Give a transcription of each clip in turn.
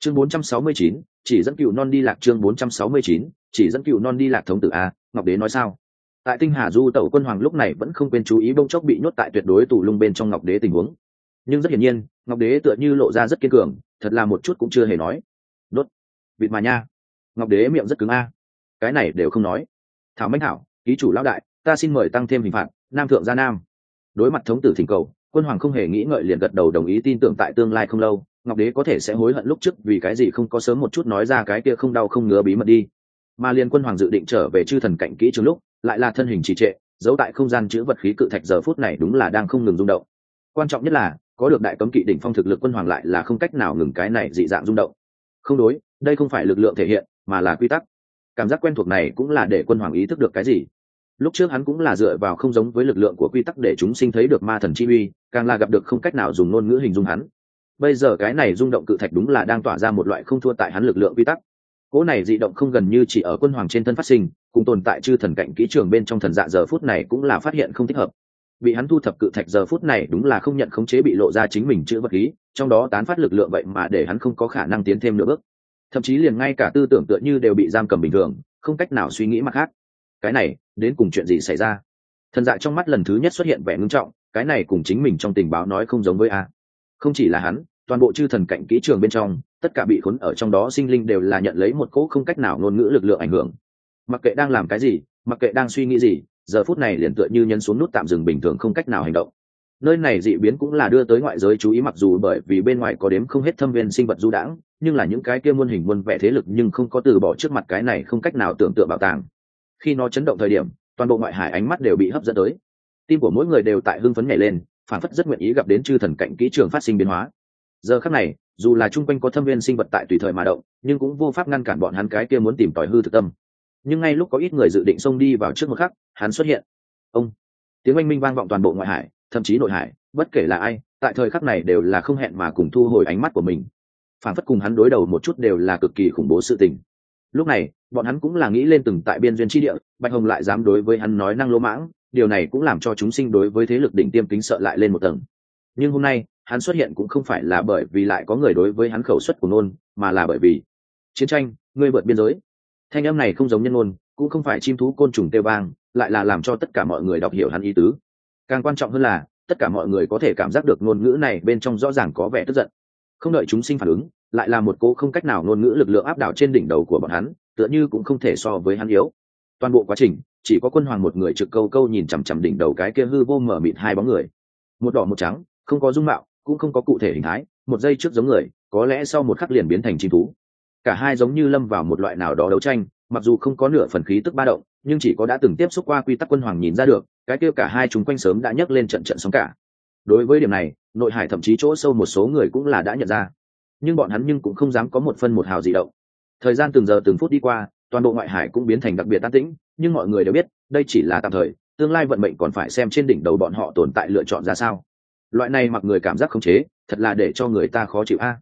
chương 469, chỉ dẫn cựu non đi lạc. Chương 469, chỉ dẫn cựu non đi lạc. Thống tử a, Ngọc Đế nói sao? Tại Tinh Hà Du tẩu Quân Hoàng lúc này vẫn không quên chú ý bông chốc bị nhốt tại tuyệt đối tù lung bên trong Ngọc Đế tình huống, nhưng rất hiển nhiên Ngọc Đế tựa như lộ ra rất kiên cường, thật là một chút cũng chưa hề nói đốt vịt mà nha. Ngọc Đế miệng rất cứng a, cái này đều không nói. Thảo Minh Thảo, ký chủ lão đại, ta xin mời tăng thêm hình phạt, nam thượng gia nam. Đối mặt thống tử thỉnh cầu, Quân Hoàng không hề nghĩ ngợi liền gật đầu đồng ý, tin tưởng tại tương lai không lâu Ngọc Đế có thể sẽ hối hận lúc trước vì cái gì không có sớm một chút nói ra cái kia không đau không ngứa bí mật đi. Mà liền Quân Hoàng dự định trở về chư thần cạnh kỹ trường lúc lại là thân hình trì trệ, giấu tại không gian chứa vật khí cự thạch giờ phút này đúng là đang không ngừng rung động. Quan trọng nhất là có được đại cấm kỵ đỉnh phong thực lực Quân Hoàng lại là không cách nào ngừng cái này dị dạng rung động. Không đối, đây không phải lực lượng thể hiện mà là quy tắc. Cảm giác quen thuộc này cũng là để Quân Hoàng ý thức được cái gì. Lúc trước hắn cũng là dựa vào không giống với lực lượng của quy tắc để chúng sinh thấy được ma thần chi uy, càng là gặp được không cách nào dùng ngôn ngữ hình dung hắn. Bây giờ cái này rung động cự thạch đúng là đang tỏa ra một loại không thua tại hắn lực lượng quy tắc. Cỗ này dị động không gần như chỉ ở Quân Hoàng trên thân phát sinh, cùng tồn tại chư thần cạnh kỹ trường bên trong thần dạ giờ phút này cũng là phát hiện không thích hợp. Bị hắn thu thập cự thạch giờ phút này đúng là không nhận khống chế bị lộ ra chính mình chữ vật khí, trong đó tán phát lực lượng vậy mà để hắn không có khả năng tiến thêm nửa bước, thậm chí liền ngay cả tư tưởng tựa như đều bị giam cầm bình thường, không cách nào suy nghĩ mặt khác. Cái này đến cùng chuyện gì xảy ra? Thần dạ trong mắt lần thứ nhất xuất hiện vẻ ngưng trọng, cái này cùng chính mình trong tình báo nói không giống với a. Không chỉ là hắn, toàn bộ chư thần cạnh kỹ trường bên trong tất cả bị khốn ở trong đó sinh linh đều là nhận lấy một cỗ không cách nào ngôn ngữ lực lượng ảnh hưởng. Mặc kệ đang làm cái gì, mặc kệ đang suy nghĩ gì, giờ phút này liền tựa như nhấn xuống nút tạm dừng bình thường, không cách nào hành động. Nơi này dị biến cũng là đưa tới ngoại giới chú ý, mặc dù bởi vì bên ngoài có đếm không hết thâm viên sinh vật du đãng, nhưng là những cái kia muôn hình muôn vẻ thế lực nhưng không có từ bỏ trước mặt cái này không cách nào tưởng tượng bảo tàng. Khi nó chấn động thời điểm, toàn bộ ngoại hải ánh mắt đều bị hấp dẫn tới, tim của mỗi người đều tại hưng phấn nhảy lên, phản phất rất nguyện ý gặp đến chư thần cạnh kỹ trường phát sinh biến hóa. Giờ khắc này, dù là chung quanh có thâm viên sinh vật tại tùy thời mà động, nhưng cũng vô pháp ngăn cản bọn hắn cái kia muốn tìm tòi hư thực tâm. Nhưng ngay lúc có ít người dự định xông đi vào trước một khắc, hắn xuất hiện. Ông, tiếng oanh minh vang vọng toàn bộ ngoại hải, thậm chí nội hải, bất kể là ai tại thời khắc này đều là không hẹn mà cùng thu hồi ánh mắt của mình, phản phất cùng hắn đối đầu một chút đều là cực kỳ khủng bố sự tình. Lúc này bọn hắn cũng là nghĩ lên từng tại biên duyên chi địa, Bạch Hồng lại dám đối với hắn nói năng lỗ mãng, điều này cũng làm cho chúng sinh đối với thế lực đỉnh tiêm kính sợ lại lên một tầng. Nhưng hôm nay hắn xuất hiện cũng không phải là bởi vì lại có người đối với hắn khẩu xuất của nôn, mà là bởi vì chiến tranh, ngươi vượt biên giới. Thanh âm này không giống nhân ngôn, cũng không phải chim thú côn trùng kêu vang, lại là làm cho tất cả mọi người đọc hiểu hắn ý tứ. Càng quan trọng hơn là tất cả mọi người có thể cảm giác được ngôn ngữ này bên trong rõ ràng có vẻ tức giận. Không đợi chúng sinh phản ứng, lại là một cố không cách nào ngôn ngữ lực lượng áp đảo trên đỉnh đầu của bọn hắn, tựa như cũng không thể so với hắn yếu. Toàn bộ quá trình chỉ có Quân Hoàng một người trực câu câu nhìn chằm chằm đỉnh đầu cái kia hư vô mở mịt hai bóng người, một đỏ một trắng, không có dung mạo, cũng không có cụ thể hình thái, một giây trước giống người, có lẽ sau một khắc liền biến thành chim thú. Cả hai giống như lâm vào một loại nào đó đấu tranh, mặc dù không có nửa phần khí tức ba động, nhưng chỉ có đã từng tiếp xúc qua quy tắc Quân Hoàng nhìn ra được, cái kia cả hai chúng quanh sớm đã nhấc lên trận trận sóng cả. Đối với điểm này, nội hải thậm chí chỗ sâu một số người cũng là đã nhận ra, nhưng bọn hắn nhưng cũng không dám có một phân một hào gì động. Thời gian từng giờ từng phút đi qua, toàn bộ ngoại hải cũng biến thành đặc biệt an tĩnh, nhưng mọi người đều biết đây chỉ là tạm thời, tương lai vận mệnh còn phải xem trên đỉnh đầu bọn họ tồn tại lựa chọn ra sao. Loại này mặc người cảm giác khống chế, thật là để cho người ta khó chịu a.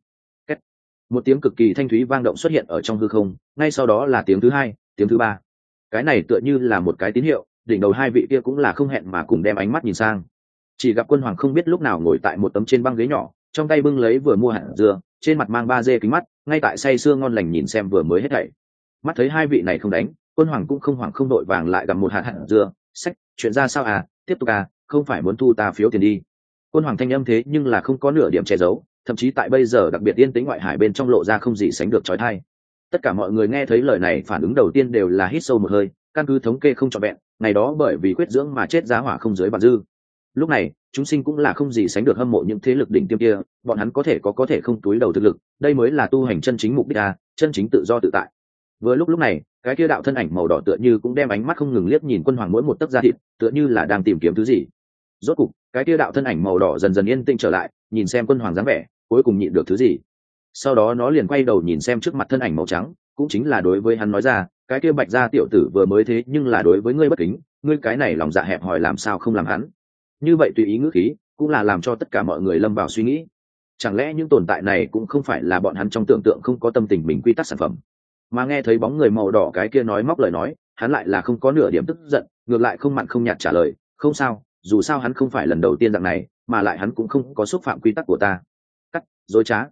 Một tiếng cực kỳ thanh thúy vang động xuất hiện ở trong hư không, ngay sau đó là tiếng thứ hai, tiếng thứ ba. Cái này tựa như là một cái tín hiệu, đỉnh đầu hai vị kia cũng là không hẹn mà cùng đem ánh mắt nhìn sang. Chỉ gặp Quân Hoàng không biết lúc nào ngồi tại một tấm trên băng ghế nhỏ, trong tay bưng lấy vừa mua hạt dưa, trên mặt mang 3D kính mắt, ngay tại say sưa ngon lành nhìn xem vừa mới hết thảy. Mắt thấy hai vị này không đánh, Quân Hoàng cũng không hoảng không đội vàng lại gặp một hạt dưa, sách, chuyện ra sao à, tiếp tục à, không phải muốn thu ta phiếu tiền đi. Quân Hoàng thanh âm thế nhưng là không có nửa điểm che giấu, thậm chí tại bây giờ đặc biệt yên tĩnh ngoại hải bên trong lộ ra không gì sánh được chói tai. Tất cả mọi người nghe thấy lời này phản ứng đầu tiên đều là hít sâu một hơi, căn cứ thống kê không trọn vẹn, ngày đó bởi vì khuyết dưỡng mà chết giá hỏa không dưới bàn dư. Lúc này chúng sinh cũng là không gì sánh được hâm mộ những thế lực đỉnh tiêm kia, bọn hắn có thể có thể không túi đầu thực lực, đây mới là tu hành chân chính mục đích a, chân chính tự do tự tại. Vừa lúc này, cái kia đạo thân ảnh màu đỏ tựa như cũng đem ánh mắt không ngừng liếc nhìn Quân Hoàng mỗi một tấc da thịt, tựa như là đang tìm kiếm thứ gì. Rốt cục, cái kia đạo thân ảnh màu đỏ dần dần yên tĩnh trở lại, nhìn xem Quân Hoàng dáng vẻ, cuối cùng nhịn được thứ gì. Sau đó nó liền quay đầu nhìn xem trước mặt thân ảnh màu trắng, cũng chính là đối với hắn nói ra, cái kia Bạch gia tiểu tử vừa mới thế nhưng là đối với ngươi bất kính, ngươi cái này lòng dạ hẹp hòi làm sao không làm hắn. Như vậy tùy ý ngữ khí, cũng là làm cho tất cả mọi người lâm vào suy nghĩ. Chẳng lẽ những tồn tại này cũng không phải là bọn hắn trong tưởng tượng không có tâm tình mình quy tắc sản phẩm? Mà nghe thấy bóng người màu đỏ cái kia nói móc lời nói, hắn lại là không có nửa điểm tức giận, ngược lại không mặn không nhạt trả lời, không sao, dù sao hắn không phải lần đầu tiên dạng này, mà lại hắn cũng không có xúc phạm quy tắc của ta. Cắt, dối trá.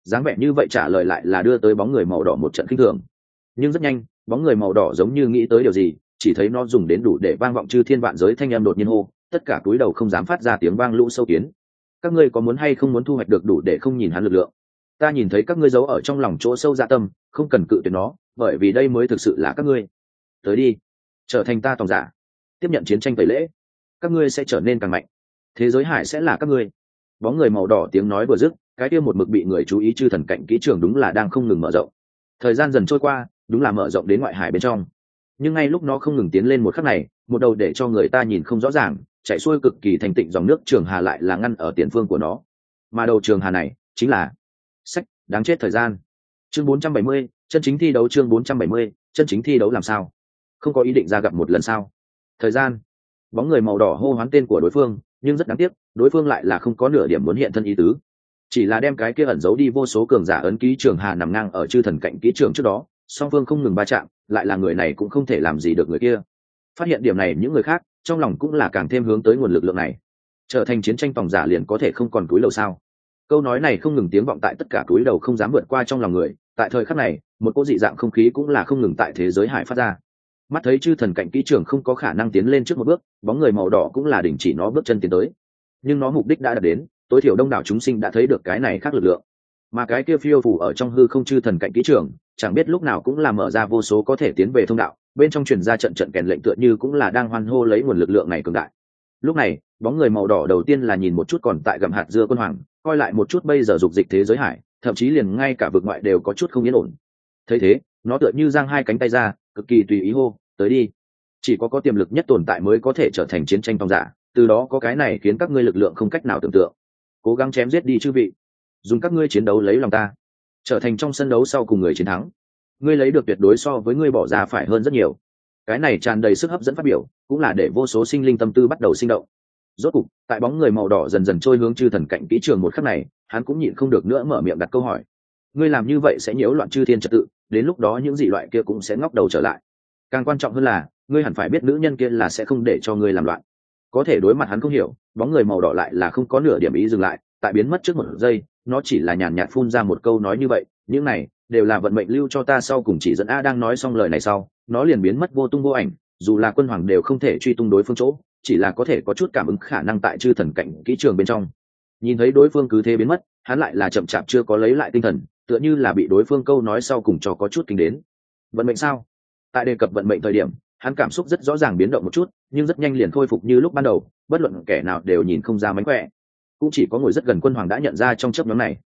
Dáng vẻ như vậy trả lời lại là đưa tới bóng người màu đỏ một trận khinh thường. Nhưng rất nhanh bóng người màu đỏ giống như nghĩ tới điều gì, chỉ thấy nó dùng đến đủ để vang vọng chư thiên vạn giới thanh âm đột nhiên hô, tất cả túi đầu không dám phát ra tiếng vang lũ sâu kiến. Các ngươi có muốn hay không muốn thu hoạch được đủ để không nhìn hắn lực lượng? Ta nhìn thấy các ngươi giấu ở trong lòng chỗ sâu dạ tâm, không cần cự tuyệt nó, bởi vì đây mới thực sự là các ngươi. Tới đi, trở thành ta tòng giả, tiếp nhận chiến tranh tẩy lễ, các ngươi sẽ trở nên càng mạnh, thế giới hải sẽ là các ngươi. Bóng người màu đỏ tiếng nói vừa dứt, cái kia một mực bị người chú ý chư thần cạnh kỹ trường đúng là đang không ngừng mở rộng. Thời gian dần trôi qua, đúng là mở rộng đến ngoại hải bên trong. Nhưng ngay lúc nó không ngừng tiến lên một khắc này, một đầu để cho người ta nhìn không rõ ràng, chạy xuôi cực kỳ thành tịnh dòng nước trường hà lại là ngăn ở tiền phương của nó. Mà đầu trường hà này chính là sách đáng chết thời gian. Chương 470, chân chính thi đấu. Chương 470, chân chính thi đấu làm sao? Không có ý định ra gặp một lần sao? Thời gian. Bóng người màu đỏ hô hoán tên của đối phương, nhưng rất đáng tiếc, đối phương lại là không có nửa điểm muốn hiện thân ý tứ, chỉ là đem cái kia ẩn giấu đi vô số cường giả ấn ký trường hà nằm ngang ở chư thần cạnh kỹ trường trước đó, song phương không ngừng va chạm, lại là người này cũng không thể làm gì được người kia. Phát hiện điểm này những người khác trong lòng cũng là càng thêm hướng tới nguồn lực lượng này. Trở thành chiến tranh tòng giả liền có thể không còn túi đầu sao? Câu nói này không ngừng tiếng vọng tại tất cả túi đầu không dám vượt qua trong lòng người. Tại thời khắc này, một cỗ dị dạng không khí cũng là không ngừng tại thế giới hải phát ra. Mắt thấy chư thần cạnh kỹ trường không có khả năng tiến lên trước một bước, bóng người màu đỏ cũng là đình chỉ nó bước chân tiến tới. Nhưng nó mục đích đã đạt đến, tối thiểu đông đảo chúng sinh đã thấy được cái này khác lực lượng. Mà cái kia phiêu phủ ở trong hư không chư thần cạnh kỹ trường, chẳng biết lúc nào cũng là mở ra vô số có thể tiến về thông đạo, bên trong truyền ra trận trận kèn lệnh tựa như cũng là đang hoan hô lấy nguồn lực lượng này cường đại. Lúc này bóng người màu đỏ đầu tiên là nhìn một chút còn tại gặm hạt dưa quân hoàng, coi lại một chút bây giờ dục dịch thế giới hải, thậm chí liền ngay cả vực ngoại đều có chút không yên ổn. Thấy thế, nó tựa như giang hai cánh tay ra, cực kỳ tùy ý hô, tới đi. Chỉ có tiềm lực nhất tồn tại mới có thể trở thành chiến tranh tòng giả, từ đó có cái này khiến các ngươi lực lượng không cách nào tưởng tượng. Cố gắng chém giết đi chư vị, dùng các ngươi chiến đấu lấy lòng ta, trở thành trong sân đấu sau cùng người chiến thắng. Ngươi lấy được tuyệt đối so với ngươi bỏ ra phải hơn rất nhiều. Cái này tràn đầy sức hấp dẫn phát biểu, cũng là để vô số sinh linh tâm tư bắt đầu sinh động. Rốt cục, tại bóng người màu đỏ dần dần trôi hướng chư thần cạnh kỹ trường một khắc này, hắn cũng nhịn không được nữa mở miệng đặt câu hỏi. Ngươi làm như vậy sẽ nhiễu loạn chư thiên trật tự, đến lúc đó những dị loại kia cũng sẽ ngóc đầu trở lại. Càng quan trọng hơn là, ngươi hẳn phải biết nữ nhân kia là sẽ không để cho ngươi làm loạn. Có thể đối mặt hắn không hiểu, bóng người màu đỏ lại là không có nửa điểm ý dừng lại, tại biến mất trước một giây, nó chỉ là nhàn nhạt phun ra một câu nói như vậy, những này đều là vận mệnh lưu cho ta sau cùng chỉ dẫn. A đang nói xong lời này sau, nó liền biến mất vô tung vô ảnh, dù là quân hoàng đều không thể truy tung đối phương chỗ, chỉ là có thể có chút cảm ứng khả năng tại chư thần cạnh kỹ trường bên trong. Nhìn thấy đối phương cứ thế biến mất, hắn lại là chậm chạp chưa có lấy lại tinh thần, tựa như là bị đối phương câu nói sau cùng cho có chút kinh đến. Vận mệnh sao? Tại đề cập vận mệnh thời điểm, hắn cảm xúc rất rõ ràng biến động một chút, nhưng rất nhanh liền khôi phục như lúc ban đầu, bất luận kẻ nào đều nhìn không ra mánh khỏe. Cũng chỉ có ngồi rất gần quân hoàng đã nhận ra trong chớp nhóm này.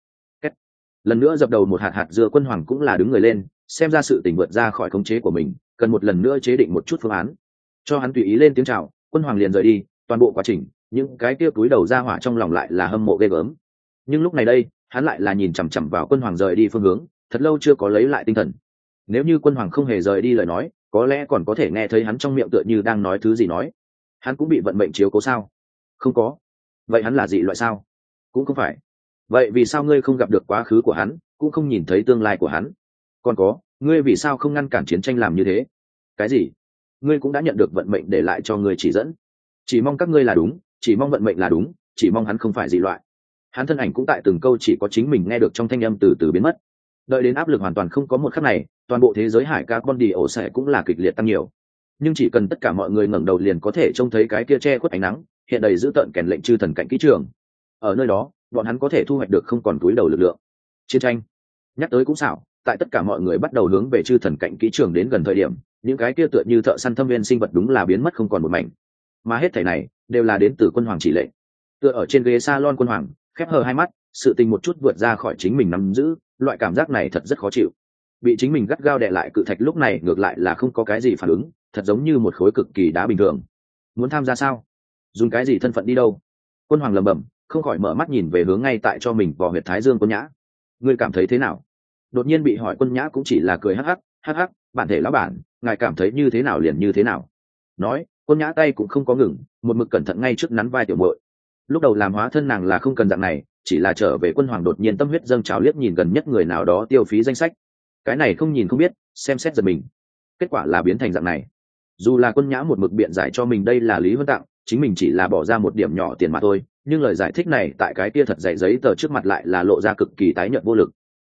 Lần nữa dập đầu một hạt dưa, quân hoàng cũng là đứng người lên, xem ra sự tình vượt ra khỏi khống chế của mình, cần một lần nữa chế định một chút phương án. Cho hắn tùy ý lên tiếng chào, quân hoàng liền rời đi. Toàn bộ quá trình, những cái kia túi đầu ra hỏa trong lòng lại là hâm mộ ghê gớm. Nhưng lúc này đây, hắn lại là nhìn chằm chằm vào quân hoàng rời đi phương hướng, thật lâu chưa có lấy lại tinh thần. Nếu như quân hoàng không hề rời đi lời nói, có lẽ còn có thể nghe thấy hắn trong miệng tựa như đang nói thứ gì nói. Hắn cũng bị vận mệnh chiếu cố sao? Không có. Vậy hắn là dị loại sao? Cũng không phải. Vậy vì sao ngươi không gặp được quá khứ của hắn, cũng không nhìn thấy tương lai của hắn? Còn có, ngươi vì sao không ngăn cản chiến tranh làm như thế? Cái gì? Ngươi cũng đã nhận được vận mệnh để lại cho ngươi chỉ dẫn. Chỉ mong các ngươi là đúng, chỉ mong vận mệnh là đúng, chỉ mong hắn không phải dị loại. Hắn thân ảnh cũng tại từng câu chỉ có chính mình nghe được trong thanh âm từ từ biến mất. Đợi đến áp lực hoàn toàn không có một khắc này, toàn bộ thế giới hải carbon đi ổ sẽ cũng là kịch liệt tăng nhiều. Nhưng chỉ cần tất cả mọi người ngẩng đầu liền có thể trông thấy cái kia che khuất ánh nắng, hiện đầy dữ tợn kèn lệnh chư thần cạnh kỹ trường. Ở nơi đó, bọn hắn có thể thu hoạch được không còn túi đầu lực lượng. Chiến tranh. Nhắc tới cũng xảo, tại tất cả mọi người bắt đầu hướng về chư thần cạnh kỹ trường đến gần thời điểm, những cái kia tựa như thợ săn thâm viên sinh vật đúng là biến mất không còn một mảnh. Mà hết thảy này đều là đến từ quân hoàng chỉ lệnh. Tựa ở trên ghế salon quân hoàng, khép hờ hai mắt, sự tình một chút vượt ra khỏi chính mình nắm giữ, loại cảm giác này thật rất khó chịu. Bị chính mình gắt gao đè lại cự thạch lúc này ngược lại là không có cái gì phản ứng, thật giống như một khối cực kỳ đá bình thường. Muốn tham gia sao? Dùng cái gì thân phận đi đâu? Quân hoàng lẩm bẩm, không khỏi mở mắt nhìn về hướng ngay tại cho mình vò huyệt thái dương Quân Nhã. Ngươi cảm thấy thế nào? Đột nhiên bị hỏi, Quân Nhã cũng chỉ là cười hắc hắc, bản thể lão bản, ngài cảm thấy như thế nào liền như thế nào. Nói, Quân Nhã tay cũng không có ngừng, một mực cẩn thận ngay trước nắn vai tiểu muội. Lúc đầu làm hóa thân nàng là không cần dạng này, chỉ là trở về quân hoàng đột nhiên tâm huyết dâng trào liếc nhìn gần nhất người nào đó tiêu phí danh sách. Cái này không nhìn không biết, xem xét giật mình. Kết quả là biến thành dạng này. Dù là Quân Nhã một mực biện giải cho mình đây là Lý Huân tặng, chính mình chỉ là bỏ ra một điểm nhỏ tiền mà thôi, nhưng lời giải thích này tại cái kia thật dày giấy tờ trước mặt lại là lộ ra cực kỳ tái nhợt vô lực.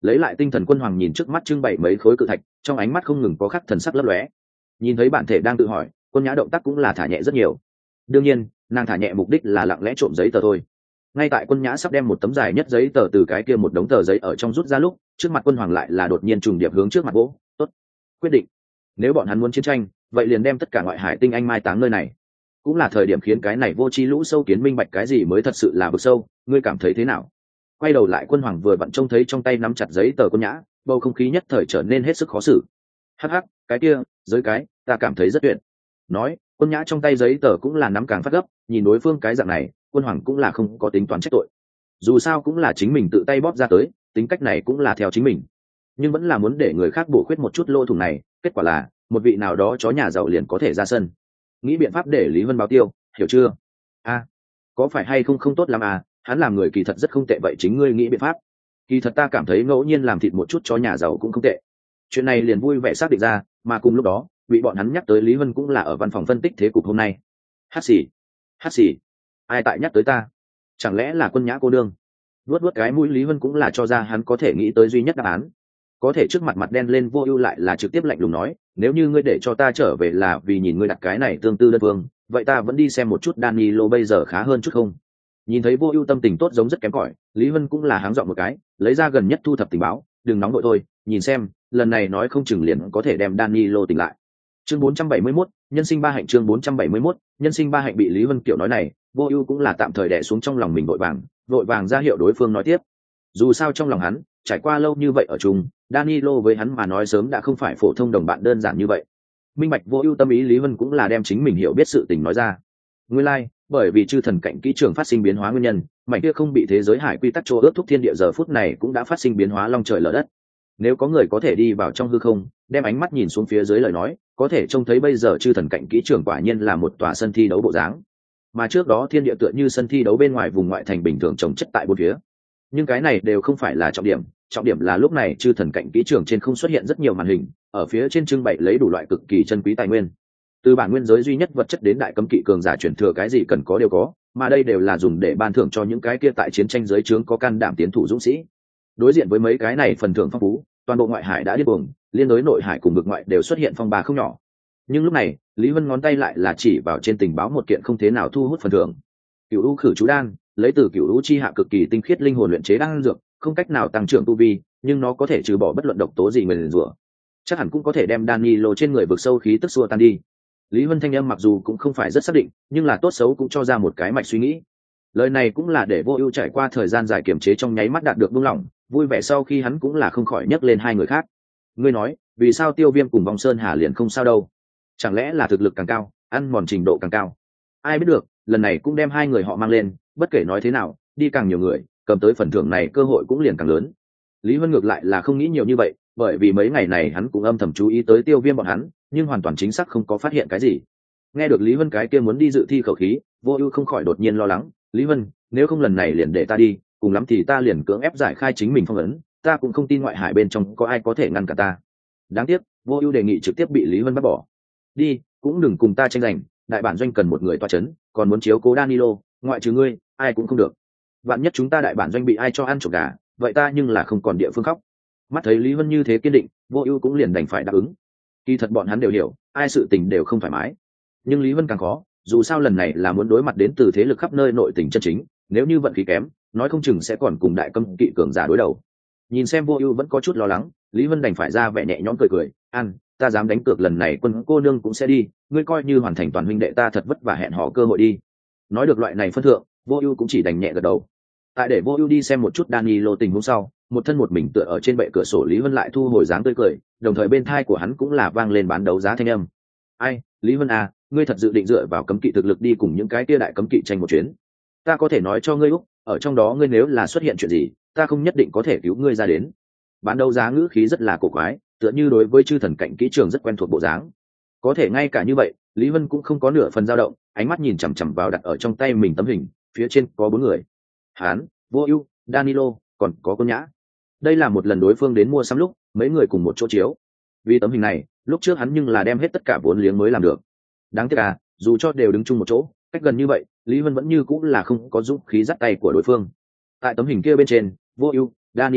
lấy lại tinh thần, quân hoàng nhìn trước mắt trưng bày mấy khối cự thạch, trong ánh mắt không ngừng có khắc thần sắc lấp lóe. Nhìn thấy bản thể đang tự hỏi, Quân Nhã động tác cũng là thả nhẹ rất nhiều. Đương nhiên nàng thả nhẹ mục đích là lặng lẽ trộm giấy tờ thôi. Ngay tại Quân Nhã sắp đem một tấm dài nhất giấy tờ từ cái kia một đống tờ giấy ở trong rút ra lúc, trước mặt quân hoàng lại là đột nhiên trùng điệp hướng trước mặt vỗ. Tốt, quyết định, nếu bọn hắn muốn chiến tranh vậy liền đem tất cả ngoại hải tinh anh mai táng nơi này. Cũng là thời điểm khiến cái này vô tri lũ sâu kiến minh bạch cái gì mới thật sự là vực sâu. Ngươi cảm thấy thế nào? Quay đầu lại, quân hoàng vừa vặn trông thấy trong tay nắm chặt giấy tờ Quân Nhã, bầu không khí nhất thời trở nên hết sức khó xử. Hắc hắc, cái kia giới cái ta cảm thấy rất tuyệt. Nói, Quân Nhã trong tay giấy tờ cũng là nắm càng phát gấp. Nhìn đối phương cái dạng này, quân hoàng cũng là không có tính toán trách tội. Dù sao cũng là chính mình tự tay bóp ra tới, tính cách này cũng là theo chính mình, nhưng vẫn là muốn để người khác bổ khuyết một chút lỗ thủng này. Kết quả là một vị nào đó chó nhà giàu liền có thể ra sân, nghĩ biện pháp để Lý Vân báo tiêu, hiểu chưa? Có phải hay không không tốt lắm à? Hắn làm người kỳ thật rất không tệ, vậy chính ngươi nghĩ biện pháp. Kỳ thật ta cảm thấy ngẫu nhiên làm thịt một chút chó nhà giàu cũng không tệ. Chuyện này liền vui vẻ xác định ra, mà cùng lúc đó bị bọn hắn nhắc tới Lý Vân cũng là ở văn phòng phân tích thế cục hôm nay. Hát xì, ai tại nhắc tới ta? Chẳng lẽ là Quân Nhã cô đương? Vuốt cái mũi, Lý Vân cũng là cho ra hắn có thể nghĩ tới duy nhất đáp án. Có thể trước mặt mặt đen lên Vô Ưu lại là trực tiếp lạnh lùng nói, nếu như ngươi để cho ta trở về là vì nhìn ngươi đặt cái này tương tư đơn phương, vậy ta vẫn đi xem một chút Danilo bây giờ khá hơn chút không? Nhìn thấy Vô Ưu tâm tình tốt giống rất kém cỏi, Lý Vân cũng là háng giọng một cái, lấy ra gần nhất thu thập tình báo, đừng nóng nội thôi, nhìn xem, lần này nói không chừng liền có thể đem Danilo tỉnh lại. Chương 471, nhân sinh ba hạnh. Chương 471, nhân sinh ba hạnh. Bị Lý Vân kiểu nói này, Vô Ưu cũng là tạm thời đè xuống trong lòng mình, vội vàng ra hiệu đối phương nói tiếp. Dù sao trong lòng hắn, trải qua lâu như vậy ở chung, Danilo với hắn mà nói sớm đã không phải phổ thông đồng bạn đơn giản như vậy. Minh bạch Vô Ưu tâm ý, Lý Vân cũng là đem chính mình hiểu biết sự tình nói ra. Nguyên lai, bởi vì chư thần cảnh kỹ trường phát sinh biến hóa nguyên nhân, mảnh kia không bị thế giới hải quy tắc chỗ ước thúc thiên địa giờ phút này cũng đã phát sinh biến hóa long trời lở đất. Nếu có người có thể đi vào trong hư không, đem ánh mắt nhìn xuống phía dưới lời nói, có thể trông thấy bây giờ chư thần cảnh kỹ trường quả nhiên là một tòa sân thi đấu bộ dáng. Mà trước đó thiên địa tựa như sân thi đấu bên ngoài vùng ngoại thành bình thường trồng chất tại bốn phía. Nhưng cái này đều không phải là trọng điểm là lúc này chư thần cảnh kỹ trường trên không xuất hiện rất nhiều màn hình, ở phía trên trưng bày lấy đủ loại cực kỳ chân quý tài nguyên. Từ bản nguyên giới duy nhất vật chất đến đại cấm kỵ cường giả truyền thừa, cái gì cần có đều có, mà đây đều là dùng để ban thưởng cho những cái kia tại chiến tranh giới trướng có can đảm tiến thủ dũng sĩ. Đối diện với mấy cái này phần thưởng phong phú, toàn bộ ngoại hải đã điên cuồng, liên đối nội hải cùng vực ngoại đều xuất hiện phong ba không nhỏ. Nhưng lúc này, Lý Vân ngón tay lại là chỉ vào trên tình báo một kiện không thế nào thu hút phần thưởng. Cửu U Khử Chú Đan, lấy từ Cửu U chi hạ cực kỳ tinh khiết linh hồn luyện chế đan dược, không cách nào tăng trưởng tu vi, nhưng nó có thể trừ bỏ bất luận độc tố gì nguyền rủa. Chắc hẳn cũng có thể đem Danilo trên người vực sâu khí tức xua tan đi. Lý Vân thanh âm mặc dù cũng không phải rất xác định, nhưng là tốt xấu cũng cho ra một cái mạch suy nghĩ. Lời này cũng là để Vô Ưu trải qua thời gian dài kiềm chế trong nháy mắt đạt được buông lỏng, vui vẻ sau khi hắn cũng là không khỏi nhắc lên hai người khác. Ngươi nói, vì sao Tiêu Viêm cùng Vong Sơn Hà liền không sao đâu? Chẳng lẽ là thực lực càng cao, ăn mòn trình độ càng cao? Ai biết được, lần này cũng đem hai người họ mang lên, bất kể nói thế nào, đi càng nhiều người, cầm tới phần thưởng này cơ hội cũng liền càng lớn. Lý Vân ngược lại là không nghĩ nhiều như vậy, bởi vì mấy ngày này hắn cũng âm thầm chú ý tới Tiêu Viêm bọn hắn, nhưng hoàn toàn chính xác không có phát hiện cái gì. Nghe được Lý Vân cái kia muốn đi dự thi khẩu khí, Vô Ưu không khỏi đột nhiên lo lắng, "Lý Vân, nếu không lần này liền để ta đi, cùng lắm thì ta liền cưỡng ép giải khai chính mình phong ấn, ta cũng không tin ngoại hải bên trong có ai có thể ngăn cản ta." Đáng tiếc, Vô Ưu đề nghị trực tiếp bị Lý Vân bắt bỏ. "Đi, cũng đừng cùng ta tranh giành, đại bản doanh cần một người toa chấn, còn muốn chiếu cố Danilo, ngoại trừ ngươi, ai cũng không được. Vạn nhất chúng ta đại bản doanh bị ai cho ăn trộm gà, vậy ta nhưng là không còn địa phương khóc." Mắt thấy Lý Vân như thế kiên định, Vô Ưu cũng liền đành phải đáp ứng. Kỳ thật bọn hắn đều hiểu, ai sự tình đều không thoải mái, nhưng Lý Vân càng khó, dù sao lần này là muốn đối mặt đến từ thế lực khắp nơi nội tình chân chính, nếu như vận khí kém, nói không chừng sẽ còn cùng đại cấm kỵ cường giả đối đầu. Nhìn xem Vô Ưu vẫn có chút lo lắng, Lý Vân đành phải ra vẻ nhẹ nhõm cười, "An, ta dám đánh cược lần này Quân cô nương cũng sẽ đi, ngươi coi như hoàn thành toàn huynh đệ ta thật vất vả hẹn hò cơ hội đi." Nói được loại này phân thượng, Vô Ưu cũng chỉ đành nhẹ gật đầu. Tại để Vô Ưu đi xem một chút Danilo tình huống sau, một thân một mình tựa ở trên bệ cửa sổ, Lý Vân lại thu hồi dáng tươi cười, đồng thời bên tai của hắn cũng là vang lên bán đấu giá thanh âm. "Ai, Lý Vân à, ngươi thật dự định dựa vào cấm kỵ thực lực đi cùng những cái kia đại cấm kỵ tranh một chuyến? Ta có thể nói cho ngươi Úc, ở trong đó ngươi nếu là xuất hiện chuyện gì, ta không nhất định có thể cứu ngươi ra đến." Bán đấu giá ngữ khí rất là cổ quái, tựa như đối với chư thần cảnh kỹ trường rất quen thuộc bộ dáng. Có thể ngay cả như vậy, Lý Vân cũng không có nửa phần dao động, ánh mắt nhìn chằm chằm vào đặt ở trong tay mình tấm hình, phía trên có 4 người. Hán, Vô Ưu, Danilo, còn có Quân Nhã. Đây là một lần đối phương đến mua sắm lúc, mấy người cùng một chỗ chiếu. Vì tấm hình này, lúc trước hắn nhưng là đem hết tất cả vốn liếng mới làm được. Đáng tiếc à, dù cho đều đứng chung một chỗ, cách gần như vậy, Lý Vân vẫn như cũng là không có dũng khí dắt tay của đối phương. Tại tấm hình kia bên trên, Vô Ưu, Danilo,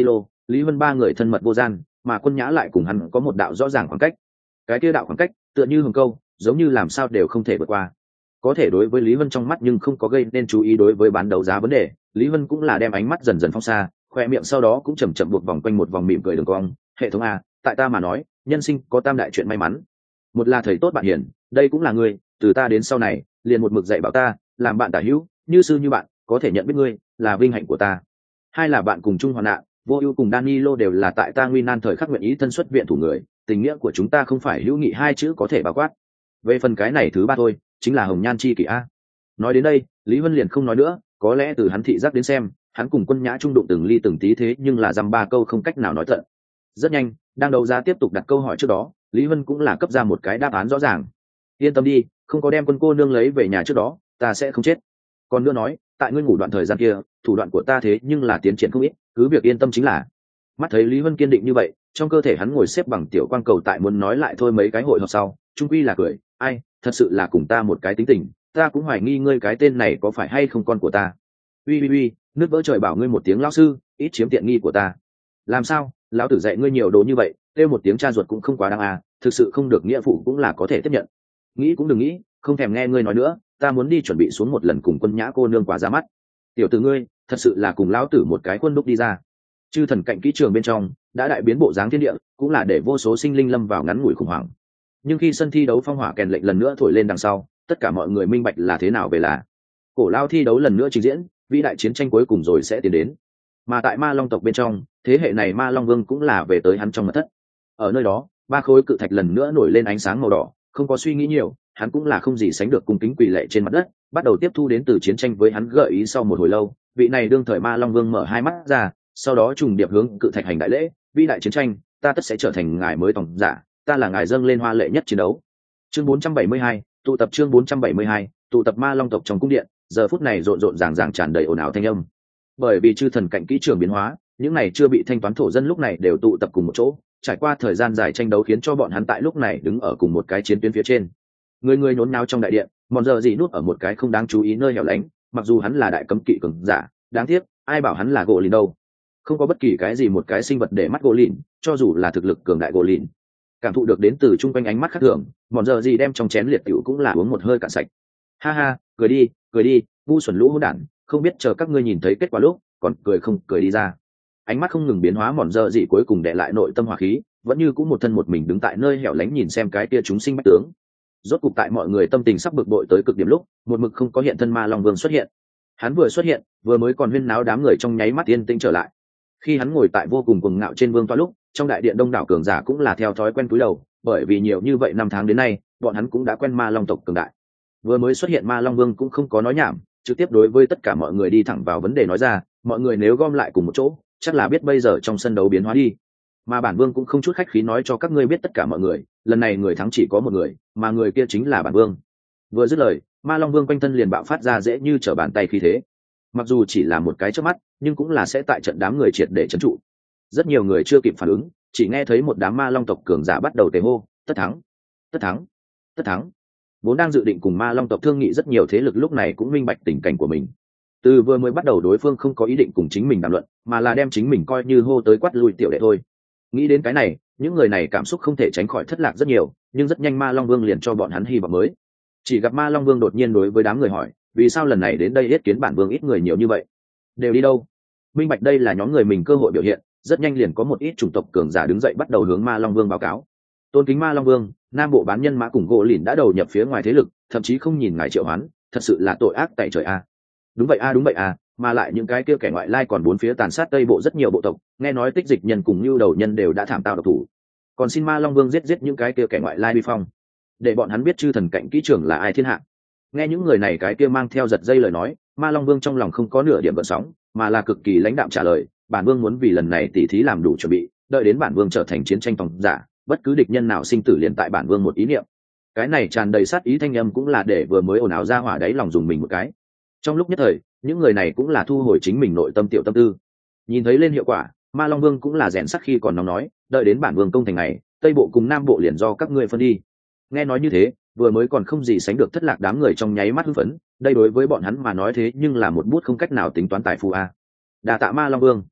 Lý Vân ba người thân mật vô gian, mà Quân Nhã lại cùng hắn có một đạo rõ ràng khoảng cách. Cái kia đạo khoảng cách tựa như hừng câu, giống như làm sao đều không thể vượt qua. Có thể đối với Lý Vân trong mắt nhưng không có gây nên chú ý đối với bán đấu giá vấn đề, Lý Vân cũng là đem ánh mắt dần dần phong xa, khoe miệng sau đó cũng chậm chậm buộc vòng quanh một vòng mỉm cười đường cong. Hệ thống a, tại ta mà nói, nhân sinh có tam đại chuyện may mắn. Một là thầy tốt bạn hiền, đây cũng là ngươi, từ ta đến sau này, liền một mực dạy bảo ta, làm bạn tả hữu, như sư như bạn, có thể nhận biết ngươi, là vinh hạnh của ta. Hai là bạn cùng chung hoạn nạn, Vô Ưu cùng Danilo đều là tại ta nguy nan thời khắc nguyện ý thân xuất viện thủ người, tình nghĩa của chúng ta không phải hữu nghị hai chữ có thể bao quát. Về phần cái này thứ ba thôi, chính là hồng nhan chi kỷ a. Nói đến đây, Lý Vân liền không nói nữa, có lẽ từ hắn thị giác đến xem, hắn cùng Quân Nhã trung đụng từng ly từng tí thế nhưng là dăm ba câu không cách nào nói tận. Rất nhanh, đang đấu giá tiếp tục đặt câu hỏi trước đó, Lý Vân cũng là cấp ra một cái đáp án rõ ràng. Yên tâm đi, không có đem Quân cô nương lấy về nhà trước đó, ta sẽ không chết. Còn nữa nói, tại ngươi ngủ đoạn thời gian kia, thủ đoạn của ta thế nhưng là tiến triển không ít, cứ việc yên tâm chính là. Mắt thấy Lý Vân kiên định như vậy, trong cơ thể hắn ngồi xếp bằng tiểu quang cầu tại muốn nói lại thôi mấy cái hội họp sau, trung quy là cười, ai, thật sự là cùng ta một cái tính tình, ta cũng hoài nghi ngươi cái tên này có phải hay không con của ta. Uy, nước vỡ trời bảo ngươi một tiếng lão sư, ít chiếm tiện nghi của ta. Làm sao, lão tử dạy ngươi nhiều đồ như vậy, kêu một tiếng cha ruột cũng không quá đáng à, thực sự không được nghĩa phụ cũng là có thể tiếp nhận. Nghĩ cũng đừng nghĩ, không thèm nghe ngươi nói nữa, ta muốn đi chuẩn bị xuống một lần cùng Quân Nhã cô nương quả ra mắt. Tiểu tử ngươi, thật sự là cùng lão tử một cái quân đúc đi ra. Chư thần cạnh kỹ trường bên trong đã đại biến bộ dáng thiên địa, cũng là để vô số sinh linh lâm vào ngắn ngủi khủng hoảng. Nhưng khi sân thi đấu phong hỏa kèn lệnh lần nữa thổi lên đằng sau, tất cả mọi người minh bạch là thế nào về là cổ lao thi đấu lần nữa trình diễn, vĩ đại chiến tranh cuối cùng rồi sẽ tiến đến. Mà tại Ma Long tộc bên trong, thế hệ này Ma Long Vương cũng là về tới hắn trong mật thất. Ở nơi đó, ba khối cự thạch lần nữa nổi lên ánh sáng màu đỏ, không có suy nghĩ nhiều, hắn cũng là không gì sánh được cung kính quỳ lạy trên mặt đất, bắt đầu tiếp thu đến từ chiến tranh với hắn gợi ý. Sau một hồi lâu, vị này đương thời Ma Long Vương mở hai mắt ra, sau đó trùng điệp hướng cự thạch hành đại lễ, vĩ đại chiến tranh, ta tất sẽ trở thành ngài mới tổng giả, ta là ngài dâng lên hoa lệ nhất chiến đấu. Chương 472, tụ tập chương 472, tụ tập Ma Long tộc trong cung điện, giờ phút này rộn rộn ràng ràng tràn đầy ồn ào thanh âm. Bởi vì chư thần cạnh kỹ trường biến hóa, những này chưa bị thanh toán thổ dân lúc này đều tụ tập cùng một chỗ, trải qua thời gian dài tranh đấu khiến cho bọn hắn tại lúc này đứng ở cùng một cái chiến tuyến phía trên. Người người nhốn náo trong đại điện, Mòn Giờ gì núp ở một cái không đáng chú ý nơi hẻo lánh, mặc dù hắn là đại cấm kỵ cường giả, đáng tiếc, ai bảo hắn là gỗ lìn đâu. Không có bất kỳ cái gì một cái sinh vật để mắt gỗ lìn, cho dù là thực lực cường đại gỗ lìn. Cảm thụ được đến từ chung quanh ánh mắt khác thường, Mòn Giờ gì đem trong chén liệt tiểu cũng là uống một hơi cạn sạch. Ha ha, cười đi, ngu xuẩn lũ hỗn đản, không biết chờ các ngươi nhìn thấy kết quả lúc, còn cười không cười đi ra. Ánh mắt không ngừng biến hóa, Mòn Giờ gì cuối cùng đè lại nội tâm hỏa khí, vẫn như cũng một thân một mình đứng tại nơi hẻo lánh nhìn xem cái kia chúng sinh bách tướng. Rốt cục tại mọi người tâm tình sắp bực bội tới cực điểm lúc, một mực không có hiện thân Ma Long Vương xuất hiện. Hắn vừa xuất hiện, vừa mới còn huyên náo đám người trong nháy mắt yên tĩnh trở lại. Khi hắn ngồi tại vô cùng cuồng ngạo trên vương toa lúc, trong đại điện đông đảo cường giả cũng là theo thói quen cúi đầu, bởi vì nhiều như vậy năm tháng đến nay, bọn hắn cũng đã quen Ma Long tộc cường đại. Vừa mới xuất hiện Ma Long Vương cũng không có nói nhảm, trực tiếp đối với tất cả mọi người đi thẳng vào vấn đề nói ra, mọi người nếu gom lại cùng một chỗ, chắc là biết bây giờ trong sân đấu biến hóa đi. Mà bản vương cũng không chút khách khí nói cho các ngươi biết tất cả mọi người, lần này người thắng chỉ có một người, mà người kia chính là bản vương. Vừa dứt lời, Ma Long Vương quanh thân liền bạo phát ra dễ như trở bàn tay khí thế. Mặc dù chỉ là một cái chớp mắt, nhưng cũng là sẽ tại trận đám người triệt để trấn trụ. Rất nhiều người chưa kịp phản ứng, chỉ nghe thấy một đám Ma Long tộc cường giả bắt đầu tề hô, tất thắng, tất thắng, tất thắng. Vốn đang dự định cùng Ma Long tộc thương nghị rất nhiều thế lực lúc này cũng minh bạch tình cảnh của mình. Từ vừa mới bắt đầu đối phương không có ý định cùng chính mình đàm luận, mà là đem chính mình coi như hô tới quát lui tiểu đệ thôi. Nghĩ đến cái này, những người này cảm xúc không thể tránh khỏi thất lạc rất nhiều, nhưng rất nhanh Ma Long Vương liền cho bọn hắn hy vọng mới. Chỉ gặp Ma Long Vương đột nhiên đối với đám người hỏi, vì sao lần này đến đây yết kiến bản vương ít người nhiều như vậy, đều đi đâu? Minh bạch đây là nhóm người mình cơ hội biểu hiện, rất nhanh liền có một ít chủng tộc cường giả đứng dậy bắt đầu hướng Ma Long Vương báo cáo. Tôn kính Ma Long Vương, Nam Bộ bán nhân mã cùng gỗ lìn đã đầu nhập phía ngoài thế lực, thậm chí không nhìn ngài triệu hoán, thật sự là tội ác tại trời a. Đúng vậy a, mà lại những cái kia kẻ ngoại lai còn bốn phía tàn sát Tây Bộ rất nhiều bộ tộc, nghe nói Tích Dịch nhân cùng Nưu Đầu nhân đều đã thảm tạo độc thủ. Còn xin Ma Long Vương giết những cái kia kẻ ngoại lai vi phong, để bọn hắn biết chư thần cạnh kỹ trưởng là ai thiên hạ. Nghe những người này cái kia mang theo giật dây lời nói, Ma Long Vương trong lòng không có nửa điểm gợn sóng, mà là cực kỳ lãnh đạm trả lời, bản vương muốn vì lần này tỉ thí làm đủ chuẩn bị, đợi đến bản vương trở thành chiến tranh tổng giả, bất cứ địch nhân nào sinh tử liền tại bản vương một ý niệm. Cái này tràn đầy sát ý thanh âm cũng là để vừa mới ồn ào ra hỏa đáy lòng dùng mình một cái. Trong lúc nhất thời, những người này cũng là thu hồi chính mình nội tâm tiểu tâm tư. Nhìn thấy lên hiệu quả, Ma Long Vương cũng là rèn sắc khi còn nóng nói, đợi đến bản vương công thành này, Tây Bộ cùng Nam Bộ liền do các ngươi phân đi. Nghe nói như thế, vừa mới còn không gì sánh được thất lạc đám người trong nháy mắt hưng phấn, đây đối với bọn hắn mà nói thế nhưng là một bút không cách nào tính toán tài phú a. Đà tạ Ma Long Vương.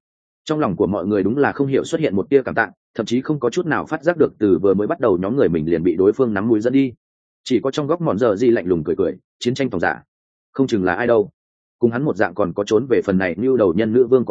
Trong lòng của mọi người đúng là không hiểu xuất hiện một tia cảm tạ, thậm chí không có chút nào phát giác được từ vừa mới bắt đầu nhóm người mình liền bị đối phương nắm mũi dẫn đi. Chỉ có trong góc mòn giờ di lạnh lùng cười cười, chiến tranh tòng giả không chừng là ai đâu. Cùng hắn một dạng còn có trốn về phần này lưu đầu nhân nữ vương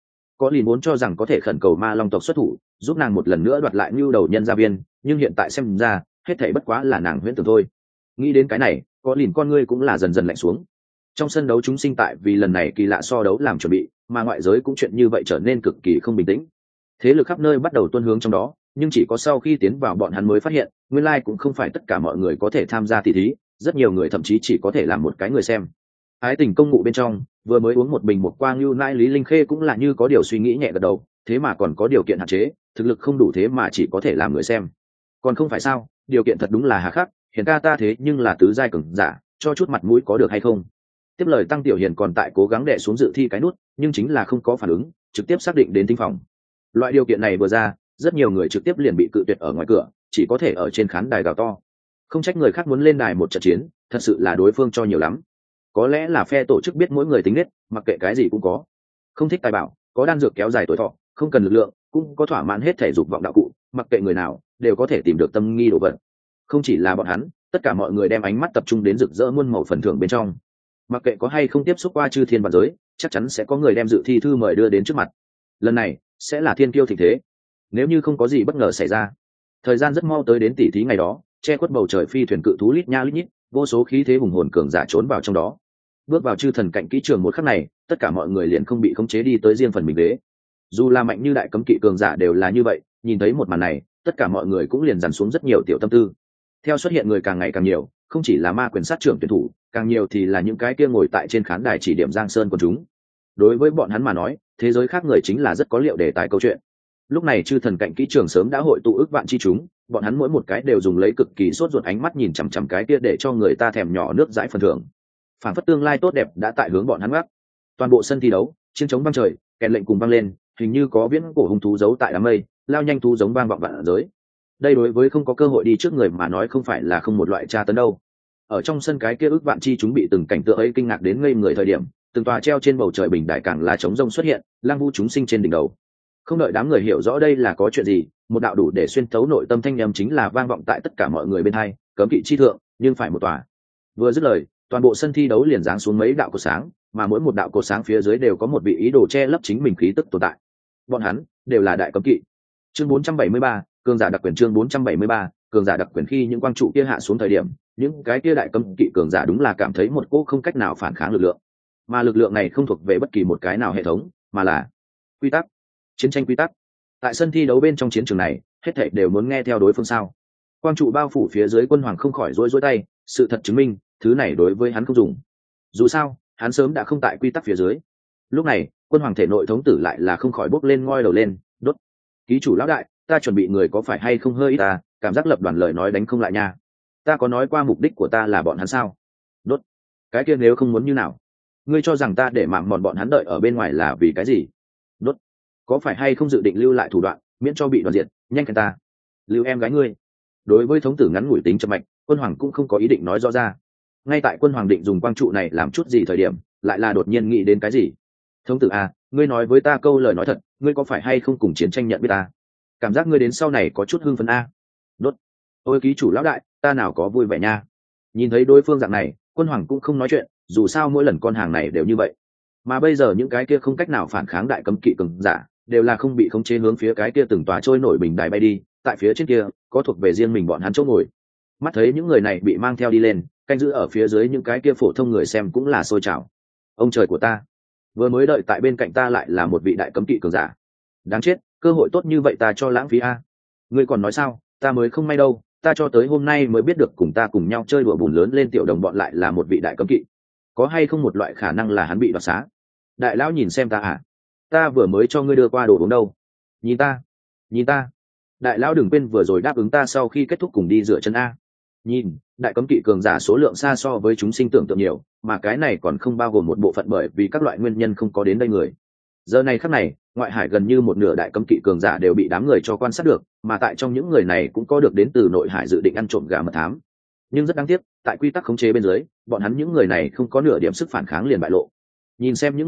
có lìn muốn cho rằng có thể khẩn cầu ma long tộc xuất thủ giúp nàng một lần nữa đoạt lại lưu đầu nhân gia viên, nhưng hiện tại xem ra hết thảy bất quá là nàng huyễn tưởng thôi. Nghĩ đến cái này, có lìn con ngươi cũng là dần dần lạnh xuống. Trong sân đấu chúng sinh tại vì lần này kỳ lạ so đấu làm chuẩn bị, mà ngoại giới cũng chuyện như vậy trở nên cực kỳ không bình tĩnh. Thế lực khắp nơi bắt đầu tuôn hướng trong đó, nhưng chỉ có sau khi tiến vào bọn hắn mới phát hiện nguyên lai cũng không phải tất cả mọi người có thể tham gia tỷ thí, rất nhiều người thậm chí chỉ có thể làm một cái người xem. Ái tình công ngụ bên trong vừa mới uống một bình một quang lưu nai Lý Linh Khê cũng là như có điều suy nghĩ nhẹ gật đầu, thế mà còn có điều kiện hạn chế, thực lực không đủ thế mà chỉ có thể làm người xem. Còn không phải sao, điều kiện thật đúng là hà khắc, hiện ca ta thế nhưng là tứ giai cường giả, cho chút mặt mũi có được hay không? Tiếp lời Tăng Tiểu Hiền còn tại cố gắng đè xuống dự thi cái nút, nhưng chính là không có phản ứng, trực tiếp xác định đến thính phòng. Loại điều kiện này vừa ra, rất nhiều người trực tiếp liền bị cự tuyệt ở ngoài cửa, chỉ có thể ở trên khán đài gào to. Không trách người khác muốn lên đài một trận chiến, thật sự là đối phương cho nhiều lắm. Có lẽ là phe tổ chức biết mỗi người tính nết, mặc kệ cái gì cũng có. Không thích tài bảo, có đan dược kéo dài tuổi thọ, không cần lực lượng, cũng có thỏa mãn hết thể dục vọng đạo cụ, mặc kệ người nào đều có thể tìm được tâm nghi đồ vật. Không chỉ là bọn hắn, tất cả mọi người đem ánh mắt tập trung đến rực rỡ muôn màu phần thưởng bên trong. Mặc kệ có hay không tiếp xúc qua chư thiên vạn giới, chắc chắn sẽ có người đem dự thi thư mời đưa đến trước mặt. Lần này sẽ là thiên kiêu thịnh thế, nếu như không có gì bất ngờ xảy ra. Thời gian rất mau tới đến tỷ thí ngày đó, che khuất bầu trời phi thuyền cự thú lít nha lít nhít, vô số khí thế hùng hồn cường giả trốn vào trong đó. Bước vào chư thần cạnh kỹ trường một khắc này, tất cả mọi người liền không bị khống chế đi tới riêng phần mình ghế. Dù là mạnh như đại cấm kỵ cường giả đều là như vậy, nhìn thấy một màn này, tất cả mọi người cũng liền dằn xuống rất nhiều tiểu tâm tư. Theo xuất hiện người càng ngày càng nhiều, không chỉ là ma quyền sát trưởng tuyển thủ, càng nhiều thì là những cái kia ngồi tại trên khán đài chỉ điểm Giang Sơn của chúng. Đối với bọn hắn mà nói, thế giới khác người chính là rất có liệu đề tài câu chuyện. Lúc này chư thần cạnh kỹ trường sớm đã hội tụ ước vạn chi chúng, bọn hắn mỗi một cái đều dùng lấy cực kỳ sốt ruột ánh mắt nhìn chằm chằm cái kia để cho người ta thèm nhỏ nước dãi phần thưởng. Phản phất tương lai tốt đẹp đã tại hướng bọn hắn gác. Toàn bộ sân thi đấu, chiến trống vang trời, kèn lệnh cùng vang lên, hình như có viễn cổ hung thú giấu tại đám mây, lao nhanh thú giống vang vọng vạn giới. Đây đối với không có cơ hội đi trước người mà nói không phải là không một loại tra tấn đâu. Ở trong sân cái kia ước vạn chi chúng bị từng cảnh tượng ấy kinh ngạc đến ngây người thời điểm, từng tòa treo trên bầu trời bình đại càng là trống rông xuất hiện, lang vu chúng sinh trên đỉnh đầu. Không đợi đám người hiểu rõ đây là có chuyện gì, một đạo đủ để xuyên thấu nội tâm thanh âm chính là vang vọng tại tất cả mọi người bên hai, cấm kỵ chi thượng, nhưng phải một tòa. Vừa dứt lời, toàn bộ sân thi đấu liền giáng xuống mấy đạo cột sáng, mà mỗi một đạo cột sáng phía dưới đều có một vị ý đồ che lấp chính mình khí tức tồn tại. Bọn hắn đều là đại cấm kỵ. Chương 473, cường giả đặc quyền. Chương 473, cường giả đặc quyền. Khi những quang trụ kia hạ xuống thời điểm, những cái kia đại cấm kỵ cường giả đúng là cảm thấy một cỗ không cách nào phản kháng lực lượng, mà lực lượng này không thuộc về bất kỳ một cái nào hệ thống, mà là quy tắc, chiến tranh quy tắc. Tại sân thi đấu bên trong chiến trường này, hết thảy đều muốn nghe theo đối phương sao? Quang trụ bao phủ phía dưới quân hoàng không khỏi rối tay, sự thật chứng minh, thứ này đối với hắn không dùng. Dù sao, hắn sớm đã không tại quy tắc phía dưới. Lúc này, quân hoàng thể nội thống tử lại là không khỏi bốc lên ngoi đầu lên, đốt. Ký chủ lão đại, ta chuẩn bị người có phải hay không hơi ít ta, cảm giác lập đoàn lời nói đánh không lại nha. Ta có nói qua mục đích của ta là bọn hắn sao? Đốt. Cái kia nếu không muốn như nào? Ngươi cho rằng ta để mạm mòn bọn hắn đợi ở bên ngoài là vì cái gì? Đốt. Có phải hay không dự định lưu lại thủ đoạn, miễn cho bị đoàn diệt, nhanh khen ta. Lưu em gái ngươi. Đối với thống tử ngắn ngủi tính chậm mạch, quân hoàng cũng không có ý định nói rõ ra. Ngay tại quân hoàng định dùng quang trụ này làm chút gì thời điểm, lại là đột nhiên nghĩ đến cái gì. Thống tử à, ngươi nói với ta câu lời nói thật, ngươi có phải hay không cùng chiến tranh nhận biết ta? Cảm giác ngươi đến sau này có chút hưng phấn a. Đốt. Ôi ký chủ lão đại, ta nào có vui vẻ nha. Nhìn thấy đối phương dạng này, quân hoàng cũng không nói chuyện, dù sao mỗi lần con hàng này đều như vậy. Mà bây giờ những cái kia không cách nào phản kháng đại cấm kỵ cường giả, đều là không bị khống chế hướng phía cái kia từng tòa trôi nổi bình đài bay đi, tại phía trên kia có thuộc về riêng mình bọn hắn chỗ ngồi. Mắt thấy những người này bị mang theo đi lên, canh giữ ở phía dưới những cái kia phổ thông người xem cũng là sôi trào. Ông trời của ta, vừa mới đợi tại bên cạnh ta lại là một vị đại cấm kỵ cường giả. Đáng chết, cơ hội tốt như vậy ta cho lãng phí a. Ngươi còn nói sao, ta mới không may đâu, ta cho tới hôm nay mới biết được cùng ta cùng nhau chơi đùa bùn lớn lên tiểu đồng bọn lại là một vị đại cấm kỵ. Có hay không một loại khả năng là hắn bị đoạt xá? Đại lão nhìn xem ta à, ta vừa mới cho ngươi đưa qua đồ uống đâu. Nhìn ta, nhìn ta. Đại lão đừng quên vừa rồi đáp ứng ta sau khi kết thúc cùng đi rửa chân a. Nhìn, đại cấm kỵ cường giả số lượng xa so với chúng sinh tưởng tượng nhiều, mà cái này còn không bao gồm một bộ phận bởi vì các loại nguyên nhân không có đến đây người. Giờ này khắc này, ngoại hải gần như một nửa đại cấm kỵ cường giả đều bị đám người cho quan sát được, mà tại trong những người này cũng có được đến từ nội hải dự định ăn trộm gà mật thám. Nhưng rất đáng tiếc, tại quy tắc khống chế bên dưới, bọn hắn những người này không có nửa điểm sức phản kháng liền bại lộ. Nhìn xem những người này,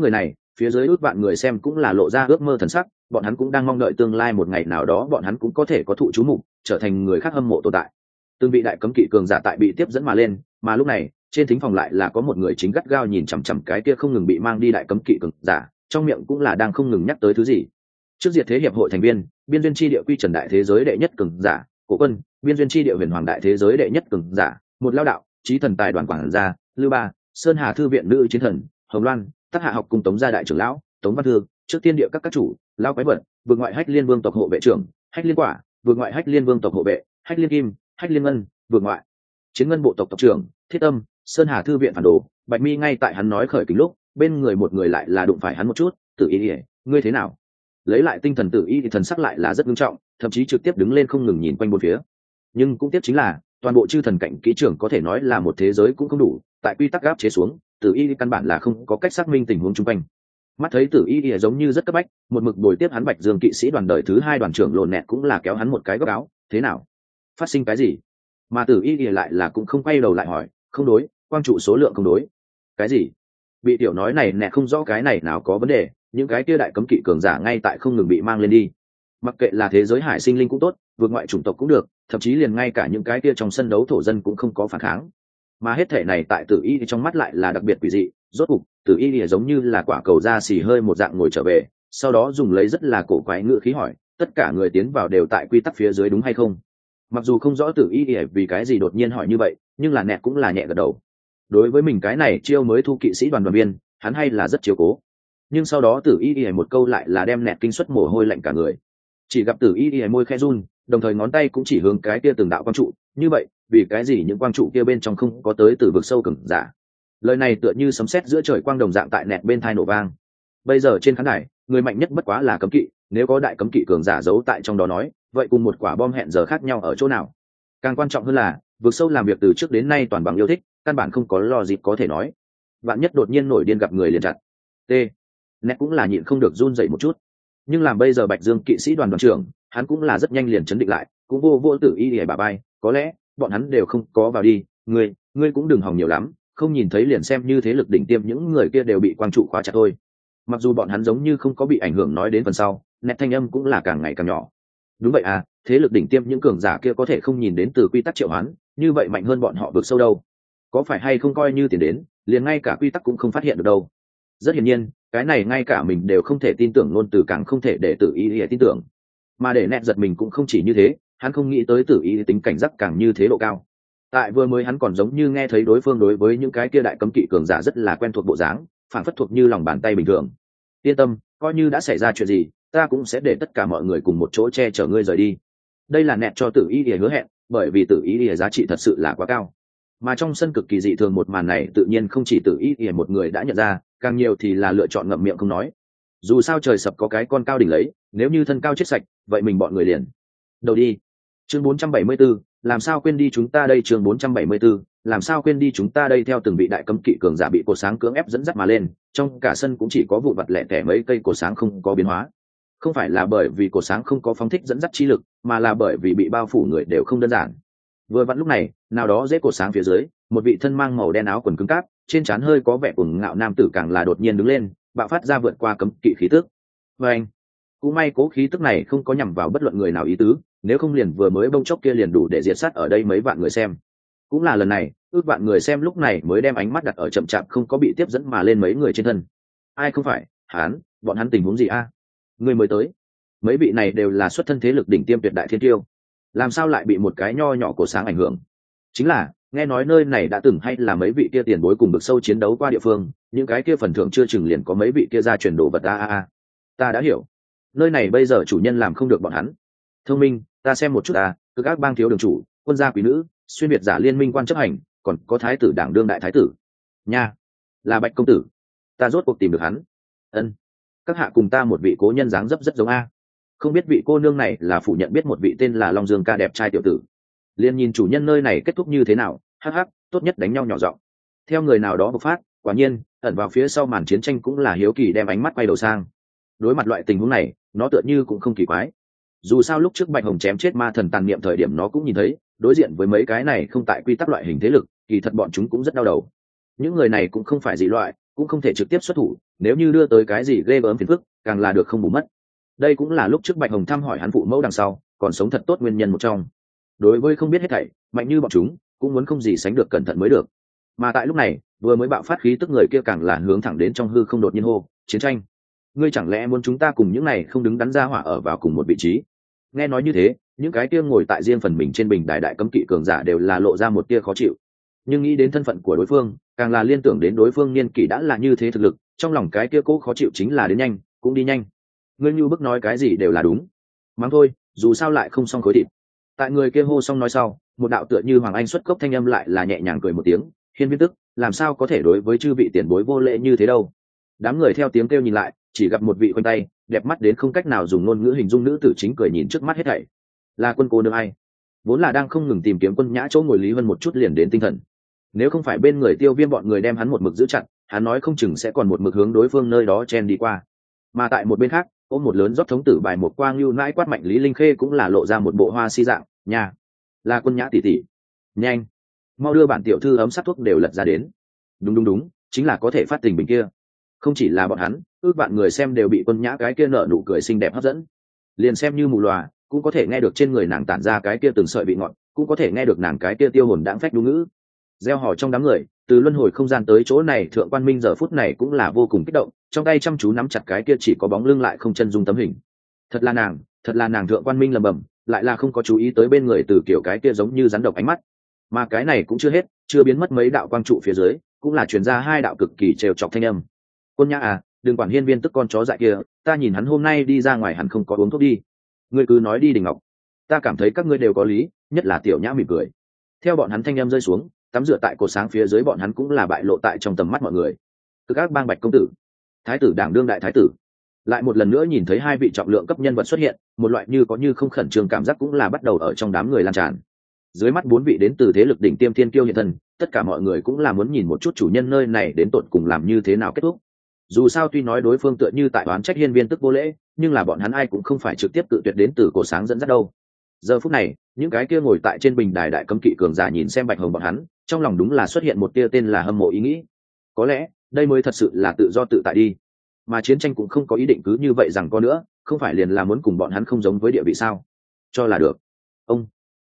phía dưới ước vạn người xem cũng là lộ ra ước mơ thần sắc, bọn hắn cũng đang mong đợi tương lai một ngày nào đó bọn hắn cũng có thể có thụ chú mục, trở thành người khác hâm mộ tồn tại. Từng vị đại cấm kỵ cường giả tại bị tiếp dẫn mà lên, mà lúc này trên thính phòng lại là có một người chính gắt gao nhìn chằm chằm cái kia không ngừng bị mang đi đại cấm kỵ cường giả, trong miệng cũng là đang không ngừng nhắc tới thứ gì. Trước diệt thế hiệp hội thành viên, biên duyên chi địa quy trần đại thế giới đệ nhất cường giả, Cổ Quân, biên duyên chi địa huyền hoàng đại thế giới đệ nhất cường giả, một lao đạo, chí thần tài đoàn quảng gia, Lưu Ba, Sơn Hà thư viện nữ chiến thần, Hồng Loan, Tác Hạ học cùng Tống gia đại trưởng lão, Tống Văn Thương, trước tiên địa các chủ, lao quái vật, vượt ngoại hách liên vương tộc hộ vệ trưởng, hách liên quả, vượt ngoại hách liên vương tộc hộ vệ, hách liên kim, hách liên ngân, vượt ngoại chiến ngân bộ tộc tộc trưởng, Thiết Âm, Sơn Hà thư viện phản đồ. Bạch Mi ngay tại hắn nói khởi kính lúc, bên người một người lại là đụng phải hắn một chút, Tử Y, ngươi thế nào? Lấy lại tinh thần Tử Y thì thần sắc lại là rất nghiêm trọng, thậm chí trực tiếp đứng lên không ngừng nhìn quanh bốn phía. Nhưng cũng tiếp chính là toàn bộ chư thần cảnh kỹ trưởng có thể nói là một thế giới cũng không đủ, tại quy tắc áp chế xuống, Tử Y căn bản là không có cách xác minh tình huống chung quanh. Mắt thấy Tử Y giống như rất cấp bách, một mực bồi tiếp hắn Bạch Dương kỵ sĩ đoàn đời thứ hai đoàn trưởng Lồn Nẹt cũng là kéo hắn một cái góc áo, thế nào? Phát sinh cái gì? Mà Tử Y lại là cũng không quay đầu lại hỏi, không đối, quang trụ số lượng không đối. Cái gì? Bị tiểu nói này Nẹt không rõ cái này nào có vấn đề, những cái kia đại cấm kỵ cường giả ngay tại không ngừng bị mang lên đi. Mặc kệ là thế giới hải sinh linh cũng tốt, vượt ngoại chủng tộc cũng được, thậm chí liền ngay cả những cái kia trong sân đấu thổ dân cũng không có phản kháng. Mà hết thể này tại Tử Y trong mắt lại là đặc biệt quỷ dị, rốt cục Tử Y giống như là quả cầu da xì hơi một dạng ngồi trở về, sau đó dùng lấy rất là cổ quái ngữ khí hỏi, tất cả người tiến vào đều tại quy tắc phía dưới đúng hay không? Mặc dù không rõ Tử Y vì cái gì đột nhiên hỏi như vậy, nhưng là Nẹt cũng là nhẹ gật đầu. Đối với mình cái này chiêu mới thu kỵ sĩ đoàn đoàn viên, hắn hay là rất chiếu cố. Nhưng sau đó Tử Y một câu lại là đem Nẹt kinh suất mồ hôi lạnh cả người. Chỉ gặp Tử Y môi khẽ run, đồng thời ngón tay cũng chỉ hướng cái kia từng đạo quang trụ, như vậy, vì cái gì những quang trụ kia bên trong không có tới từ vực sâu cường giả? Lời này tựa như sấm sét giữa trời quang đồng dạng tại Nẹt bên tai nổ vang. Bây giờ trên khán đài, người mạnh nhất bất quá là cấm kỵ, nếu có đại cấm kỵ cường giả giấu tại trong đó nói, vậy cùng một quả bom hẹn giờ khác nhau ở chỗ nào? Càng quan trọng hơn là, vực sâu làm việc từ trước đến nay toàn bằng yêu thích, căn bản không có lo gì có thể nói. Vạn nhất đột nhiên nổi điên gặp người liền chặt. T. Nẹt cũng là nhịn không được run dậy một chút. Nhưng làm bây giờ Bạch Dương kỵ sĩ đoàn đoàn trưởng, hắn cũng là rất nhanh liền chấn định lại, cũng vô Tử Y để bà bay, có lẽ bọn hắn đều không có vào đi, ngươi cũng đừng hòng nhiều lắm, không nhìn thấy liền xem như thế lực đỉnh tiêm những người kia đều bị quang trụ khóa chặt thôi. Mặc dù bọn hắn giống như không có bị ảnh hưởng nói đến phần sau, Nẹt thanh âm cũng là càng ngày càng nhỏ. Đúng vậy à, thế lực đỉnh tiêm những cường giả kia có thể không nhìn đến từ quy tắc triệu hoán, như vậy mạnh hơn bọn họ vượt sâu đâu. Có phải hay không coi như tiền đến, liền ngay cả quy tắc cũng không phát hiện được đâu. Rất hiển nhiên, cái này ngay cả mình đều không thể tin tưởng, luôn từ càng không thể để Tử Y tin tưởng. Mà để Nẹt giật mình cũng không chỉ như thế, hắn không nghĩ tới Tử Y tính cảnh giác càng như thế độ cao. Tại vừa mới hắn còn giống như nghe thấy đối phương đối với những cái kia đại cấm kỵ cường giả rất là quen thuộc bộ dáng, phản phất thuộc như lòng bàn tay bình thường. Yên tâm, coi như đã xảy ra chuyện gì, ta cũng sẽ để tất cả mọi người cùng một chỗ che chở ngươi rời đi. Đây là Nẹt cho Tử Y hứa hẹn, bởi vì Tử Y giá trị thật sự là quá cao. Mà trong sân cực kỳ dị thường một màn này tự nhiên không chỉ Tử Y một người đã nhận ra, càng nhiều thì là lựa chọn ngậm miệng không nói. Dù sao trời sập có cái con cao đỉnh lấy, nếu như thân cao chết sạch, vậy mình bọn người liền đầu đi. Chương 474, làm sao quên đi chúng ta đây? Chương 474, làm sao quên đi chúng ta đây? Theo từng vị đại cấm kỵ cường giả bị cột sáng cưỡng ép dẫn dắt mà lên, trong cả sân cũng chỉ có vụn vặt lẻ tẻ mấy cây cột sáng không có biến hóa. Không phải là bởi vì cột sáng không có phóng thích dẫn dắt chi lực, mà là bởi vì bị bao phủ người đều không đơn giản. Vừa vặn lúc này, nào đó dễ cột sáng phía dưới, một vị thân mang màu đen áo quần cứng cáp, trên trán hơi có vẻ cuồng ngạo nam tử càng là đột nhiên đứng lên, bạo phát ra vượt qua cấm kỵ khí tức. Và anh, cũng may cố khí tức này không có nhằm vào bất luận người nào ý tứ, nếu không liền vừa mới bông chốc kia liền đủ để diệt sát ở đây mấy vạn người xem. Cũng là lần này, ước vạn người xem lúc này mới đem ánh mắt đặt ở chậm chạp không có bị tiếp dẫn mà lên mấy người trên thân. Ai không phải? Bọn hắn tình huống gì a? Người mới tới. Mấy vị này đều là xuất thân thế lực đỉnh tiêm tuyệt đại thiên tiêu, làm sao lại bị một cái nho nhỏ cổ sáng ảnh hưởng? Chính là nghe nói nơi này đã từng hay là mấy vị kia tiền bối cùng bực sâu chiến đấu qua địa phương, những cái kia phần thưởng chưa chừng liền có mấy vị kia ra truyền đồ vật. Ta đã hiểu, nơi này bây giờ chủ nhân làm không được bọn hắn. Thông minh, ta xem một chút cực ác bang thiếu đường chủ, quân gia quý nữ, xuyên việt giả liên minh quan chấp hành, còn có thái tử đảng đương đại thái tử nha, là Bạch công tử. Ta rốt cuộc tìm được hắn. Ân, các hạ cùng ta một vị cố nhân dáng dấp rất giống không biết vị cô nương này là phủ nhận biết một vị tên là Long Dương ca đẹp trai tiểu tử. Liên nhìn chủ nhân nơi này kết thúc như thế nào, tốt nhất đánh nhau nhỏ giọng. Theo người nào đó bộc phát, quả nhiên ẩn vào phía sau màn chiến tranh cũng là hiếu kỳ đem ánh mắt quay đầu sang. Đối mặt loại tình huống này, nó tựa như cũng không kỳ quái. Dù sao lúc trước Bạch Hồng chém chết ma thần tàn niệm thời điểm nó cũng nhìn thấy, đối diện với mấy cái này không tại quy tắc loại hình thế lực, kỳ thật bọn chúng cũng rất đau đầu. Những người này cũng không phải dị loại, cũng không thể trực tiếp xuất thủ, nếu như đưa tới cái gì ghê gớm phiền phức càng là được không bù mất. Đây cũng là lúc trước Bạch Hồng thăm hỏi hắn phụ mẫu đằng sau còn sống thật tốt nguyên nhân một trong. Đối với không biết hết thảy mạnh như bọn chúng cũng muốn không gì sánh được cẩn thận mới được. Mà tại lúc này vừa mới bạo phát khí tức người kia càng là hướng thẳng đến trong hư không đột nhiên hô chiến tranh. Ngươi chẳng lẽ muốn chúng ta cùng những này không đứng đắn ra hỏa ở vào cùng một vị trí? Nghe nói như thế, những cái kia ngồi tại riêng phần mình trên bình đài đại cấm kỵ cường giả đều là lộ ra một tia khó chịu. Nhưng nghĩ đến thân phận của đối phương, càng là liên tưởng đến đối phương niên kỷ đã là như thế thực lực, trong lòng cái kia cố khó chịu chính là đến nhanh, cũng đi nhanh. Ngươi như bức nói cái gì đều là đúng. Mắng thôi, dù sao lại không xong khối thịt. Tại người kia hô xong nói sau, một đạo tựa như hoàng anh xuất cốc thanh âm lại là nhẹ nhàng cười một tiếng, Hiên Viên Tức, làm sao có thể đối với chư vị tiền bối vô lễ như thế đâu. Đám người theo tiếng kêu nhìn lại, chỉ gặp một vị khoanh tay đẹp mắt đến không cách nào dùng ngôn ngữ hình dung nữ tử chính cười nhìn trước mắt hết thảy. Là Quân cô nương ai? Vốn là đang không ngừng tìm kiếm Quân Nhã chỗ ngồi Lý Vân một chút liền đến tinh thần. Nếu không phải bên người Tiêu Viêm bọn người đem hắn một mực giữ chặt, hắn nói không chừng sẽ còn một mực hướng đối phương nơi đó chen đi qua. Mà tại một bên khác, ôm một lớn rót thống tử bài một quang lưu nãi quát mạnh Lý Linh Khê cũng là lộ ra một bộ hoa si dạng, nhà, là Quân Nhã tỷ tỷ, nhanh, mau đưa bản tiểu thư ấm sát thuốc đều lật ra đến. Đúng, chính là có thể phát tình bình kia. Không chỉ là bọn hắn, ước vạn người xem đều bị Quân Nhã cái kia nở nụ cười xinh đẹp hấp dẫn. Liền xem như mù lòa, cũng có thể nghe được trên người nàng tản ra cái kia từng sợi vị ngọt, cũng có thể nghe được nàng cái kia tiêu hồn đãng phách đú ngữ. Gieo hò trong đám người, từ luân hồi không gian tới chỗ này, Thượng Quan Minh giờ phút này cũng là vô cùng kích động, trong tay chăm chú nắm chặt cái kia chỉ có bóng lưng lại không chân dung tấm hình. Thật là nàng Thượng Quan Minh lẩm bẩm, lại là không có chú ý tới bên người từ kiểu cái kia giống như rắn độc ánh mắt. Mà cái này cũng chưa hết, chưa biến mất mấy đạo quang trụ phía dưới, cũng là truyền ra hai đạo cực kỳ trêu chọc thanh âm. Quân Nhã à, đừng quản Hiên Viên Tức con chó dại kia, ta nhìn hắn hôm nay đi ra ngoài hẳn không có uống thuốc đi. Ngươi cứ nói đi Đình Ngọc, ta cảm thấy các ngươi đều có lý, nhất là Tiểu Nhã mỉm cười. Theo bọn hắn thanh âm rơi xuống, tắm rửa tại cột sáng phía dưới bọn hắn cũng là bại lộ tại trong tầm mắt mọi người. Từ các bang Bạch công tử, thái tử Đảng đương đại thái tử, lại một lần nữa nhìn thấy hai vị trọng lượng cấp nhân vật xuất hiện, một loại như có như không khẩn trương cảm giác cũng là bắt đầu ở trong đám người lan tràn. Dưới mắt bốn vị đến từ thế lực đỉnh tiêm thiên kiêu hiện thân, tất cả mọi người cũng là muốn nhìn một chút chủ nhân nơi này đến tột cùng làm như thế nào kết thúc. Dù sao tuy nói đối phương tựa như tại oán trách Hiên Viên Tức vô lễ, nhưng là bọn hắn ai cũng không phải trực tiếp tự tuyệt đến từ cổ sáng dẫn dắt đâu. Giờ phút này, những cái kia ngồi tại trên bình đài đại cấm kỵ cường giả nhìn xem Bạch Hồng bọn hắn, trong lòng đúng là xuất hiện một tia tên là hâm mộ ý nghĩ. Có lẽ đây mới thật sự là tự do tự tại đi, mà chiến tranh cũng không có ý định cứ như vậy rằng có nữa, không phải liền là muốn cùng bọn hắn không giống với địa vị sao? Cho là được. Ông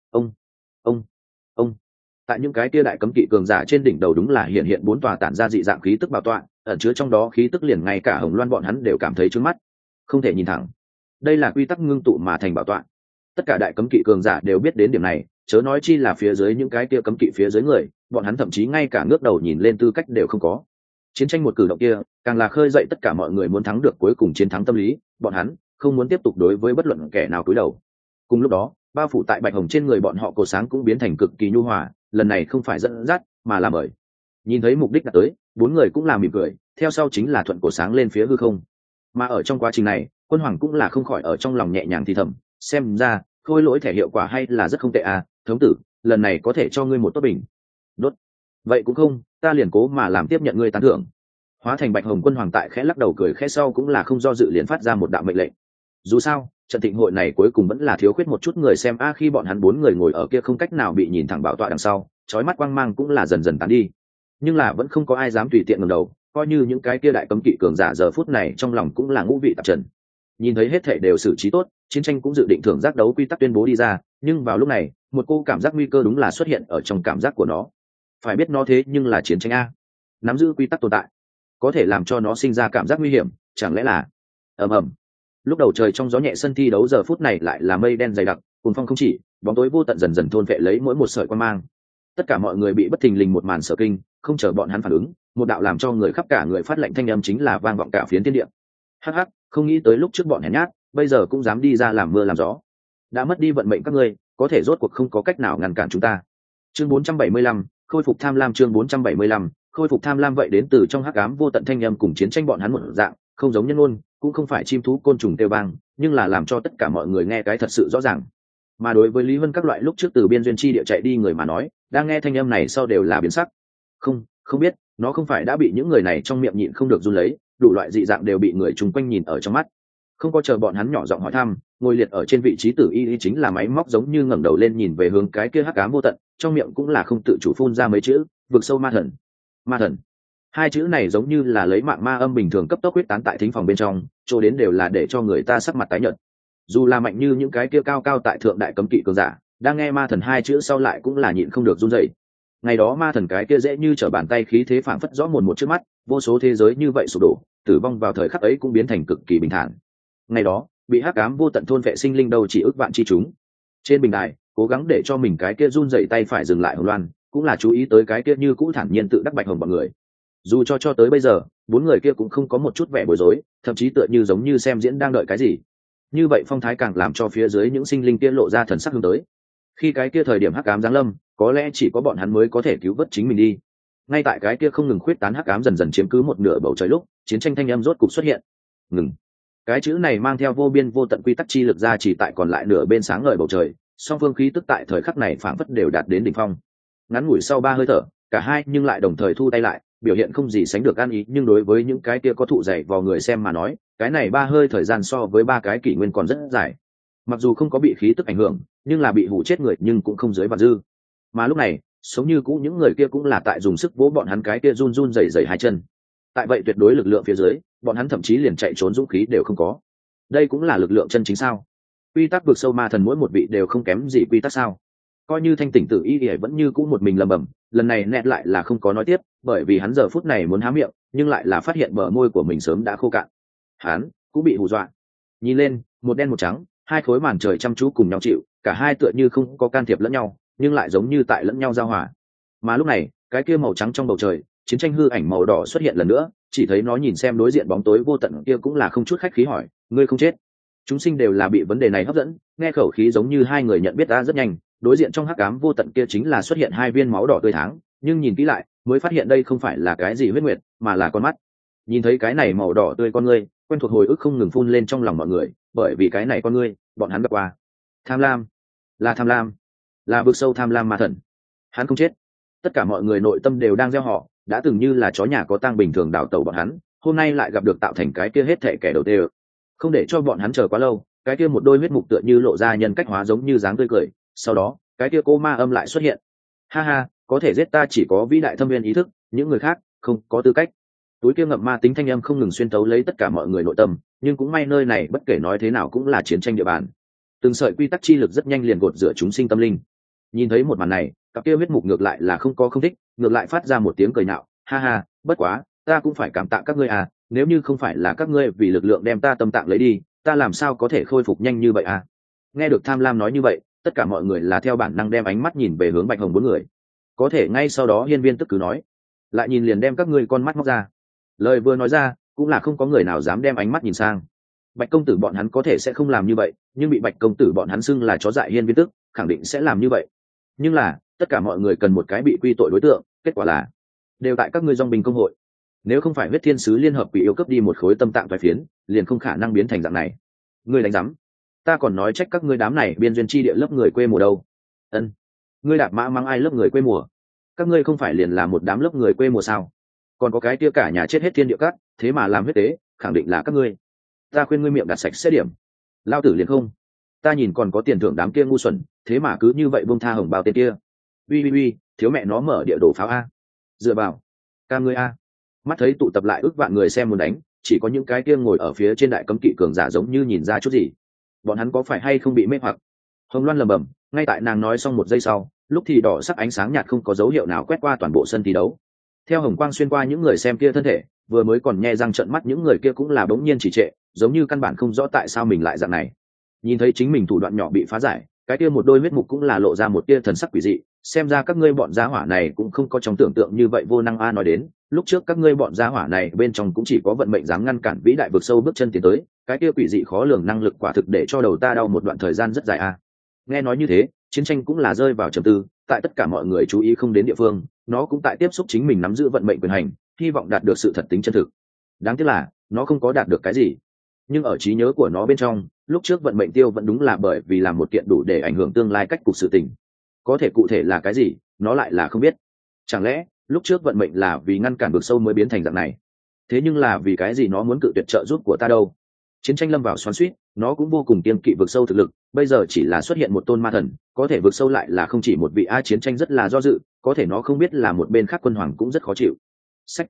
tại những cái kia đại cấm kỵ cường giả trên đỉnh đầu đúng là hiện bốn tòa tản ra dị dạng khí tức bảo tọa, ẩn chứa trong đó khí tức liền ngay cả Hồng Loan bọn hắn đều cảm thấy trướng mắt, không thể nhìn thẳng. Đây là quy tắc ngưng tụ mà thành bảo tọa, tất cả đại cấm kỵ cường giả đều biết đến điểm này, chớ nói chi là phía dưới những cái kia cấm kỵ phía dưới người, bọn hắn thậm chí ngay cả ngước đầu nhìn lên tư cách đều không có. Chiến tranh một cử động kia càng là khơi dậy tất cả mọi người muốn thắng được cuối cùng chiến thắng tâm lý, bọn hắn không muốn tiếp tục đối với bất luận kẻ nào cúi đầu. Cùng lúc đó, bao phủ tại Bạch Hồng trên người bọn họ cổ sáng cũng biến thành cực kỳ nhu hòa, lần này không phải dẫn dắt mà là mời. Nhìn thấy mục đích đã tới, bốn người cũng là mỉm cười, theo sau chính là thuận cổ sáng lên phía hư không. Mà ở trong quá trình này, Quân Hoàng cũng là không khỏi ở trong lòng nhẹ nhàng thì thầm, xem ra khôi lỗi thẻ hiệu quả hay là rất không tệ à, thống tử, lần này có thể cho ngươi một tốt bình. Đốt. Vậy cũng không, ta liền cố mà làm tiếp nhận ngươi tán thưởng. Hóa thành Bạch Hồng Quân Hoàng tại khẽ lắc đầu cười khẽ sau cũng là không do dự liền phát ra một đạo mệnh lệnh. Dù sao, trận thịnh hội này cuối cùng vẫn là thiếu khuyết một chút người xem a, khi bọn hắn bốn người ngồi ở kia không cách nào bị nhìn thẳng bảo tọa đằng sau, chói mắt quang mang cũng là dần dần tán đi. Nhưng là vẫn không có ai dám tùy tiện ngẩng đầu, coi như những cái kia đại cấm kỵ cường giả giờ phút này trong lòng cũng là ngũ vị tạp trần. Nhìn thấy hết thảy đều xử trí tốt, chiến tranh cũng dự định thưởng giác đấu quy tắc tuyên bố đi ra, nhưng vào lúc này, một cô cảm giác nguy cơ đúng là xuất hiện ở trong cảm giác của nó. Phải biết nó thế nhưng là chiến tranh a, nắm giữ quy tắc tồn tại, có thể làm cho nó sinh ra cảm giác nguy hiểm, chẳng lẽ là ầm ầm. Lúc đầu trời trong gió nhẹ sân thi đấu giờ phút này lại là mây đen dày đặc, cuồng phong không chỉ, bóng tối vô tận dần dần thôn vệ lấy mỗi một sợi quang mang. Tất cả mọi người bị bất thình lình một màn sợ kinh, không chờ bọn hắn phản ứng, một đạo làm cho người khắp cả người phát lệnh thanh âm chính là vang vọng cả phiến thiên địa. Hắc hắc, không nghĩ tới lúc trước bọn hèn nhát, bây giờ cũng dám đi ra làm mưa làm gió. Đã mất đi vận mệnh các ngươi, có thể rốt cuộc không có cách nào ngăn cản chúng ta. Chương 475, khôi phục tham lam. Chương 475, khôi phục tham lam. Vậy đến từ trong hắc ám vô tận thanh âm cùng chiến tranh bọn hắn một dạng, không giống nhân ngôn, cũng không phải chim thú côn trùng kêu vang, nhưng là làm cho tất cả mọi người nghe cái thật sự rõ ràng. Mà đối với Lý Vân các loại lúc trước từ biên duyên chi địa chạy đi người mà nói, đang nghe thanh âm này sau đều là biến sắc. Không biết, nó không phải đã bị những người này trong miệng nhịn không được run lấy, đủ loại dị dạng đều bị người chung quanh nhìn ở trong mắt. Không có chờ bọn hắn nhỏ giọng hỏi thăm, ngồi liệt ở trên vị trí tử y chính là máy móc giống như ngẩng đầu lên nhìn về hướng cái kia hắc ám vô tận, trong miệng cũng là không tự chủ phun ra mấy chữ, vực sâu ma thần. Ma thần. Hai chữ này giống như là lấy mạng ma âm bình thường cấp tốc quyết tán tại thính phòng bên trong, chỗ đến đều là để cho người ta sắc mặt tái nhợt. Dù là mạnh như những cái kia cao cao tại thượng đại cấm kỵ cường giả, đang nghe ma thần hai chữ sau lại cũng là nhịn không được run rẩy. Ngày đó ma thần cái kia dễ như trở bàn tay khí thế phảng phất rõ mồn một trước mắt, vô số thế giới như vậy sụp đổ, tử vong vào thời khắc ấy cũng biến thành cực kỳ bình thản. Ngày đó, bị hắc ám vô tận thôn vệ sinh linh đâu chỉ ước vạn chi chúng. Trên bình đài, cố gắng để cho mình cái kia run rẩy tay phải dừng lại Hồng Loan, cũng là chú ý tới cái kia như cũ thản nhiên tự đắc Bạch Hồng bọn người. Dù cho tới bây giờ, bốn người kia cũng không có một chút vẻ bối rối, thậm chí tựa như giống như xem diễn đang đợi cái gì. Như vậy phong thái càng làm cho phía dưới những sinh linh kia lộ ra thần sắc hướng tới. Khi cái kia thời điểm hắc ám giáng lâm, có lẽ chỉ có bọn hắn mới có thể cứu vớt chính mình đi. Ngay tại cái kia không ngừng khuyết tán hắc ám dần dần chiếm cứ một nửa bầu trời lúc, chiến tranh thanh âm rốt cục xuất hiện. Ngừng. Cái chữ này mang theo vô biên vô tận quy tắc chi lực ra chỉ tại còn lại nửa bên sáng ngời bầu trời, song phương khí tức tại thời khắc này phảng phất đều đạt đến đỉnh phong. Ngắn ngủi sau 3 hơi thở, cả hai nhưng lại đồng thời thu tay lại, biểu hiện không gì sánh được ăn ý, nhưng đối với những cái kia có thụ dày vào người xem mà nói, cái này 3 hơi thời gian so với 3 cái kỷ nguyên còn rất dài. Mặc dù không có bị khí tức ảnh hưởng, nhưng là bị hủ chết người nhưng cũng không dưới vạn dư. Mà lúc này, sống như cũ những người kia cũng là tại dùng sức vỗ bọn hắn cái kia run run rẩy rẩy hai chân. Tại vậy tuyệt đối lực lượng phía dưới, bọn hắn thậm chí liền chạy trốn dũng khí đều không có. Đây cũng là lực lượng chân chính sao? Quy tắc vực sâu ma thần mỗi một vị đều không kém gì quy tắc sao? Coi như thanh tỉnh tự y thì vẫn như cũ một mình lầm bầm, lần này nẹt lại là không có nói tiếp, bởi vì hắn giờ phút này muốn há miệng, nhưng lại là phát hiện bờ môi của mình sớm đã khô cạn. Hắn cũng bị hù dọa. Nhìn lên, một đen một trắng, hai khối màn trời chăm chú cùng nhau chịu, cả hai tựa như không có can thiệp lẫn nhau, nhưng lại giống như tại lẫn nhau giao hòa. Mà lúc này, cái kia màu trắng trong bầu trời, chiến tranh hư ảnh màu đỏ xuất hiện lần nữa, chỉ thấy nó nhìn xem đối diện bóng tối vô tận kia cũng là không chút khách khí hỏi, ngươi không chết? Chúng sinh đều là bị vấn đề này hấp dẫn, nghe khẩu khí giống như hai người nhận biết ta rất nhanh, đối diện trong hắc ám vô tận kia chính là xuất hiện hai viên máu đỏ tươi tháng, nhưng nhìn kỹ lại, mới phát hiện đây không phải là cái gì huyết nguyệt, mà là con mắt. Nhìn thấy cái này màu đỏ tươi con ngươi, quen thuộc hồi ức không ngừng phun lên trong lòng mọi người, bởi vì cái này con ngươi, bọn hắn gặp qua. Tham lam, là vực sâu tham lam ma thần. Hắn không chết. Tất cả mọi người nội tâm đều đang gieo họ, đã từng như là chó nhà có tang bình thường đảo tàu bọn hắn, hôm nay lại gặp được tạo thành cái kia hết thệ kẻ đầu tiên. Không để cho bọn hắn chờ quá lâu, cái kia một đôi huyết mục tựa như lộ ra nhân cách hóa giống như dáng tươi cười, sau đó, cái kia cô ma âm lại xuất hiện. Ha ha, có thể giết ta chỉ có vĩ đại thâm viên ý thức, những người khác không có tư cách. Túi kia ngậm ma tính thanh âm không ngừng xuyên tấu lấy tất cả mọi người nội tâm, nhưng cũng may nơi này bất kể nói thế nào cũng là chiến tranh địa bàn. Từng sợi quy tắc chi lực rất nhanh liền gột rửa chúng sinh tâm linh. Nhìn thấy một màn này, cặp kia huyết mục ngược lại là không thích, ngược lại phát ra một tiếng cười nhạo, ha ha, bất quá, ta cũng phải cảm tạ các ngươi à, nếu như không phải là các ngươi vì lực lượng đem ta tâm tạng lấy đi, ta làm sao có thể khôi phục nhanh như vậy à? Nghe được Tham Lam nói như vậy, tất cả mọi người là theo bản năng đem ánh mắt nhìn về hướng Bạch Hồng bốn người. Có thể ngay sau đó Hiên Viên tức cứ nói, lại nhìn liền đem các ngươi con mắt móc ra. Lời vừa nói ra, cũng là không có người nào dám đem ánh mắt nhìn sang. Bạch công tử bọn hắn có thể sẽ không làm như vậy, nhưng bị Bạch công tử bọn hắn xưng là chó dại Hiên Viên tức, khẳng định sẽ làm như vậy. Nhưng là, tất cả mọi người cần một cái bị quy tội đối tượng, kết quả là đều tại các ngươi dòng binh công hội. Nếu không phải huyết thiên sứ liên hợp bị yêu cấp đi một khối tâm tạng vài phiến, liền không khả năng biến thành dạng này. Ngươi đánh rắm, ta còn nói trách các ngươi đám này biên duyên chi địa lớp người quê mùa đâu. Ân, ngươi đạp mã mang ai lớp người quê mùa? Các ngươi không phải liền là một đám lớp người quê mùa sao? Còn có cái kia cả nhà chết hết thiên địa cát, thế mà làm huyết tế, khẳng định là các ngươi. Ta khuyên ngươi miệng đặt sạch sẽ điểm. Lao tử liền không. Ta nhìn còn có tiền thưởng đám kia ngu xuẩn, thế mà cứ như vậy buông tha hồng bào tên kia. Uy, thiếu mẹ nó mở địa đồ pháo a. Dựa vào, ca ngươi a. Mắt thấy tụ tập lại ước vạn người xem muốn đánh, chỉ có những cái kia ngồi ở phía trên đại cấm kỵ cường giả giống như nhìn ra chút gì. Bọn hắn có phải hay không bị mê hoặc? Hồng Loan lầm bầm, ngay tại nàng nói xong một giây sau, lúc thì đỏ sắc ánh sáng nhạt không có dấu hiệu nào quét qua toàn bộ sân thi đấu. Theo hồng quang xuyên qua những người xem kia thân thể, vừa mới còn nhe răng trợn mắt những người kia cũng là bỗng nhiên chỉ trệ, giống như căn bản không rõ tại sao mình lại dạng này. Nhìn thấy chính mình thủ đoạn nhỏ bị phá giải, cái kia một đôi huyết mục cũng là lộ ra một tia thần sắc quỷ dị, xem ra các ngươi bọn gia hỏa này cũng không có trong tưởng tượng như vậy vô năng a nói đến, lúc trước các ngươi bọn gia hỏa này bên trong cũng chỉ có vận mệnh dám ngăn cản vĩ đại vực sâu bước chân tiến tới, cái kia quỷ dị khó lường năng lực quả thực để cho đầu ta đau một đoạn thời gian rất dài a. Nghe nói như thế, chiến tranh cũng là rơi vào trầm tư, tại tất cả mọi người chú ý không đến địa phương, nó cũng tại tiếp xúc chính mình nắm giữ vận mệnh quyền hành, hy vọng đạt được sự thật tính chân thực. Đáng tiếc là, nó không có đạt được cái gì. Nhưng ở trí nhớ của nó bên trong, lúc trước vận mệnh tiêu vẫn đúng là bởi vì làm một kiện đủ để ảnh hưởng tương lai cách cục sự tình. Có thể cụ thể là cái gì, nó lại là không biết. Chẳng lẽ, lúc trước vận mệnh là vì ngăn cản vực sâu mới biến thành dạng này? Thế nhưng là vì cái gì nó muốn cự tuyệt trợ giúp của ta đâu? Chiến tranh lâm vào xoắn xuýt, nó cũng vô cùng kiêng kỵ vực sâu thực lực, bây giờ chỉ là xuất hiện một tôn ma thần, có thể vực sâu lại là không chỉ một vị. Chiến tranh rất là do dự, có thể nó không biết là một bên khác quân hoàng cũng rất khó chịu. Sách,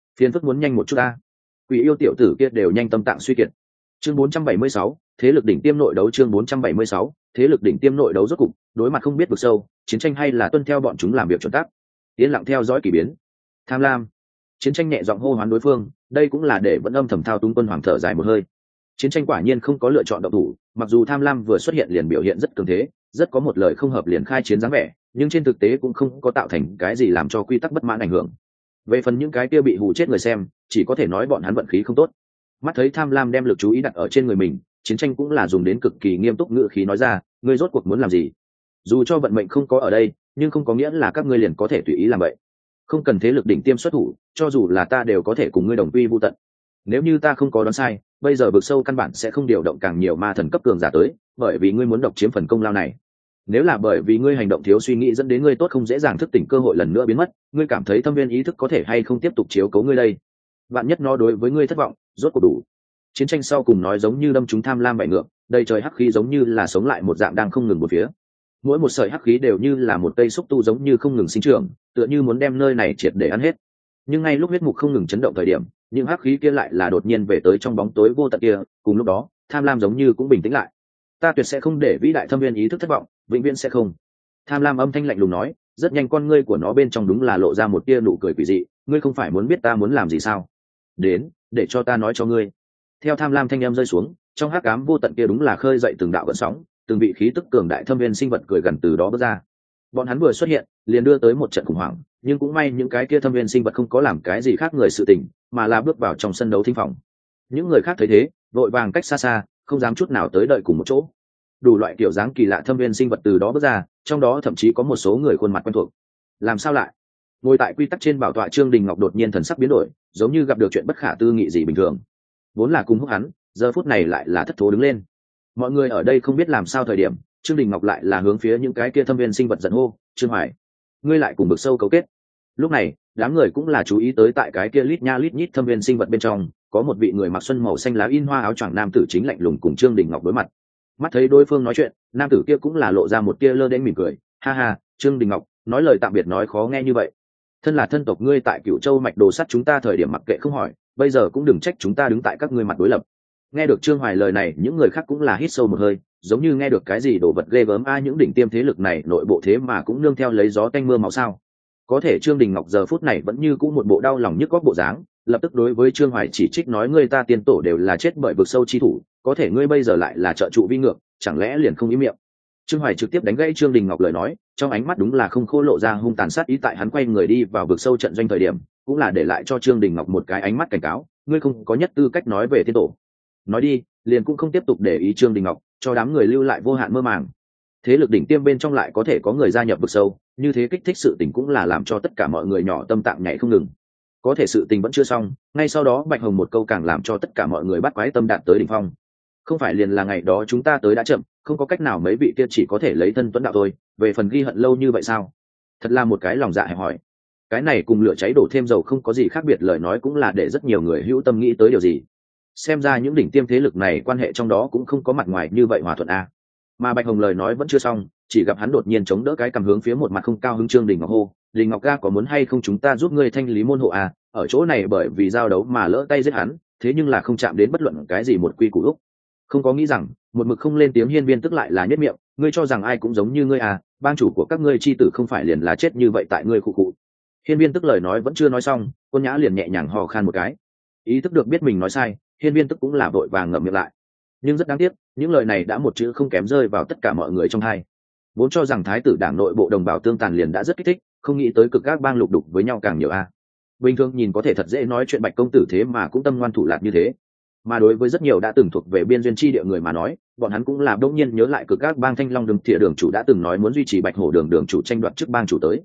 phiền phức muốn nhanh một chút ta. Quỷ yêu tiểu tử kia đều nhanh tâm tạng suy kiệt. Chương 476, thế lực đỉnh tiêm nội đấu. Chương 476, thế lực đỉnh tiêm nội đấu. Rốt cục đối mặt không biết vực sâu, chiến tranh hay là tuân theo bọn chúng làm việc chuẩn tắc, yên lặng theo dõi kỳ biến. Tham lam. Chiến tranh nhẹ giọng hô hoán đối phương, đây cũng là để vẫn âm thầm thao túng quân hoàng thở dài một hơi. Chiến tranh quả nhiên không có lựa chọn động thủ, mặc dù tham lam vừa xuất hiện liền biểu hiện rất cường thế, rất có một lời không hợp liền khai chiến dáng vẻ, nhưng trên thực tế cũng không có tạo thành cái gì làm cho quy tắc bất mãn ảnh hưởng. Về phần những cái kia bị hù chết người xem, chỉ có thể nói bọn hắn vận khí không tốt. Mắt thấy tham lam đem lực chú ý đặt ở trên người mình, chiến tranh cũng là dùng đến cực kỳ nghiêm túc ngữ khí nói ra, ngươi rốt cuộc muốn làm gì? Dù cho vận mệnh không có ở đây, nhưng không có nghĩa là các ngươi liền có thể tùy ý làm vậy. Không cần thế lực đỉnh tiêm xuất thủ, cho dù là ta đều có thể cùng ngươi đồng quy vu tận. Nếu như ta không có đoán sai, bây giờ vực sâu căn bản sẽ không điều động càng nhiều ma thần cấp cường giả tới, bởi vì ngươi muốn độc chiếm phần công lao này. Nếu là bởi vì ngươi hành động thiếu suy nghĩ dẫn đến ngươi tốt không dễ dàng thức tỉnh cơ hội lần nữa biến mất, ngươi cảm thấy thâm viên ý thức có thể hay không tiếp tục chiếu cố ngươi đây? Vạn nhất nó đối với ngươi thất vọng, rốt cuộc đủ. Chiến tranh sau cùng nói giống như đâm chúng tham lam bại ngược, đầy trời hắc khí giống như là sống lại một dạng đang không ngừng một phía. Mỗi một sợi hắc khí đều như là một cây xúc tu giống như không ngừng sinh trưởng, tựa như muốn đem nơi này triệt để ăn hết. Nhưng ngay lúc huyết mục không ngừng chấn động thời điểm, những hắc khí kia lại là đột nhiên về tới trong bóng tối vô tận kia, cùng lúc đó, tham lam giống như cũng bình tĩnh lại. Ta tuyệt sẽ không để vĩ đại thâm viên ý thức thất vọng, vĩnh viễn sẽ không. Tham lam âm thanh lạnh lùng nói, rất nhanh con ngươi của nó bên trong đúng là lộ ra một tia nụ cười quỷ dị, ngươi không phải muốn biết ta muốn làm gì sao? Đến, để cho ta nói cho ngươi. Theo tham lam thanh âm rơi xuống, trong hắc ám vô tận kia đúng là khơi dậy từng đạo gợn sóng, từng vị khí tức cường đại thâm viên sinh vật cười gần từ đó bước ra. Bọn hắn vừa xuất hiện, liền đưa tới một trận khủng hoảng, nhưng cũng may những cái kia thâm viên sinh vật không có làm cái gì khác người sự tình, mà là bước vào trong sân đấu thính phòng. Những người khác thấy thế, vội vàng cách xa xa, không dám chút nào tới đợi cùng một chỗ. Đủ loại kiểu dáng kỳ lạ thâm viên sinh vật từ đó bước ra, trong đó thậm chí có một số người khuôn mặt quen thuộc. Làm sao lại? Ngồi tại quy tắc trên bảo tọa Trương Đình Ngọc đột nhiên thần sắc biến đổi, giống như gặp được chuyện bất khả tư nghị gì bình thường. Vốn là cùng húc hắn, giờ phút này lại là thất thố đứng lên. Mọi người ở đây không biết làm sao thời điểm, Trương Đình Ngọc lại là hướng phía những cái kia thâm viên sinh vật giận hô, Trương Hoài, ngươi lại cùng vực sâu cấu kết. Lúc này, đám người cũng là chú ý tới tại cái kia lít nha lít nhít thâm viên sinh vật bên trong, có một vị người mặc xuân màu xanh lá in hoa áo choàng nam tử chính lạnh lùng cùng Trương Đình Ngọc đối mặt. Mắt thấy đối phương nói chuyện, nam tử kia cũng là lộ ra một tia lơ đễnh mỉm cười, ha ha, Trương Đình Ngọc, nói lời tạm biệt nói khó nghe như vậy. Thân là thân tộc ngươi tại Cửu Châu mạch đồ sắt chúng ta thời điểm mặc kệ không hỏi, bây giờ cũng đừng trách chúng ta đứng tại các ngươi mặt đối lập. Nghe được Trương Hoài lời này, những người khác cũng là hít sâu một hơi, giống như nghe được cái gì đồ vật ghê gớm a, những đỉnh tiêm thế lực này nội bộ thế mà cũng nương theo lấy gió tanh mưa máu sao? Có thể Trương Đình Ngọc giờ phút này vẫn như cũ một bộ đau lòng nhức góc bộ dáng, lập tức đối với Trương Hoài chỉ trích nói ngươi ta tiên tổ đều là chết bởi vực sâu chi thủ, có thể ngươi bây giờ lại là trợ trụ vi ngược, chẳng lẽ liền không ý miệng? Trương Hoài trực tiếp đánh gãy Trương Đình Ngọc lời nói, trong ánh mắt đúng là không khô lộ ra hung tàn sát ý, tại hắn quay người đi vào vực sâu trận doanh thời điểm, cũng là để lại cho Trương Đình Ngọc một cái ánh mắt cảnh cáo, ngươi không có nhất tư cách nói về tiên tổ. Nói đi, liền cũng không tiếp tục để ý Trương Đình Ngọc, cho đám người lưu lại vô hạn mơ màng. Thế lực đỉnh tiêm bên trong lại có thể có người gia nhập vực sâu, như thế kích thích sự tình cũng là làm cho tất cả mọi người nhỏ tâm tạng nhảy không ngừng. Có thể sự tình vẫn chưa xong, ngay sau đó Bạch Hồng một câu càng làm cho tất cả mọi người bắt quái tâm đạt tới đỉnh phong. Không phải liền là ngày đó chúng ta tới đã chậm, không có cách nào mấy vị kia chỉ có thể lấy thân tuấn đạo thôi, về phần ghi hận lâu như vậy sao? Thật là một cái lòng dạ hẹp hòi. Cái này cùng lửa cháy đổ thêm dầu không có gì khác biệt, lời nói cũng là để rất nhiều người hữu tâm nghĩ tới điều gì. Xem ra những đỉnh tiêm thế lực này quan hệ trong đó cũng không có mặt ngoài như vậy hòa thuận a. Mà Bạch Hồng lời nói vẫn chưa xong, chỉ gặp hắn đột nhiên chống đỡ cái cầm hướng phía một mặt không cao hứng Trương Đình Ngọc hô, Đình Ngọc ca có muốn hay không chúng ta giúp ngươi thanh lý môn hộ a? Ở chỗ này bởi vì giao đấu mà lỡ tay giết hắn, thế nhưng là không chạm đến bất luận cái gì một quy củ lúc. Không có nghĩ rằng một mực không lên tiếng Hiên Viên tức lại là nhất miệng, ngươi cho rằng ai cũng giống như ngươi à? Bang chủ của các ngươi chi tử không phải liền là chết như vậy tại ngươi khu cụ. Hiên Viên tức lời nói vẫn chưa nói xong, Quân Nhã liền nhẹ nhàng hò khan một cái, ý thức được biết mình nói sai, Hiên Viên tức cũng là vội vàng ngậm miệng lại. Nhưng rất đáng tiếc, những lời này đã một chữ không kém rơi vào tất cả mọi người trong hai. Vốn cho rằng thái tử đảng nội bộ đồng bào tương tàn liền đã rất kích thích, không nghĩ tới cực các bang lục đục với nhau càng nhiều a. Bình thường nhìn có thể thật dễ nói chuyện Bạch công tử thế mà cũng tâm ngoan thủ lạt như thế. Mà đối với rất nhiều đã từng thuộc về biên duyên chi địa người mà nói, bọn hắn cũng là đông nhiên nhớ lại cực các bang Thanh Long Đường Thịa đường chủ đã từng nói muốn duy trì Bạch Hổ đường đường chủ tranh đoạt chức bang chủ tới.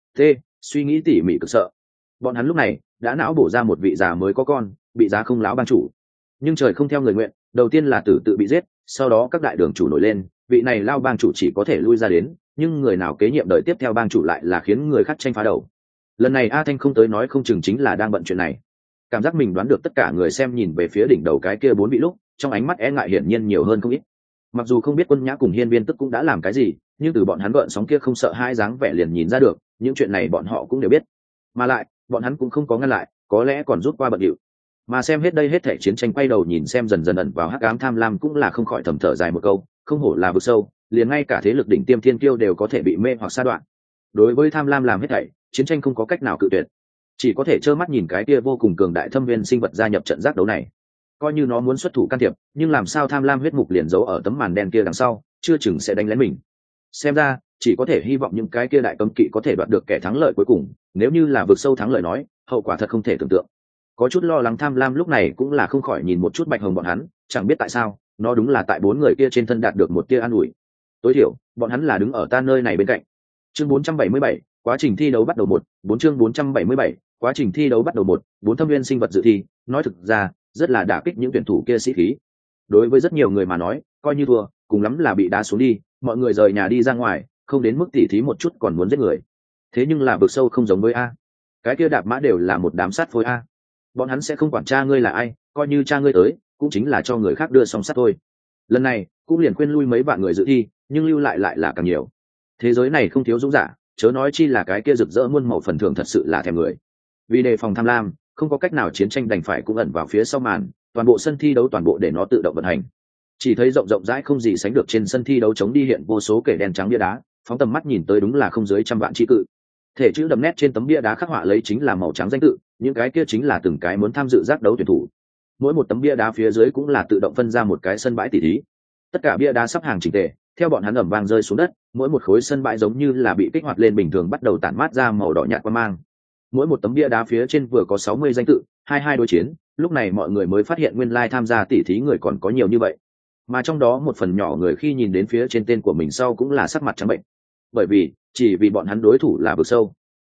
Suy nghĩ tỉ mỉ cực sợ. Bọn hắn lúc này đã não bổ ra một vị già mới có con, bị giá không láo bang chủ. Nhưng trời không theo người nguyện, đầu tiên là tử tự bị giết, sau đó các đại đường chủ nổi lên, vị này lao bang chủ chỉ có thể lui ra đến, nhưng người nào kế nhiệm đời tiếp theo bang chủ lại là khiến người khác tranh phá đầu. Lần này A Thanh không tới nói không chừng chính là đang bận chuyện này. Cảm giác mình đoán được tất cả người xem nhìn về phía đỉnh đầu cái kia bốn vị lúc, trong ánh mắt e ngại hiển nhiên nhiều hơn không ít. Mặc dù không biết Quân Nhã cùng Hiên Viên tức cũng đã làm cái gì, nhưng từ bọn hắn gợn sóng kia không sợ hai dáng vẻ liền nhìn ra được, những chuyện này bọn họ cũng đều biết. Mà lại, bọn hắn cũng không có ngăn lại, có lẽ còn rút qua bận điệu. Mà xem hết đây hết thể chiến tranh, quay đầu nhìn xem dần dần ẩn vào hắc ám tham lam, cũng là không khỏi thầm thở dài một câu, không hổ là vực sâu, liền ngay cả thế lực đỉnh tiêm thiên kiêu đều có thể bị mê hoặc sa đoạn. Đối với tham lam làm hết thảy, chiến tranh không có cách nào cự tuyệt, chỉ có thể trơ mắt nhìn cái kia vô cùng cường đại thâm viên sinh vật gia nhập trận giác đấu này. Coi như nó muốn xuất thủ can thiệp, nhưng làm sao tham lam huyết mục liền giấu ở tấm màn đen kia đằng sau, chưa chừng sẽ đánh lén mình. Xem ra chỉ có thể hy vọng những cái kia đại cấm kỵ có thể đoạt được kẻ thắng lợi cuối cùng, nếu như là vực sâu thắng lợi nói, hậu quả thật không thể tưởng tượng. Có chút lo lắng tham lam lúc này cũng là không khỏi nhìn một chút Bạch Hồng bọn hắn, chẳng biết tại sao nó đúng là tại bốn người kia trên thân đạt được một tia an ủi. Tối thiểu bọn hắn là đứng ở ta nơi này bên cạnh. Chương 477, quá trình thi đấu bắt đầu 4 chương 477, quá trình thi đấu bắt đầu 4 thâm viên sinh vật dự thi, nói thực ra rất là đả kích những tuyển thủ kia sĩ khí. Đối với rất nhiều người mà nói, coi như thua cùng lắm là bị đá xuống đi, mọi người rời nhà đi ra ngoài, không đến mức tỉ thí một chút còn muốn giết người. Thế nhưng là vực sâu không giống với a, cái kia đạp mã đều là một đám sát phôi a, bọn hắn sẽ không quản cha ngươi là ai, coi như cha ngươi tới cũng chính là cho người khác đưa song sắt thôi. Lần này cũng liền khuyên lui mấy bạn người dự thi, nhưng lưu lại là càng nhiều. Thế giới này không thiếu dũng giả, chớ nói chi là cái kia rực rỡ muôn màu phần thưởng thật sự là thèm người. Vì đề phòng tham lam, không có cách nào, chiến tranh đành phải cũng ẩn vào phía sau màn, toàn bộ sân thi đấu toàn bộ để nó tự động vận hành. Chỉ thấy rộng rộng rãi không gì sánh được trên sân thi đấu chống đi hiện vô số kẻ đen trắng bia đá, phóng tầm mắt nhìn tới đúng là không dưới trăm vạn chi cự. Thể chữ đậm nét trên tấm bia đá khắc họa lấy chính là màu trắng danh tự, những cái kia chính là từng cái muốn tham dự giác đấu tuyển thủ. Mỗi một tấm bia đá phía dưới cũng là tự động phân ra một cái sân bãi tỉ thí. Tất cả bia đá sắp hàng chỉnh tề, theo bọn hắn ầm vang rơi xuống đất, mỗi một khối sân bãi giống như là bị kích hoạt lên bình thường bắt đầu tản mát ra màu đỏ nhạt quang mang. Mỗi một tấm bia đá phía trên vừa có 60 danh tự, 22 đối chiến, lúc này mọi người mới phát hiện nguyên lai tham gia tỉ thí người còn có nhiều như vậy. Mà trong đó một phần nhỏ người khi nhìn đến phía trên tên của mình sau cũng là sắc mặt trắng bệnh. Bởi vì, chỉ vì bọn hắn đối thủ là vực sâu.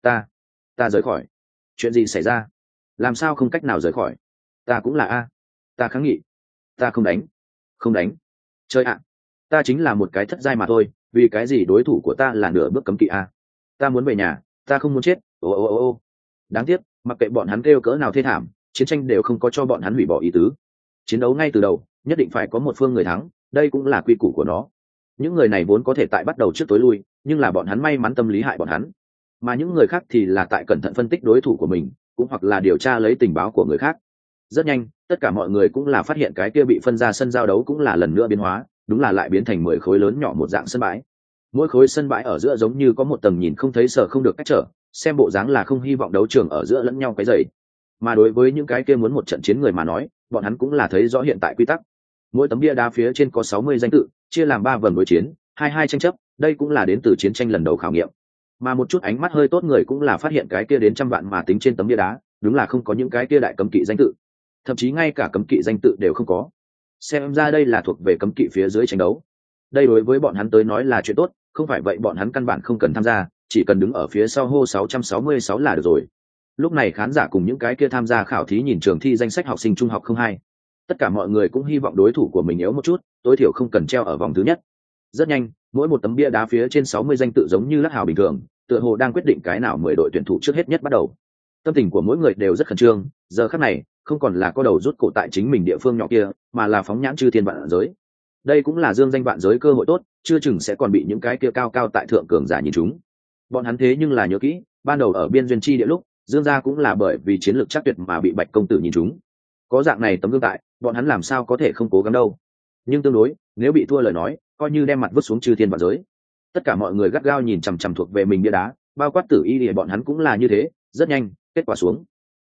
Ta rời khỏi. Chuyện gì xảy ra? Làm sao không cách nào rời khỏi? Ta cũng là a. Ta kháng nghị. Ta không đánh. Không đánh. Chơi ạ. Ta chính là một cái thất giai mà thôi, vì cái gì đối thủ của ta là nửa bước cấm kỵ a? Ta muốn về nhà, ta không muốn chết. Ô. Đáng tiếc, mặc kệ bọn hắn kêu cỡ nào thê thảm, chiến tranh đều không có cho bọn hắn hủy bỏ ý tứ. Chiến đấu ngay từ đầu, nhất định phải có một phương người thắng, đây cũng là quy củ của nó. Những người này vốn có thể tại bắt đầu trước tối lui, nhưng là bọn hắn may mắn tâm lý hại bọn hắn. Mà những người khác thì là tại cẩn thận phân tích đối thủ của mình, cũng hoặc là điều tra lấy tình báo của người khác. Rất nhanh, tất cả mọi người cũng là phát hiện cái kia bị phân ra sân giao đấu cũng là lần nữa biến hóa, đúng là lại biến thành 10 khối lớn nhỏ một dạng sân bãi. Mỗi khối sân bãi ở giữa giống như có một tầng nhìn không thấy sờ không được cách trở, xem bộ dáng là không hy vọng đấu trường ở giữa lẫn nhau cái dày. Mà đối với những cái kia muốn một trận chiến người mà nói, bọn hắn cũng là thấy rõ hiện tại quy tắc. Mỗi tấm bia đá phía trên có 60 danh tự, chia làm 3 vòng đối chiến, 22 tranh chấp, đây cũng là đến từ chiến tranh lần đầu khảo nghiệm. Mà một chút ánh mắt hơi tốt người cũng là phát hiện cái kia đến trăm vạn mà tính trên tấm bia đá, đúng là không có những cái kia đại cấm kỵ danh tự, thậm chí ngay cả cấm kỵ danh tự đều không có. Xem ra đây là thuộc về cấm kỵ phía dưới tranh đấu. Đây đối với bọn hắn tới nói là chuyện tốt, không phải vậy bọn hắn căn bản không cần tham gia, chỉ cần đứng ở phía sau hô 666 là được rồi. Lúc này khán giả cùng những cái kia tham gia khảo thí nhìn trường thi danh sách học sinh trung học không hai. Tất cả mọi người cũng hy vọng đối thủ của mình yếu một chút, tối thiểu không cần treo ở vòng thứ nhất. Rất nhanh, mỗi một tấm bia đá phía trên 60 danh tự giống như lắc hào bình thường, tựa hồ đang quyết định cái nào 10 đội tuyển thủ trước hết nhất bắt đầu. Tâm tình của mỗi người đều rất khẩn trương, giờ khắc này không còn là có đầu rút cổ tại chính mình địa phương nhỏ kia, mà là phóng nhãn chư thiên vạn giới. Đây cũng là dương danh vạn giới cơ hội tốt, chưa chừng sẽ còn bị những cái kia cao cao tại thượng cường giả nhìn chúng. Bọn hắn thế nhưng là nhớ kỹ, ban đầu ở biên duyên chi địa lúc, Dương gia cũng là bởi vì chiến lược chắc tuyệt mà bị Bạch công tử nhìn chúng. Có dạng này tấm gương tại, bọn hắn làm sao có thể không cố gắng đâu. Nhưng tương đối, nếu bị thua lời nói, coi như đem mặt vứt xuống chư thiên vạn giới. Tất cả mọi người gắt gao nhìn chằm chằm thuộc về mình bia đá, bao quát Tử Y thì bọn hắn cũng là như thế. Rất nhanh, kết quả xuống.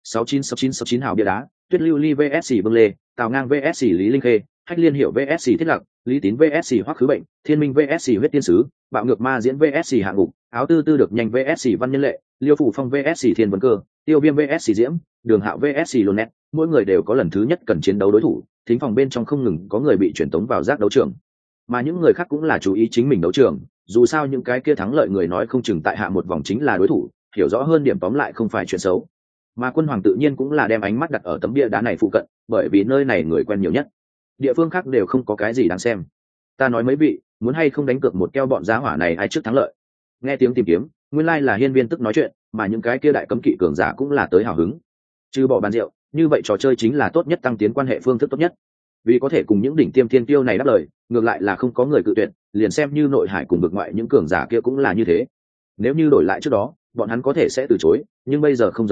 696969 hào bia đá, Tuyết Lưu Ly vs Vương Lê, Tào Ngang vs Lý Linh Khê, Hách Liên Hiểu vs Thiết Lặc, Lý Tín vs Hoắc Khứ Bệnh, Thiên Minh vs Huyết Tiên Sứ, Bạo Ngược Ma Diễn vs Hạng Ngục, Áo Tư Tư Được Nhanh vs Văn Nhân Lệ, Liêu Phủ Phong vs Thiên Vân Cơ, Tiêu Viêm vs Diễm, Đường Hạo vs Lonet, mỗi người đều có lần thứ nhất cần chiến đấu đối thủ, thính phòng bên trong không ngừng có người bị chuyển tống vào giác đấu trường. Mà những người khác cũng là chú ý chính mình đấu trường, dù sao những cái kia thắng lợi người nói không chừng tại hạ một vòng chính là đối thủ, hiểu rõ hơn điểm tóm lại không phải chuyện xấu. Mà Quân Hoàng tự nhiên cũng là đem ánh mắt đặt ở tấm bia đá này phụ cận, bởi vì nơi này người quen nhiều nhất. Địa phương khác đều không có cái gì đáng xem. Ta nói mấy vị, muốn hay không đánh cược một keo bọn giá hỏa này ai trước thắng lợi? Nghe tiếng tìm kiếm, nguyên lai là Hiên Viên tức nói chuyện, mà những cái kia đại cấm kỵ cường giả cũng là tới hào hứng. Trừ bỏ bàn rượu, như vậy trò chơi chính là tốt nhất tăng tiến quan hệ phương thức tốt nhất. Vì có thể cùng những đỉnh tiêm thiên tiêu này đáp lời, ngược lại là không có người cự tuyệt, liền xem như nội hải cùng vực ngoại những cường giả kia cũng là như thế. Nếu như đổi lại trước đó, bọn hắn có thể sẽ từ chối, nhưng bây giờ không giống với,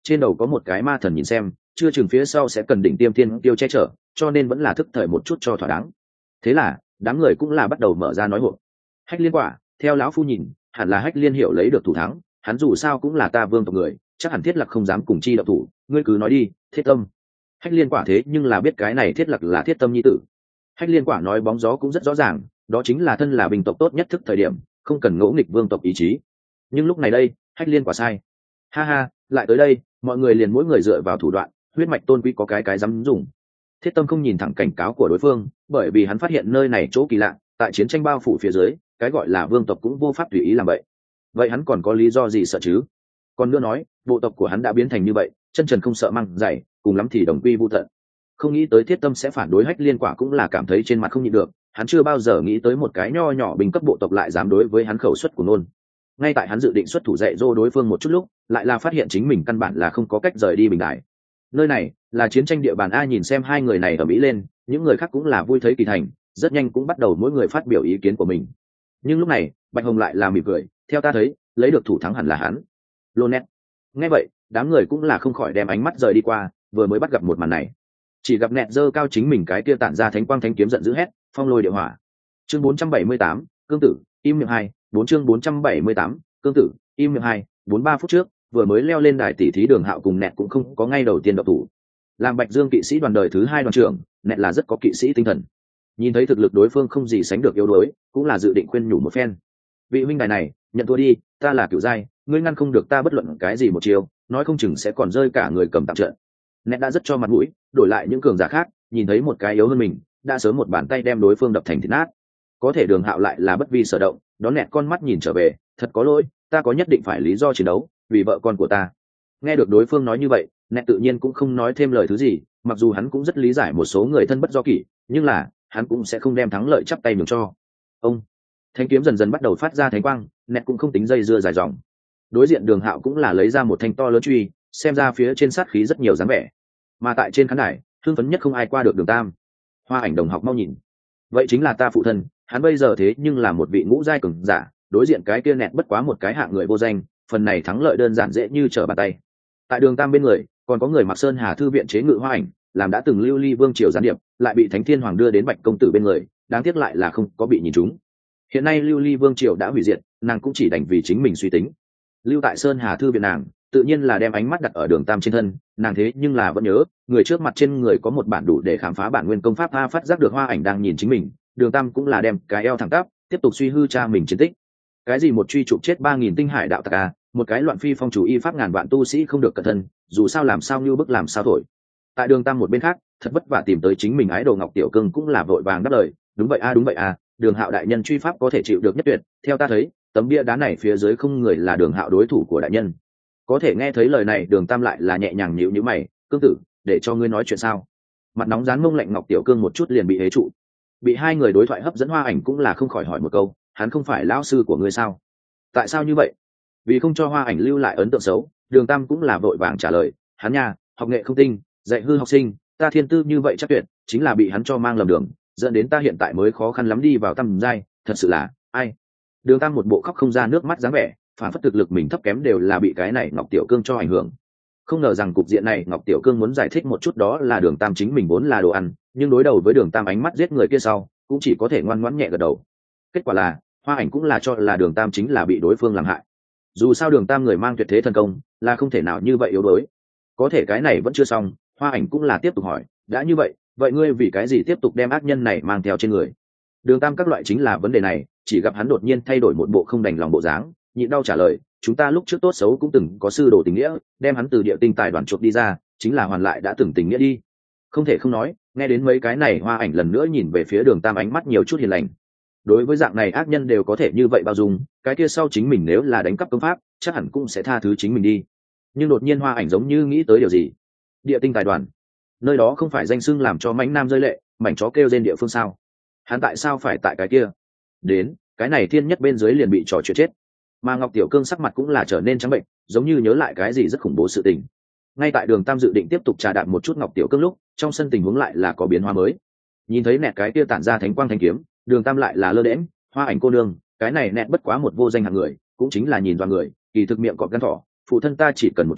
trên đầu có một cái ma thần nhìn xem, chưa chừng phía sau sẽ cần đỉnh tiêm thiên tiêu che chở, cho nên vẫn là thức thời một chút cho thỏa đáng. Thế là đám người cũng là bắt đầu mở ra nói hộp. Hách Liên quả, theo lão phu nhìn, hẳn là Hách Liên hiểu lấy được thủ thắng, hắn dù sao cũng là ta vương tộc người, chắc hẳn Thiết Lạc không dám cùng chi động thủ, ngươi cứ nói đi, Thiết Tâm. Hách Liên quả thế nhưng là biết cái này Thiết Lạc là Thiết Tâm nhi tử. Hách Liên quả nói bóng gió cũng rất rõ ràng, đó chính là thân là binh tộc tốt nhất thức thời điểm, không cần ngỗ nghịch vương tộc ý chí. Nhưng lúc này đây, Hách Liên quả sai. Ha ha, lại tới đây, mọi người liền mỗi người dựa vào thủ đoạn, huyết mạch tôn quý có cái dám dùng. Thiết Tâm không nhìn thẳng cảnh cáo của đối phương, bởi vì hắn phát hiện nơi này chỗ kỳ lạ, tại chiến tranh bao phủ phía dưới, cái gọi là vương tộc cũng vô pháp tùy ý làm vậy. Vậy hắn còn có lý do gì sợ chứ? Còn nữa nói, bộ tộc của hắn đã biến thành như vậy, chân trần không sợ măng dày, cùng lắm thì đồng quy vu tận. Không nghĩ tới Thiết Tâm sẽ phản đối Hách Liên quả cũng là cảm thấy trên mặt không nhịn được, hắn chưa bao giờ nghĩ tới một cái nho nhỏ bình cấp bộ tộc lại dám đối với hắn khẩu xuất của nôn. Ngay tại hắn dự định xuất thủ dạy dỗ đối phương một chút lúc, lại là phát hiện chính mình căn bản là không có cách rời đi bình đài. Nơi này là chiến tranh địa bàn a, nhìn xem hai người này ở mỹ lên, những người khác cũng là vui thấy kỳ thành, rất nhanh cũng bắt đầu mỗi người phát biểu ý kiến của mình. Nhưng lúc này Bạch Hồng lại là mỉm cười, theo ta thấy lấy được thủ thắng hẳn là hắn. Lonet. Nghe vậy đám người cũng là không khỏi đem ánh mắt rời đi qua, vừa mới bắt gặp một màn này, chỉ gặp nẹt giơ cao chính mình cái kia tản ra thánh quang thánh kiếm giận dữ hét, phong lôi địa hỏa. Chương 478, cương tử im miệng 2, 4 chương 478, cương tử im miệng 2, 43 phút trước vừa mới leo lên đài tỷ thí Đường Hạo cùng nẹt cũng không có ngay đầu tiên độc thủ. Làm Bạch Dương kỵ sĩ đoàn đời thứ 2 đoàn trưởng, nẹt là rất có kỵ sĩ tinh thần. Nhìn thấy thực lực đối phương không gì sánh được yếu đuối, cũng là dự định khuyên nhủ một phen. Vị huynh đài này, nhận thua đi, ta là cửu giai, ngươi ngăn không được ta bất luận cái gì một chiều, nói không chừng sẽ còn rơi cả người cầm tạm trận. Nẹt đã rất cho mặt mũi, đổi lại những cường giả khác, nhìn thấy một cái yếu hơn mình, đã sớm một bàn tay đem đối phương đập thành thịt nát. Có thể Đường Hạo lại là bất vi sở động, đón nẹt con mắt nhìn trở về, thật có lỗi, ta có nhất định phải lý do chiến đấu, vì vợ con của ta. Nghe được đối phương nói như vậy, nẹt tự nhiên cũng không nói thêm lời thứ gì, mặc dù hắn cũng rất lý giải một số người thân bất do kỷ, nhưng là hắn cũng sẽ không đem thắng lợi chắp tay nhường cho ông. Thanh kiếm dần dần bắt đầu phát ra thánh quang, nẹt cũng không tính dây dưa dài dòng. Đối diện Đường Hạo cũng là lấy ra một thanh to lớn truy, xem ra phía trên sát khí rất nhiều dáng vẻ. Mà tại trên khán đài, hưng phấn nhất không ai qua được Đường Tam. Hoa Ảnh đồng học mau nhìn, vậy chính là ta phụ thân, hắn bây giờ thế nhưng là một vị ngũ giai cường giả, đối diện cái kia nẹt bất quá một cái hạng người vô danh, phần này thắng lợi đơn giản dễ như trở bàn tay. Tại Đường Tam bên người còn có người mặc Sơn Hà thư viện chế ngự Hoa Ảnh, làm đã từng lưu ly vương triều gián điệp, lại bị Thánh Thiên Hoàng đưa đến Bạch công tử bên người, đáng tiếc lại là không có bị nhìn trúng. Hiện nay lưu ly vương triều đã hủy diệt, nàng cũng chỉ đành vì chính mình suy tính, lưu tại Sơn Hà thư viện nàng tự nhiên là đem ánh mắt đặt ở Đường Tam trên thân, nàng thế nhưng là vẫn nhớ người trước mặt trên người có một bản đủ để khám phá bản nguyên công pháp a. Phát giác được Hoa Ảnh đang nhìn chính mình, Đường Tam cũng là đem cái eo thẳng tắp, tiếp tục suy hư cha mình chiến tích. Cái gì một truy chụp chết 3000 tinh hải đạo tặc a, một cái loạn phi phong chủ y pháp ngàn vạn tu sĩ không được cẩn thận, dù sao làm sao như bức làm sao thổi. Tại Đường Tam một bên khác, thật vất vả tìm tới chính mình ái đồ Ngọc Tiểu Cương cũng là vội vàng đáp lời, đúng vậy a, đúng vậy a, Đường Hạo đại nhân truy pháp có thể chịu được nhất tuyệt, theo ta thấy tấm bia đá này phía dưới không người là Đường Hạo đối thủ của đại nhân. Có thể nghe thấy lời này, Đường Tam lại là nhẹ nhàng nhíu nhíu mày, cương tử, để cho ngươi nói chuyện sao? Mặt nóng rán mông lạnh Ngọc Tiểu Cương một chút liền bị hế trụ. Bị hai người đối thoại hấp dẫn, Hoa Ảnh cũng là không khỏi hỏi một câu, hắn không phải lão sư của ngươi sao? Tại sao như vậy? Vì không cho Hoa Ảnh lưu lại ấn tượng xấu, Đường Tam cũng là vội vàng trả lời, hắn nha, học nghệ không tinh, dạy hư học sinh, ta thiên tư như vậy chắc tuyệt, chính là bị hắn cho mang lầm đường, dẫn đến ta hiện tại mới khó khăn lắm đi vào tam giai, thật sự là, ai? Đường Tam một bộ khóc không ra nước mắt dáng vẻ, phản phất thực lực mình thấp kém đều là bị cái này Ngọc Tiểu Cương cho ảnh hưởng. Không ngờ rằng cục diện này Ngọc Tiểu Cương muốn giải thích một chút, đó là Đường Tam chính mình vốn là đồ ăn, nhưng đối đầu với Đường Tam ánh mắt giết người kia sau, cũng chỉ có thể ngoan ngoãn nhẹ gật đầu. Kết quả là Hoa Ảnh cũng là cho là Đường Tam chính là bị đối phương làm hại. Dù sao Đường Tam người mang tuyệt thế thần công, là không thể nào như vậy yếu đuối. Có thể cái này vẫn chưa xong, Hoa Ảnh cũng là tiếp tục hỏi, đã như vậy, vậy ngươi vì cái gì tiếp tục đem ác nhân này mang theo trên người? Đường Tam các loại chính là vấn đề này, chỉ gặp hắn đột nhiên thay đổi một bộ không đành lòng bộ dáng, nhịn đau trả lời, chúng ta lúc trước tốt xấu cũng từng có sư đồ tình nghĩa, đem hắn từ địa tinh tài đoàn chuộc đi ra, chính là hoàn lại đã từng tình nghĩa đi. Không thể không nói, nghe đến mấy cái này, Hoa Ảnh lần nữa nhìn về phía Đường Tam ánh mắt nhiều chút hiền lành. Đối với dạng này ác nhân đều có thể như vậy bao dung, cái kia sau chính mình nếu là đánh cắp công pháp, chắc hẳn cũng sẽ tha thứ chính mình đi. Nhưng đột nhiên Hoa Ảnh giống như nghĩ tới điều gì. Địa tinh tài đoàn, nơi đó không phải danh xưng làm cho mãnh nam rơi lệ, mảnh chó kêu trên địa phương sao? Hắn tại sao phải tại cái kia? Đến cái này thiên nhất bên dưới liền bị trò chuyện chết. Mà Ngọc Tiểu Cương sắc mặt cũng là trở nên trắng bệnh, giống như nhớ lại cái gì rất khủng bố sự tình. Ngay tại Đường Tam dự định tiếp tục trà đạp một chút Ngọc Tiểu Cương lúc, trong sân tình huống lại là có biến hóa mới. Nhìn thấy nẹt cái kia tản ra thánh quang thanh kiếm, Đường Tam lại là lơ đễnh, Hoa Ảnh cô nương, cái này nẹt bất quá một vô danh hạng người, cũng chính là nhìn toàn người, kỳ thực miệng cọp gan thỏ, phụ thân ta chỉ cần một truy,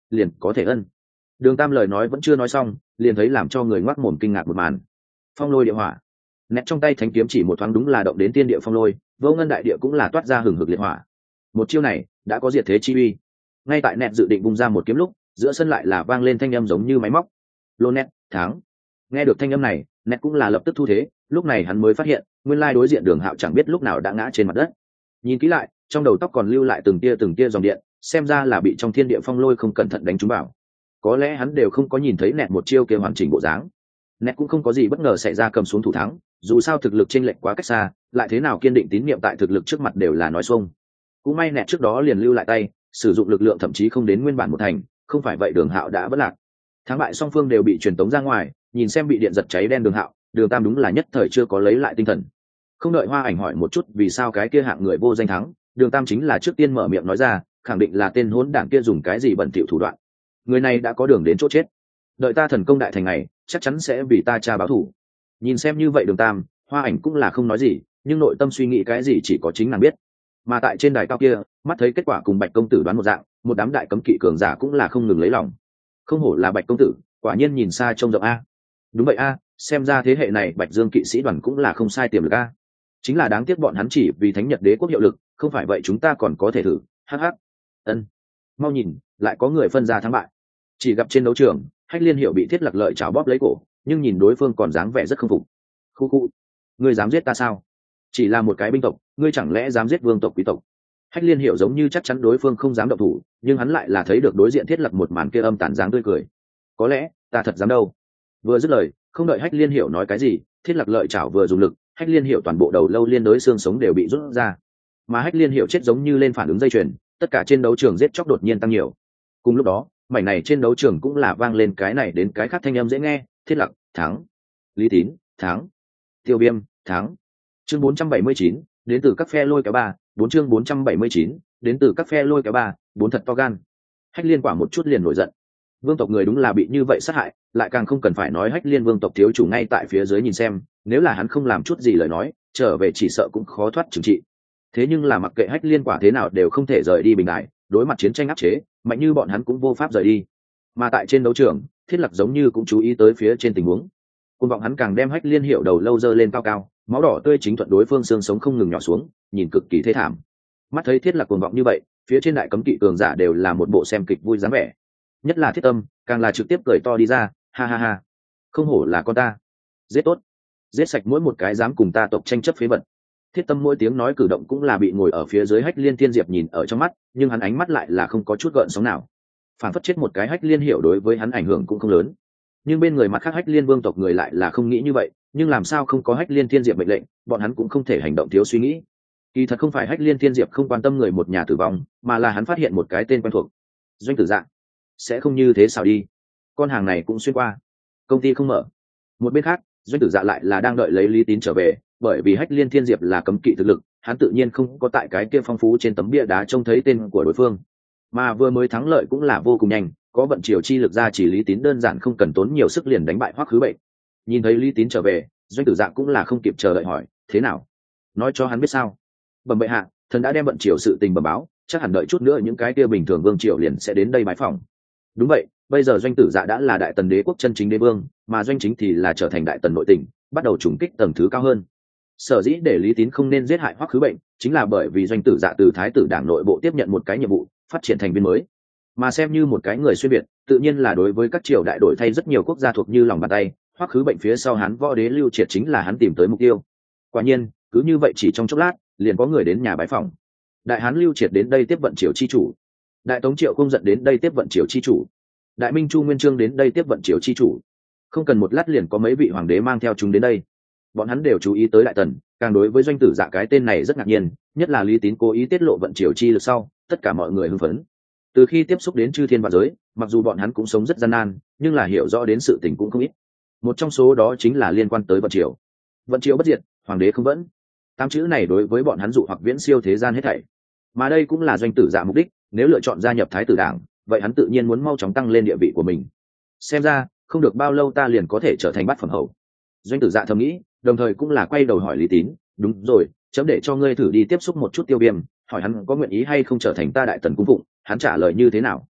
liền có thể ân. Đường Tam lời nói vẫn chưa nói xong, liền thấy làm cho người ngoác mồm kinh ngạc một màn. Phong lôi địa hỏa. Nét trong tay thánh kiếm chỉ một thoáng đúng là động đến tiên địa phong lôi, vô ngân đại địa cũng là toát ra hừng hực liệt hỏa. Một chiêu này đã có diệt thế chi uy. Ngay tại nét dự định bung ra một kiếm lúc, giữa sân lại là vang lên thanh âm giống như máy móc. Lô nét, thắng. Nghe được thanh âm này, nét cũng là lập tức thu thế, lúc này hắn mới phát hiện, nguyên lai đối diện Đường Hạo chẳng biết lúc nào đã ngã trên mặt đất. Nhìn kỹ lại, trong đầu tóc còn lưu lại từng tia dòng điện, xem ra là bị trong thiên địa phong lôi không cẩn thận đánh trúng vào. Có lẽ hắn đều không có nhìn thấy nét một chiêu kia hoàn chỉnh bộ dáng. Nét cũng không có gì bất ngờ xảy ra cầm xuống thủ thắng, dù sao thực lực chênh lệch quá cách xa, lại thế nào kiên định tín niệm tại thực lực trước mặt đều là nói xuông. Cũng may nét trước đó liền lưu lại tay, sử dụng lực lượng thậm chí không đến nguyên bản một thành, không phải vậy Đường Hạo đã vỡ lạc. Thắng bại song phương đều bị truyền tống ra ngoài, nhìn xem bị điện giật cháy đen Đường Hạo, Đường Tam đúng là nhất thời chưa có lấy lại tinh thần. Không đợi Hoa Ảnh hỏi một chút vì sao cái kia hạng người vô danh thắng, Đường Tam chính là trước tiên mở miệng nói ra, khẳng định là tên hỗn đảng kia dùng cái gì bẩn thỉu thủ đoạn. Người này đã có đường đến chỗ chết, đợi ta thần công đại thành này, chắc chắn sẽ vì ta cha báo thù. Nhìn xem như vậy Đường Tam, Hoa Ảnh cũng là không nói gì, nhưng nội tâm suy nghĩ cái gì chỉ có chính nàng biết. Mà tại trên đài cao kia, mắt thấy kết quả cùng Bạch công tử đoán một dạng, một đám đại cấm kỵ cường giả cũng là không ngừng lấy lòng. Không hổ là Bạch công tử, quả nhiên nhìn xa trông rộng a. Đúng vậy a, xem ra thế hệ này Bạch Dương kỵ sĩ đoàn cũng là không sai tiềm lực a. Chính là đáng tiếc bọn hắn chỉ vì Thánh Nhật Đế quốc hiệu lực, không phải vậy chúng ta còn có thể thử. Hắc hắc. Ân. Mau nhìn, lại có người phân ra thắng bại. Chỉ gặp trên đấu trường, Hách Liên Hiểu bị Thiết Lạc Lợi chảo bóp lấy cổ, nhưng nhìn đối phương còn dáng vẻ rất không phục. Khu khu, ngươi dám giết ta sao? Chỉ là một cái binh tộc, ngươi chẳng lẽ dám giết vương tộc quý tộc? Hách Liên Hiểu giống như chắc chắn đối phương không dám động thủ, nhưng hắn lại là thấy được đối diện Thiết Lập một màn kia âm tàn dáng tươi cười. Có lẽ ta thật dám đâu. Vừa dứt lời, không đợi Hách Liên Hiểu nói cái gì, Thiết Lạc Lợi chảo vừa dùng lực, Hách Liên Hiểu toàn bộ đầu lâu liên đối xương sống đều bị rút ra. Mà Hách Liên Hiểu chết giống như lên phản ứng dây chuyền, tất cả trên đấu trường giết chóc đột nhiên tăng nhiều. Cùng lúc đó, mảnh này trên đấu trường cũng là vang lên cái này đến cái khác thanh âm dễ nghe, Thiết Lạc thắng, Lý Tín thắng, Tiêu Viêm thắng. Chương 479, đến từ các phe lôi kéo ba, 4 chương 479, đến từ các phe lôi kéo ba, 4 thật to gan. Hách Liên quả một chút liền nổi giận. Vương tộc người đúng là bị như vậy sát hại, lại càng không cần phải nói Hách Liên vương tộc thiếu chủ ngay tại phía dưới nhìn xem, nếu là hắn không làm chút gì lời nói, trở về chỉ sợ cũng khó thoát trừng trị. Thế nhưng là mặc kệ Hách Liên quả thế nào đều không thể rời đi bình đại, đối mặt chiến tranh áp chế, mạnh như bọn hắn cũng vô pháp rời đi. Mà tại trên đấu trường, Thiết Lập giống như cũng chú ý tới phía trên tình huống. Côn vọng hắn càng đem Hách Liên hiệu đầu lâu dơ lên cao cao, máu đỏ tươi chính thuận đối phương xương sống không ngừng nhỏ xuống, nhìn cực kỳ thê thảm. Mắt thấy Thiết Lập cuồng vọng như vậy, phía trên đại cấm kỵ cường giả đều là một bộ xem kịch vui dáng vẻ. Nhất là Thiết Tâm, càng là trực tiếp cười to đi ra, ha ha ha, không hổ là con ta, giết tốt, giết sạch mỗi một cái dám cùng ta tộc tranh chấp phế vật. Thiết Tâm mỗi tiếng nói cử động cũng là bị ngồi ở phía dưới Hách Liên Thiên Diệp nhìn ở trong mắt, nhưng hắn ánh mắt lại là không có chút gợn sóng nào. Phản phất chết một cái Hách Liên hiểu đối với hắn ảnh hưởng cũng không lớn. Nhưng bên người mặt khác Hách Liên vương tộc người lại là không nghĩ như vậy, nhưng làm sao không có Hách Liên Thiên Diệp mệnh lệnh, bọn hắn cũng không thể hành động thiếu suy nghĩ. Kỳ thật không phải Hách Liên Thiên Diệp không quan tâm người một nhà tử vong, mà là hắn phát hiện một cái tên quen thuộc. Doanh Tử Dạ. Sẽ không như thế sao đi? Con hàng này cũng xuyên qua. Công ty không mở. Một bên khác, Doanh Tử Dạ lại là đang đợi lấy Lý Tín trở về, bởi vì Hách Liên Thiên Diệp là cấm kỵ thực lực, hắn tự nhiên không có tại cái kia phong phú trên tấm bia đá trông thấy tên của đối phương. Mà vừa mới thắng lợi cũng là vô cùng nhanh, có vận chiều chi lực ra chỉ Lý Tín đơn giản không cần tốn nhiều sức liền đánh bại Hoắc Khứ Bệnh. Nhìn thấy Lý Tín trở về, Doanh Tử Dạ cũng là không kịp chờ đợi hỏi, thế nào? Nói cho hắn biết sao? Bẩm bệ hạ, thần đã đem vận chiều sự tình bẩm báo, chắc hẳn đợi chút nữa những cái kia bình thường vương triều liền sẽ đến đây bái phỏng. Đúng vậy, bây giờ Doanh Tử Dạ đã là đại tần đế quốc chân chính đế vương, mà Doanh Chính thì là trở thành đại tần nội tỉnh, bắt đầu trùng kích tầng thứ cao hơn. Sở dĩ để Lý Tín không nên giết hại Hoắc Khứ Bệnh, chính là bởi vì Doanh Tử Dạ từ thái tử đảng nội bộ tiếp nhận một cái nhiệm vụ, phát triển thành viên mới. Mà xem như một cái người xuyên việt, tự nhiên là đối với các triều đại đổi thay rất nhiều quốc gia thuộc như lòng bàn tay, Hoắc Khứ Bệnh phía sau hắn võ đế Lưu Triệt chính là hắn tìm tới mục tiêu. Quả nhiên, cứ như vậy chỉ trong chốc lát, liền có người đến nhà bái phỏng. Đại Hán Lưu Triệt đến đây tiếp vận triều chi chủ. Đại Tống Triệu Không giận đến đây tiếp vận triều chi chủ. Đại Minh Chu Nguyên Chương đến đây tiếp vận triều chi chủ. Không cần một lát liền có mấy vị hoàng đế mang theo chúng đến đây. Bọn hắn đều chú ý tới đại tần, càng đối với Doanh Tử Dạ cái tên này rất ngạc nhiên, nhất là Lý Tín cố ý tiết lộ vận triều chi lực sau, tất cả mọi người hưng phấn. Từ khi tiếp xúc đến chư thiên vạn giới, mặc dù bọn hắn cũng sống rất gian nan, nhưng là hiểu rõ đến sự tình cũng không ít. Một trong số đó chính là liên quan tới vận triều. Vận triều bất diệt, hoàng đế không vẫn. Tám chữ này đối với bọn hắn dụ hoặc viễn siêu thế gian hết thảy. Mà đây cũng là Doanh Tử Dạ mục đích, nếu lựa chọn gia nhập Thái tử đảng, vậy hắn tự nhiên muốn mau chóng tăng lên địa vị của mình. Xem ra, không được bao lâu ta liền có thể trở thành bát phẩm hầu. Doanh Tử Dạ thầm nghĩ, đồng thời cũng là quay đầu hỏi Lý Tín, đúng rồi, chấm để cho ngươi thử đi tiếp xúc một chút Tiêu Viêm, hỏi hắn có nguyện ý hay không trở thành ta đại tần cung phụng, hắn trả lời như thế nào.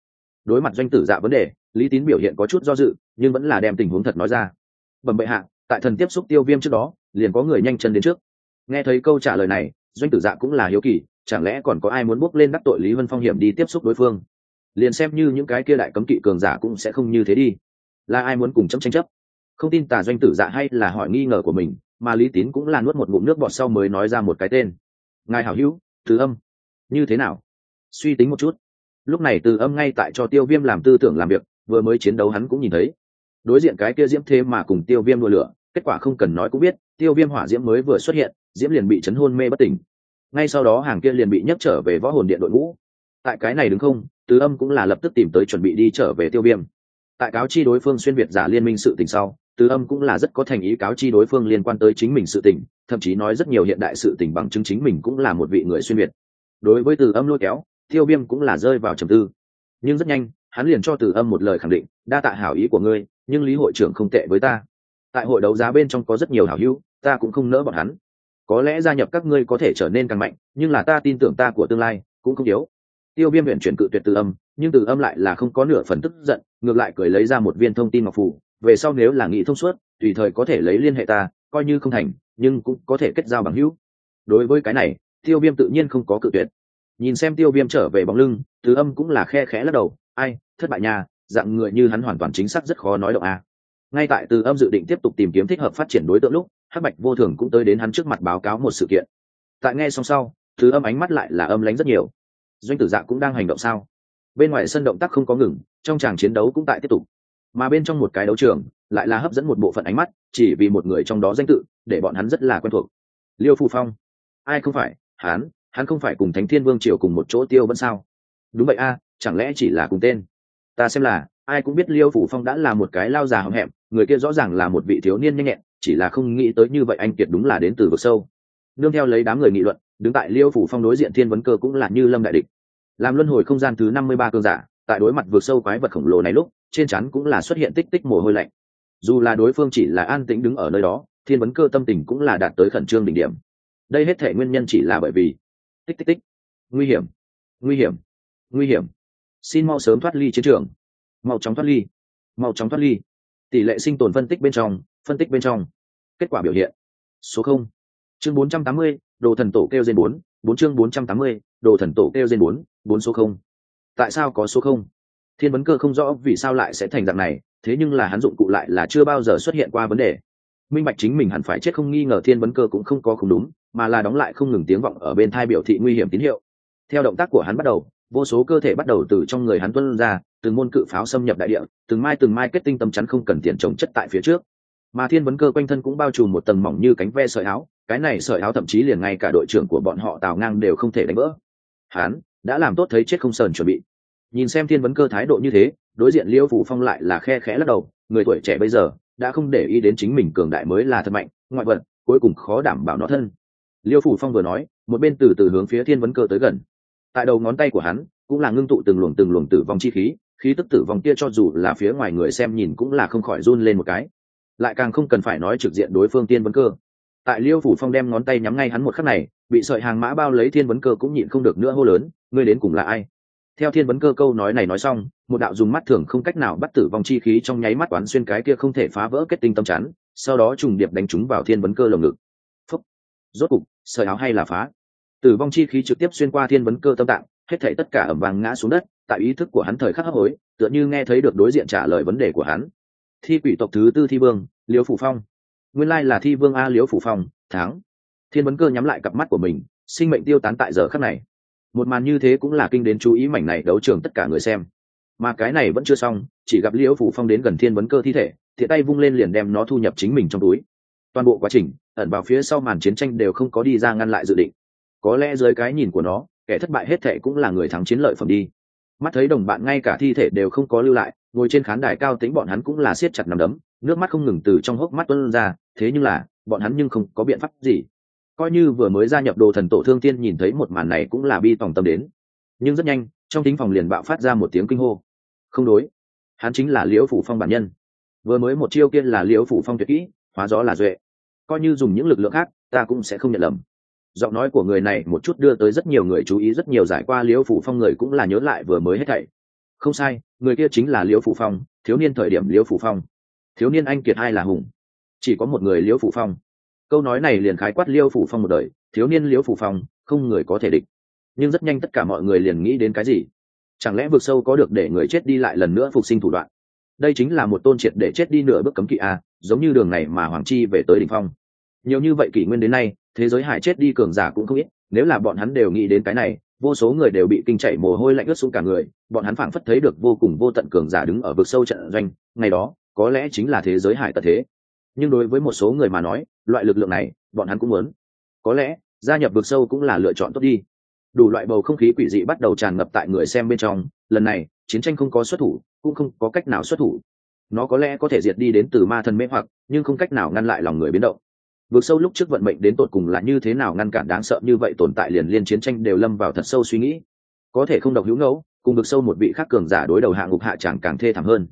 Đối mặt Doanh Tử Dạ vấn đề, Lý Tín biểu hiện có chút do dự, nhưng vẫn là đem tình huống thật nói ra. Bẩm bệ hạ, tại thần tiếp xúc Tiêu Viêm trước đó, liền có người nhanh chân đến trước. Nghe thấy câu trả lời này, Doanh Tử Dạ cũng là hiếu kỳ, chẳng lẽ còn có ai muốn bước lên đắc tội Lý Vân Phong hiểm đi tiếp xúc đối phương? Liền xem như những cái kia đại cấm kỵ cường giả cũng sẽ không như thế đi. Là ai muốn cùng chấm tranh chấp? Không tin tà Doanh Tử Dạ hay là hỏi nghi ngờ của mình, mà Lý Tín cũng là nuốt một ngụm nước bọt sau mới nói ra một cái tên. Ngài hảo hữu, Từ Âm. Như thế nào? Suy tính một chút. Lúc này Từ Âm ngay tại cho Tiêu Viêm làm tư tưởng làm việc, vừa mới chiến đấu hắn cũng nhìn thấy. Đối diện cái kia diễm thế mà cùng Tiêu Viêm đua lửa, kết quả không cần nói cũng biết, Tiêu Viêm hỏa diễm mới vừa xuất hiện, diễm liền bị chấn hôn mê bất tỉnh. Ngay sau đó hàng kia liền bị nhấc trở về võ hồn điện đội ngũ. Tại cái này đứng không, Từ Âm cũng là lập tức tìm tới chuẩn bị đi trở về Tiêu Viêm. Tại cáo chi đối phương xuyên việt giả liên minh sự tình sau, Từ Âm cũng là rất có thành ý cáo chi đối phương liên quan tới chính mình sự tình, thậm chí nói rất nhiều hiện đại sự tình bằng chứng chính mình cũng là một vị người xuyên việt. Đối với Từ Âm lôi kéo, Tiêu Viêm cũng là rơi vào trầm tư. Nhưng rất nhanh, hắn liền cho Từ Âm một lời khẳng định, đa tạ hảo ý của ngươi, nhưng Lý hội trưởng không tệ với ta. Tại hội đấu giá bên trong có rất nhiều hảo hữu, ta cũng không nỡ bọn hắn. Có lẽ gia nhập các ngươi có thể trở nên càng mạnh, nhưng là ta tin tưởng ta của tương lai cũng không yếu. Tiêu Viêm huyện chuyển cự tuyệt Từ Âm, nhưng Từ Âm lại là không có nửa phần tức giận, ngược lại cười lấy ra một viên thông tin ngọc phù, về sau nếu là nghị thông suốt, tùy thời có thể lấy liên hệ ta, coi như không thành, nhưng cũng có thể kết giao bằng hữu. Đối với cái này, Tiêu Viêm tự nhiên không có cự tuyệt. Nhìn xem Tiêu Viêm trở về bóng lưng, Từ Âm cũng là khe khẽ lắc đầu, ai, thất bại nha, dạng người như hắn hoàn toàn chính xác rất khó nói động a. Ngay tại Từ Âm dự định tiếp tục tìm kiếm thích hợp phát triển đối tượng lúc, Hắc Bạch Vô Thường cũng tới đến hắn trước mặt báo cáo một sự kiện. Tại nghe xong sau, Từ Âm ánh mắt lại là âm lãnh rất nhiều. Doanh Tử Dạ cũng đang hành động sao? Bên ngoài sân động tác không có ngừng, trong tràng chiến đấu cũng tại tiếp tục, mà bên trong một cái đấu trường lại là hấp dẫn một bộ phận ánh mắt, chỉ vì một người trong đó danh tự để bọn hắn rất là quen thuộc. Liêu Phù Phong. Ai không phải? Hắn không phải cùng Thánh Thiên Vương triều cùng một chỗ tiêu vẫn sao? Đúng vậy a, chẳng lẽ chỉ là cùng tên? Ta xem là ai cũng biết Liêu Phù Phong đã là một cái lao già hậm hẹm, người kia rõ ràng là một vị thiếu niên nhanh nhẹn, chỉ là không nghĩ tới như vậy anh kiệt đúng là đến từ vực sâu. Nương theo lấy đám người nghị luận, đứng tại Liêu Phù Phong đối diện Thiên Vấn Cơ cũng là như lâm đại địch. Làm luân hồi không gian thứ 53 cương giả, tại đối mặt vực sâu quái vật khổng lồ này lúc, trên trán cũng là xuất hiện tích tích mồ hôi lạnh. Dù là đối phương chỉ là an tĩnh đứng ở nơi đó, Thiên Vấn Cơ tâm tình cũng là đạt tới khẩn trương đỉnh điểm. Đây hết thể nguyên nhân chỉ là bởi vì tích tích tích, nguy hiểm, nguy hiểm, nguy hiểm. Xin mau sớm thoát ly chiến trường, mau chóng thoát ly, mau chóng thoát ly. Tỷ lệ sinh tồn phân tích bên trong. Kết quả biểu hiện. Số 0. Chương 480, đồ thần tổ kêu gen 4 chương 480, đồ thần tổ kêu gen 4 số 0. Tại sao có số 0? Thiên Vấn Cơ không rõ vì sao lại sẽ thành dạng này, thế nhưng là hắn dụng cụ lại là chưa bao giờ xuất hiện qua vấn đề. Minh bạch chính mình hẳn phải chết không nghi ngờ, Thiên Vấn Cơ cũng không có không đúng, mà là đóng lại không ngừng tiếng vọng ở bên tai biểu thị nguy hiểm tín hiệu. Theo động tác của hắn bắt đầu, vô số cơ thể bắt đầu từ trong người hắn tuôn ra, từng môn cự pháo xâm nhập đại địa, từng mai kết tinh tâm chắn không cần tiền chống chất tại phía trước. Mà Thiên Vấn Cơ quanh thân cũng bao trùm một tầng mỏng như cánh ve sợi áo, cái này sợi áo thậm chí liền ngay cả đội trưởng của bọn họ Tào Ngang đều không thể đánh vỡ. Hắn đã làm tốt thấy chết không sờn chuẩn bị. Nhìn xem Thiên Vấn Cơ thái độ như thế, đối diện Liêu Phủ Phong lại là khe khẽ lắc đầu, người tuổi trẻ bây giờ đã không để ý đến chính mình cường đại mới là thật mạnh, ngoại vật cuối cùng khó đảm bảo nó thân. Liêu Phủ Phong vừa nói, một bên từ từ hướng phía Thiên Vấn Cơ tới gần. Tại đầu ngón tay của hắn cũng là ngưng tụ từng luồng tử vong chi khí, khí tức tử vong kia cho dù là phía ngoài người xem nhìn cũng là không khỏi run lên một cái. Lại càng không cần phải nói trực diện đối phương Thiên Vấn Cơ. Tại Liêu Phủ Phong đem ngón tay nhắm ngay hắn một khắc này, bị sợi hàng mã bao lấy Thiên Vấn Cơ cũng nhịn không được nữa hô lớn, ngươi đến cùng là ai? Theo Thiên Vấn Cơ câu nói này nói xong, một đạo dùng mắt thường không cách nào bắt tử vong chi khí trong nháy mắt quán xuyên cái kia không thể phá vỡ kết tinh tâm chắn, sau đó trùng điệp đánh trúng vào Thiên Vấn Cơ lồng ngực. Phúc! Rốt cục, sợi áo hay là phá. Tử vong chi khí trực tiếp xuyên qua Thiên Vấn Cơ tâm tạng, hết thảy tất cả ầm vang ngã xuống đất. Tại ý thức của hắn thời khắc hấp hối, tựa như nghe thấy được đối diện trả lời vấn đề của hắn. Thi quỷ tộc thứ tư Thi Vương, Liêu Phủ Phong. Nguyên lai là Thi Vương a. Liêu Phủ Phong, thắng. Thiên Vấn Cơ nhắm lại cặp mắt của mình, sinh mệnh tiêu tán tại giờ khắc này. Một màn như thế cũng là kinh đến chú ý mảnh này đấu trường tất cả người xem. Mà cái này vẫn chưa xong, chỉ gặp Liêu Phủ Phong đến gần Thiên Vấn Cơ thi thể, thiện tay vung lên liền đem nó thu nhập chính mình trong túi. Toàn bộ quá trình ẩn vào phía sau màn chiến tranh đều không có đi ra ngăn lại dự định. Có lẽ dưới cái nhìn của nó, kẻ thất bại hết thệ cũng là người thắng chiến lợi phẩm đi. Mắt thấy đồng bạn ngay cả thi thể đều không có lưu lại, ngồi trên khán đài cao tĩnh bọn hắn cũng là siết chặt nắm đấm, nước mắt không ngừng từ trong hốc mắt tuôn ra, thế nhưng là bọn hắn nhưng không có biện pháp gì. Coi như vừa mới gia nhập đồ thần tổ Thương Tiên nhìn thấy một màn này cũng là bi tòng tâm đến. Nhưng rất nhanh, trong thính phòng liền bạo phát ra một tiếng kinh hô. Không đối, hắn chính là Liễu Phủ Phong bản nhân. Vừa mới một chiêu kia là Liễu Phủ Phong tuyệt kỹ, hóa gió là duệ. Coi như dùng những lực lượng khác, ta cũng sẽ không nhận lầm. Giọng nói của người này một chút đưa tới rất nhiều người chú ý, rất nhiều giải qua Liễu Phủ Phong người cũng là nhớ lại vừa mới hết thảy. Không sai, người kia chính là Liễu Phủ Phong, thiếu niên thời điểm Liễu Phủ Phong. Thiếu niên anh kiệt ai là hùng? Chỉ có một người Liễu Phủ Phong. Câu nói này liền khái quát Liễu Phủ Phong một đời, thiếu niên Liễu Phủ Phong, không người có thể địch. Nhưng rất nhanh tất cả mọi người liền nghĩ đến cái gì? Chẳng lẽ vực sâu có được để người chết đi lại lần nữa phục sinh thủ đoạn? Đây chính là một tôn triệt để chết đi nửa bước cấm kỵ a, giống như đường này mà Hoàng Chi về tới đỉnh phong. Nhiều như vậy kỷ nguyên đến nay, thế giới hải chết đi cường giả cũng không ít, nếu là bọn hắn đều nghĩ đến cái này, vô số người đều bị kinh chảy mồ hôi lạnh ướt xuống cả người, bọn hắn phảng phất thấy được vô cùng vô tận cường giả đứng ở vực sâu trận doanh, ngày đó, có lẽ chính là thế giới hải tận thế. Nhưng đối với một số người mà nói, loại lực lượng này, bọn hắn cũng muốn. Có lẽ, gia nhập vực sâu cũng là lựa chọn tốt đi. Đủ loại bầu không khí quỷ dị bắt đầu tràn ngập tại người xem bên trong, lần này, chiến tranh không có xuất thủ, cũng không có cách nào xuất thủ. Nó có lẽ có thể diệt đi đến từ ma thần mê hoặc, nhưng không cách nào ngăn lại lòng người biến động. Vực sâu lúc trước vận mệnh đến tột cùng là như thế nào ngăn cản đáng sợ như vậy tồn tại liền liên chiến tranh đều lâm vào thật sâu suy nghĩ. Có thể không độc hữu ngẫu, cùng vực sâu một vị khác cường giả đối đầu hạ ngục hạ chẳng càng thê thảm hơn.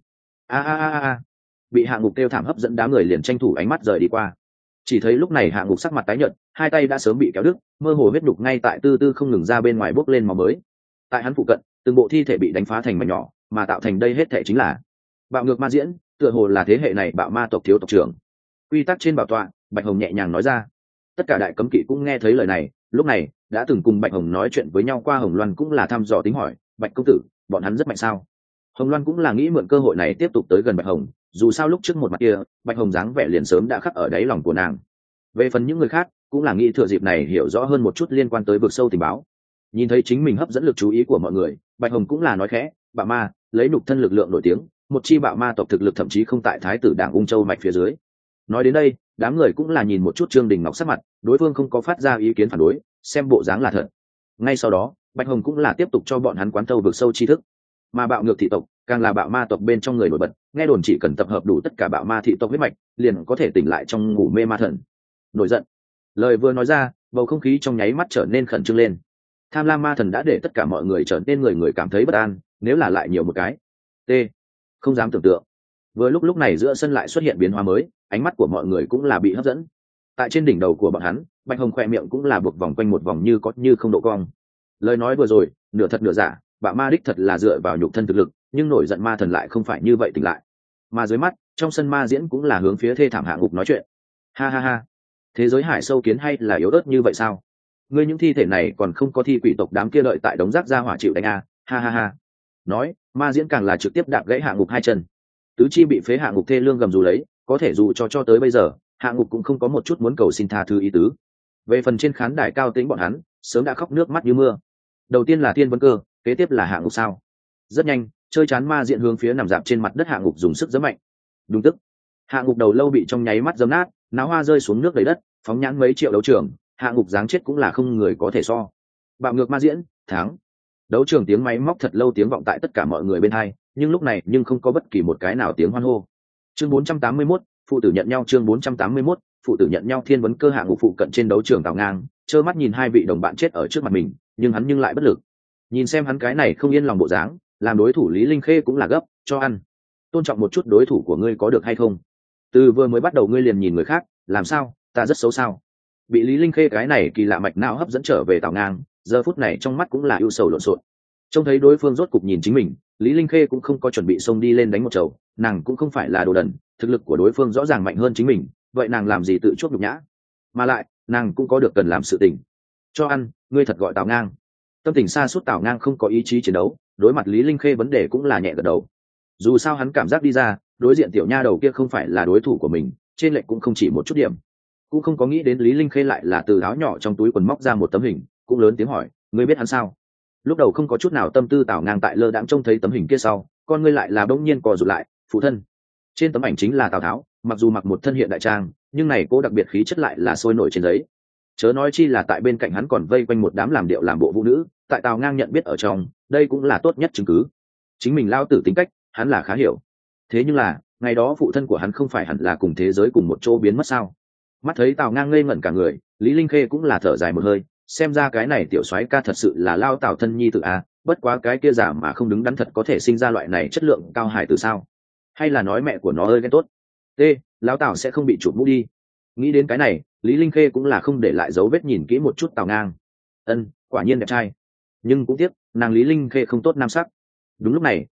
A. Bị hạ ngục kêu thảm hấp dẫn đám người liền tranh thủ ánh mắt rời đi qua. Chỉ thấy lúc này hạ ngục sắc mặt tái nhợt, hai tay đã sớm bị kéo đứt, mơ hồ huyết đục ngay tại tư tư không ngừng ra bên ngoài bốc lên máu mới. Tại hắn phụ cận, từng bộ thi thể bị đánh phá thành mảnh nhỏ, mà tạo thành đây hết thể chính là bạo ngược ma diễn, tựa hồ là thế hệ này bạo ma tộc thiếu tộc trưởng. Quy tắc trên bảo tọa, Bạch Hồng nhẹ nhàng nói ra. Tất cả đại cấm kỵ cũng nghe thấy lời này, lúc này đã từng cùng Bạch Hồng nói chuyện với nhau qua Hồng Loan cũng là thăm dò tính hỏi, Bạch công tử, bọn hắn rất mạnh sao? Hồng Loan cũng là nghĩ mượn cơ hội này tiếp tục tới gần Bạch Hồng, dù sao lúc trước một mặt kia, Bạch Hồng dáng vẻ liền sớm đã khắc ở đáy lòng của nàng. Về phần những người khác, cũng là nghĩ thừa dịp này hiểu rõ hơn một chút liên quan tới vực sâu tình báo. Nhìn thấy chính mình hấp dẫn lực chú ý của mọi người, Bạch Hồng cũng là nói khẽ, bạo ma, lấy nhục thân lực lượng nổi tiếng, một chi bạo ma tộc thực lực thậm chí không tại thái tử đảng ung châu mạch phía dưới. Nói đến đây, đám người cũng là nhìn một chút Trương Đình Ngọc sắc mặt, đối phương không có phát ra ý kiến phản đối, xem bộ dáng là thật. Ngay sau đó, Bạch Hồng cũng là tiếp tục cho bọn hắn quán thâu vực sâu tri thức. Mà bạo ngược thị tộc, càng là bạo ma tộc bên trong người nổi bật, nghe đồn chỉ cần tập hợp đủ tất cả bạo ma thị tộc huyết mạch, liền có thể tỉnh lại trong ngủ mê ma thần. Nổi giận. Lời vừa nói ra, bầu không khí trong nháy mắt trở nên khẩn trương lên. Tham lam ma thần đã để tất cả mọi người trở nên người cảm thấy bất an, nếu là lại nhiều một cái. T. Không dám tưởng tượng. Vừa lúc này giữa sân lại xuất hiện biến hóa mới, ánh mắt của mọi người cũng là bị hấp dẫn. Tại trên đỉnh đầu của bọn hắn, Bạch Hồng khoe miệng cũng là buộc vòng quanh một vòng như có như không độ cong. Lời nói vừa rồi, nửa thật nửa giả, bạo ma đích thật là dựa vào nhục thân thực lực, nhưng nổi giận ma thần lại không phải như vậy tỉnh lại. Mà dưới mắt, trong sân ma diễn cũng là hướng phía thê thảm hạ ngục nói chuyện. Ha. Thế giới hải sâu kiến hay là yếu ớt như vậy sao? Ngươi những thi thể này còn không có thi quỷ tộc đám kia đợi tại đống rác ra hỏa chịu đánh a. Ha. Nói, ma diễn càng là trực tiếp đạp gãy hạ ngục hai chân. Tứ chi bị phế hạ ngục thê lương gầm rú lấy, có thể dù cho tới bây giờ, hạ ngục cũng không có một chút muốn cầu xin tha thứ ý tứ. Về phần trên khán đài cao tĩnh bọn hắn, sớm đã khóc nước mắt như mưa. Đầu tiên là Thiên Vân Cơ, kế tiếp là hạ ngục sao? Rất nhanh, chơi chán ma diện hướng phía nằm dạp trên mặt đất hạ ngục dùng sức giẫm mạnh. Đúng tức, hạ ngục đầu lâu bị trong nháy mắt giấm nát, náo hoa rơi xuống nước đầy đất, phóng nhãn mấy triệu đấu trường, hạ ngục dáng chết cũng là không người có thể so. Bạo ngược ma diễn, thắng. Đấu trường tiếng máy móc thật lâu tiếng vọng tại tất cả mọi người bên hai, nhưng lúc này nhưng không có bất kỳ một cái nào tiếng hoan hô. Chương 481, phụ tử nhận nhau. Chương 481, phụ tử nhận nhau. Thiên Vấn Cơ hạ ngục phụ cận trên đấu trường Tào Ngang, trơ mắt nhìn hai vị đồng bạn chết ở trước mặt mình, nhưng hắn lại bất lực. Nhìn xem hắn cái này không yên lòng bộ dáng, làm đối thủ Lý Linh Khê cũng là gấp, cho ăn. Tôn trọng một chút đối thủ của ngươi có được hay không? Từ vừa mới bắt đầu ngươi liền nhìn người khác, làm sao? Ta rất xấu sao? Bị Lý Linh Khê cái này kỳ lạ mạch não hấp dẫn trở về Tào Ngang, giờ phút này trong mắt cũng là ưu sầu lộn xộn. Trông thấy đối phương rốt cục nhìn chính mình, Lý Linh Khê cũng không có chuẩn bị xông đi lên đánh một chầu, nàng cũng không phải là đồ đần, thực lực của đối phương rõ ràng mạnh hơn chính mình, vậy nàng làm gì tự chuốc nhục nhã? Mà lại, nàng cũng có được cần làm sự tình. Cho ăn, ngươi thật gọi Tào Ngang. Tâm tình xa suốt Tào Ngang không có ý chí chiến đấu, đối mặt Lý Linh Khê vấn đề cũng là nhẹ gật đầu. Dù sao hắn cảm giác đi ra, đối diện tiểu nha đầu kia không phải là đối thủ của mình, trên lệch cũng không chỉ một chút điểm. Cũng không có nghĩ đến Lý Linh Khê lại là từ áo nhỏ trong túi quần móc ra một tấm hình, cũng lớn tiếng hỏi, ngươi biết hắn sao? Lúc đầu không có chút nào tâm tư Tào Ngang tại lơ đãng trông thấy tấm hình kia sau, con ngươi lại là bỗng nhiên co rụt lại, phụ thân. Trên tấm ảnh chính là Tào Tháo, mặc dù mặc một thân hiện đại trang, nhưng này cô đặc biệt khí chất lại là sôi nổi trên giấy. Chớ nói chi là tại bên cạnh hắn còn vây quanh một đám làm điệu làm bộ vũ nữ, tại Tào Ngang nhận biết ở trong, đây cũng là tốt nhất chứng cứ. Chính mình lao tử tính cách, hắn là khá hiểu. Thế nhưng là, ngày đó phụ thân của hắn không phải hẳn là cùng thế giới cùng một chỗ biến mất sao? Mắt thấy Tào Ngang ngây ngẩn cả người, Lý Linh Khê cũng là thở dài một hơi, xem ra cái này tiểu soái ca thật sự là lao Tào thân nhi tử a, bất quá cái kia giả mà không đứng đắn thật có thể sinh ra loại này chất lượng cao hài từ sao? Hay là nói mẹ của nó ơi ghen tốt? T, lão Tào sẽ không bị chụp mũ đi. Nghĩ đến cái này, Lý Linh Khê cũng là không để lại dấu vết nhìn kỹ một chút Tào Ngang. Quả nhiên đẹp trai. Nhưng cũng tiếc, nàng Lý Linh Khê không tốt nam sắc. Đúng lúc này,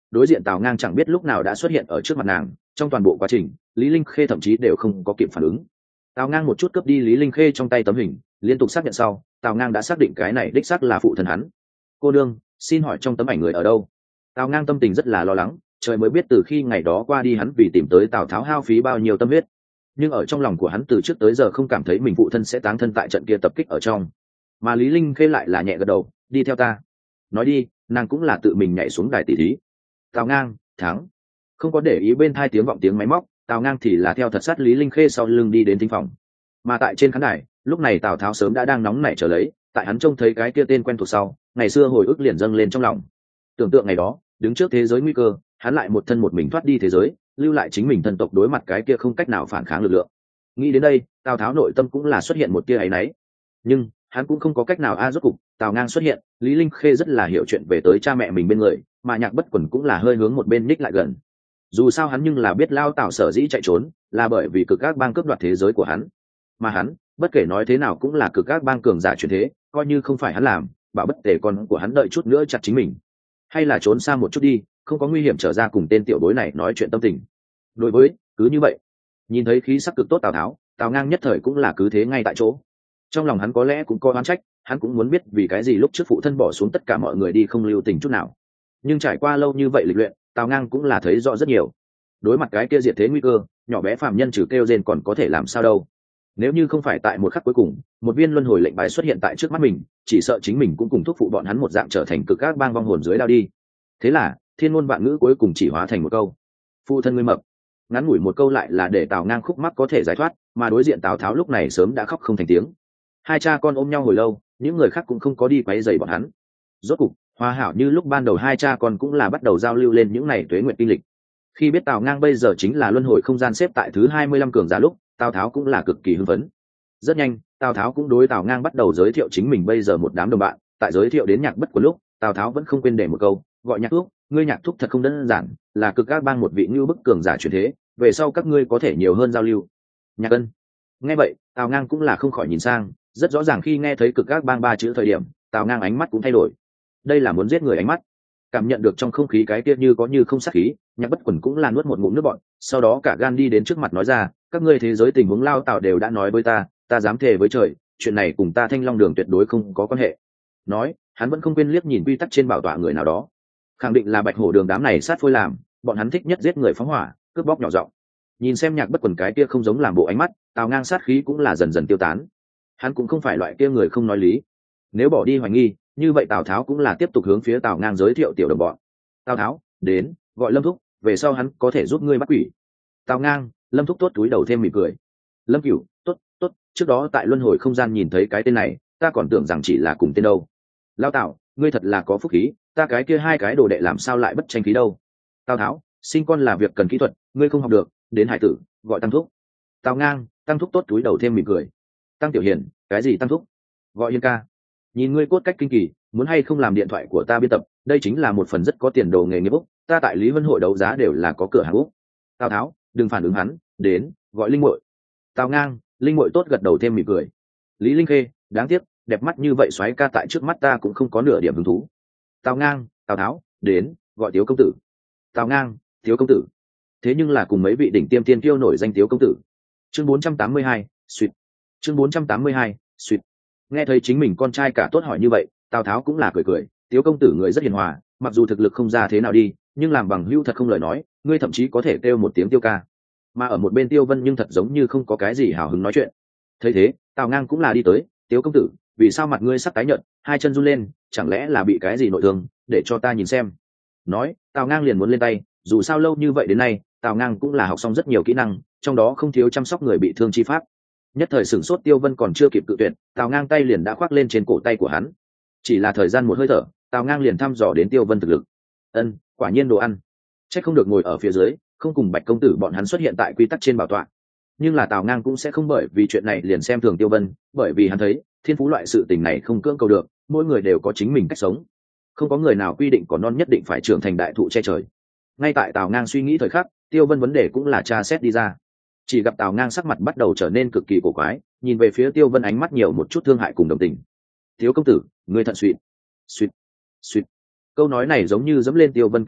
đối diện Tào Ngang chẳng biết lúc nào đã xuất hiện ở trước mặt nàng. Trong toàn bộ quá trình, Lý Linh Khê thậm chí đều không có kịp phản ứng. Tào Ngang một chút cướp đi Lý Linh Khê trong tay tấm hình, liên tục xác nhận sau, Tào Ngang đã xác định cái này đích xác là phụ thân hắn. Cô đương, xin hỏi trong tấm ảnh người ở đâu? Tào Ngang tâm tình rất là lo lắng, trời mới biết từ khi ngày đó qua đi hắn vì tìm tới Tào Tháo hao phí bao nhiêu tâm huyết. Nhưng ở trong lòng của hắn từ trước tới giờ không cảm thấy mình phụ thân sẽ táng thân tại trận kia tập kích ở trong. Mà Lý Linh Khê lại là nhẹ gật đầu, đi theo ta. Nói đi, nàng cũng là tự mình nhảy xuống đài tỷ thí. Tào Ngang thắng. Không có để ý bên tai tiếng vọng tiếng máy móc, Tào Ngang thì là theo thật sát Lý Linh Khê sau lưng đi đến thính phòng. Mà tại trên khán đài, lúc này Tào Tháo sớm đã đang nóng nảy chờ lấy, tại hắn trông thấy cái kia tên quen thuộc sau, ngày xưa hồi ức liền dâng lên trong lòng. Tưởng tượng ngày đó, đứng trước thế giới nguy cơ, hắn lại một thân một mình thoát đi thế giới, lưu lại chính mình thân tộc đối mặt cái kia không cách nào phản kháng lực lượng. Nghĩ đến đây, Tào Tháo nội tâm cũng là xuất hiện một tia áy náy. Nhưng hắn cũng không có cách nào rốt cục Tào Ngang xuất hiện, Lý Linh Khê rất là hiểu chuyện về tới cha mẹ mình bên người, mà Nhạc Bất Quần cũng là hơi hướng một bên ních lại gần. Dù sao hắn nhưng là biết Lao Tào sở dĩ chạy trốn là bởi vì Cực Ác Bang cướp đoạt thế giới của hắn, mà hắn bất kể nói thế nào cũng là Cực Ác Bang cường giả truyền thế, coi như không phải hắn làm, bảo bất tề con của hắn đợi chút nữa chặt chính mình, hay là trốn xa một chút đi, không có nguy hiểm trở ra cùng tên tiểu bối này nói chuyện tâm tình. Đối với cứ như vậy, nhìn thấy khí sắc cực tốt Tào Tháo, Tào Ngang nhất thời cũng là cứ thế ngay tại chỗ. Trong lòng hắn có lẽ cũng có oán trách, hắn cũng muốn biết vì cái gì lúc trước phụ thân bỏ xuống tất cả mọi người đi không lưu tình chút nào. Nhưng trải qua lâu như vậy lịch luyện, Tào Ngang cũng là thấy rõ rất nhiều. Đối mặt cái kia diệt thế nguy cơ, nhỏ bé phàm nhân trừ kêu rên còn có thể làm sao đâu. Nếu như không phải tại một khắc cuối cùng, một viên luân hồi lệnh bài xuất hiện tại trước mắt mình, chỉ sợ chính mình cũng cùng thúc phụ bọn hắn một dạng trở thành Cực Ác Bang vong hồn dưới đao đi. Thế là, thiên ngôn vạn ngữ cuối cùng chỉ hóa thành một câu: phụ thân ngươi mập. Ngắn ngủi một câu lại là để Tào Ngang khúc mắc có thể giải thoát, mà đối diện Tào Tháo lúc này sớm đã khóc không thành tiếng. Hai cha con ôm nhau hồi lâu, những người khác cũng không có đi quấy rầy bọn hắn. Rốt cục, hòa hảo như lúc ban đầu hai cha con cũng là bắt đầu giao lưu lên những ngày tuế nguyện kinh lịch. Khi biết Tào Ngang bây giờ chính là luân hồi không gian xếp tại thứ 25 cường giả lúc, Tào Tháo cũng là cực kỳ hưng phấn. Rất nhanh, Tào Tháo cũng đối Tào Ngang bắt đầu giới thiệu chính mình bây giờ một đám đồng bạn. Tại giới thiệu đến Nhạc Bất Quần lúc, Tào Tháo vẫn không quên để một câu, gọi Nhạc Thúc, ngươi Nhạc Thúc thật không đơn giản, là Cực Ác Bang một vị như bức cường giả truyền thế, về sau các ngươi có thể nhiều hơn giao lưu. Nhạc Ân. Nghe vậy, Tào Ngang cũng là không khỏi nhìn sang, rất rõ ràng khi nghe thấy Cực Ác Bang ba chữ thời điểm, Tào Ngang ánh mắt cũng thay đổi. Đây là muốn giết người ánh mắt. Cảm nhận được trong không khí cái kia như có như không sát khí, Nhạc Bất Quần cũng là nuốt một ngụm nước bọt, sau đó cả gan đi đến trước mặt nói ra, các ngươi thế giới tình huống Lao Tào đều đã nói với ta dám thề với trời, chuyện này cùng ta Thanh Long Đường tuyệt đối không có quan hệ. Nói, hắn vẫn không quên liếc nhìn quy tắc trên bảo tọa người nào đó, khẳng định là Bạch Hổ Đường đám này sát phôi làm, bọn hắn thích nhất giết người phóng hỏa, cướp bóc nhỏ giọng. Nhìn xem Nhạc Bất Quần cái kia không giống làm bộ ánh mắt, Tào Ngang sát khí cũng là dần dần tiêu tán. Hắn cũng không phải loại kia người không nói lý. Nếu bỏ đi hoài nghi, như vậy Tào Tháo cũng là tiếp tục hướng phía Tào Ngang giới thiệu tiểu đồng bọn. Tào Tháo, đến, gọi Lâm Thúc, về sau hắn có thể giúp ngươi bắt quỷ. Tào Ngang, Lâm Thúc tốt túi đầu thêm mỉm cười. Lâm Cửu, tốt, trước đó tại luân hồi không gian nhìn thấy cái tên này, ta còn tưởng rằng chỉ là cùng tên đâu. Lao Tào, ngươi thật là có phúc khí, ta cái kia hai cái đồ đệ làm sao lại bất tranh khí đâu. Tào Tháo, sinh con là việc cần kỹ thuật, ngươi không học được, đến hải tử, gọi Tăng Thúc. Tào Ngang, Tăng Thúc tốt túi đầu thêm mỉm cười. Tăng Tiểu Hiền, cái gì Tăng Thúc? Gọi Hiền ca. Nhìn ngươi cốt cách kinh kỳ, muốn hay không làm điện thoại của ta biên tập, đây chính là một phần rất có tiền đồ nghề nghiệp Úc, ta tại Lý Vân hội đấu giá đều là có cửa hàng Úc. Tào Tháo, đừng phản ứng hắn, đến, gọi Linh Muội. Tào Ngang, Linh Muội tốt gật đầu thêm mỉm cười. Lý Linh Khê, đáng tiếc, đẹp mắt như vậy soái ca tại trước mắt ta cũng không có nửa điểm hứng thú. Tào Ngang, Tào Tháo, đến, gọi Tiếu công tử. Tào Ngang, Tiếu công tử. Thế nhưng là cùng mấy vị đỉnh tiêm tiên kiêu nổi danh Tiếu công tử. Chương 482, suýt. Chương 482, suýt. Nghe thấy chính mình con trai cả tốt hỏi như vậy, Tào Tháo cũng là cười cười, Tiếu công tử người rất hiền hòa, mặc dù thực lực không ra thế nào đi, nhưng làm bằng hữu thật không lời nói, ngươi thậm chí có thể kêu một tiếng Tiêu ca. Mà ở một bên Tiêu Vân nhưng thật giống như không có cái gì hào hứng nói chuyện. Thấy thế, Tào Ngang cũng là đi tới, Tiếu công tử, vì sao mặt ngươi sắc tái nhợt, hai chân run lên, chẳng lẽ là bị cái gì nội thương, để cho ta nhìn xem. Nói, Tào Ngang liền muốn lên tay, dù sao lâu như vậy đến nay, Tào Ngang cũng là học xong rất nhiều kỹ năng, trong đó không thiếu chăm sóc người bị thương chi pháp. Nhất thời sửng sốt Tiêu Vân còn chưa kịp cự tuyệt, Tào Ngang tay liền đã khoác lên trên cổ tay của hắn. Chỉ là thời gian một hơi thở, Tào Ngang liền thăm dò đến Tiêu Vân thực lực. Ân, quả nhiên đồ ăn. Chắc không được ngồi ở phía dưới, không cùng Bạch công tử bọn hắn xuất hiện tại quy tắc trên bảo tọa. Nhưng là Tào Ngang cũng sẽ không bởi vì chuyện này liền xem thường Tiêu Vân, bởi vì hắn thấy, thiên phú loại sự tình này không cưỡng cầu được, mỗi người đều có chính mình cách sống. Không có người nào quy định có non nhất định phải trưởng thành đại thụ che trời. Ngay tại Tào Ngang suy nghĩ thời khắc, Tiêu Vân vấn đề cũng là tra xét đi ra. Chỉ gặp Tào Ngang sắc mặt bắt đầu trở nên cực kỳ cổ quái, nhìn về phía Tiêu Vân ánh mắt nhiều một chút thương hại cùng đồng tình. Thiếu công tử, ngươi thận suỵt. Suỵt. Câu nói này giống như dẫm lên Tiêu Vân cái đuôi,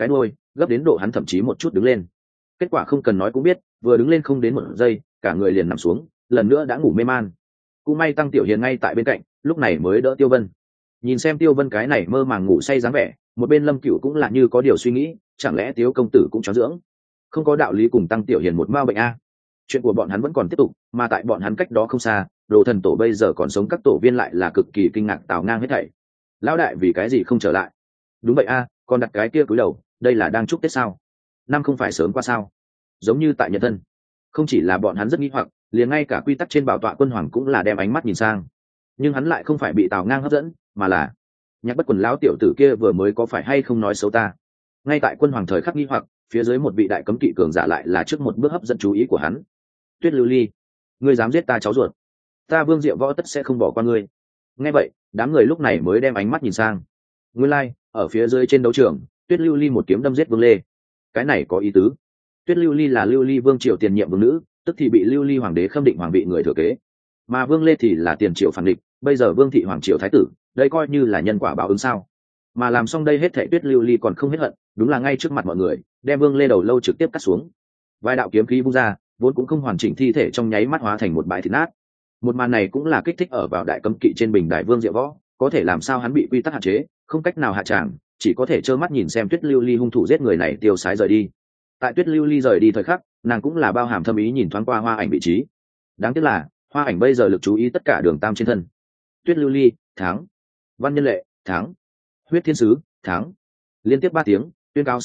gấp đến độ hắn thậm chí một chút đứng lên. Kết quả không cần nói cũng biết, vừa đứng lên không đến một giây, cả người liền nằm xuống, lần nữa đã ngủ mê man. Cũng may Tăng Tiểu Hiền ngay tại bên cạnh, lúc này mới đỡ Tiêu Vân. Nhìn xem Tiêu Vân cái này mơ màng ngủ say dáng vẻ, một bên Lâm Cửu cũng là như có điều suy nghĩ, chẳng lẽ Tiếu công tử cũng chó dưỡng? Không có đạo lý cùng Tăng Tiểu Hiền một mao bệnh a. Chuyện của bọn hắn vẫn còn tiếp tục, mà tại bọn hắn cách đó không xa, Đồ Thần Tổ bây giờ còn sống các tổ viên lại là cực kỳ kinh ngạc tào ngang hết thảy. Lão đại vì cái gì không trở lại? Đúng vậy a, còn đặt cái kia cúi đầu, đây là đang chúc Tết sao? Năm không phải sớm qua sao? Giống như tại Nhật Thân. Không chỉ là bọn hắn rất nghi hoặc, liền ngay cả quy tắc trên bảo tọa quân hoàng cũng là đem ánh mắt nhìn sang. Nhưng hắn lại không phải bị tào ngang hấp dẫn, mà là Nhạc Bất Quần lão tiểu tử kia vừa mới có phải hay không nói xấu ta? Ngay tại quân hoàng thời khắc nghi hoặc, phía dưới một vị đại cấm kỵ cường giả lại là trước một bước hấp dẫn chú ý của hắn. Tuyết Lưu Ly, ngươi dám giết ta cháu ruột, ta Vương Diệu Võ tất sẽ không bỏ qua ngươi. Nghe vậy, đám người lúc này mới đem ánh mắt nhìn sang. Nguyên lai, ở phía dưới trên đấu trường, Tuyết Lưu Ly một kiếm đâm giết Vương Lê. Cái này có ý tứ. Tuyết Lưu Ly là Lưu Ly Vương triều tiền nhiệm vương nữ, tức thì bị Lưu Ly hoàng đế khâm định hoàng vị người thừa kế. Mà Vương Lê thì là tiền triều phản địch, bây giờ Vương thị hoàng triều thái tử, đây coi như là nhân quả báo ứng sao? Mà làm xong đây hết thảy Tuyết Lưu Ly còn không hết hận, đúng là ngay trước mặt mọi người, đem Vương Lê đầu lâu trực tiếp cắt xuống. Vài đạo kiếm khí vung ra, vốn cũng không hoàn chỉnh thi thể trong nháy mắt hóa thành một bãi thịt nát. Một màn này cũng là kích thích ở vào đại cấm kỵ trên bình đài Vương Diệu Võ, có thể làm sao hắn bị quy tắc hạn chế, không cách nào hạ tràng, chỉ có thể trơ mắt nhìn xem Tuyết Lưu Ly hung thủ giết người này tiêu sái rời đi. Tại Tuyết Lưu Ly rời đi thời khắc, nàng cũng là bao hàm thâm ý nhìn thoáng qua Hoa Ảnh vị trí. Đáng tiếc là Hoa Ảnh bây giờ lực chú ý tất cả Đường Tam trên thân. Tuyết Lưu Ly thắng, Văn Nhân Lệ thắng, Huyết Thiên Sứ thắng. Liên tiếp 3 tiếng, tuyên cáo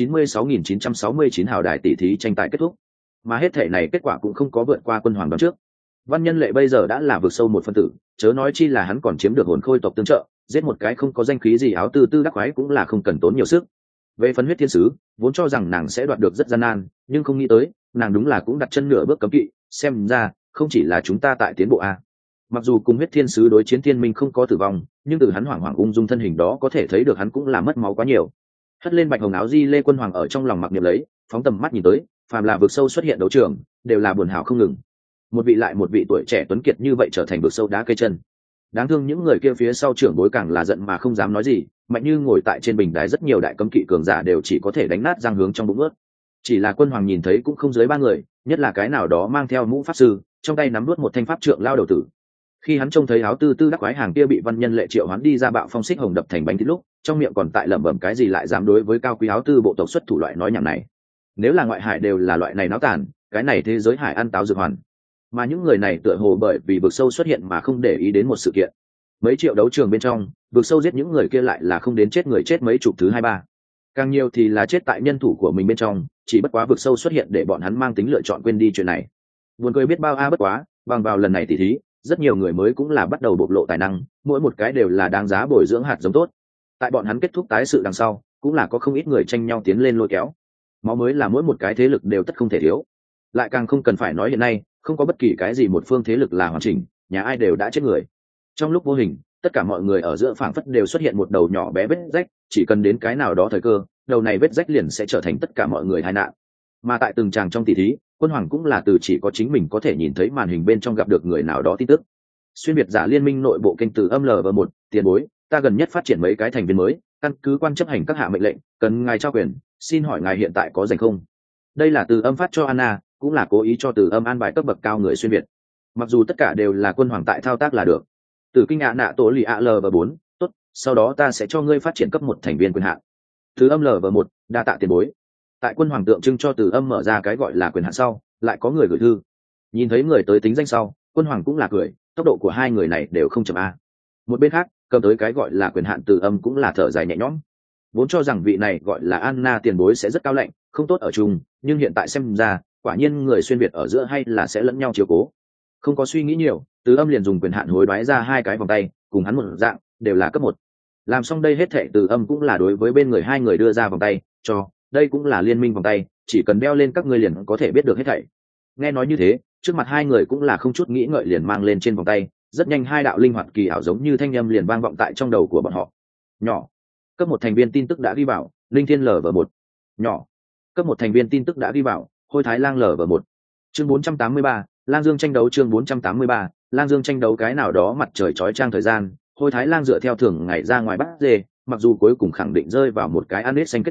696.969 hào đài tỷ thí tranh tài kết thúc. Mà hết thể này kết quả cũng không có vượt qua quân hoàng đoán trước. Văn Nhân Lệ bây giờ đã là vượt sâu một phân tử, chớ nói chi là hắn còn chiếm được hồn khôi tộc tương trợ, giết một cái không có danh khí gì áo tư tư đắc khoái cũng là không cần tốn nhiều sức. Về phần Huyết Thiên Sứ, vốn cho rằng nàng sẽ đoạt được rất gian nan, nhưng không nghĩ tới, nàng đúng là cũng đặt chân nửa bước cấm kỵ, xem ra không chỉ là chúng ta tại tiến bộ a. Mặc dù cùng Huyết Thiên Sứ đối chiến Thiên Minh không có tử vong, nhưng từ hắn hoảng hoảng ung dung thân hình đó có thể thấy được hắn cũng là mất máu quá nhiều. Hất lên bạch hồng áo di lê quân hoàng ở trong lòng mặc niệm lấy, phóng tầm mắt nhìn tới, phàm là vực sâu xuất hiện đấu trường, đều là buồn hảo không ngừng. Một vị lại một vị tuổi trẻ tuấn kiệt như vậy trở thành vực sâu đá cây chân. Đáng thương những người kia phía sau trưởng bối càng là giận mà không dám nói gì, mạnh như ngồi tại trên bình đài rất nhiều đại cấm kỵ cường giả đều chỉ có thể đánh nát răng hướng trong bụng ướt. Chỉ là quân hoàng nhìn thấy cũng không dưới 3 người, nhất là cái nào đó mang theo mũ pháp sư, trong tay nắm nuốt một thanh pháp trượng lao đầu tử. Khi hắn trông thấy áo tư tư đắc quái hàng kia bị Văn Nhân Lệ triệu hoán đi ra bạo phong xích hồng đập thành bánh thịt lúc, trong miệng còn tại lẩm bẩm cái gì lại dám đối với cao quý áo tư bộ tộc xuất thủ loại nói nhảm này. Nếu là ngoại hải đều là loại này náo tàn, cái này thế giới hải ăn táo dược hoàn. Mà những người này tựa hồ bởi vì vực sâu xuất hiện mà không để ý đến một sự kiện. Mấy triệu đấu trường bên trong, vực sâu giết những người kia lại là không đến chết người chết mấy chục thứ 2-3. Càng nhiều thì là chết tại nhân thủ của mình bên trong, chỉ bất quá vực sâu xuất hiện để bọn hắn mang tính lựa chọn quên đi chuyện này. Buồn cười biết bao bất quá, bằng vào lần này tỉ thí, rất nhiều người mới cũng là bắt đầu bộc lộ tài năng, mỗi một cái đều là đáng giá bồi dưỡng hạt giống tốt. Tại bọn hắn kết thúc tái sự đằng sau, cũng là có không ít người tranh nhau tiến lên lôi kéo. Máu mới là mỗi một cái thế lực đều tất không thể thiếu. Lại càng không cần phải nói hiện nay, không có bất kỳ cái gì một phương thế lực là hoàn chỉnh, nhà ai đều đã chết người. Trong lúc vô hình, tất cả mọi người ở giữa phảng phất đều xuất hiện một đầu nhỏ bé vết rách, chỉ cần đến cái nào đó thời cơ, đầu này vết rách liền sẽ trở thành tất cả mọi người tai nạn. Mà tại từng tràng trong tỷ thí, quân hoàng cũng là từ chỉ có chính mình có thể nhìn thấy màn hình bên trong gặp được người nào đó tin tức. Xuyên biệt giả liên minh nội bộ kênh từ âm LV1, tiền bối, ta gần nhất phát triển mấy cái thành viên mới, căn cứ quan chấp hành các hạ mệnh lệnh, cần ngài trao quyền, xin hỏi ngài hiện tại có rảnh không? Đây là từ âm phát cho Anna, cũng là cố ý cho từ âm an bài cấp bậc cao người xuyên việt. Mặc dù tất cả đều là quân hoàng tại thao tác là được. Từ kinh ạ nạ tổ lì ạ LV4, tốt, sau đó ta sẽ cho ngươi phát triển cấp 1 thành viên quyền hạn. Từ âm LV1, đa tạ tiền bối. Tại quân hoàng tượng trưng cho từ âm mở ra cái gọi là quyền hạn sau, lại có người gửi thư. Nhìn thấy người tới tính danh sau, quân hoàng cũng là cười, tốc độ của hai người này đều không chậm a. Một bên khác, cầm tới cái gọi là quyền hạn từ âm cũng là thở dài nhẹ nhõm. Vốn cho rằng vị này gọi là Anna tiền bối sẽ rất cao lạnh, không tốt ở chung, nhưng hiện tại xem ra, quả nhiên người xuyên việt ở giữa hay là sẽ lẫn nhau chiếu cố. Không có suy nghĩ nhiều, từ âm liền dùng quyền hạn hối đoái ra 2 cái vòng tay, cùng hắn một dạng, đều là cấp 1. Làm xong đây hết thệ từ âm cũng là đối với bên người 2 người đưa ra vòng tay, cho, đây cũng là liên minh vòng tay, chỉ cần đeo lên các ngươi liền có thể biết được hết thảy. Nghe nói như thế, trước mặt 2 người cũng là không chút nghĩ ngợi liền mang lên trên vòng tay, rất nhanh 2 đạo linh hoạt kỳ ảo giống như thanh âm liền vang vọng tại trong đầu của bọn họ. Nhỏ, cấp 1 thành viên tin tức đã ghi vào, Linh Thiên LV1. Nhỏ, cấp 1 thành viên tin tức đã ghi vào, Hôi Thái Lang LV1. Chương 483, Lang Dương tranh đấu. Chương 483, Lang Dương tranh đấu. Cái nào đó mặt trời chói chang thời gian, Hôi Thái Lang dựa theo thường ngày ra ngoài bắt dê, mặc dù cuối cùng khẳng định rơi vào một cái ăn nết xanh kết quả,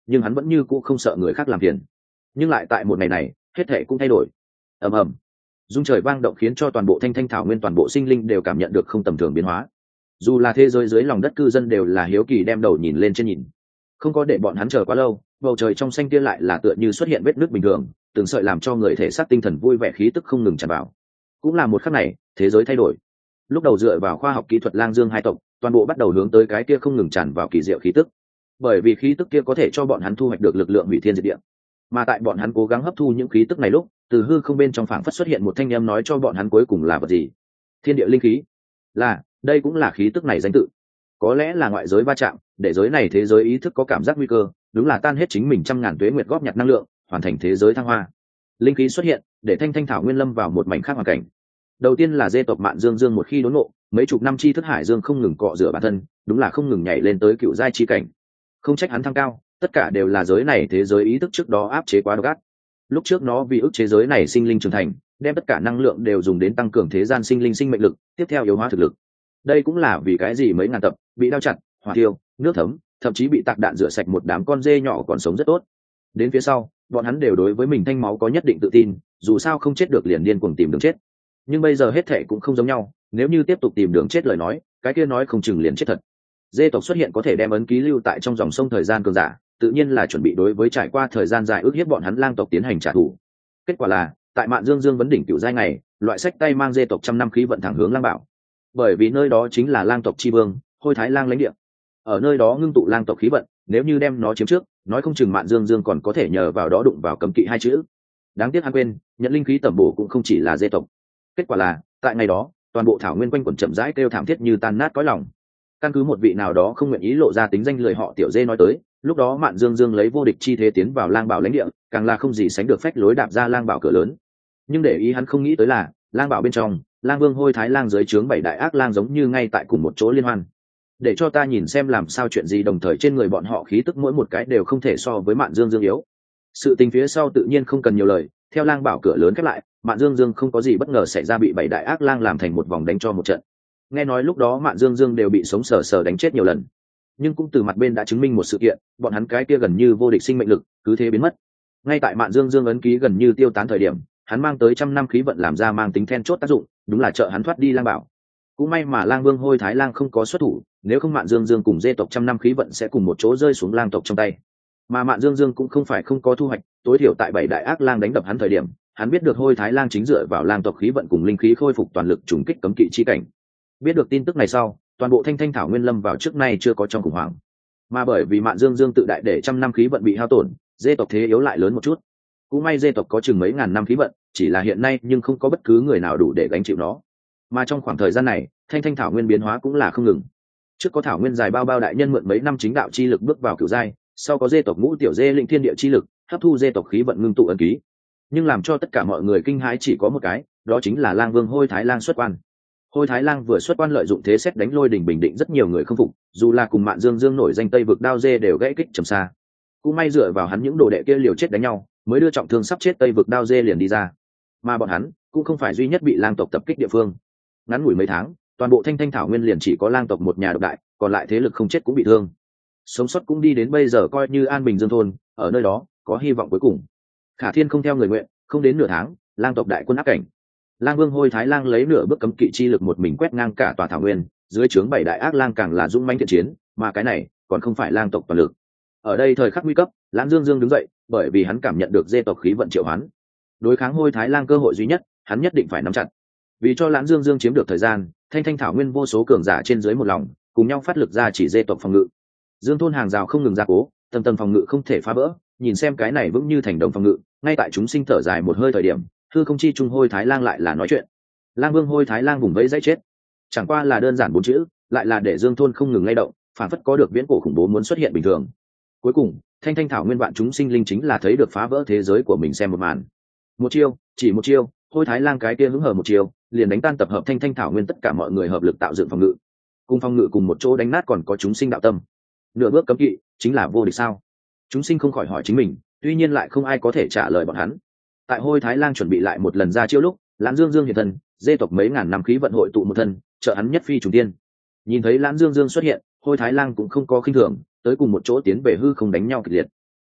nhưng hắn vẫn như cũ không sợ người khác làm phiền. Nhưng lại tại một ngày này, hết thệ cũng thay đổi. Ầm ầm, rung trời vang động khiến cho toàn bộ thanh thanh thảo nguyên, toàn bộ sinh linh đều cảm nhận được không tầm thường biến hóa. Dù là thế giới dưới lòng đất cư dân đều là hiếu kỳ đem đầu nhìn lên trên nhìn. Không có để bọn hắn chờ quá lâu, bầu trời trong xanh kia lại là tựa như xuất hiện vết nước bình thường, từng sợi làm cho người thể xác tinh thần vui vẻ khí tức không ngừng tràn vào. Cũng là một khắc này, thế giới thay đổi. Lúc đầu dựa vào khoa học kỹ thuật lang dương hai tộc, toàn bộ bắt đầu hướng tới cái kia không ngừng tràn vào kỳ diệu khí tức. Bởi vì khí tức kia có thể cho bọn hắn thu hoạch được lực lượng hủy thiên diệt địa. Mà tại bọn hắn cố gắng hấp thu những khí tức này lúc, từ hư không bên trong phảng phất xuất hiện một thanh âm nói cho bọn hắn cuối cùng là vật gì. Thiên địa linh khí. Là, đây cũng là khí tức này danh tự. Có lẽ là ngoại giới va chạm, để giới này thế giới ý thức có cảm giác nguy cơ, đúng là tan hết chính mình trăm ngàn tuế nguyệt góp nhặt năng lượng, hoàn thành thế giới thăng hoa. Linh khí xuất hiện, để thanh thanh thảo nguyên lâm vào một mảnh khác hoàn cảnh. Đầu tiên là dê tộc Mạn Dương Dương, một khi đốn ngộ, mấy chục năm chi thức hải dương không ngừng cọ rửa bản thân, đúng là không ngừng nhảy lên tới cựu giai chi cảnh. Không trách hắn thăng cao, tất cả đều là giới này thế giới ý thức trước đó áp chế quá độc ác. Lúc trước nó vì ức chế giới này sinh linh trưởng thành, đem tất cả năng lượng đều dùng đến tăng cường thế gian sinh linh sinh mệnh lực, tiếp theo yếu hóa thực lực. Đây cũng là vì cái gì mấy ngàn tập bị đao chặt, hỏa tiêu, nước thấm, thậm chí bị tạc đạn rửa sạch một đám con dê nhỏ còn sống rất tốt. Đến phía sau, bọn hắn đều đối với mình thanh máu có nhất định tự tin, dù sao không chết được liền điên cuồng tìm đường chết. Nhưng bây giờ hết thệ cũng không giống nhau, nếu như tiếp tục tìm đường chết lời nói, cái kia nói không chừng liền chết thật. Dê tộc xuất hiện có thể đem ấn ký lưu tại trong dòng sông thời gian cường giả, tự nhiên là chuẩn bị đối với trải qua thời gian dài ức hiếp bọn hắn lang tộc tiến hành trả thù. Kết quả là, tại Mạn Dương Dương vấn đỉnh cựu giai ngày, loại sách tay mang dê tộc trăm năm khí vận thẳng hướng lang bảo. Bởi vì nơi đó chính là lang tộc chi vương, Hôi Thái Lang lãnh địa. Ở nơi đó ngưng tụ lang tộc khí vận, nếu như đem nó chiếm trước, nói không chừng Mạn Dương Dương còn có thể nhờ vào đó đụng vào cấm kỵ hai chữ. Đáng tiếc hắn quên, nhận linh khí tẩm bổ cũng không chỉ là dê tộc. Kết quả là, tại ngày đó, toàn bộ thảo nguyên quanh quẩn chậm rãi kêu thảm thiết như tan nát cõi lòng. Căn cứ một vị nào đó không nguyện ý lộ ra tính danh lời họ tiểu dê nói tới, lúc đó Mạn Dương Dương lấy vô địch chi thế tiến vào lang bảo lãnh địa, càng là không gì sánh được phách lối đạp ra lang bảo cửa lớn. Nhưng để ý hắn không nghĩ tới là, lang bảo bên trong, lang vương Hôi Thái Lang dưới trướng bảy đại ác lang giống như ngay tại cùng một chỗ liên hoan. Để cho ta nhìn xem làm sao chuyện gì, đồng thời trên người bọn họ khí tức mỗi một cái đều không thể so với Mạn Dương Dương yếu. Sự tình phía sau tự nhiên không cần nhiều lời, theo lang bảo cửa lớn khép lại, Mạn Dương Dương không có gì bất ngờ xảy ra, bị bảy đại ác lang làm thành một vòng đánh cho một trận. Nghe nói lúc đó Mạn Dương Dương đều bị sống sờ sờ đánh chết nhiều lần, nhưng cũng từ mặt bên đã chứng minh một sự kiện, bọn hắn cái kia gần như vô địch sinh mệnh lực cứ thế biến mất. Ngay tại Mạn Dương Dương ấn ký gần như tiêu tán thời điểm, hắn mang tới trăm năm khí vận làm ra mang tính then chốt tác dụng, đúng là trợ hắn thoát đi lang bảo. Cũng may mà lang vương Hôi Thái Lang không có xuất thủ, nếu không Mạn Dương Dương cùng dê tộc trăm năm khí vận sẽ cùng một chỗ rơi xuống lang tộc trong tay. Mà Mạn Dương Dương cũng không phải không có thu hoạch, tối thiểu tại bảy đại ác lang đánh đập hắn thời điểm, hắn biết được Hôi Thái Lang chính dựa vào lang tộc khí vận cùng linh khí khôi phục toàn lực trùng kích cấm kỵ chi cảnh. Biết được tin tức này sau, toàn bộ thanh thanh thảo nguyên lâm vào trước nay chưa có trong khủng hoảng. Mà bởi vì Mạn Dương Dương tự đại để trăm năm khí vận bị hao tổn, dê tộc thế yếu lại lớn một chút. Cũng may dê tộc có chừng mấy ngàn năm khí vận, chỉ là hiện nay nhưng không có bất cứ người nào đủ để gánh chịu nó. Mà trong khoảng thời gian này, thanh thanh thảo nguyên biến hóa cũng là không ngừng. Trước có thảo nguyên dài bao bao đại nhân mượn mấy năm chính đạo chi lực bước vào cửu giai, sau có dê tộc ngũ tiểu dê lĩnh thiên địa chi lực hấp thu dê tộc khí vận ngưng tụ ấn ký. Nhưng làm cho tất cả mọi người kinh hãi chỉ có một cái, đó chính là lang vương Hôi Thái Lang xuất quan. Hôi Thái Lang vừa xuất quan lợi dụng thế xét đánh lôi đỉnh bình định rất nhiều người không phục, dù là cùng Mạn Dương Dương nổi danh Tây vực đao dê đều gãy kích trầm xa. Cũng may dựa vào hắn những đồ đệ kia liều chết đánh nhau, mới đưa trọng thương sắp chết Tây vực đao dê liền đi ra. Mà bọn hắn cũng không phải duy nhất bị lang tộc tập kích địa phương. Ngắn ngủi mấy tháng, toàn bộ thanh thanh thảo nguyên liền chỉ có lang tộc một nhà độc đại, còn lại thế lực không chết cũng bị thương. Sống sót cũng đi đến bây giờ coi như an bình dương thôn, ở nơi đó có hy vọng cuối cùng. Khả Thiên không theo người nguyện, không đến nửa tháng, lang tộc đại quân áp cảnh. Lang vương Hôi Thái Lang lấy nửa bước cấm kỵ chi lực một mình quét ngang cả tòa thảo nguyên, dưới trướng bảy đại ác lang càng là dũng mãnh thiện chiến, mà cái này còn không phải lang tộc toàn lực. Ở đây thời khắc nguy cấp, Lãng Dương Dương đứng dậy, bởi vì hắn cảm nhận được dê tộc khí vận triệu hoán. Đối kháng Hôi Thái Lang cơ hội duy nhất, hắn nhất định phải nắm chặt. Vì cho Lãng Dương Dương chiếm được thời gian, thanh thanh thảo nguyên vô số cường giả trên dưới một lòng, cùng nhau phát lực ra chỉ dê tộc phòng ngự. Dương thôn hàng rào không ngừng gia cố, tầng tầng phòng ngự không thể phá vỡ, nhìn xem cái này vững như thành đồng phòng ngự, ngay tại chúng sinh thở dài một hơi thời điểm, hư không chi trung Hôi Thái Lang lại là nói chuyện. Lang vương Hôi Thái Lang vùng vẫy dãy chết, chẳng qua là đơn giản bốn chữ, lại là để Dương thôn không ngừng lay động, phản phất có được viễn cổ khủng bố muốn xuất hiện bình thường. Cuối cùng, thanh thanh thảo nguyên vạn chúng sinh linh chính là thấy được phá vỡ thế giới của mình xem một màn. Một chiêu, chỉ một chiêu, Hôi Thái Lang cái kia hứng hở một chiêu, liền đánh tan tập hợp thanh thanh thảo nguyên tất cả mọi người hợp lực tạo dựng phòng ngự. Cùng phòng ngự cùng một chỗ đánh nát còn có chúng sinh đạo tâm. Nửa bước cấm kỵ, chính là vô địch sao? Chúng sinh không khỏi hỏi chính mình, tuy nhiên lại không ai có thể trả lời bọn hắn. Tại Hôi Thái Lang chuẩn bị lại một lần ra chiêu lúc, Lãng Dương Dương hiện thân, dê tộc mấy ngàn năm khí vận hội tụ một thân, trợ hắn nhất phi trùng tiên. Nhìn thấy Lãng Dương Dương xuất hiện, Hôi Thái Lang cũng không có khinh thường, tới cùng một chỗ tiến về hư không đánh nhau kịch liệt.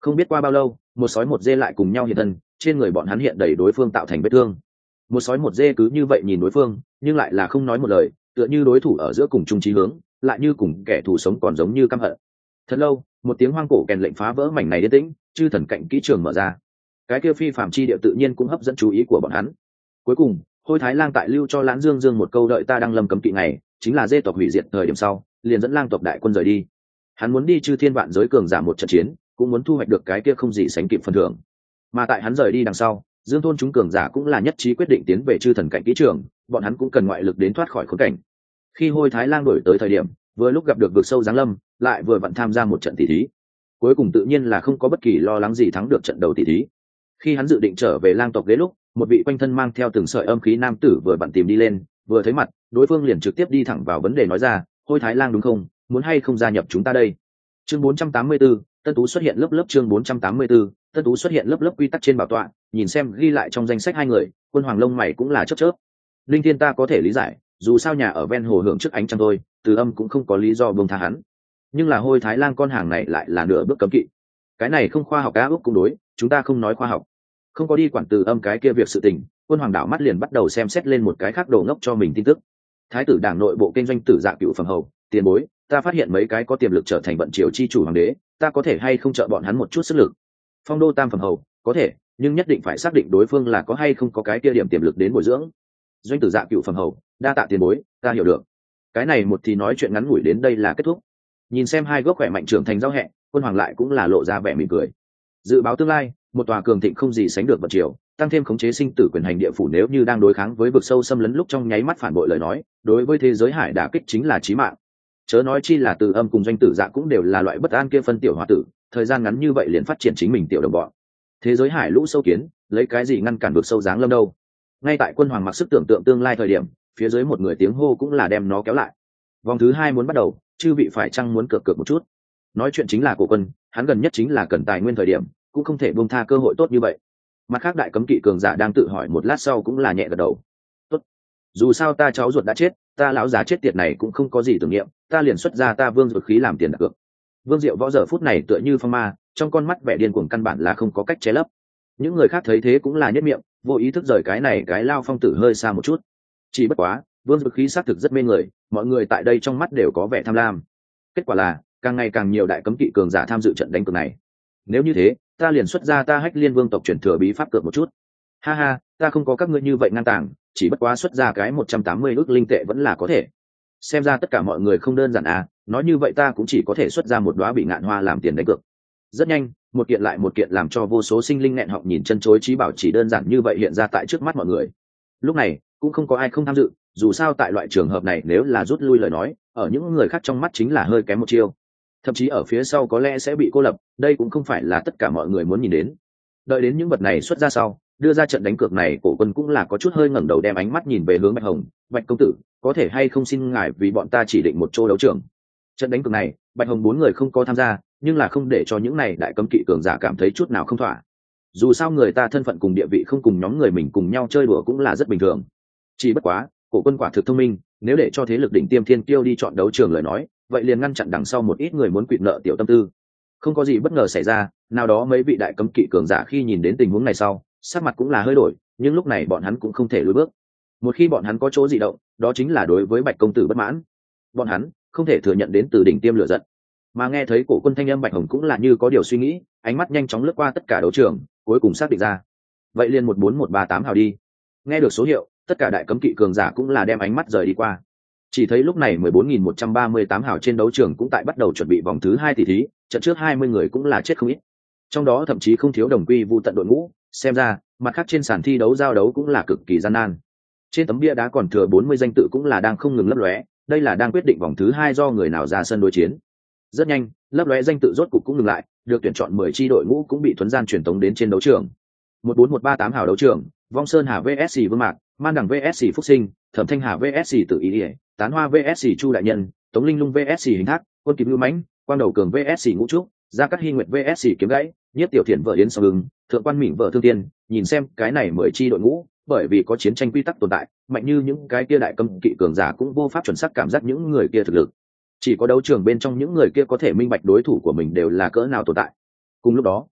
Không biết qua bao lâu, một sói một dê lại cùng nhau hiện thân, trên người bọn hắn hiện đầy đối phương tạo thành vết thương. Một sói một dê cứ như vậy nhìn đối phương, nhưng lại là không nói một lời, tựa như đối thủ ở giữa cùng chung chí hướng, lại như cùng kẻ thù sống còn giống như căm hận. Thật lâu, một tiếng hoang cổ kèn lệnh phá vỡ mảnh này yên tĩnh, chư thần cạnh kỹ trường mở ra. Cái kia phi phàm chi địa tự nhiên cũng hấp dẫn chú ý của bọn hắn. Cuối cùng, Hôi Thái Lang tại lưu cho Lãn Dương Dương một câu đợi ta đang lâm cấm kỵ này, chính là dê tộc hủy diệt thời điểm sau, liền dẫn lang tộc đại quân rời đi. Hắn muốn đi chư thiên vạn giới cường giả một trận chiến, cũng muốn thu hoạch được cái kia không gì sánh kịp phần thưởng. Mà tại hắn rời đi đằng sau, Dương thôn chúng cường giả cũng là nhất trí quyết định tiến về chư thần cạnh kỹ trường, bọn hắn cũng cần ngoại lực đến thoát khỏi khốn cảnh. Khi Hôi Thái Lang đổi tới thời điểm, vừa lúc gặp được vực sâu giáng lâm, lại vừa vặn tham gia một trận tỷ thí. Cuối cùng tự nhiên là không có bất kỳ lo lắng gì thắng được trận đầu tỷ thí. Khi hắn dự định trở về lang tộc ghế lúc, một vị quanh thân mang theo từng sợi âm khí nam tử vừa vặn tìm đi lên, vừa thấy mặt, đối phương liền trực tiếp đi thẳng vào vấn đề nói ra, Hôi Thái Lang đúng không, muốn hay không gia nhập chúng ta đây. Chương 484, Tân Tú xuất hiện lớp lớp. Chương 484, Tân Tú xuất hiện lớp lớp quy tắc trên bảo tọa, nhìn xem ghi lại trong danh sách hai người, Quân Hoàng lông mày cũng là chớp chớp. Linh Thiên ta có thể lý giải, dù sao nhà ở ven hồ hưởng trước ánh trăng thôi, Từ Âm cũng không có lý do buông tha hắn. Nhưng là Hôi Thái Lang con hàng này lại là nửa bước cấm kỵ. Cái này không khoa học cá ước cũng đối, chúng ta không nói khoa học. Không có đi quản Từ Âm cái kia việc sự tình, Quân Hoàng đảo mắt liền bắt đầu xem xét lên một cái khác đồ ngốc cho mình tin tức. Thái tử đảng nội bộ kinh doanh Tử Dạ cựu phẩm hầu, tiền bối, ta phát hiện mấy cái có tiềm lực trở thành vận triều chi chủ hoàng đế, ta có thể hay không trợ bọn hắn một chút sức lực. Phong đô tam phẩm hầu, có thể, nhưng nhất định phải xác định đối phương là có hay không có cái kia điểm tiềm lực đến bồi dưỡng. Doanh Tử Dạ cựu phẩm hầu, đa tạ tiền bối, ta hiểu được. Cái này một thì nói chuyện ngắn ngủi đến đây là kết thúc. Nhìn xem hai gốc khỏe mạnh trưởng thành giao hẹ, Quân Hoàng lại cũng là lộ ra vẻ mỉm cười. Dự báo tương lai, một tòa cường thịnh không gì sánh được vận triều, tăng thêm khống chế sinh tử quyền hành địa phủ nếu như đang đối kháng với vực sâu xâm lấn lúc trong nháy mắt phản bội lời nói, đối với thế giới hải đả kích chính là chí mạng. Chớ nói chi là Từ Âm cùng Doanh Tử Dạ cũng đều là loại bất an kia phân tiểu hóa tử, thời gian ngắn như vậy liền phát triển chính mình tiểu đồng bọn. Thế giới hải lũ sâu kiến, lấy cái gì ngăn cản vực sâu giáng lâm đâu? Ngay tại Quân Hoàng mặc sức tưởng tượng tương lai thời điểm, phía dưới một người tiếng hô cũng là đem nó kéo lại. Vòng thứ hai muốn bắt đầu, chư vị phải chăng muốn cược cược một chút? Nói chuyện chính là Cổ Quân, hắn gần nhất chính là cần tài nguyên thời điểm, cũng không thể buông tha cơ hội tốt như vậy. Mặt khác đại cấm kỵ cường giả đang tự hỏi một lát sau cũng là nhẹ gật đầu. Tốt, dù sao ta cháu ruột đã chết, ta lão già chết tiệt này cũng không có gì tưởng niệm, ta liền xuất ra ta vương dược khí làm tiền đặt cược. Vương Diệu Võ giờ phút này tựa như phong ma, trong con mắt vẻ điên cuồng căn bản là không có cách che lấp. Những người khác thấy thế cũng là nhất miệng, vô ý thức rời cái này cái lao phong tử hơi xa một chút. Chỉ bất quá, vương dược khí xác thực rất mê người, mọi người tại đây trong mắt đều có vẻ tham lam. Kết quả là, càng ngày càng nhiều đại cấm kỵ cường giả tham dự trận đánh cược này. Nếu như thế, ta liền xuất ra ta Hách Liên Vương tộc truyền thừa bí pháp cược một chút. Ha ha, ta không có các ngươi như vậy ngang tàng, chỉ bất quá xuất ra cái 180 ức linh tệ vẫn là có thể. Xem ra tất cả mọi người không đơn giản à, nói như vậy ta cũng chỉ có thể xuất ra một đóa bị ngạn hoa làm tiền đánh cược. Rất nhanh, một kiện lại một kiện làm cho vô số sinh linh nghẹn họng nhìn chân chối trí bảo chỉ đơn giản như vậy hiện ra tại trước mắt mọi người. Lúc này, cũng không có ai không tham dự, dù sao tại loại trường hợp này nếu là rút lui lời nói, ở những người khác trong mắt chính là hơi kém một chiêu. Thậm chí ở phía sau có lẽ sẽ bị cô lập, đây cũng không phải là tất cả mọi người muốn nhìn đến. Đợi đến những vật này xuất ra sau, đưa ra trận đánh cược này, Cổ Quân cũng là có chút hơi ngẩng đầu đem ánh mắt nhìn về hướng Bạch Hồng. Bạch công tử, có thể hay không xin ngài vì bọn ta chỉ định một chỗ đấu trường. Trận đánh cược này, Bạch Hồng bốn người không có tham gia, nhưng là không để cho những này đại cấm kỵ cường giả cảm thấy chút nào không thỏa. Dù sao người ta thân phận cùng địa vị không cùng nhóm người mình cùng nhau chơi đùa cũng là rất bình thường. Chỉ bất quá, Cổ Quân quả thực thông minh, nếu để cho thế lực đỉnh tiêm thiên kiêu đi chọn đấu trường lời nói, vậy liền ngăn chặn đằng sau một ít người muốn quỵt nợ tiểu tâm tư. Không có gì bất ngờ xảy ra, nào đó mấy vị đại cấm kỵ cường giả khi nhìn đến tình huống này sau, sắc mặt cũng là hơi đổi, nhưng lúc này bọn hắn cũng không thể lùi bước. Một khi bọn hắn có chỗ dị động, đó chính là đối với Bạch công tử bất mãn. Bọn hắn không thể thừa nhận đến từ đỉnh tiêm lửa giận. Mà nghe thấy Cổ Quân thanh âm, Bạch Hồng cũng là như có điều suy nghĩ, ánh mắt nhanh chóng lướt qua tất cả đấu trường, cuối cùng xác định ra. Vậy liền 14138 hào đi. Nghe được số hiệu, tất cả đại cấm kỵ cường giả cũng là đem ánh mắt rời đi qua. Chỉ thấy lúc này 14.138 hào trên đấu trường cũng tại bắt đầu chuẩn bị vòng thứ 2 tỷ thí, trận trước 20 người cũng là chết không ít. Trong đó thậm chí không thiếu đồng quy vu tận đội ngũ, xem ra, mặt khác trên sàn thi đấu giao đấu cũng là cực kỳ gian nan. Trên tấm bia đá còn thừa 40 danh tự cũng là đang không ngừng lấp lóe, đây là đang quyết định vòng thứ 2 do người nào ra sân đối chiến. Rất nhanh, lấp lóe danh tự rốt cục cũng ngừng lại, được tuyển chọn 10 chi đội ngũ cũng bị thuần gian truyền tống đến trên đấu trường. 14138 hào đấu trường, Vong Sơn Hà VS Vương Mạc, Man Đằng VS Phúc Sinh, Thẩm Thanh Hà VS Tự Ý Điệp, Tán Hoa VS Chu Đại Nhân, Tống Linh Lung VS Hình Thác, Quân Kịp Lưu Mãnh, Quang Đầu Cường VS Ngũ Trúc, Gia Cát Hy Nguyệt VS Kiếm Gãy, Nhất Tiểu Thiện vợ Yến Song Hưng, Thượng Quan Mỉm vợ Thương Tiên, nhìn xem cái này 10 chi đội ngũ, bởi vì có chiến tranh quy tắc tồn tại, mạnh như những cái kia đại cấm kỵ cường giả cũng vô pháp chuẩn xác cảm giác những người kia thực lực. Chỉ có đấu trường bên trong những người kia có thể minh bạch đối thủ của mình đều là cỡ nào tồn tại. Cùng lúc đó,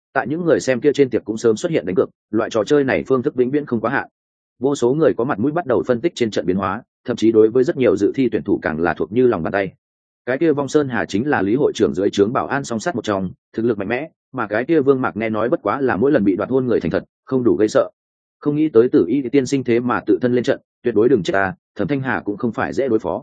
tại những người xem kia trên tiệc cũng sớm xuất hiện đánh cược, loại trò chơi này phương thức vĩnh viễn không quá hạn. Vô số người có mặt mũi bắt đầu phân tích trên trận biến hóa, thậm chí đối với rất nhiều dự thi tuyển thủ càng là thuộc như lòng bàn tay. Cái kia Vong Sơn Hà chính là lý hội trưởng dưới trướng bảo an song sát một trong, thực lực mạnh mẽ, mà cái kia Vương Mạc nghe nói bất quá là mỗi lần bị đoạt hôn người thành thật, không đủ gây sợ. Không nghĩ tới Tử Y tiên sinh thế mà tự thân lên trận, tuyệt đối đừng chết ta, Thẩm Thanh Hà cũng không phải dễ đối phó.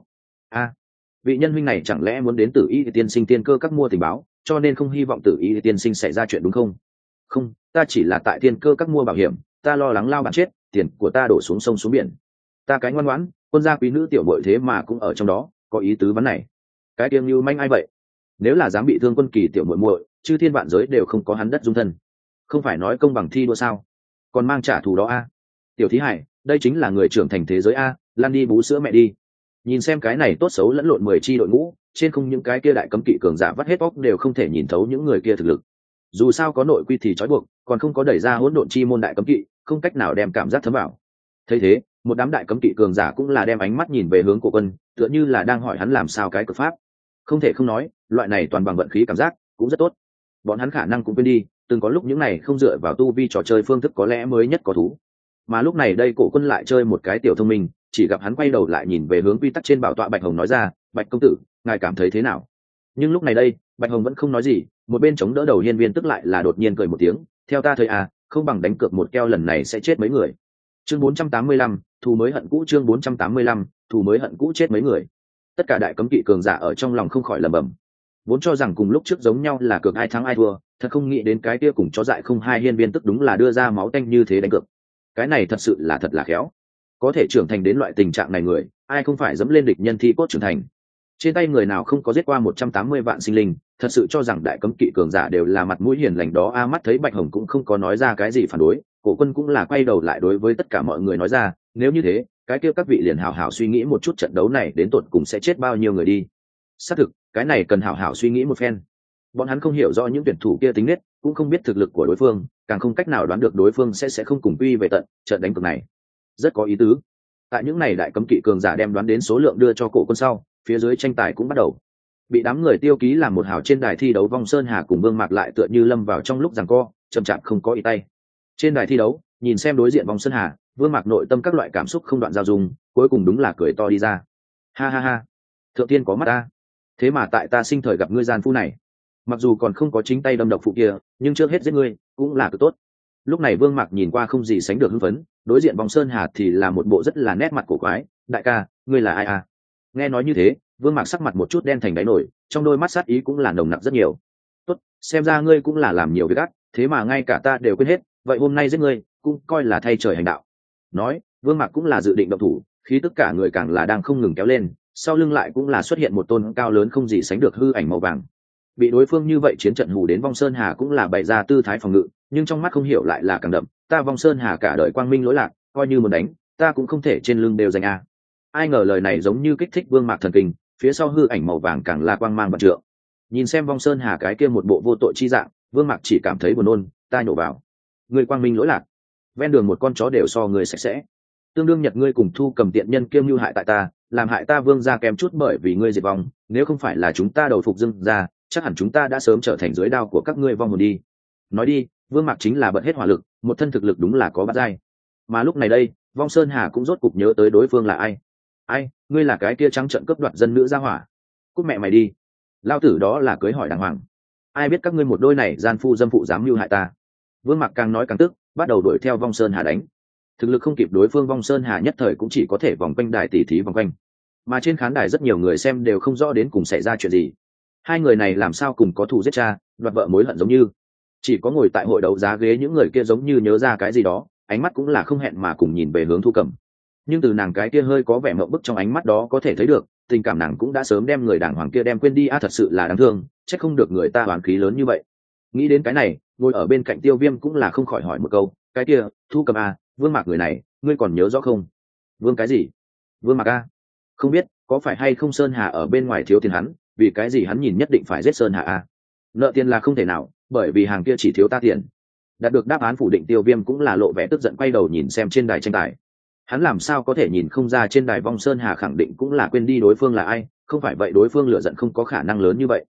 Vị nhân huynh này chẳng lẽ muốn đến Tử Y tiên sinh tiên cơ các mua tình báo, cho nên không hy vọng Tử Y tiên sinh xảy ra chuyện đúng không? Không, ta chỉ là tại tiên cơ các mua bảo hiểm, ta lo lắng lao bạn chết, tiền của ta đổ xuống sông xuống biển. Ta cái ngoan ngoãn, quân gia quý nữ tiểu muội thế mà cũng ở trong đó, có ý tứ vấn này. Cái tiêm lưu manh ai vậy? Nếu là dám bị thương quân kỳ tiểu muội muội, chư thiên vạn giới đều không có hắn đất dung thân. Không phải nói công bằng thi đua sao? Còn mang trả thù đó a? Tiểu thí hải, đây chính là người trưởng thành thế giới a, lan đi bú sữa mẹ đi. Nhìn xem cái này tốt xấu lẫn lộn 10 chi đội ngũ, trên không những cái kia đại cấm kỵ cường giả vắt hết óc đều không thể nhìn thấu những người kia thực lực. Dù sao có nội quy thì trói buộc, còn không có đẩy ra hỗn độn chi môn đại cấm kỵ, không cách nào đem cảm giác thấm vào. Thấy thế, một đám đại cấm kỵ cường giả cũng là đem ánh mắt nhìn về hướng Cổ Quân, tựa như là đang hỏi hắn làm sao cái cực pháp. Không thể không nói, loại này toàn bằng vận khí cảm giác cũng rất tốt. Bọn hắn khả năng cũng quên đi, từng có lúc những này không dựa vào tu vi trò chơi phương thức có lẽ mới nhất có thú. Mà lúc này đây Cổ Quân lại chơi một cái tiểu thông minh, chỉ gặp hắn quay đầu lại nhìn về hướng quy tắc trên bảo tọa Bạch Hồng nói ra, "Bạch công tử, ngài cảm thấy thế nào?" Nhưng lúc này đây, Bạch Hồng vẫn không nói gì, một bên chống đỡ đầu hiên viên tức lại là đột nhiên cười một tiếng, "Theo ta thấy à, không bằng đánh cược một keo lần này sẽ chết mấy người." Chương 485, thù mới hận cũ. Chương 485, thù mới hận cũ, chết mấy người. Tất cả đại cấm kỵ cường giả ở trong lòng không khỏi lẩm bẩm, vốn cho rằng cùng lúc trước giống nhau là cược ai thắng ai thua, thật không nghĩ đến cái kia cùng chó dại không hai hiên viên tức đúng là đưa ra máu tanh như thế đánh cược. Cái này thật là khéo. Có thể trưởng thành đến loại tình trạng này người, ai không phải dẫm lên địch nhân thi cốt trưởng thành. Trên tay người nào không có giết qua 180 vạn sinh linh, thật sự cho rằng đại cấm kỵ cường giả đều là mặt mũi hiền lành đó a. Mắt thấy Bạch Hồng cũng không có nói ra cái gì phản đối, Cổ Quân cũng là quay đầu lại đối với tất cả mọi người nói ra, nếu như thế, cái kia các vị liền hảo hảo suy nghĩ một chút trận đấu này đến tột cùng sẽ chết bao nhiêu người đi. Xác thực, cái này cần hảo hảo suy nghĩ một phen. Bọn hắn không hiểu rõ những tuyển thủ kia tính nết, cũng không biết thực lực của đối phương, càng không cách nào đoán được đối phương sẽ không cùng quy về tận trận đánh cược này. Rất có ý tứ. Tại những này đại cấm kỵ cường giả đem đoán đến số lượng đưa cho Cổ Quân sau, phía dưới tranh tài cũng bắt đầu. Bị đám người tiêu ký làm một hào trên đài thi đấu Vong Sơn Hà cùng Vương Mạc lại tựa như lâm vào trong lúc giằng co, chậm chạp không có ý tay. Trên đài thi đấu, nhìn xem đối diện Vong Sơn Hà, Vương Mạc nội tâm các loại cảm xúc không đoạn giao dung, cuối cùng đúng là cười to đi ra. Ha ha ha, thượng tiên có mắt ta, thế mà tại ta sinh thời gặp ngươi gian phu này. Mặc dù còn không có chính tay đâm độc phụ kia, nhưng trước hết giết ngươi cũng là cực tốt. Lúc này Vương Mạc nhìn qua không gì sánh được hưng phấn, đối diện Vong Sơn Hà thì là một bộ rất là nét mặt cổ quái. Đại ca, ngươi là ai à? Nghe nói như thế, Vương Mạc sắc mặt một chút đen thành đáy nổi, trong đôi mắt sát ý cũng là nồng nặc rất nhiều. Tốt, xem ra ngươi cũng là làm nhiều việc ác, thế mà ngay cả ta đều quên hết, vậy hôm nay giết ngươi cũng coi là thay trời hành đạo. Nói, Vương Mạc cũng là dự định động thủ, khi tất cả người càng là đang không ngừng kéo lên, sau lưng lại cũng là xuất hiện một tôn cao lớn không gì sánh được hư ảnh màu vàng. Bị đối phương như vậy chiến trận hù đến Vong Sơn Hà cũng là bày ra tư thái phòng ngự, nhưng trong mắt không hiểu lại là càng đậm, ta Vong Sơn Hà cả đời quang minh lỗi lạc, coi như muốn đánh, ta cũng không thể trên lưng đều danh a. Ai ngờ lời này giống như kích thích Vương Mạc thần kinh, phía sau hư ảnh màu vàng càng la quang mang vạn trượng. Nhìn xem Vong Sơn Hà cái kia một bộ vô tội chi dạng, Vương Mạc chỉ cảm thấy buồn nôn, ta nhổ vào. Người quang minh lỗi lạc, ven đường một con chó đều so người sạch sẽ. Tương đương Nhật ngươi cùng Thu Cầm tiện nhân kiêm mưu hại tại ta, làm hại ta Vương gia kém chút bởi vì ngươi diệt vong, nếu không phải là chúng ta đầu phục Dương gia, chắc hẳn chúng ta đã sớm trở thành dưới đao của các ngươi vong hồn đi. Nói đi, Vương Mạc chính là bật hết hỏa lực, một thân thực lực đúng là có bát giai. Mà lúc này đây, Vong Sơn Hà cũng rốt cục nhớ tới đối phương là ai. Ai, ngươi là cái kia trắng trợn cướp đoạt dân nữ gia hỏa. Cút mẹ mày đi. Lao tử đó là cưới hỏi đàng hoàng. Ai biết các ngươi một đôi này gian phu dâm phụ dám mưu hại ta. Vương Mạc càng nói càng tức, bắt đầu đuổi theo Vong Sơn Hà đánh. Thực lực không kịp đối phương, Vong Sơn Hà nhất thời cũng chỉ có thể vòng quanh đài tỉ thí vòng quanh. Mà trên khán đài rất nhiều người xem đều không rõ đến cùng xảy ra chuyện gì. Hai người này làm sao cùng có thù giết cha, đoạt vợ mối hận giống như. Chỉ có ngồi tại hội đấu giá ghế những người kia giống như nhớ ra cái gì đó, ánh mắt cũng là không hẹn mà cùng nhìn về hướng Thu Cầm. Nhưng từ nàng cái kia hơi có vẻ mộng bức trong ánh mắt đó có thể thấy được, tình cảm nàng cũng đã sớm đem người đàng hoàng kia đem quên đi. Thật sự là đáng thương, chắc không được người ta oán khí lớn như vậy. Nghĩ đến cái này, ngồi ở bên cạnh Tiêu Viêm cũng là không khỏi hỏi một câu, cái kia Thu Cầm à, Vương Mạc người này ngươi còn nhớ rõ không? Vương cái gì? Vương Mạc a? Không biết có phải hay không Sơn Hà ở bên ngoài thiếu tiền hắn, vì cái gì hắn nhìn nhất định phải giết Sơn Hà a? Nợ tiền là không thể nào, bởi vì hàng kia chỉ thiếu ta tiền. Đạt được đáp án phủ định, Tiêu Viêm cũng là lộ vẻ tức giận quay đầu nhìn xem trên đài tranh tài. Hắn làm sao có thể nhìn không ra trên đài Vong Sơn Hà khẳng định cũng là quên đi đối phương là ai, không phải vậy đối phương lựa giận không có khả năng lớn như vậy.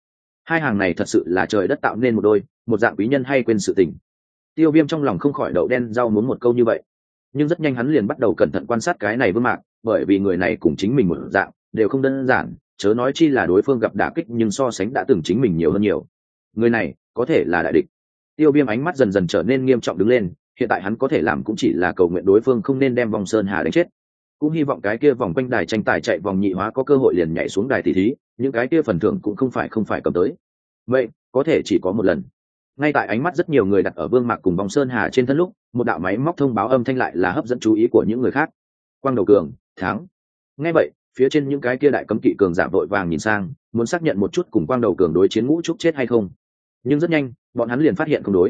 Hai hàng này thật sự là trời đất tạo nên một đôi, một dạng quý nhân hay quên sự tình. Tiêu Viêm trong lòng không khỏi đậu đen rau muốn một câu như vậy, nhưng rất nhanh hắn liền bắt đầu cẩn thận quan sát cái này Vương Mạc, bởi vì người này cùng chính mình một dạng đều không đơn giản, chớ nói chi là đối phương gặp đả kích nhưng so sánh đã từng chính mình nhiều hơn nhiều. Người này có thể là đại địch. Tiêu Viêm ánh mắt dần dần trở nên nghiêm trọng đứng lên, hiện tại hắn có thể làm cũng chỉ là cầu nguyện đối phương không nên đem vòng sơn hà đánh chết, cũng hy vọng cái kia vòng quanh đài tranh tài chạy vòng nhị hóa có cơ hội liền nhảy xuống đài tỷ thí, những cái kia phần thưởng cũng không phải cầm tới. Vậy có thể chỉ có một lần. Ngay tại ánh mắt rất nhiều người đặt ở Vương Mạc cùng vòng sơn hà trên thân lúc, một đạo máy móc thông báo âm thanh lại là hấp dẫn chú ý của những người khác. Quang Đầu Cường thắng. Nghe vậy, phía trên những cái kia đại cấm kỵ cường giả vội vàng nhìn sang, muốn xác nhận một chút cùng Quang Đầu Cường đối chiến Ngũ Trúc chết hay không. Nhưng rất nhanh, bọn hắn liền phát hiện không đối.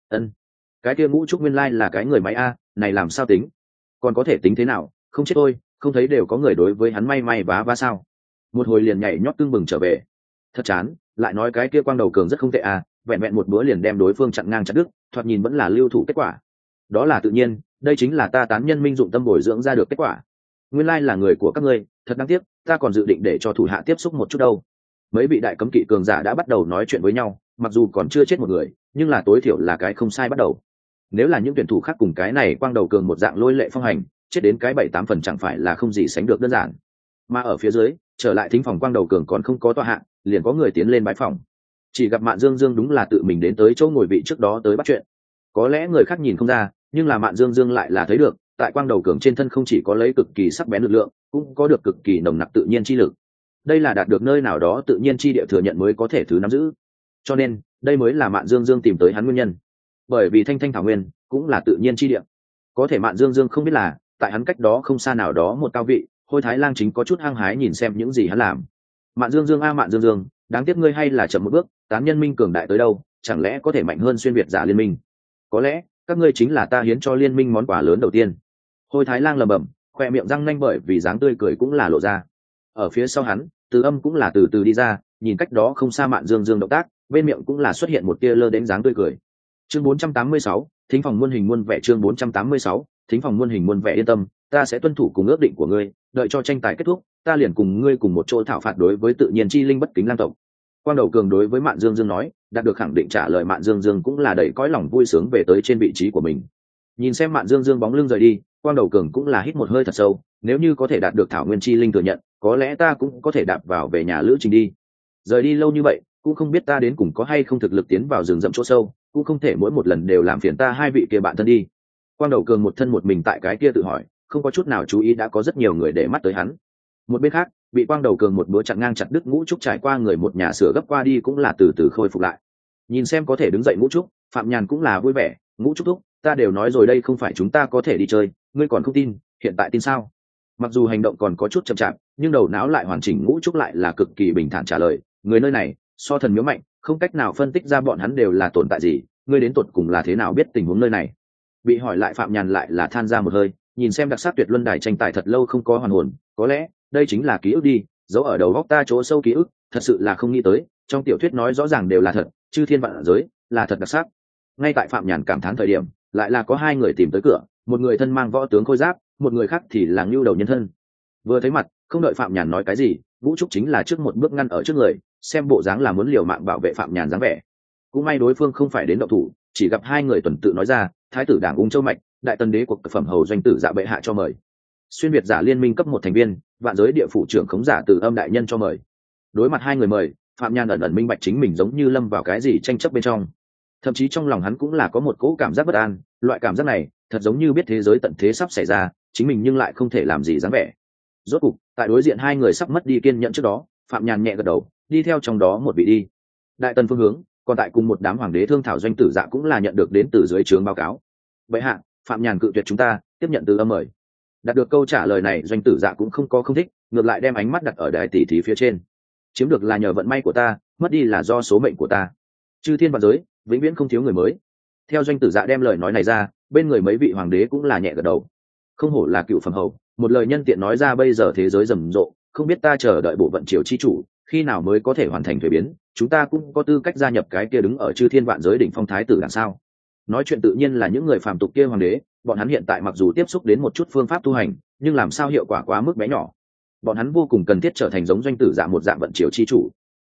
Cái kia Ngũ Trúc nguyên lai là cái người máy a, này làm sao tính? Còn có thể tính thế nào, không chết tôi, không thấy đều có người đối với hắn may vá sao? Một hồi liền nhảy nhót tưng bừng trở về. Thật chán, lại nói cái kia Quang Đầu Cường rất không tệ a, vẹn vẹn một bữa liền đem đối phương chặn ngang chặt đứt, thoạt nhìn vẫn là lưu thủ kết quả. Đó là tự nhiên, đây chính là ta tán nhân minh dụng tâm bồi dưỡng ra được kết quả. Nguyên lai là người của các ngươi, thật đáng tiếc, ta còn dự định để cho thủ hạ tiếp xúc một chút đâu. Mấy vị đại cấm kỵ cường giả đã bắt đầu nói chuyện với nhau, mặc dù còn chưa chết một người, nhưng là tối thiểu là cái không sai bắt đầu. Nếu là những tuyển thủ khác cùng cái này Quang Đầu Cường một dạng lôi lệ phong hành, chết đến cái 7-8% chẳng phải là không gì sánh được đơn giản. Mà ở phía dưới, trở lại thính phòng Quang Đầu Cường còn không có tọa hạng, liền có người tiến lên bái phòng. Chỉ gặp Mạn Dương Dương đúng là tự mình đến tới chỗ ngồi vị trước đó tới bắt chuyện. Có lẽ người khác nhìn không ra, nhưng là Mạn Dương Dương lại là thấy được, tại Quang Đầu Cường trên thân không chỉ có lấy cực kỳ sắc bén lực lượng, cũng có được cực kỳ nồng nặc tự nhiên chi lực. Đây là đạt được nơi nào đó tự nhiên chi địa thừa nhận mới có thể thứ nắm giữ. Cho nên, đây mới là Mạn Dương Dương tìm tới hắn nguyên nhân. Bởi vì Thanh Thanh Thảo Nguyên cũng là tự nhiên chi địa. Có thể Mạn Dương Dương không biết là, tại hắn cách đó không xa nào đó một cao vị, Hôi Thái Lang chính có chút hăng hái nhìn xem những gì hắn làm. Mạn Dương Dương a Mạn Dương Dương, đáng tiếc ngươi hay là chậm một bước, tán nhân minh cường đại tới đâu, chẳng lẽ có thể mạnh hơn xuyên việt giả liên minh? Có lẽ các ngươi chính là ta hiến cho liên minh món quà lớn đầu tiên. Hôi Thái Lang lẩm bẩm, khoe miệng răng nanh bởi vì dáng tươi cười cũng là lộ ra. Ở phía sau hắn, Từ Âm cũng là từ từ đi ra, nhìn cách đó không xa Mạn Dương Dương động tác, bên miệng cũng là xuất hiện một tia lơ đến dáng tươi cười. Chương 486, thính phòng muôn hình muôn vẻ. Chương 486, thính phòng muôn hình muôn vẻ. Yên tâm, ta sẽ tuân thủ cùng ước định của ngươi, đợi cho tranh tài kết thúc, ta liền cùng ngươi cùng một chỗ thảo phạt đối với tự nhiên chi linh bất kính lang tộc. Quang Đầu Cường đối với Mạn Dương Dương nói, đạt được khẳng định trả lời Mạn Dương Dương cũng là đầy cõi lòng vui sướng về tới trên vị trí của mình. Nhìn xem Mạn Dương Dương bóng lưng rời đi, Quang Đầu Cường cũng là hít một hơi thật sâu, nếu như có thể đạt được thảo nguyên chi linh thừa nhận, có lẽ ta cũng có thể đạp vào về nhà lữ trình đi. Rời đi lâu như vậy, cũng không biết ta đến cùng có hay không thực lực tiến vào rừng rậm chỗ sâu, cũng không thể mỗi một lần đều làm phiền ta hai vị kia bạn thân đi. Quang Đầu Cường một thân một mình tại cái kia tự hỏi, không có chút nào chú ý đã có rất nhiều người để mắt tới hắn. Một bên khác, bị Quang Đầu Cường một búa chặn ngang chặt đứt Ngũ Trúc trải qua người một nhà sửa gấp qua đi cũng là từ từ khôi phục lại. Nhìn xem có thể đứng dậy Ngũ Trúc, Phạm Nhàn cũng là vui vẻ, Ngũ Trúc thúc, ta đều nói rồi đây không phải chúng ta có thể đi chơi, ngươi còn không tin, hiện tại tin sao? Mặc dù hành động còn có chút chậm chạp, nhưng đầu não lại hoàn chỉnh, Ngũ Trúc lại là cực kỳ bình thản trả lời, người nơi này, so thần miếu mạnh, không cách nào phân tích ra bọn hắn đều là tồn tại gì, ngươi đến tột cùng là thế nào biết tình huống nơi này? Bị hỏi lại Phạm Nhàn lại là than ra một hơi, nhìn xem đặc sắc tuyệt luân đài tranh tài thật lâu không có hoàn hồn, có lẽ đây chính là ký ức đi, giấu ở đầu góc ta chỗ sâu ký ức, thật sự là không nghĩ tới, trong tiểu thuyết nói rõ ràng đều là thật, chư thiên vạn giới là thật đặc sắc. Ngay tại Phạm Nhàn cảm thán thời điểm, lại là có hai người tìm tới cửa, một người thân mang võ tướng khôi giáp, một người khác thì là ngưu đầu nhân thân. Vừa thấy mặt, không đợi Phạm Nhàn nói cái gì, Vũ Trúc chính là trước một bước ngăn ở trước người, xem bộ dáng là muốn liều mạng bảo vệ Phạm Nhàn dáng vẻ. Cũng may đối phương không phải đến động thủ, chỉ gặp hai người tuần tự nói ra, thái tử đảng Ung Châu Mạch, đại tần đế của phẩm hầu doanh tử Dạ bệ hạ cho mời. Xuyên việt giả liên minh cấp một thành viên, vạn giới địa phủ trưởng khống giả Từ Âm đại nhân cho mời. Đối mặt hai người mời, Phạm Nhàn ẩn ẩn minh bạch chính mình giống như lâm vào cái gì tranh chấp bên trong. Thậm chí trong lòng hắn cũng là có một cỗ cảm giác bất an, loại cảm giác này thật giống như biết thế giới tận thế sắp xảy ra, chính mình nhưng lại không thể làm gì dáng vẻ. Rốt cục, tại đối diện hai người sắp mất đi kiên nhẫn trước đó, Phạm Nhàn nhẹ gật đầu, đi theo trong đó một vị đi. Đại tần phương hướng, còn tại cùng một đám hoàng đế thương thảo doanh tử Dạ cũng là nhận được đến từ dưới trướng báo cáo. Bệ hạ, Phạm Nhàn cự tuyệt chúng ta, tiếp nhận Từ Âm mời. Đạt được câu trả lời này, doanh tử Dạ cũng không có không thích, ngược lại đem ánh mắt đặt ở đại tỷ thí phía trên. Chiếm được là nhờ vận may của ta, mất đi là do số mệnh của ta. Chư thiên vạn giới, vĩnh viễn không thiếu người mới. Theo doanh tử Dạ đem lời nói này ra, bên người mấy vị hoàng đế cũng là nhẹ gật đầu. Không hổ là cựu phẩm hầu, một lời nhân tiện nói ra bây giờ thế giới rầm rộ, không biết ta chờ đợi bộ vận triều chi chủ khi nào mới có thể hoàn thành thuế biến, chúng ta cũng có tư cách gia nhập cái kia đứng ở chư thiên vạn giới đỉnh phong thái tử đằng sao. Nói chuyện tự nhiên là những người phàm tục kia hoàng đế, bọn hắn hiện tại mặc dù tiếp xúc đến một chút phương pháp tu hành, nhưng làm sao hiệu quả quá mức bé nhỏ. Bọn hắn vô cùng cần thiết trở thành giống doanh tử Dạ một dạng vận triều chi chủ.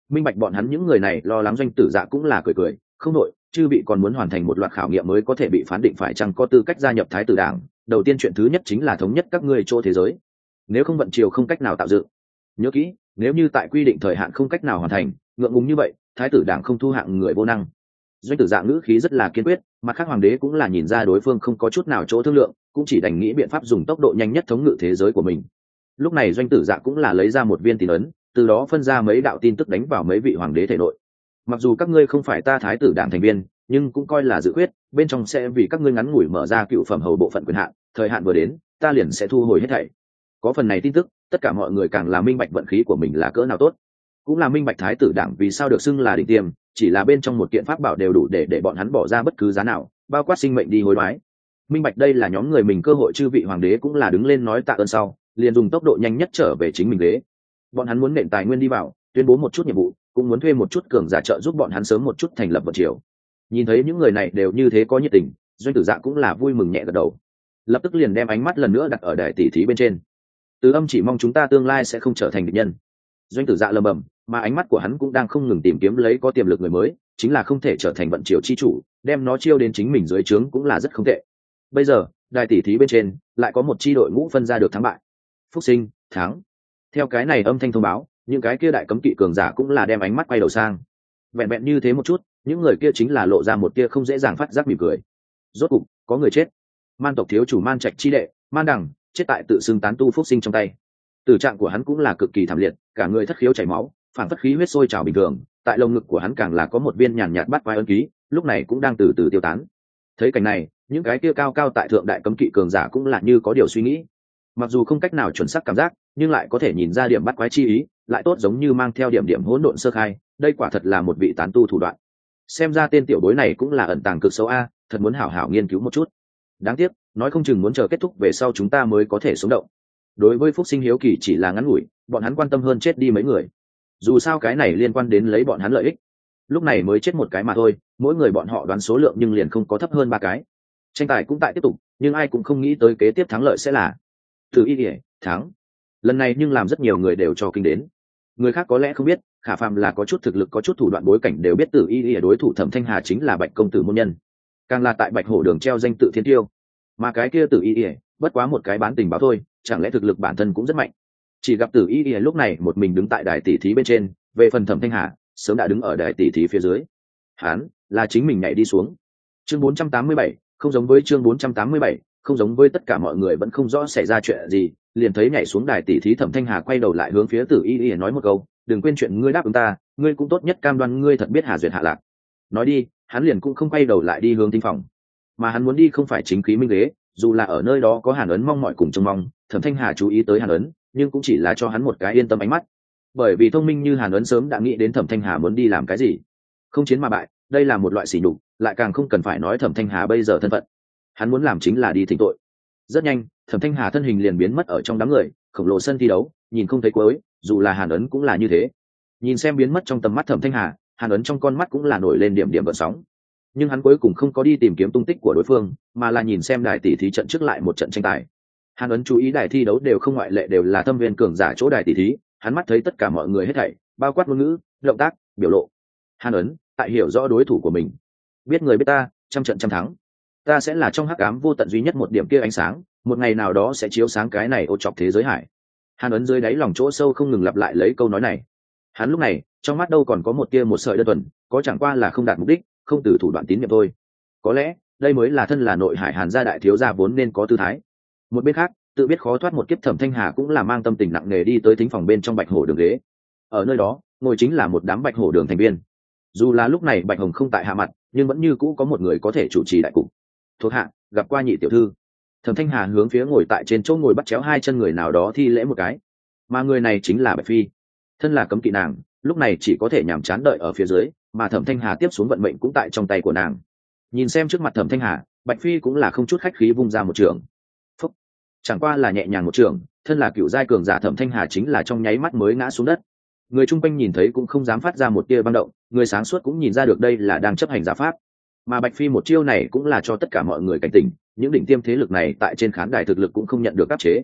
minh bạch bọn hắn những người này lo lắng, Doanh Tử Dạ cũng là cười cười, không đội, chư vị còn muốn hoàn thành một loạt khảo nghiệm mới có thể bị phán định phải chăng có tư cách gia nhập Thái tử đảng. Đầu tiên chuyện thứ nhất chính là thống nhất các ngươi chỗ thế giới, nếu không vận triều không cách nào tạo dựng. Nhớ kỹ, nếu như tại quy định thời hạn không cách nào hoàn thành, ngượng ngùng như vậy, Thái tử đảng không thu hạng người vô năng. Doanh Tử Dạ ngữ khí rất là kiên quyết, mặt khác hoàng đế cũng là nhìn ra đối phương không có chút nào chỗ thương lượng, cũng chỉ đành nghĩ biện pháp dùng tốc độ nhanh nhất thống ngự thế giới của mình. Lúc này Doanh Tử Dạ cũng là lấy ra một viên tín ấn, từ đó phân ra mấy đạo tin tức đánh vào mấy vị hoàng đế thể nội. Mặc dù các ngươi không phải ta Thái tử đảng thành viên, nhưng cũng coi là dự quyết, bên trong sẽ vì các ngươi ngắn ngủi mở ra cựu phẩm hầu bộ phận quyền hạn, thời hạn vừa đến, ta liền sẽ thu hồi hết thảy. Có phần này tin tức, tất cả mọi người càng là minh bạch vận khí của mình là cỡ nào tốt, cũng là minh bạch Thái tử đảng vì sao được xưng là đỉnh tiêm, chỉ là bên trong một kiện pháp bảo đều đủ để bọn hắn bỏ ra bất cứ giá nào, bao quát sinh mệnh đi hối đoái. Minh bạch đây là nhóm người mình cơ hội, chư vị hoàng đế cũng là đứng lên nói tạ ơn sau, liền dùng tốc độ nhanh nhất trở về chính mình ghế. Bọn hắn muốn nện tài nguyên đi vào, tuyên bố một chút nhiệm vụ, cũng muốn thuê một chút cường giả trợ giúp bọn hắn sớm một chút thành lập vận triều. Nhìn thấy những người này đều như thế có nhiệt tình, Doanh Tử Dạ cũng là vui mừng nhẹ gật đầu, lập tức liền đem ánh mắt lần nữa đặt ở đại tỷ thí bên trên. Từ Âm chỉ mong chúng ta tương lai sẽ không trở thành địch nhân. Doanh Tử Dạ lầm bầm, mà ánh mắt của hắn cũng đang không ngừng tìm kiếm lấy có tiềm lực người mới, chính là không thể trở thành vận triều chi chủ, đem nó chiêu đến chính mình dưới trướng cũng là rất không tệ. Bây giờ đại tỷ thí bên trên lại có một chi đội ngũ phân ra được thắng bại. Phúc Sinh thắng. Theo cái này âm thanh thông báo, những cái kia đại cấm kỵ cường giả cũng là đem ánh mắt quay đầu sang. Vẹn vẹn như thế một chút, những người kia chính là lộ ra một tia không dễ dàng phát giác mỉm cười. Rốt cục có người chết. Man tộc thiếu chủ Man Trạch chi đệ Man Đằng chết tại tự xưng tán tu Phúc Sinh trong tay. Tử trạng của hắn cũng là cực kỳ thảm liệt, cả người thất khiếu chảy máu, phản phất khí huyết sôi trào bình thường. Tại lồng ngực của hắn càng là có một viên nhàn nhạt bắt quái ấn ký, lúc này cũng đang từ từ tiêu tán. Thấy cảnh này, những cái kia cao cao tại thượng đại cấm kỵ cường giả cũng là như có điều suy nghĩ. Mặc dù không cách nào chuẩn xác cảm giác, nhưng lại có thể nhìn ra điểm bắt quái chi ý, lại tốt giống như mang theo điểm hỗn độn sơ khai, đây quả thật là một vị tán tu thủ đoạn. Xem ra tên tiểu bối này cũng là ẩn tàng cực sâu a, thật muốn hảo hảo nghiên cứu một chút. Đáng tiếc, nói không chừng muốn chờ kết thúc về sau chúng ta mới có thể sống động. Đối với Phúc Sinh hiếu kỳ chỉ là ngắn ngủi, bọn hắn quan tâm hơn chết đi mấy người. Dù sao cái này liên quan đến lấy bọn hắn lợi ích. Lúc này mới chết một cái mà thôi, mỗi người bọn họ đoán số lượng nhưng liền không có thấp hơn 3 cái. Tranh tài cũng tại tiếp tục, nhưng ai cũng không nghĩ tới kế tiếp thắng lợi sẽ là Tử Y Điệp thắng. Lần này nhưng làm rất nhiều người đều cho kinh đến. Người khác có lẽ không biết, Khả Phàm là có chút thực lực có chút thủ đoạn bối cảnh đều biết Tử Y Điệp đối thủ Thẩm Thanh Hà chính là Bạch công tử môn nhân, càng là tại Bạch Hổ Đường treo danh tự thiên tiêu. Mà cái kia Tử Y Điệp bất quá một cái bán tình báo thôi, chẳng lẽ thực lực bản thân cũng rất mạnh. Chỉ gặp Tử Y Điệp lúc này một mình đứng tại đài tỷ thí bên trên, về phần Thẩm Thanh Hà sớm đã đứng ở đài tỷ thí phía dưới. Hắn là chính mình nhảy đi xuống. Chương 487, không giống với chương 487, không giống với tất cả mọi người vẫn không rõ xảy ra chuyện gì, liền thấy nhảy xuống đài tỷ thí Thẩm Thanh Hà quay đầu lại hướng phía Tử Y Y nói một câu, đừng quên chuyện ngươi đáp ứng ta, ngươi cũng tốt nhất cam đoan ngươi thật biết Hà Duyệt hạ lạc. Nói đi, hắn liền cũng không quay đầu lại đi hướng tinh phòng, mà hắn muốn đi không phải chính khí minh ghế, dù là ở nơi đó có Hàn Ấn mong mọi cùng trông mong, Thẩm Thanh Hà chú ý tới Hàn Ấn, nhưng cũng chỉ là cho hắn một cái yên tâm ánh mắt, bởi vì thông minh như Hàn Ấn sớm đã nghĩ đến Thẩm Thanh Hà muốn đi làm cái gì. Không chiến mà bại, đây là một loại sỉ nhục, lại càng không cần phải nói Thẩm Thanh Hà bây giờ thân phận. Hắn muốn làm chính là đi thỉnh tội. Rất nhanh, Thẩm Thanh Hà thân hình liền biến mất ở trong đám người, khổng lồ sân thi đấu, nhìn không thấy cuối, dù là Hàn Ấn cũng là như thế. Nhìn xem biến mất trong tầm mắt Thẩm Thanh Hà, Hàn Ấn trong con mắt cũng là nổi lên điểm gợn sóng. Nhưng hắn cuối cùng không có đi tìm kiếm tung tích của đối phương, mà là nhìn xem đài tỷ thí trận trước lại một trận tranh tài. Hàn Ấn chú ý đài thi đấu đều không ngoại lệ đều là thâm viên cường giả chỗ đài tỷ thí, hắn mắt thấy tất cả mọi người hết thảy, bao quát ngôn ngữ, động tác, biểu lộ. Hàn Ấn tại hiểu rõ đối thủ của mình, biết người biết ta, trăm trận trăm thắng. Ta sẽ là trong hắc ám vô tận duy nhất một điểm kia ánh sáng, một ngày nào đó sẽ chiếu sáng cái này ô chọc thế giới hải. Hàn Ấn dưới đáy lòng chỗ sâu không ngừng lặp lại lấy câu nói này. Hắn lúc này trong mắt đâu còn có một tia một sợi đơn thuần, có chẳng qua là không đạt mục đích, không từ thủ đoạn tín nhiệm thôi. Có lẽ đây mới là thân là nội hải Hàn gia đại thiếu gia vốn nên có tư thái. Một bên khác, tự biết khó thoát một kiếp Thẩm Thanh Hà cũng là mang tâm tình nặng nề đi tới thính phòng bên trong Bạch Hổ Đường ghế. Ở nơi đó ngồi chính là một đám Bạch Hổ Đường thành viên. Dù là lúc này Bạch Hồng không tại hạ mặt, nhưng vẫn như cũ có một người có thể chủ trì đại cục. Thuộc hạ gặp qua nhị tiểu thư. Thẩm Thanh Hà hướng phía ngồi tại trên chỗ ngồi bắt chéo hai chân người nào đó thi lễ một cái, mà người này chính là Bạch Phi. Thân là cấm kỵ nàng, lúc này chỉ có thể nhàm chán đợi ở phía dưới, mà Thẩm Thanh Hà tiếp xuống vận mệnh cũng tại trong tay của nàng. Nhìn xem trước mặt Thẩm Thanh Hà, Bạch Phi cũng là không chút khách khí vung ra một trường. Phúc. Chẳng qua là nhẹ nhàng một trường, thân là cựu giai cường giả Thẩm Thanh Hà chính là trong nháy mắt mới ngã xuống đất. Người chung quanh nhìn thấy cũng không dám phát ra một tia băng động, người sáng suốt cũng nhìn ra được đây là đang chấp hành giả pháp. Mà Bạch Phi một chiêu này cũng là cho tất cả mọi người cảnh tỉnh, những đỉnh tiêm thế lực này tại trên khán đài thực lực cũng không nhận được áp chế.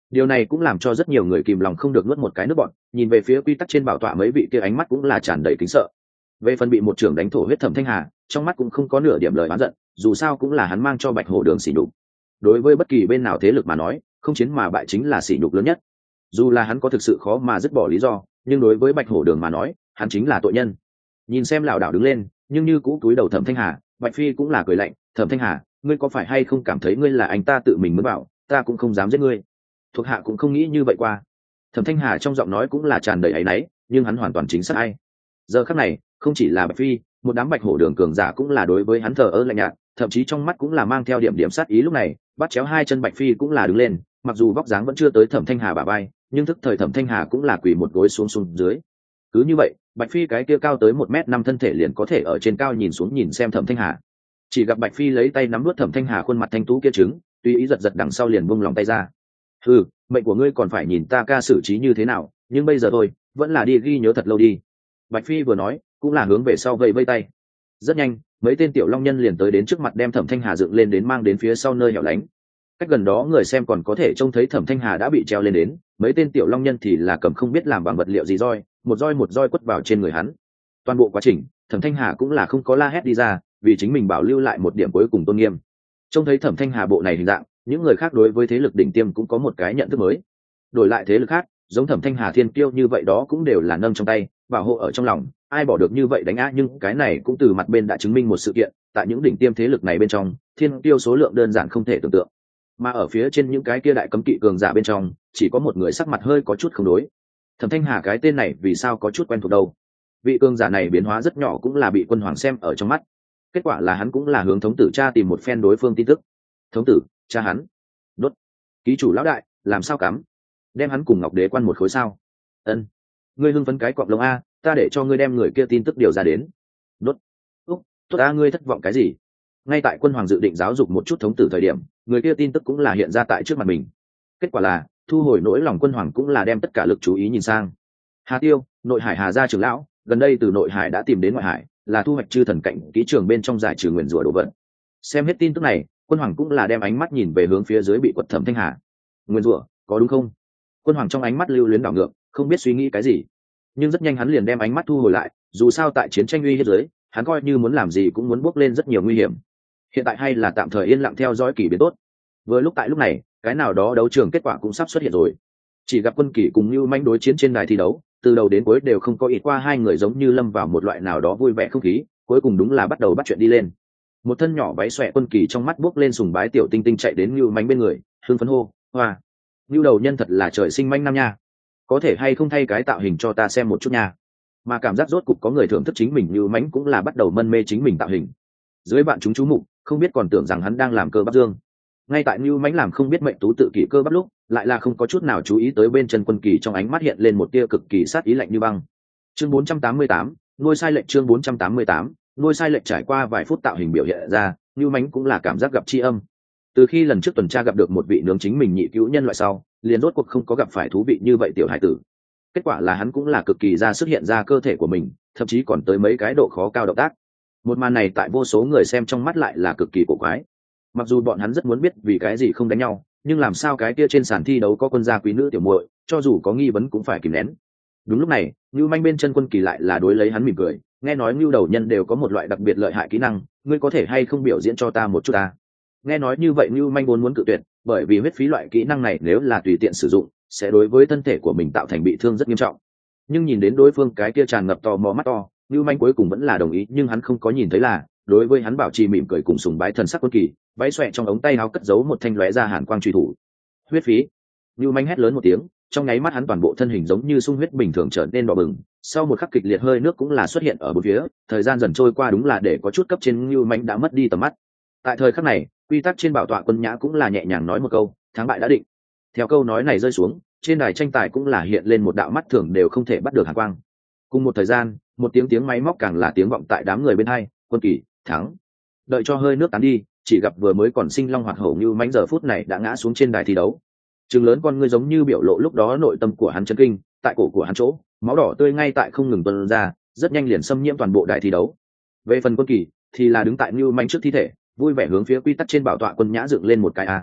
Điều này cũng làm cho rất nhiều người kìm lòng không được nuốt một cái nước bọt, nhìn về phía quy tắc trên bảo tọa mấy vị kia ánh mắt cũng là tràn đầy kính sợ. Về phần bị một trưởng đánh thổ huyết Thẩm Thanh Hà, trong mắt cũng không có nửa điểm lời oán giận, dù sao cũng là hắn mang cho Bạch Hổ Đường sỉ nhục. Đối với bất kỳ bên nào thế lực mà nói, không chiến mà bại chính là sỉ nhục lớn nhất. Dù là hắn có thực sự khó mà dứt bỏ lý do, nhưng đối với Bạch Hổ Đường mà nói, hắn chính là tội nhân. Nhìn xem lão đảo đứng lên, nhưng như cũ túi đầu Thẩm Thanh Hà, Bạch Phi cũng là cười lạnh, "Thẩm Thanh Hà, ngươi có phải hay không cảm thấy ngươi là anh ta tự mình mới bảo, ta cũng không dám giết ngươi." Thuộc hạ cũng không nghĩ như vậy qua. Thẩm Thanh Hà trong giọng nói cũng là tràn đầy áy náy, nhưng hắn hoàn toàn chính xác ai. Giờ khắc này, không chỉ là Bạch Phi, một đám Bạch Hổ Đường cường giả cũng là đối với hắn thờ ơ lạnh nhạt, thậm chí trong mắt cũng là mang theo điểm điểm sát ý. Lúc này, bắt chéo hai chân Bạch Phi cũng là đứng lên, mặc dù vóc dáng vẫn chưa tới Thẩm Thanh Hà bả vai, nhưng thức thời Thẩm Thanh Hà cũng là quỳ một gối xuống dưới. Cứ như vậy, Bạch Phi cái kia cao tới 1m5 thân thể liền có thể ở trên cao nhìn xuống nhìn xem Thẩm Thanh Hà. Chỉ gặp Bạch Phi lấy tay nắm nuốt Thẩm Thanh Hà khuôn mặt thanh tú kia trứng, tùy ý giật giật đằng sau liền buông lòng tay ra. "Ừ, mệnh của ngươi còn phải nhìn ta ca xử trí như thế nào, nhưng bây giờ thôi, vẫn là đi ghi nhớ thật lâu đi." Bạch Phi vừa nói, cũng là hướng về sau vẫy vẫy tay. Rất nhanh, mấy tên tiểu long nhân liền tới đến trước mặt đem Thẩm Thanh Hà dựng lên đến mang đến phía sau nơi hẻo lánh. Cách gần đó người xem còn có thể trông thấy Thẩm Thanh Hà đã bị treo lên đến, mấy tên tiểu long nhân thì là cầm không biết làm bằng vật liệu gì roi, một roi quất vào trên người hắn. Toàn bộ quá trình, Thẩm Thanh Hà cũng là không có la hét đi ra, vì chính mình bảo lưu lại một điểm cuối cùng tôn nghiêm. Trông thấy Thẩm Thanh Hà bộ này hình dạng, những người khác đối với thế lực đỉnh tiêm cũng có một cái nhận thức mới. Đổi lại thế lực khác, giống Thẩm Thanh Hà thiên kiêu như vậy đó cũng đều là nâng trong tay, bảo hộ ở trong lòng, ai bỏ được như vậy đánh á. Nhưng cái này cũng từ mặt bên đã chứng minh một sự kiện, tại những đỉnh tiêm thế lực này bên trong, thiên kiêu số lượng đơn giản không thể tưởng tượng. Mà ở phía trên những cái kia đại cấm kỵ cường giả bên trong, chỉ có một người sắc mặt hơi có chút không đối. Thẩm Thanh Hà cái tên này vì sao có chút quen thuộc đâu? Vị cường giả này biến hóa rất nhỏ cũng là bị quân hoàng xem ở trong mắt. Kết quả là hắn cũng là hướng thống tử cha tìm một phen đối phương tin tức. "Thống tử, cha hắn." "Đốt." "Ký chủ lão đại, làm sao cắm? Đem hắn cùng Ngọc Đế quan một khối sao?" "Ân." "Ngươi hưng phấn cái cọp lông a, ta để cho ngươi đem người kia tin tức điều ra đến." "Đốt." "Úc, tốt a, ngươi thất vọng cái gì?" Ngay tại quân hoàng dự định giáo dục một chút thống tử thời điểm, người kia tin tức cũng là hiện ra tại trước mặt mình. Kết quả là thu hồi nỗi lòng, quân hoàng cũng là đem tất cả lực chú ý nhìn sang Hà Tiêu, Nội Hải Hà gia trưởng lão, gần đây từ Nội Hải đã tìm đến Ngoại Hải, là thu hoạch chư thần cảnh ký trường bên trong giải trừ nguyền rủa đồ vật. Xem hết tin tức này, quân hoàng cũng là đem ánh mắt nhìn về hướng phía dưới bị quật Thẩm Thanh Hà. "Nguyền rủa, có đúng không?" Quân hoàng trong ánh mắt lưu luyến đảo ngược, không biết suy nghĩ cái gì, nhưng rất nhanh hắn liền đem ánh mắt thu hồi lại, dù sao tại chiến tranh uy hiếp dưới, hắn coi như muốn làm gì cũng muốn bước lên rất nhiều nguy hiểm. Hiện tại hay là tạm thời yên lặng theo dõi kỳ biến tốt. Vừa lúc tại lúc này, cái nào đó đấu trường kết quả cũng sắp xuất hiện rồi. Chỉ gặp Quân Kỳ cùng Nưu Manh đối chiến trên đài thi đấu, từ đầu đến cuối đều không có ít qua, hai người giống như lâm vào một loại nào đó vui vẻ không khí, cuối cùng đúng là bắt đầu bắt chuyện đi lên. Một thân nhỏ váy xòe Quân Kỳ trong mắt buốc lên sùng bái, tiểu tinh tinh chạy đến Nưu Manh bên người, hưng phấn hô: "Hoa, Nưu đầu nhân thật là trời sinh manh nam nha, có thể hay không thay cái tạo hình cho ta xem một chút nha." Mà cảm giác rốt cục có người thưởng thức chính mình, Nưu Manh cũng là bắt đầu mân mê chính mình tạo hình. Dưới bạn chúng chú mục, không biết còn tưởng rằng hắn đang làm cơ bắp dương. Ngay tại Nưu Mánh làm không biết mệnh tú tự kỷ cơ bắp lúc, lại là không có chút nào chú ý tới bên chân Quân Kỳ trong ánh mắt hiện lên một tia cực kỳ sát ý lạnh như băng. Chương 488, nuôi sai lệnh. Chương 488, nuôi sai lệnh. Trải qua vài phút tạo hình biểu hiện ra, Nưu Mánh cũng là cảm giác gặp tri âm. Từ khi lần trước tuần tra gặp được một vị nướng chính mình nhị cứu nhân loại sau, liền rốt cuộc không có gặp phải thú vị như vậy tiểu hải tử. Kết quả là hắn cũng là cực kỳ ra sức hiện ra cơ thể của mình, thậm chí còn tới mấy cái độ khó cao động tác. Một màn này tại vô số người xem trong mắt lại là cực kỳ cổ quái. Mặc dù bọn hắn rất muốn biết vì cái gì không đánh nhau, nhưng làm sao cái kia trên sàn thi đấu có quân gia quý nữ tiểu muội, cho dù có nghi vấn cũng phải kìm nén. Đúng lúc này, Nưu Manh bên chân Quân Kỳ lại là đối lấy hắn mỉm cười, nghe nói Nưu đầu nhân đều có một loại đặc biệt lợi hại kỹ năng, ngươi có thể hay không biểu diễn cho ta một chút ta? Nghe nói như vậy, Nưu Manh muốn cự tuyệt, bởi vì huyết phí loại kỹ năng này nếu là tùy tiện sử dụng, sẽ đối với thân thể của mình tạo thành bị thương rất nghiêm trọng. Nhưng nhìn đến đối phương cái kia tràn ngập tò mò mắt to, Nưu Manh cuối cùng vẫn là đồng ý, nhưng hắn không có nhìn thấy là đối với hắn bảo trì mỉm cười cùng sùng bái thần sắc Quân Kỳ, váy xoẹ trong ống tay áo cất giấu một thanh lóe ra hàn quang truy thủ. Huyết phí! Nưu Manh hét lớn một tiếng, trong nháy mắt hắn toàn bộ thân hình giống như sung huyết bình thường trở nên đỏ bừng, sau một khắc kịch liệt hơi nước cũng là xuất hiện ở bốn phía, thời gian dần trôi qua đúng là để có chút cấp trên Nưu Manh đã mất đi tầm mắt. Tại thời khắc này, quy tắc trên bảo tọa Quân Nhã cũng là nhẹ nhàng nói một câu, thắng bại đã định. Theo câu nói này rơi xuống, trên đài tranh tài cũng là hiện lên một đạo mắt thường đều không thể bắt được hàn quang. Cùng một thời gian, một tiếng máy móc càng là tiếng vọng tại đám người bên hai, Quân Kỳ thắng. Đợi cho hơi nước tán đi, chỉ gặp vừa mới còn sinh long hoạt hổ Nưu Manh giờ phút này đã ngã xuống trên đài thi đấu. Trừng lớn con ngươi giống như biểu lộ lúc đó nội tâm của hắn chấn kinh, tại cổ của hắn chỗ, máu đỏ tươi ngay tại không ngừng tuôn ra, rất nhanh liền xâm nhiễm toàn bộ đài thi đấu. Về phần Quân Kỳ thì là đứng tại Nưu Manh trước thi thể, vui vẻ hướng phía quy tắc trên bảo tọa Quân Nhã dựng lên một cái a.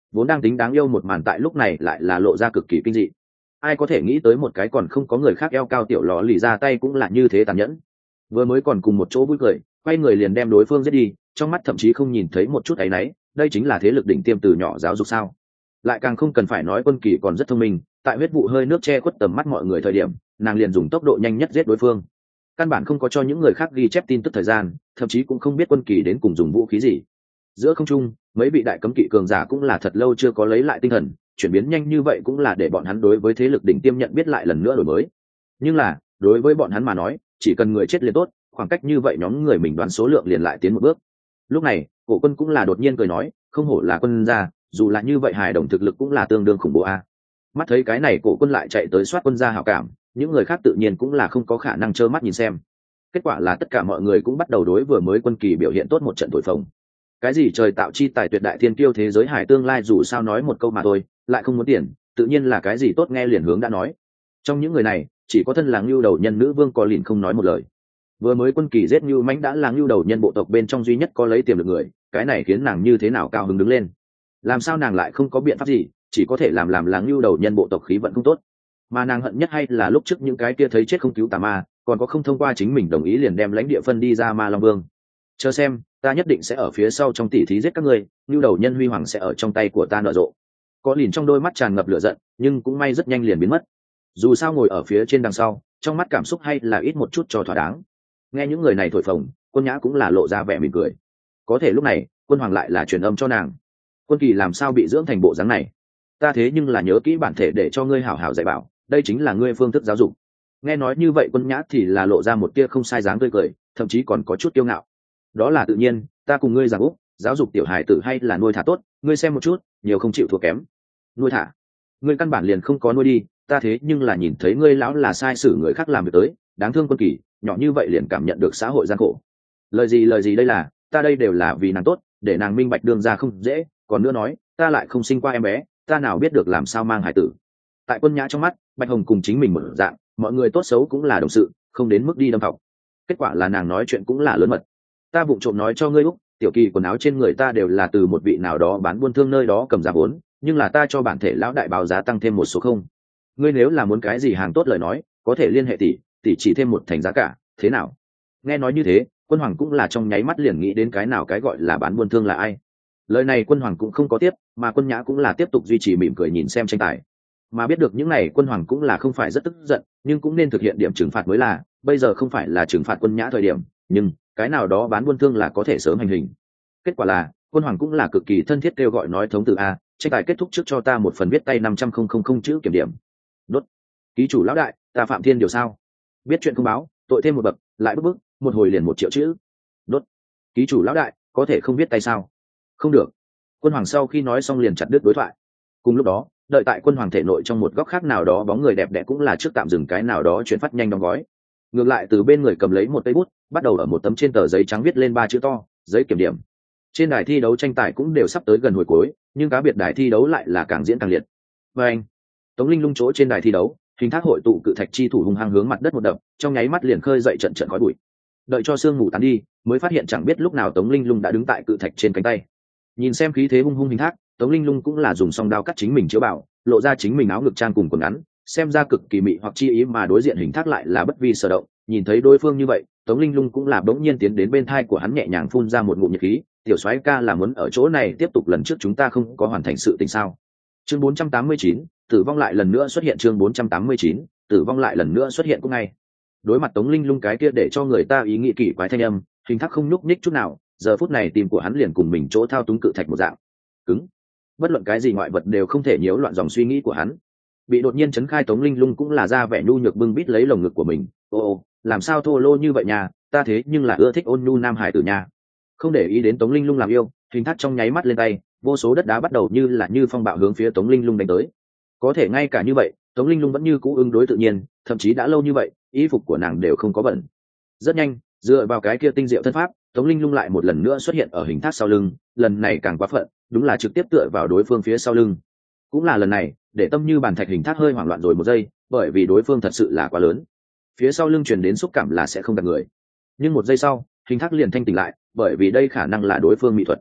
vốn đang tính đáng yêu một màn tại lúc này lại là lộ ra cực kỳ kinh dị. Ai có thể nghĩ tới một cái còn không có người khác eo cao tiểu lò lì ra tay cũng là như thế tàn nhẫn. Vừa mới còn cùng một chỗ vui cười, quay người liền đem đối phương giết đi, trong mắt thậm chí không nhìn thấy một chút áy náy. Đây chính là thế lực đỉnh tiêm từ nhỏ giáo dục sao? Lại càng không cần phải nói Quân Kỳ còn rất thông minh, tại huyết vụ hơi nước che khuất tầm mắt mọi người thời điểm, nàng liền dùng tốc độ nhanh nhất giết đối phương. Căn bản không có cho những người khác ghi chép tin tức thời gian, thậm chí cũng không biết Quân Kỳ đến cùng dùng vũ khí gì. Giữa không trung, mấy vị đại cấm kỵ cường giả cũng là thật lâu chưa có lấy lại tinh thần, chuyển biến nhanh như vậy cũng là để bọn hắn đối với thế lực đỉnh tiêm nhận biết lại lần nữa đổi mới. Nhưng là, đối với bọn hắn mà nói, chỉ cần người chết liền tốt, khoảng cách như vậy nhóm người mình đoán số lượng liền lại tiến một bước. Lúc này, Cổ Quân cũng là đột nhiên cười nói, không hổ là quân gia, dù là như vậy hài đồng thực lực cũng là tương đương khủng bố a. Mắt thấy cái này Cổ Quân lại chạy tới soát quân gia hảo cảm, những người khác tự nhiên cũng là không có khả năng trơ mắt nhìn xem. Kết quả là tất cả mọi người cũng bắt đầu đối vừa mới Quân Kỳ biểu hiện tốt một trận thổi phồng. Cái gì trời tạo chi tài tuyệt đại thiên kiêu thế giới hải tương lai dù sao nói một câu mà thôi, lại không muốn tiền, tự nhiên là cái gì tốt nghe liền hướng đã nói. Trong những người này, chỉ có thân là Ngưu Đầu Nhân nữ vương có liền không nói một lời. Vừa mới Quân Kỳ giết Ngưu Mãnh đã là Ngưu Đầu Nhân bộ tộc bên trong duy nhất có lấy tiềm lực người, cái này khiến nàng như thế nào cao hứng đứng lên. Làm sao nàng lại không có biện pháp gì, chỉ có thể làm là Ngưu Đầu Nhân bộ tộc khí vận không tốt. Mà nàng hận nhất hay là lúc trước những cái kia thấy chết không cứu tà ma, còn có không thông qua chính mình đồng ý liền đem lãnh địa phân đi ra Ma Long Vương. Chờ xem, ta nhất định sẽ ở phía sau trong tỉ thí giết các ngươi, Ngưu Đầu Nhân huy hoàng sẽ ở trong tay của ta nở rộ. Có lìn trong đôi mắt tràn ngập lửa giận, nhưng cũng may rất nhanh liền biến mất. Dù sao ngồi ở phía trên đằng sau, trong mắt cảm xúc hay là ít một chút cho thỏa đáng. Nghe những người này thổi phồng, Quân Nhã cũng là lộ ra vẻ mỉm cười. Có thể lúc này, Quân Hoàng lại là truyền âm cho nàng. Quân Kỳ làm sao bị dưỡng thành bộ dáng này? Ta thế nhưng là nhớ kỹ bản thể để cho ngươi hảo hảo dạy bảo, đây chính là ngươi phương thức giáo dục. Nghe nói như vậy Quân Nhã thì là lộ ra một tia không sai dáng tươi cười, thậm chí còn có chút kiêu ngạo. Đó là tự nhiên, ta cùng ngươi giảng úc, giáo dục tiểu hài tử hay là nuôi thả tốt, ngươi xem một chút, nhiều không chịu thua kém. Nuôi thả? Ngươi căn bản liền không có nuôi đi, ta thế nhưng là nhìn thấy ngươi lão là sai sử người khác làm việc tới, đáng thương Quân Kỳ, nhỏ như vậy liền cảm nhận được xã hội gian khổ. Lời gì đây là, ta đây đều là vì nàng tốt, để nàng minh bạch đường ra không dễ, còn nữa nói, ta lại không sinh qua em bé, ta nào biết được làm sao mang hải tử. Tại Quân Nhã trong mắt, Bạch Hồng cùng chính mình một dạng, mọi người tốt xấu cũng là đồng sự, không đến mức đi đâm học. Kết quả là nàng nói chuyện cũng là lớn mật. Ta vụng trộm nói cho ngươi Úc, tiểu Kỳ quần áo trên người ta đều là từ một vị nào đó bán buôn thương nơi đó cầm giá vốn, nhưng là ta cho bản thể lão đại báo giá tăng thêm một số không. Ngươi nếu là muốn cái gì hàng tốt lời nói, có thể liên hệ tỷ chỉ thêm một thành giá cả, thế nào? Nghe nói như thế, Quân Hoàng cũng là trong nháy mắt liền nghĩ đến cái nào cái gọi là bán buôn thương là ai. Lời này Quân Hoàng cũng không có tiếp, mà Quân Nhã cũng là tiếp tục duy trì mỉm cười nhìn xem tranh tài. Mà biết được những này Quân Hoàng cũng là không phải rất tức giận, nhưng cũng nên thực hiện điểm trừng phạt mới là, bây giờ không phải là trừng phạt Quân Nhã thời điểm, nhưng cái nào đó bán buôn thương là có thể sớm hành hình. Kết quả là, Quân Hoàng cũng là cực kỳ thân thiết kêu gọi nói thống từ a, tranh tài kết thúc trước cho ta một phần viết tay 500,000 chữ kiểm điểm. Đốt. Ký chủ lão đại, ta Phạm Thiên điều sao? Biết chuyện không báo, tội thêm một bậc, lại bức một hồi liền 1 triệu chữ. Đốt. Ký chủ lão đại, có thể không viết tay sao? Không được. Quân Hoàng sau khi nói xong liền chặt đứt đối thoại. Cùng lúc đó, đợi tại Quân Hoàng thể nội trong một góc khác nào đó bóng người đẹp đẽ cũng là trước tạm dừng cái nào đó chuyển phát nhanh đóng gói. Ngược lại từ bên người cầm lấy một cây bút, bắt đầu ở một tấm trên tờ giấy trắng viết lên 3 chữ to, giấy kiểm điểm. Trên đài thi đấu tranh tài cũng đều sắp tới gần hồi cuối, nhưng cá biệt đài thi đấu lại là càng diễn càng liệt. Và anh, Tống Linh Lung chỗ trên đài thi đấu, hình thác hội tụ cự thạch chi thủ hung hăng hướng mặt đất một đập, trong nháy mắt liền khơi dậy trận trận khói bụi. Đợi cho sương mù tán đi, mới phát hiện chẳng biết lúc nào Tống Linh Lung đã đứng tại cự thạch trên cánh tay. Nhìn xem khí thế hung hung hình thác, Tống Linh Lung cũng là dùng song đao cắt chính mình chiếu bảo, lộ ra chính mình áo ngực trang cùng quần ngắn, xem ra cực kỳ mị hoặc chi ý, mà đối diện hình thác lại là bất vi sở động. Nhìn thấy đối phương như vậy, Tống Linh Lung cũng là bỗng nhiên tiến đến bên thai của hắn nhẹ nhàng phun ra một ngụm nhiệt khí, tiểu soái ca là muốn ở chỗ này tiếp tục lần trước chúng ta không có hoàn thành sự tình sao? Chương 489, tử vong lại lần nữa xuất hiện. Chương 489, tử vong lại lần nữa xuất hiện cũng ngay. Đối mặt Tống Linh Lung cái kia để cho người ta ý nghĩ kỳ quái thanh âm, hình thác không nhúc nhích chút nào, giờ phút này tim của hắn liền cùng mình chỗ thao túng cự thạch một dạng cứng, bất luận cái gì ngoại vật đều không thể nhiễu loạn dòng suy nghĩ của hắn. Bị đột nhiên chấn khai Tống Linh Lung cũng là ra vẻ nhu nhược bưng bít lấy lồng ngực của mình. Ô, làm sao thô lô như vậy nha, ta thế nhưng là ưa thích ôn nhu nam hải tử nha. Không để ý đến Tống Linh Lung làm yêu, hình thác trong nháy mắt lên tay, vô số đất đá bắt đầu như phong bạo hướng phía Tống Linh Lung đánh tới. Có thể ngay cả như vậy, Tống Linh Lung vẫn như cũ ứng đối tự nhiên, thậm chí đã lâu như vậy, y phục của nàng đều không có bẩn. Rất nhanh, dựa vào cái kia tinh diệu thân pháp, Tống Linh Lung lại một lần nữa xuất hiện ở hình thác sau lưng, lần này càng quá phận, đúng là trực tiếp tựa vào đối phương phía sau lưng. Cũng là lần này, để tâm như bàn thạch hình thác hơi hoảng loạn rồi một giây, bởi vì đối phương thật sự là quá lớn. Phía sau lưng truyền đến xúc cảm là sẽ không gặp người. Nhưng một giây sau, hình thác liền thanh tỉnh lại, bởi vì đây khả năng là đối phương mỹ thuật.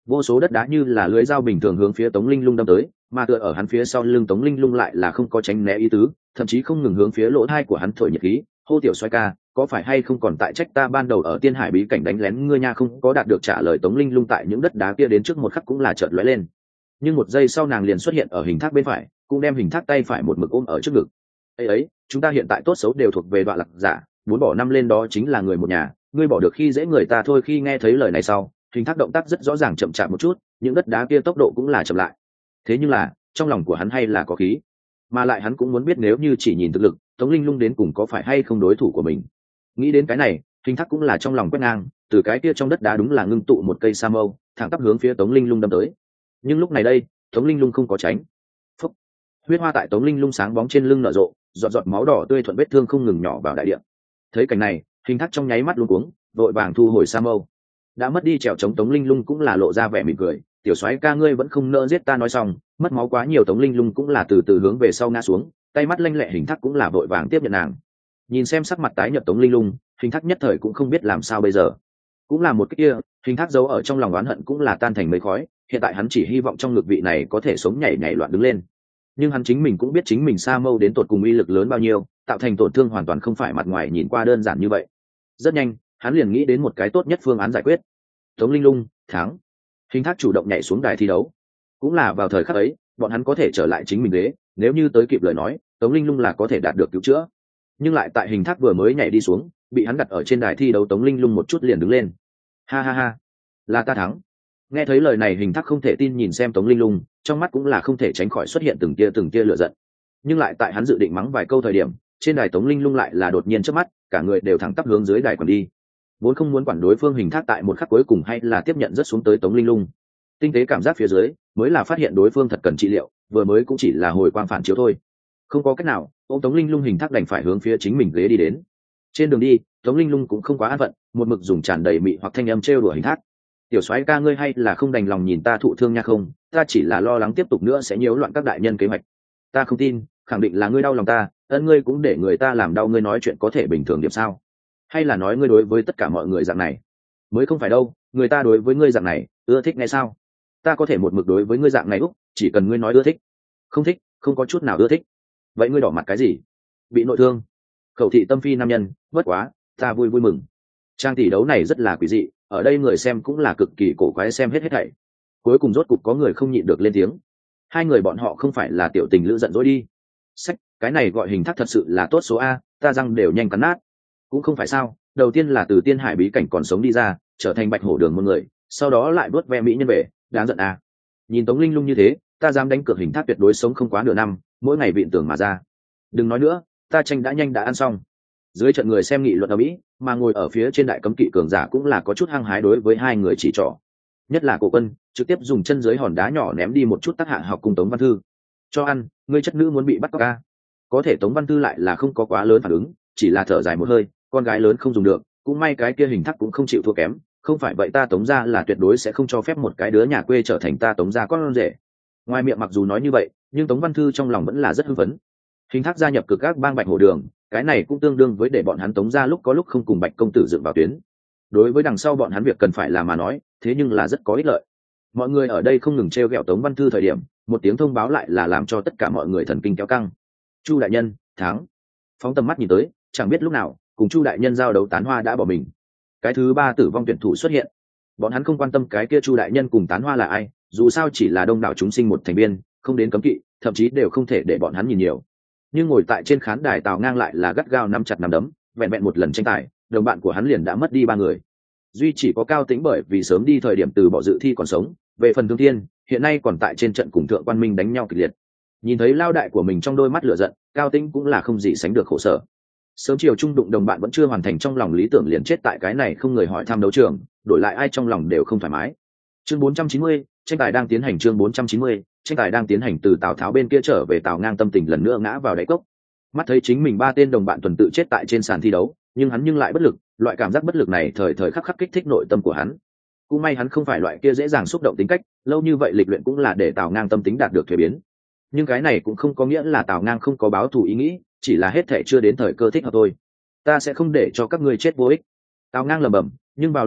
vô số đất đá như là lưới dao bình thường hướng phía Tống Linh Lung đâm tới, mà tựa ở hắn phía sau lưng Tống Linh Lung lại là không có tránh né ý tứ, thậm chí không ngừng hướng phía lỗ tai của hắn thổi nhiệt khí, hô tiểu xoay ca, có phải hay không còn tại trách ta ban đầu ở Tiên Hải bí cảnh đánh lén ngươi nha, không có đạt được trả lời. Tống Linh Lung tại những đất đá kia đến trước một khắc cũng là chợt lóe lên, nhưng một giây sau nàng liền xuất hiện ở hình thác bên phải, cũng đem hình thác tay phải một mực ôm ở trước ngực. Ấy, chúng ta hiện tại tốt xấu đều thuộc về đoạn lạc giả, muốn bỏ năm lên đó chính là người một nhà, ngươi bỏ được khi dễ người ta thôi. Khi nghe thấy lời này sau, hình thác động tác rất rõ ràng chậm chạp một chút, những đất đá kia tốc độ cũng là chậm lại. Thế nhưng là trong lòng của hắn hay là có khí, mà lại hắn cũng muốn biết nếu như chỉ nhìn thực lực, Tống Linh Lung đến cùng có phải hay không đối thủ của mình. Nghĩ đến cái này, hình thác cũng là trong lòng quét ngang, từ cái kia trong đất đá đúng là ngưng tụ một cây sa mâu, thẳng tắp hướng phía Tống Linh Lung đâm tới. Nhưng lúc này đây, Tống Linh Lung không có tránh. Phúc. Huyết hoa tại Tống Linh Lung sáng bóng trên lưng nở rộ, giọt giọt máu đỏ tươi thuận vết thương không ngừng nhỏ vào đại địa. Thấy cảnh này, hình thác trong nháy mắt luống cuống, vội vàng thu hồi sa mâu. Đã mất đi trèo chống Tống Linh Lung cũng là lộ ra vẻ mỉm cười, tiểu soái ca ngươi vẫn không nỡ giết ta. Nói xong, mất máu quá nhiều Tống Linh Lung cũng là từ từ hướng về sau ngã xuống, tay mắt lanh lẹ. Hình thác cũng là vội vàng tiếp nhận nàng. Nhìn xem sắc mặt tái nhợt Tống Linh Lung, hình thác nhất thời cũng không biết làm sao bây giờ. Cũng là một cái kia, hình thác giấu ở trong lòng oán hận cũng là tan thành mây khói, hiện tại hắn chỉ hy vọng trong ngực vị này có thể sống nhảy nhảy loạn đứng lên. Nhưng hắn chính mình cũng biết chính mình sa mâu đến tột cùng uy lực lớn bao nhiêu, tạo thành tổn thương hoàn toàn không phải mặt ngoài nhìn qua đơn giản như vậy. Rất nhanh, hắn liền nghĩ đến một cái tốt nhất phương án giải quyết. Tống Linh Lung thắng. Hình thác chủ động nhảy xuống đài thi đấu. Cũng là vào thời khắc ấy, bọn hắn có thể trở lại chính mình ghế, nếu như tới kịp lời nói, Tống Linh Lung là có thể đạt được cứu chữa. Nhưng lại tại hình thác vừa mới nhảy đi xuống, bị hắn đặt ở trên đài thi đấu, Tống Linh Lung một chút liền đứng lên. Ha ha ha, là ta thắng. Nghe thấy lời này, hình thác không thể tin nhìn xem Tống Linh Lung, trong mắt cũng là không thể tránh khỏi xuất hiện từng tia lửa giận. Nhưng lại tại hắn dự định mắng vài câu thời điểm, trên đài Tống Linh Lung lại là đột nhiên trước mắt, cả người đều thẳng tắp hướng dưới đài còn đi. Vốn không muốn quản đối phương, hình thác tại một khắc cuối cùng hay là tiếp nhận rất xuống tới Tống Linh Lung. Tinh tế cảm giác phía dưới, mới là phát hiện đối phương thật cần trị liệu, vừa mới cũng chỉ là hồi quang phản chiếu thôi. Không có cách nào, ôm Tống Linh Lung, hình thác đành phải hướng phía chính mình ghế đi đến. Trên đường đi, Tống Linh Lung cũng không quá an phận, một mực dùng tràn đầy mị hoặc thanh âm trêu đùa hình thác. Tiểu soái ca ngươi hay là không đành lòng nhìn ta thụ thương nha không, ta chỉ là lo lắng tiếp tục nữa sẽ nhiễu loạn các đại nhân kế hoạch. Ta không tin, khẳng định là ngươi đau lòng ta, ngươi cũng để người ta làm đau ngươi. Nói chuyện có thể bình thường điểm sao? Hay là nói ngươi đối với tất cả mọi người dạng này? Mới không phải đâu, người ta đối với ngươi dạng này ưa thích nghe sao? Ta có thể một mực đối với ngươi dạng này úc, chỉ cần ngươi nói ưa thích. Không thích, không có chút nào ưa thích. Vậy ngươi đỏ mặt cái gì? Bị nội thương? Khẩu thị tâm phi nam nhân, bất quá, ta vui mừng. Trang tỷ đấu này rất là quỷ dị, ở đây người xem cũng là cực kỳ cổ quái, xem hết thảy. Cuối cùng rốt cục có người không nhịn được lên tiếng. Hai người bọn họ không phải là tiểu tình lữ giận dỗi đi. Sách, cái này gọi hình thác thật sự là tốt số a, ta răng đều nhanh cắn nát. Cũng không phải sao, đầu tiên là từ Tiên Hải bí cảnh còn sống đi ra, trở thành Bạch Hổ Đường một người, sau đó lại đuốt ve mỹ nhân về, đáng giận a. Nhìn Tống Linh Lung như thế, ta dám đánh cược hình thác tuyệt đối sống không quá nửa năm, mỗi ngày vịn tưởng mà ra. Đừng nói nữa, ta tranh đã nhanh đã ăn xong. Dưới trận người xem nghị luận ở mỹ, mà ngồi ở phía trên đại cấm kỵ cường giả cũng là có chút hăng hái đối với hai người chỉ trỏ. Nhất là Cổ Quân, trực tiếp dùng chân dưới hòn đá nhỏ ném đi một chút tác hạ học cùng Tống Văn Thư. Cho ăn, ngươi chất nữ muốn bị bắt cóc ca. Có thể Tống Văn Thư lại là không có quá lớn phản ứng, chỉ là thở dài một hơi, con gái lớn không dùng được, cũng may cái kia hình thác cũng không chịu thua kém, không phải vậy ta Tống gia là tuyệt đối sẽ không cho phép một cái đứa nhà quê trở thành ta Tống gia con rể. Ngoài miệng mặc dù nói như vậy, nhưng Tống Văn Thư trong lòng vẫn là rất hưng phấn. Hình thác gia nhập cực các bang Bạch Hổ Đường, cái này cũng tương đương với để bọn hắn Tống gia lúc có lúc không cùng Bạch công tử dựng vào tuyến. Đối với đằng sau bọn hắn việc cần phải làm mà nói, thế nhưng là rất có ích lợi. Mọi người ở đây không ngừng trêu ghẹo Tống Văn Thư thời điểm, một tiếng thông báo lại là làm cho tất cả mọi người thần kinh kéo căng. Chu đại nhân thắng. Phóng tầm mắt nhìn tới, chẳng biết lúc nào, cùng Chu đại nhân giao đấu Tán Hoa đã bỏ mình. Cái thứ ba tử vong tuyển thủ xuất hiện. Bọn hắn không quan tâm cái kia Chu đại nhân cùng Tán Hoa là ai, dù sao chỉ là đông đảo chúng sinh một thành viên, không đến cấm kỵ, thậm chí đều không thể để bọn hắn nhìn nhiều. Nhưng ngồi tại trên khán đài Tào Ngang lại là gắt gao nắm chặt nắm đấm, vẹn vẹn một lần tranh tài, đồng bạn của hắn liền đã mất đi ba người. Duy chỉ có Cao Tĩnh bởi vì sớm đi thời điểm từ bỏ dự thi còn sống. Về phần Thương Thiên, hiện nay còn tại trên trận cùng Thượng Quan Minh đánh nhau kịch liệt. Nhìn thấy lao đại của mình trong đôi mắt lửa giận, Cao Tĩnh cũng là không gì sánh được khổ sở. Sớm chiều trung đụng đồng bạn vẫn chưa hoàn thành trong lòng lý tưởng liền chết tại cái này không người hỏi thăm đấu trường, đổi lại ai trong lòng đều không thoải mái. Chương 490, tranh tài đang tiến hành. Chương 490, tranh tài đang tiến hành. Từ Tào Tháo bên kia trở về, Tào Ngang tâm tình lần nữa ngã vào đáy cốc. Mắt thấy chính mình ba tên đồng bạn tuần tự chết tại trên sàn thi đấu, nhưng hắn lại bất lực, loại cảm giác bất lực này thời thời khắc khắc kích thích nội tâm của hắn. Cũng may hắn không phải loại kia dễ dàng xúc động tính cách, lâu như vậy lịch luyện cũng là để Tào Ngang tâm tính đạt được thuế biến. Nhưng cái này cũng không có nghĩa là Tào Ngang không có báo thù ý nghĩ, chỉ là hết thảy chưa đến thời cơ thích hợp thôi. Ta sẽ không để cho các ngươi chết vô ích. Tào Ngang lẩm bẩm, nhưng vào lúc này,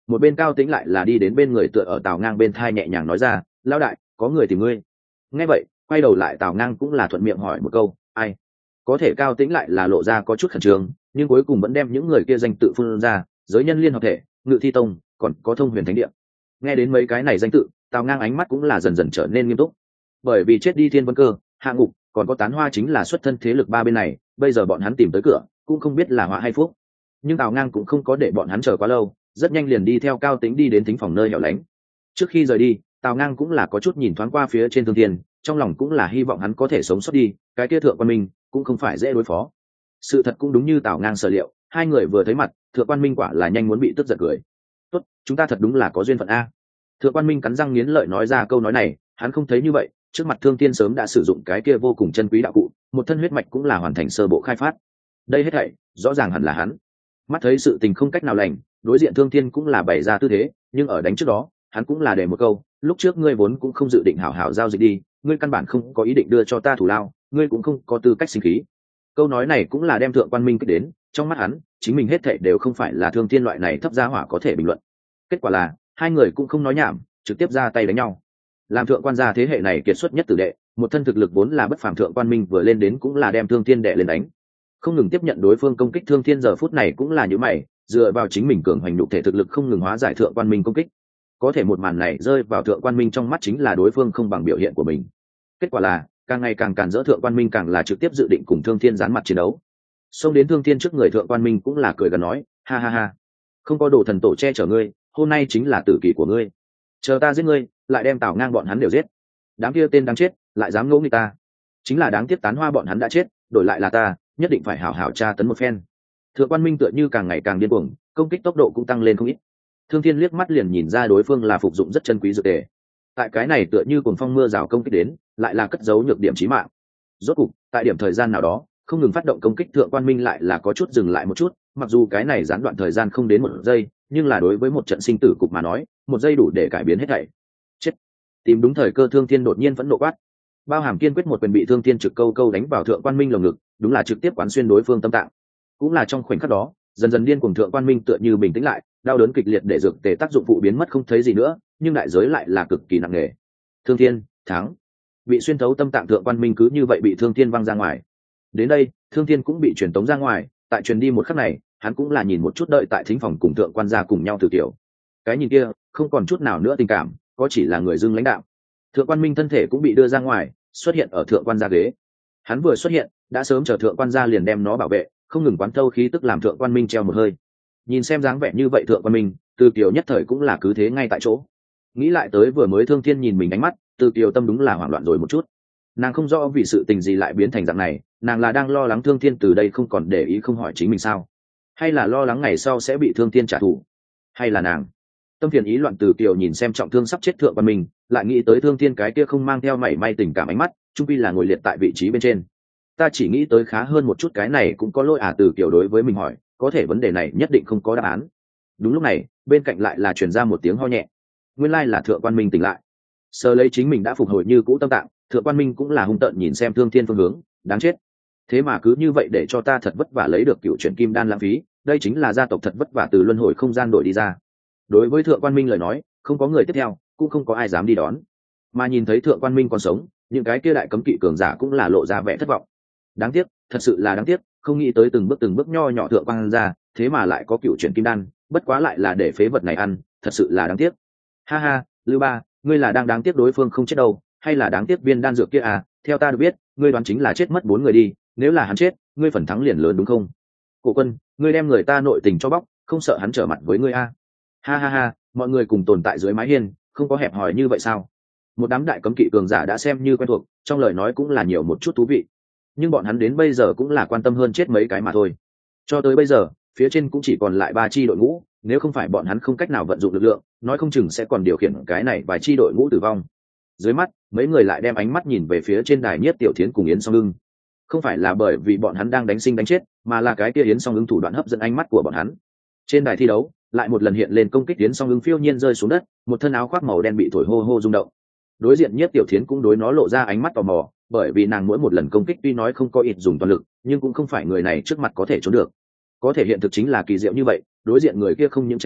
một bên Cao Tĩnh lại là đi đến bên người tựa ở Tào Ngang bên thai nhẹ nhàng nói ra, lão đại, có người tìm ngươi. Nghe vậy, quay đầu lại Tào Ngang cũng là thuận miệng hỏi một câu, ai? Có thể Cao Tĩnh lại là lộ ra có chút khẩn trương, nhưng cuối cùng vẫn đem những người kia danh tự phun ra, giới nhân liên hợp thể, Ngự Thi Tông, còn có Thông Huyền Thánh Địa. Nghe đến mấy cái này danh tự, Tào Ngang ánh mắt cũng là dần dần trở nên nghiêm túc. Bởi vì chết đi Thiên Vân Cơ, Hạ Ngục, còn có Tán Hoa chính là xuất thân thế lực ba bên này, bây giờ bọn hắn tìm tới cửa, cũng không biết là họa hay phúc. Nhưng Tào Ngang cũng không có để bọn hắn chờ quá lâu, rất nhanh liền đi theo Cao Tĩnh đi đến thính phòng nơi hẻo lánh. Trước khi rời đi, Tào Ngang cũng là có chút nhìn thoáng qua phía trên Thương Thiên, trong lòng cũng là hy vọng hắn có thể sống sót đi, cái kia Thượng Quan Minh cũng không phải dễ đối phó. Sự thật cũng đúng như Tào Ngang sở liệu, hai người vừa thấy mặt, Thượng Quan Minh quả là nhanh muốn bị tức giận cười. Tốt, chúng ta thật đúng là có duyên phận a. Thượng Quan Minh cắn răng nghiến lợi nói ra câu nói này, hắn không thấy như vậy, trước mặt Thương Thiên sớm đã sử dụng cái kia vô cùng chân quý đạo cụ, một thân huyết mạch cũng là hoàn thành sơ bộ khai phát. Đây hết thảy, rõ ràng hẳn là hắn. Mắt thấy sự tình không cách nào lành, đối diện Thương Thiên cũng là bày ra tư thế, nhưng ở đánh trước đó, hắn cũng là để một câu, lúc trước ngươi vốn cũng không dự định hảo hảo giao dịch đi, ngươi căn bản không có ý định đưa cho ta thủ lao, ngươi cũng không có tư cách sinh khí. Câu nói này cũng là đem Thượng Quan Minh kích đến, trong mắt hắn, chính mình hết thảy đều không phải là Thương Thiên loại này thấp giá hỏa có thể bình luận. Kết quả là, hai người cũng không nói nhảm, trực tiếp ra tay đánh nhau. Làm Thượng Quan gia thế hệ này kiệt xuất nhất tử đệ, một thân thực lực vốn là bất phàm Thượng Quan Minh vừa lên đến cũng là đem Thương Thiên đệ lên đánh. Không ngừng tiếp nhận đối phương công kích, Thương Thiên giờ phút này cũng là như mày, dựa vào chính mình cường hành nhục thể thực lực không ngừng hóa giải Thượng Quan Minh công kích. Có thể một màn này rơi vào Thượng Quan Minh trong mắt chính là đối phương không bằng biểu hiện của mình. Kết quả là, càng ngày càng càn rỡ Thượng Quan Minh càng là trực tiếp dự định cùng Thương Thiên gián mặt chiến đấu. Xông đến Thương Thiên trước người Thượng Quan Minh cũng là cười gần nói, ha ha ha, không có đồ thần tổ che chở ngươi, hôm nay chính là tử kỳ của ngươi. Chờ ta giết ngươi, lại đem Tào Ngang bọn hắn đều giết. Đám kia tên đáng chết, lại dám ngỗ nghịch ta. Chính là đáng tiếc Tán Hoa bọn hắn đã chết, đổi lại là ta, nhất định phải hảo hảo tra tấn một phen. Thượng Quan Minh tựa như càng ngày càng điên cuồng, công kích tốc độ cũng tăng lên không ít. Thương Thiên liếc mắt liền nhìn ra đối phương là phục dụng rất chân quý dược tề. Tại cái này tựa như cuồng phong mưa rào công kích đến, lại là cất giấu nhược điểm chí mạng. Rốt cục, tại điểm thời gian nào đó, không ngừng phát động công kích Thượng Quan Minh lại là có chút dừng lại một chút, mặc dù cái này gián đoạn thời gian không đến một giây, nhưng là đối với một trận sinh tử cục mà nói, một giây đủ để cải biến hết thảy. Chết. Tìm đúng thời cơ Thương Thiên đột nhiên vẫn nộ quát. Bao hàm kiên quyết một quyền bị Thương Thiên trực câu câu đánh vào Thượng Quan Minh lồng ngực, đúng là trực tiếp quán xuyên đối phương tâm tạng. Cũng là trong khoảnh khắc đó, dần dần điên cuồng Thượng Quan Minh tựa như bình tĩnh lại, đau đớn kịch liệt để dược tề tác dụng phụ biến mất không thấy gì nữa, nhưng đại giới lại là cực kỳ nặng nề. Thương Thiên thắng. Bị xuyên thấu tâm tạng Thượng Quan Minh cứ như vậy bị Thương Thiên văng ra ngoài. Đến đây, Thương Thiên cũng bị truyền tống ra ngoài, tại truyền đi một khắc này, hắn cũng là nhìn một chút đợi tại thính phòng cùng Thượng Quan gia cùng nhau thử tiểu. Cái nhìn kia, không còn chút nào nữa tình cảm, có chỉ là người dưng lãnh đạo. Thượng Quan Minh thân thể cũng bị đưa ra ngoài, xuất hiện ở Thượng Quan gia ghế. Hắn vừa xuất hiện, đã sớm chờ Thượng Quan gia liền đem nó bảo vệ, không ngừng quán thâu khí tức làm Thượng Quan Minh treo một hơi. Nhìn xem dáng vẻ như vậy Thượng Quan Minh, Từ Kiều nhất thời cũng là cứ thế ngay tại chỗ. Nghĩ lại tới vừa mới Thương Thiên nhìn mình ánh mắt, Từ Kiều tâm đúng là hoảng loạn rồi một chút. Nàng không rõ vì sự tình gì lại biến thành dạng này, nàng là đang lo lắng Thương Thiên từ đây không còn để ý không hỏi chính mình sao, hay là lo lắng ngày sau sẽ bị Thương Thiên trả thù, hay là nàng tâm phiền ý loạn. Từ Kiều nhìn xem trọng thương sắp chết Thượng Quan Minh, lại nghĩ tới Thương Thiên cái kia không mang theo mảy may tình cảm ánh mắt, trung quy là ngồi liệt tại vị trí bên trên. Ta chỉ nghĩ tới khá hơn một chút, cái này cũng có lỗi à. Từ Kiều đối với mình hỏi, có thể vấn đề này nhất định không có đáp án. Đúng lúc này, bên cạnh lại là truyền ra một tiếng ho nhẹ. Nguyên lai là Thượng Quan Minh tỉnh lại, sờ lấy chính mình đã phục hồi như cũ tâm tạng. Thượng Quan Minh cũng là hung tợn nhìn xem Thương Thiên phương hướng, đáng chết, thế mà cứ như vậy để cho ta thật vất vả lấy được cựu chuyển kim đan lãng phí, đây chính là gia tộc thật vất vả từ luân hồi không gian đổi đi ra. Đối với Thượng Quan Minh lời nói, không có người tiếp theo, cũng không có ai dám đi đón. Mà nhìn thấy Thượng Quan Minh còn sống, những cái kia đại cấm kỵ cường giả cũng là lộ ra vẻ thất vọng. Đáng tiếc, thật sự là đáng tiếc, không nghĩ tới từng bước nho nhỏ Thượng Quan ra, thế mà lại có cựu chuyển kim đan, bất quá lại là để phế vật này ăn, thật sự là đáng tiếc. Ha ha, Lưu Ba, ngươi là đang đáng tiếc đối phương không chết đâu, hay là đáng tiếc viên đan dược kia à? Theo ta được biết, ngươi đoán chính là chết mất 4 người đi, nếu là hắn chết, ngươi phần thắng liền lớn đúng không? Cổ Quân, ngươi đem người ta nội tình cho bóc, không sợ hắn trở mặt với ngươi à? Ha ha ha, mọi người cùng tồn tại dưới mái hiên, không có hẹp hòi như vậy sao? Một đám đại cấm kỵ cường giả đã xem như quen thuộc, trong lời nói cũng là nhiều một chút thú vị. Nhưng bọn hắn đến bây giờ cũng là quan tâm hơn chết mấy cái mà thôi. Cho tới bây giờ, phía trên cũng chỉ còn lại 3 chi đội ngũ, nếu không phải bọn hắn không cách nào vận dụng lực lượng, nói không chừng sẽ còn điều khiển cái này vài chi đội ngũ tử vong. Dưới mắt, mấy người lại đem ánh mắt nhìn về phía trên đài Nhiếp Tiểu Thiến cùng Yến Song Ưng. Không phải là bởi vì bọn hắn đang đánh sinh đánh chết, mà là cái kia Yến Song Ưng thủ đoạn hấp dẫn ánh mắt của bọn hắn. Trên đài thi đấu, lại một lần hiện lên công kích, Yến Song Ưng phiêu nhiên rơi xuống đất, một thân áo khoác màu đen bị thổi hô hô rung động. Đối diện Nhiếp Tiểu Thiến cũng đối nó lộ ra ánh mắt tò mò, bởi vì nàng mỗi một lần công kích tuy nói không có ít dùng toàn lực, nhưng cũng không phải người này trước mặt có thể trốn được. Có thể hiện thực chính là kỳ diệu như vậy, đối diện người kia không những tránh khỏi,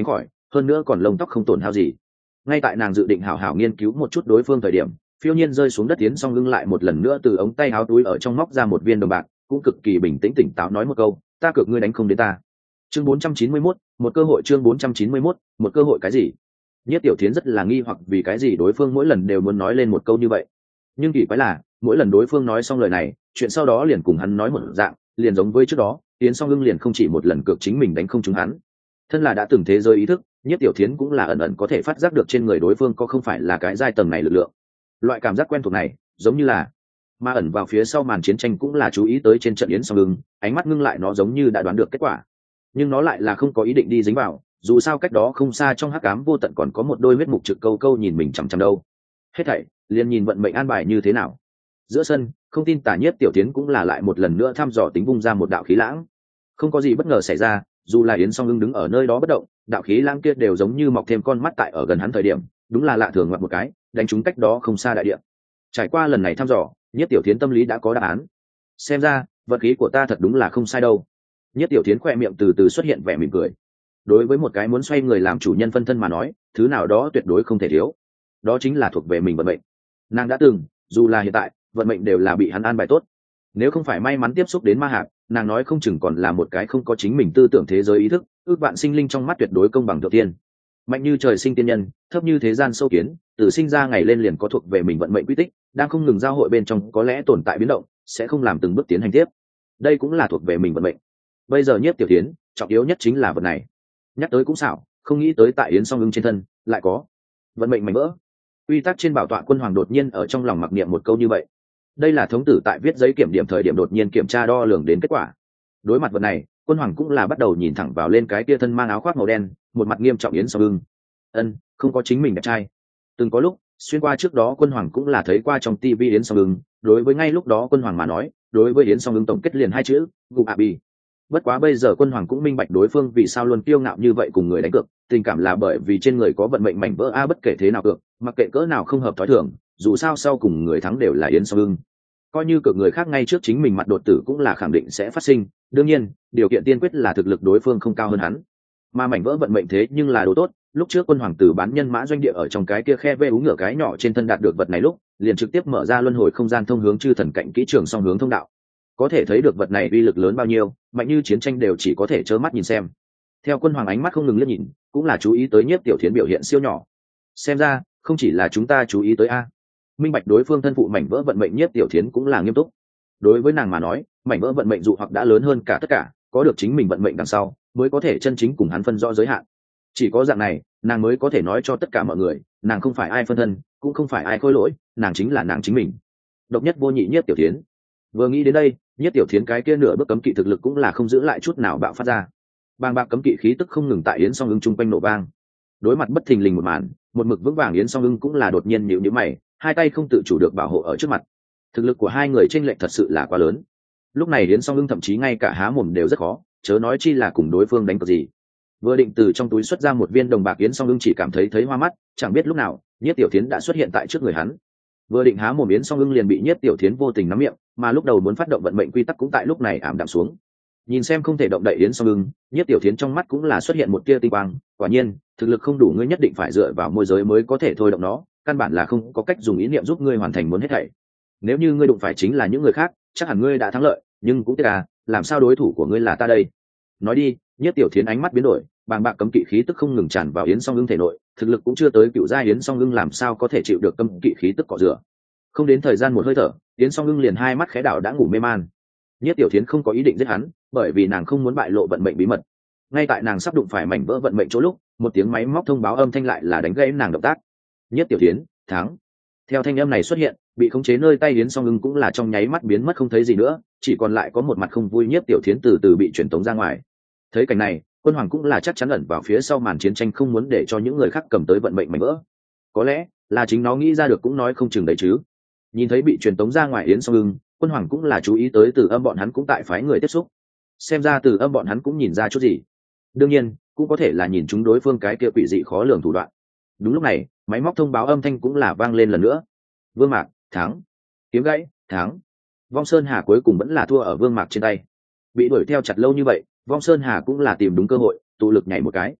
hơn nữa còn lông tóc không tổn hao gì. Ngay tại nàng dự định hảo hảo nghiên cứu một chút đối phương thời điểm, phiêu nhiên rơi xuống đất, Yến Song Ngưng lại một lần nữa từ ống tay áo túi ở trong móc ra một viên đồng bạc, cũng cực kỳ bình tĩnh tỉnh táo nói một câu, ta cược ngươi đánh không đến ta. Chương 491, một cơ hội. Chương 491, một cơ hội cái gì? Nhất Tiểu Thiến rất là nghi hoặc vì cái gì đối phương mỗi lần đều muốn nói lên một câu như vậy. Nhưng kỳ quái là, mỗi lần đối phương nói xong lời này, chuyện sau đó liền cùng hắn nói một dạng, liền giống với trước đó, Yến Song Ngưng liền không chỉ một lần cược chính mình đánh không trúng hắn. Thân là đã từng thế giới ý thức, Nhất Tiểu Thiến cũng là ẩn ẩn có thể phát giác được trên người đối phương có không phải là cái giai tầng này lực lượng. Loại cảm giác quen thuộc này, giống như là ma ẩn vào phía sau màn chiến tranh cũng là chú ý tới trên trận Yến Song Ngưng, ánh mắt ngưng lại, nó giống như đã đoán được kết quả, nhưng nó lại là không có ý định đi dính vào, dù sao cách đó không xa trong hắc ám vô tận còn có một đôi huyết mục trực câu câu nhìn mình chằm chằm đâu. Hết thảy liền nhìn vận mệnh an bài như thế nào. Giữa sân, không tin tả Nhất Tiểu Thiến cũng là lại một lần nữa thăm dò tính vung ra một đạo khí lãng. Không có gì bất ngờ xảy ra, dù là Yến Song Ngưng đứng ở nơi đó bất động, đạo khí lãng kia đều giống như mọc thêm con mắt tại ở gần hắn thời điểm, đúng là lạ thường ngoặt một cái, đánh trúng cách đó không xa đại địa. Trải qua lần này thăm dò, Nhất Tiểu Thiến tâm lý đã có đáp án. Xem ra, vận khí của ta thật đúng là không sai đâu. Nhất Tiểu Thiến khoe miệng từ từ xuất hiện vẻ mỉm cười. Đối với một cái muốn xoay người làm chủ nhân phân thân mà nói, thứ nào đó tuyệt đối không thể thiếu, đó chính là thuộc về mình vận mệnh. Nàng đã từng, dù là hiện tại, vận mệnh đều là bị hắn an bài tốt. Nếu không phải may mắn tiếp xúc đến ma hạc, nàng nói không chừng còn là một cái không có chính mình tư tưởng thế giới ý thức, ước vạn sinh linh trong mắt tuyệt đối công bằng thượng tiên, mạnh như trời sinh tiên nhân, thấp như thế gian sâu kiến, từ sinh ra ngày lên liền có thuộc về mình vận mệnh quy tích, đang không ngừng giao hội bên trong có lẽ tồn tại biến động, sẽ không làm từng bước tiến hành tiếp. Đây cũng là thuộc về mình vận mệnh. Bây giờ Nhất Tiểu Thiến, trọng yếu nhất chính là vật này. Nhắc tới cũng xảo, không nghĩ tới tại Yến Song Ngưng trên thân lại có vận mệnh mảnh vỡ. Quy tắc trên bảo tọa Quân Hoàng đột nhiên ở trong lòng mặc niệm một câu như vậy. Đây là thống tử tại viết giấy kiểm điểm thời điểm đột nhiên kiểm tra đo lường đến kết quả. Đối mặt vật này, Quân Hoàng cũng là bắt đầu nhìn thẳng vào lên cái kia thân mang áo khoác màu đen, một mặt nghiêm trọng Yến Song Ngưng. Không có chính mình đẹp trai. Từng có lúc, xuyên qua trước đó Quân Hoàng cũng là thấy qua trong TV Yến Song Ngưng, đối với ngay lúc đó Quân Hoàng mà nói, đối với Yến Song Ngưng tổng kết liền hai chữ, gục bi. Bất quá bây giờ Quân Hoàng cũng minh bạch đối phương vì sao luôn kiêu ngạo như vậy cùng người đánh cược, tình cảm là bởi vì trên người có vận mệnh mảnh vỡ bất kể thế nào cược, mặc kệ cỡ nào không hợp thói thường, dù sao sau cùng người thắng đều là Yến Song Ngưng. Coi như cược người khác ngay trước chính mình mặt đột tử cũng là khẳng định sẽ phát sinh, đương nhiên, điều kiện tiên quyết là thực lực đối phương không cao hơn hắn. Mà mảnh vỡ vận mệnh thế nhưng là đồ tốt, lúc trước Quân Hoàng tử bán nhân mã doanh địa ở trong cái kia khe vê ú ngựa cái nhỏ trên thân đạt được vật này lúc, liền trực tiếp mở ra luân hồi không gian thông hướng chư thần cạnh kỹ trường song hướng thông đạo. Có thể thấy được vật này uy lực lớn bao nhiêu, mạnh như chiến tranh đều chỉ có thể trơ mắt nhìn xem. Theo Quân Hoàng ánh mắt không ngừng liếc nhìn, cũng là chú ý tới Nhất Tiểu Thiến biểu hiện siêu nhỏ. Xem ra, không chỉ là chúng ta chú ý tới a. Minh bạch đối phương thân phụ mảnh vỡ vận mệnh, Nhất Tiểu Thiến cũng là nghiêm túc. Đối với nàng mà nói, mảnh vỡ vận mệnh dụ hoặc đã lớn hơn cả tất cả, có được chính mình vận mệnh đằng sau, mới có thể chân chính cùng hắn phân rõ giới hạn. Chỉ có dạng này, nàng mới có thể nói cho tất cả mọi người, nàng không phải ai phân thân, cũng không phải ai khôi lỗi, nàng chính là nàng chính mình. Độc nhất vô nhị Nhất Tiểu Thiến. Vừa nghĩ đến đây, Nhất Tiểu Thiến cái kia nửa bước cấm kỵ thực lực cũng là không giữ lại chút nào bạo phát ra. Bàng bạc cấm kỵ khí tức không ngừng tại Yến Song Ngưng chung quanh nổ vang. Đối mặt bất thình lình một màn, một mực vững vàng Yến Song Ngưng cũng là đột nhiên nhíu nhíu mày, hai tay không tự chủ được bảo hộ ở trước mặt. Thực lực của hai người chênh lệch thật sự là quá lớn. Lúc này Yến Song Ngưng thậm chí ngay cả há mồm đều rất khó, chớ nói chi là cùng đối phương đánh cược gì. Vừa định từ trong túi xuất ra một viên đồng bạc, Yến Song Ngưng chỉ cảm thấy hoa mắt, chẳng biết lúc nào, Nhất Tiểu Thiến đã xuất hiện tại trước người hắn. Vừa định há mồm, Yến Song Ngưng liền bị Nhất Tiểu Thiến vô tình nắm miệng, mà lúc đầu muốn phát động vận mệnh quy tắc cũng tại lúc này ảm đạm xuống. Nhìn xem không thể động đậy Yến Song Ngưng, Nhất Tiểu Thiến trong mắt cũng là xuất hiện một tia tinh quang. Quả nhiên, thực lực không đủ, ngươi nhất định phải dựa vào môi giới mới có thể thôi động nó, căn bản là không có cách dùng ý niệm giúp ngươi hoàn thành muốn hết thảy. Nếu như ngươi đụng phải chính là những người khác, chắc hẳn ngươi đã thắng lợi, nhưng cũng tiếc làm sao đối thủ của ngươi là ta đây? Nói đi. Nhất Tiểu Thiến ánh mắt biến đổi, bàng bạc cấm kỵ khí tức không ngừng tràn vào Yến Song Ngưng thể nội, thực lực cũng chưa tới cựu giai Yến Song Ngưng làm sao có thể chịu được cấm kỵ khí tức cọ rửa. Không đến thời gian một hơi thở, Yến Song Ngưng liền hai mắt khẽ đảo đã ngủ mê man. Nhất Tiểu Thiến không có ý định giết hắn, bởi vì nàng không muốn bại lộ vận mệnh bí mật. Ngay tại nàng sắp đụng phải mảnh vỡ vận mệnh chỗ lúc, một tiếng máy móc thông báo âm thanh lại là đánh gãy nàng động tác. Nhất Tiểu Thiến thắng. Theo thanh âm này xuất hiện, bị khống chế nơi tay Yến Song Ngưng cũng là trong nháy mắt biến mất không thấy gì nữa, chỉ còn lại có một mặt không vui. Nhất Tiểu Thiến từ từ bị truyền tống ra ngoài. Thấy cảnh này, Quân Hoàng cũng là chắc chắn ẩn vào phía sau màn chiến tranh, không muốn để cho những người khác cầm tới vận mệnh mảnh vỡ. Có lẽ là chính nó nghĩ ra được cũng nói không chừng đấy chứ. Nhìn thấy bị truyền tống ra ngoài Yến Song Ngưng, Quân Hoàng cũng là chú ý tới Từ Âm bọn hắn cũng tại phái người tiếp xúc. Xem ra Từ Âm bọn hắn cũng nhìn ra chút gì. Đương nhiên, cũng có thể là nhìn chúng đối phương cái kia quỷ dị khó lường thủ đoạn. Đúng lúc này, máy móc thông báo âm thanh cũng là vang lên lần nữa. Vương Mạc thắng. Kiếm gãy thắng. Vong Sơn Hà cuối cùng vẫn là thua ở Vương Mạc trên tay. Bị đuổi theo chặt lâu như vậy, Vong Sơn Hà cũng là tìm đúng cơ hội, tụ lực nhảy một cái.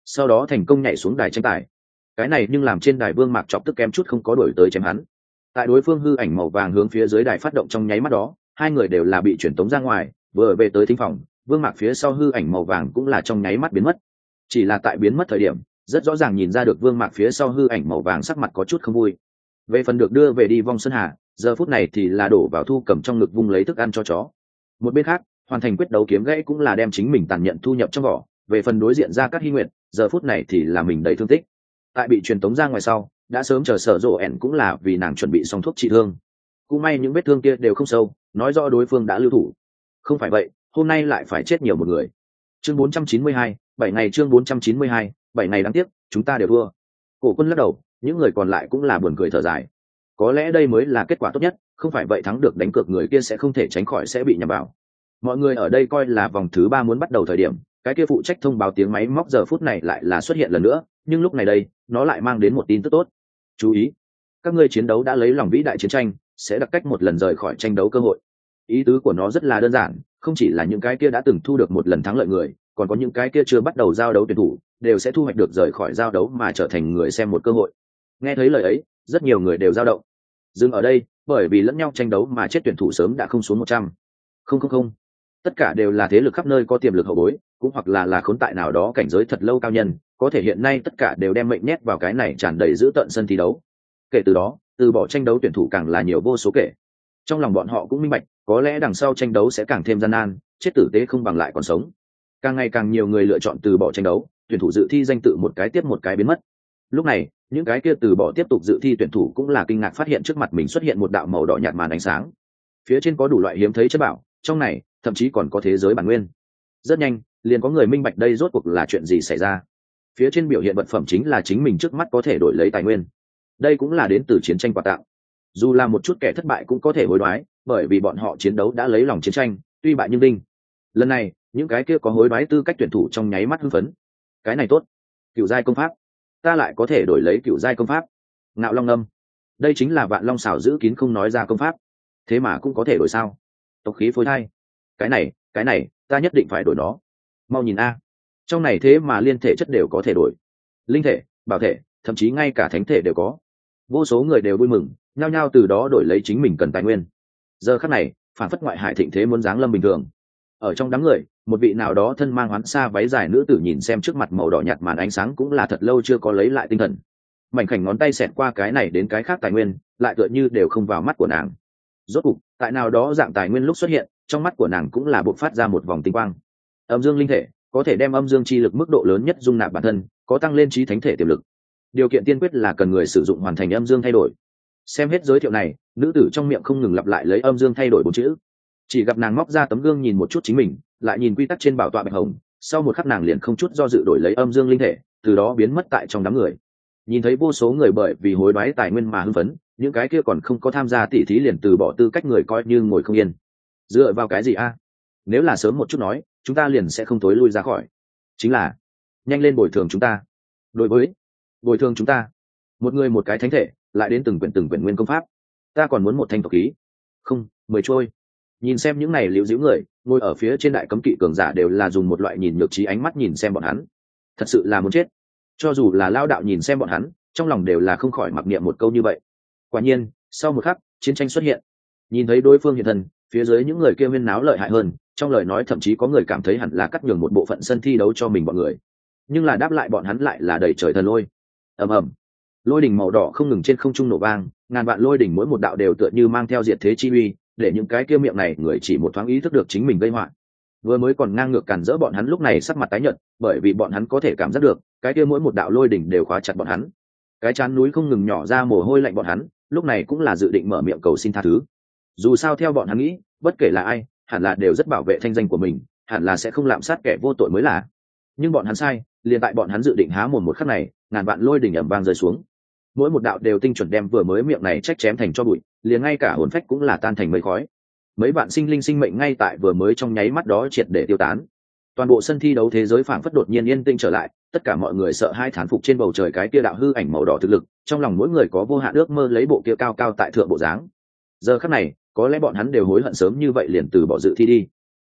sau đó thành công nhảy xuống đài tranh tài. Cái này nhưng làm trên đài Vương Mạc chọc tức kém chút không có đuổi tới chém hắn. Tại đối phương hư ảnh màu vàng hướng phía dưới đài phát động trong nháy mắt đó, hai người đều là bị chuyển tống ra ngoài, vừa về tới thính phòng, Vương Mạc phía sau hư ảnh màu vàng cũng là trong nháy mắt biến mất. Chỉ là tại biến mất thời điểm, rất rõ ràng nhìn ra được Vương Mạc phía sau hư ảnh màu vàng sắc mặt có chút không vui. Về phần được đưa về đi Vong Sơn Hà, giờ phút này thì là đổ vào Thu Cầm trong ngực vung lấy thức ăn cho chó. Một bên khác, hoàn thành quyết đấu kiếm gãy cũng là đem chính mình tàn nhận thu nhập trong vỏ. Về phần đối diện ra các Hy Nguyệt, giờ phút này thì là mình đầy thương tích. Tại bị truyền tống ra ngoài sau, đã sớm chờ Sở Dỗ ẻn cũng là vì nàng chuẩn bị xong thuốc trị thương. Cũng may những vết thương kia đều không sâu, nói rõ đối phương đã lưu thủ. Không phải vậy, hôm nay lại phải chết nhiều một người. Chương 492, 7 ngày chương 492, 7 ngày đáng tiếc, chúng ta đều thua. Cổ Quân lắc đầu, những người còn lại cũng là buồn cười thở dài. Có lẽ đây mới là kết quả tốt nhất, không phải vậy thắng được đánh cược người kia sẽ không thể tránh khỏi sẽ bị nhầm vào. Mọi người ở đây coi là vòng thứ 3 muốn bắt đầu thời điểm, cái kia phụ trách thông báo tiếng máy móc giờ phút này lại là xuất hiện lần nữa, nhưng lúc này đây, nó lại mang đến một tin tức tốt. Chú ý, các ngươi chiến đấu đã lấy lòng vĩ đại chiến tranh, sẽ đặc cách một lần rời khỏi tranh đấu cơ hội. Ý tứ của nó rất là đơn giản, không chỉ là những cái kia đã từng thu được một lần thắng lợi người, còn có những cái kia chưa bắt đầu giao đấu tuyển thủ, đều sẽ thu hoạch được rời khỏi giao đấu mà trở thành người xem một cơ hội. Nghe thấy lời ấy, rất nhiều người đều dao động. Dừng ở đây, bởi vì lẫn nhau tranh đấu mà chết tuyển thủ sớm đã không xuống 100. Không. Tất cả đều là thế lực khắp nơi có tiềm lực hậu bối, cũng hoặc là khốn tại nào đó cảnh giới thật lâu cao nhân, có thể hiện nay tất cả đều đem mệnh nhét vào cái này tràn đầy giữ tận sân thi đấu. Kể từ đó, từ bỏ tranh đấu tuyển thủ càng là nhiều vô số kể. Trong lòng bọn họ cũng minh bạch, có lẽ đằng sau tranh đấu sẽ càng thêm gian nan, chết tử tế không bằng lại còn sống. Càng ngày càng nhiều người lựa chọn từ bỏ tranh đấu, tuyển thủ dự thi danh tự một cái tiếp một cái biến mất. Lúc này, những cái kia từ bỏ tiếp tục dự thi tuyển thủ cũng là kinh ngạc phát hiện trước mặt mình xuất hiện một đạo màu đỏ nhạt màn ánh sáng. Phía trên có đủ loại hiếm thấy chất bảo, trong này thậm chí còn có thế giới bản nguyên. Rất nhanh, liền có người minh bạch đây rốt cuộc là chuyện gì xảy ra. Phía trên biểu hiện vật phẩm chính là chính mình trước mắt có thể đổi lấy tài nguyên. Đây cũng là đến từ chiến tranh quà tặng. Dù là một chút kẻ thất bại cũng có thể hối đoái, bởi vì bọn họ chiến đấu đã lấy lòng chiến tranh, tuy bại nhưng đinh. Lần này, những cái kia có hối đoái tư cách tuyển thủ trong nháy mắt hưng phấn. Cái này tốt, cựu giai công pháp, ta lại có thể đổi lấy cựu giai công pháp. Ngạo Long Âm, đây chính là Vạn Long xảo giữ kín không nói ra công pháp, thế mà cũng có thể đổi sao? Tộc khí phối thai, cái này, ta nhất định phải đổi nó. Mau nhìn a, trong này thế mà liên thể chất đều có thể đổi, linh thể, bảo thể, thậm chí ngay cả thánh thể đều có. Vô số người đều vui mừng, nhao nhao từ đó đổi lấy chính mình cần tài nguyên. Giờ khắc này, phản phất ngoại hải thịnh thế muốn giáng lâm bình thường. Ở trong đám người, một vị nào đó thân mang hoán xa váy dài nữ tử nhìn xem trước mặt màu đỏ nhạt màn ánh sáng cũng là thật lâu chưa có lấy lại tinh thần. Mảnh khảnh ngón tay xẹt qua cái này đến cái khác tài nguyên, lại tựa như đều không vào mắt của nàng. Rốt cục, tại nào đó dạng tài nguyên lúc xuất hiện, trong mắt của nàng cũng là bộc phát ra một vòng tinh quang. Âm dương linh thể có thể đem âm dương chi lực mức độ lớn nhất dung nạp bản thân, có tăng lên trí thánh thể tiềm lực. Điều kiện tiên quyết là cần người sử dụng hoàn thành âm dương thay đổi. Xem hết giới thiệu này, nữ tử trong miệng không ngừng lặp lại lấy âm dương thay đổi 4 chữ. Chỉ gặp nàng móc ra tấm gương nhìn một chút chính mình, lại nhìn quy tắc trên bảo tọa bạch hồng, sau một khắc nàng liền không chút do dự đổi lấy âm dương linh thể, từ đó biến mất tại trong đám người. Nhìn thấy vô số người bởi vì hối đoái tài nguyên mà hưng phấn, những cái kia còn không có tham gia tỉ thí liền từ bỏ tư cách người coi như ngồi không yên. Dựa vào cái gì a? Nếu là sớm một chút nói, chúng ta liền sẽ không tối lui ra khỏi. Chính là, nhanh lên bồi thường chúng ta. Đối với bồi thường chúng ta, một người một cái thánh thể, lại đến từng quyển nguyên công pháp. Ta còn muốn một thanh tộc khí. Không, 10 trôi. Nhìn xem những này liễu díu người, ngồi ở phía trên đại cấm kỵ cường giả đều là dùng một loại nhìn nhược trí ánh mắt nhìn xem bọn hắn. Thật sự là muốn chết. Cho dù là lao đạo nhìn xem bọn hắn, trong lòng đều là không khỏi mặc niệm một câu như vậy. Quả nhiên, sau một khắc, chiến tranh xuất hiện. Nhìn thấy đối phương hiện thân, phía dưới những người kia huyên náo lợi hại hơn, trong lời nói thậm chí có người cảm thấy hẳn là cắt nhường một bộ phận sân thi đấu cho mình bọn người. Nhưng là đáp lại bọn hắn lại là đầy trời thần lôi. Ầm ầm. Lôi đỉnh màu đỏ không ngừng trên không trung nổ vang, ngàn vạn lôi đỉnh mỗi một đạo đều tựa như mang theo diệt thế chi uy, để những cái kia miệng này người chỉ một thoáng ý thức được chính mình gây họa. Vừa mới còn ngang ngược cản rỡ bọn hắn lúc này sắc mặt tái nhợt, bởi vì bọn hắn có thể cảm giác được, cái kia mỗi một đạo lôi đỉnh đều khóa chặt bọn hắn. Cái trán núi không ngừng nhỏ ra mồ hôi lạnh bọn hắn, lúc này cũng là dự định mở miệng cầu xin tha thứ. Dù sao theo bọn hắn nghĩ, bất kể là ai, hẳn là đều rất bảo vệ thanh danh của mình, hẳn là sẽ không lạm sát kẻ vô tội mới là. Nhưng bọn hắn sai, liền tại bọn hắn dự định há mồm một khắc này, ngàn vạn lôi đỉnh ầm vang rơi xuống. Mỗi một đạo đều tinh chuẩn đem vừa mới miệng này trách chém thành cho bụi, liền ngay cả hồn phách cũng là tan thành mây khói. Mấy vạn sinh linh sinh mệnh ngay tại vừa mới trong nháy mắt đó triệt để tiêu tán. Toàn bộ sân thi đấu thế giới phảng phất đột nhiên yên tĩnh trở lại, tất cả mọi người sợ hai thán phục trên bầu trời cái kia đạo hư ảnh màu đỏ thực lực, trong lòng mỗi người có vô hạn ước mơ lấy bộ kia cao cao tại thượng bộ dáng. Giờ khắc này, có lẽ bọn hắn đều hối hận sớm như vậy liền từ bỏ dự thi đi.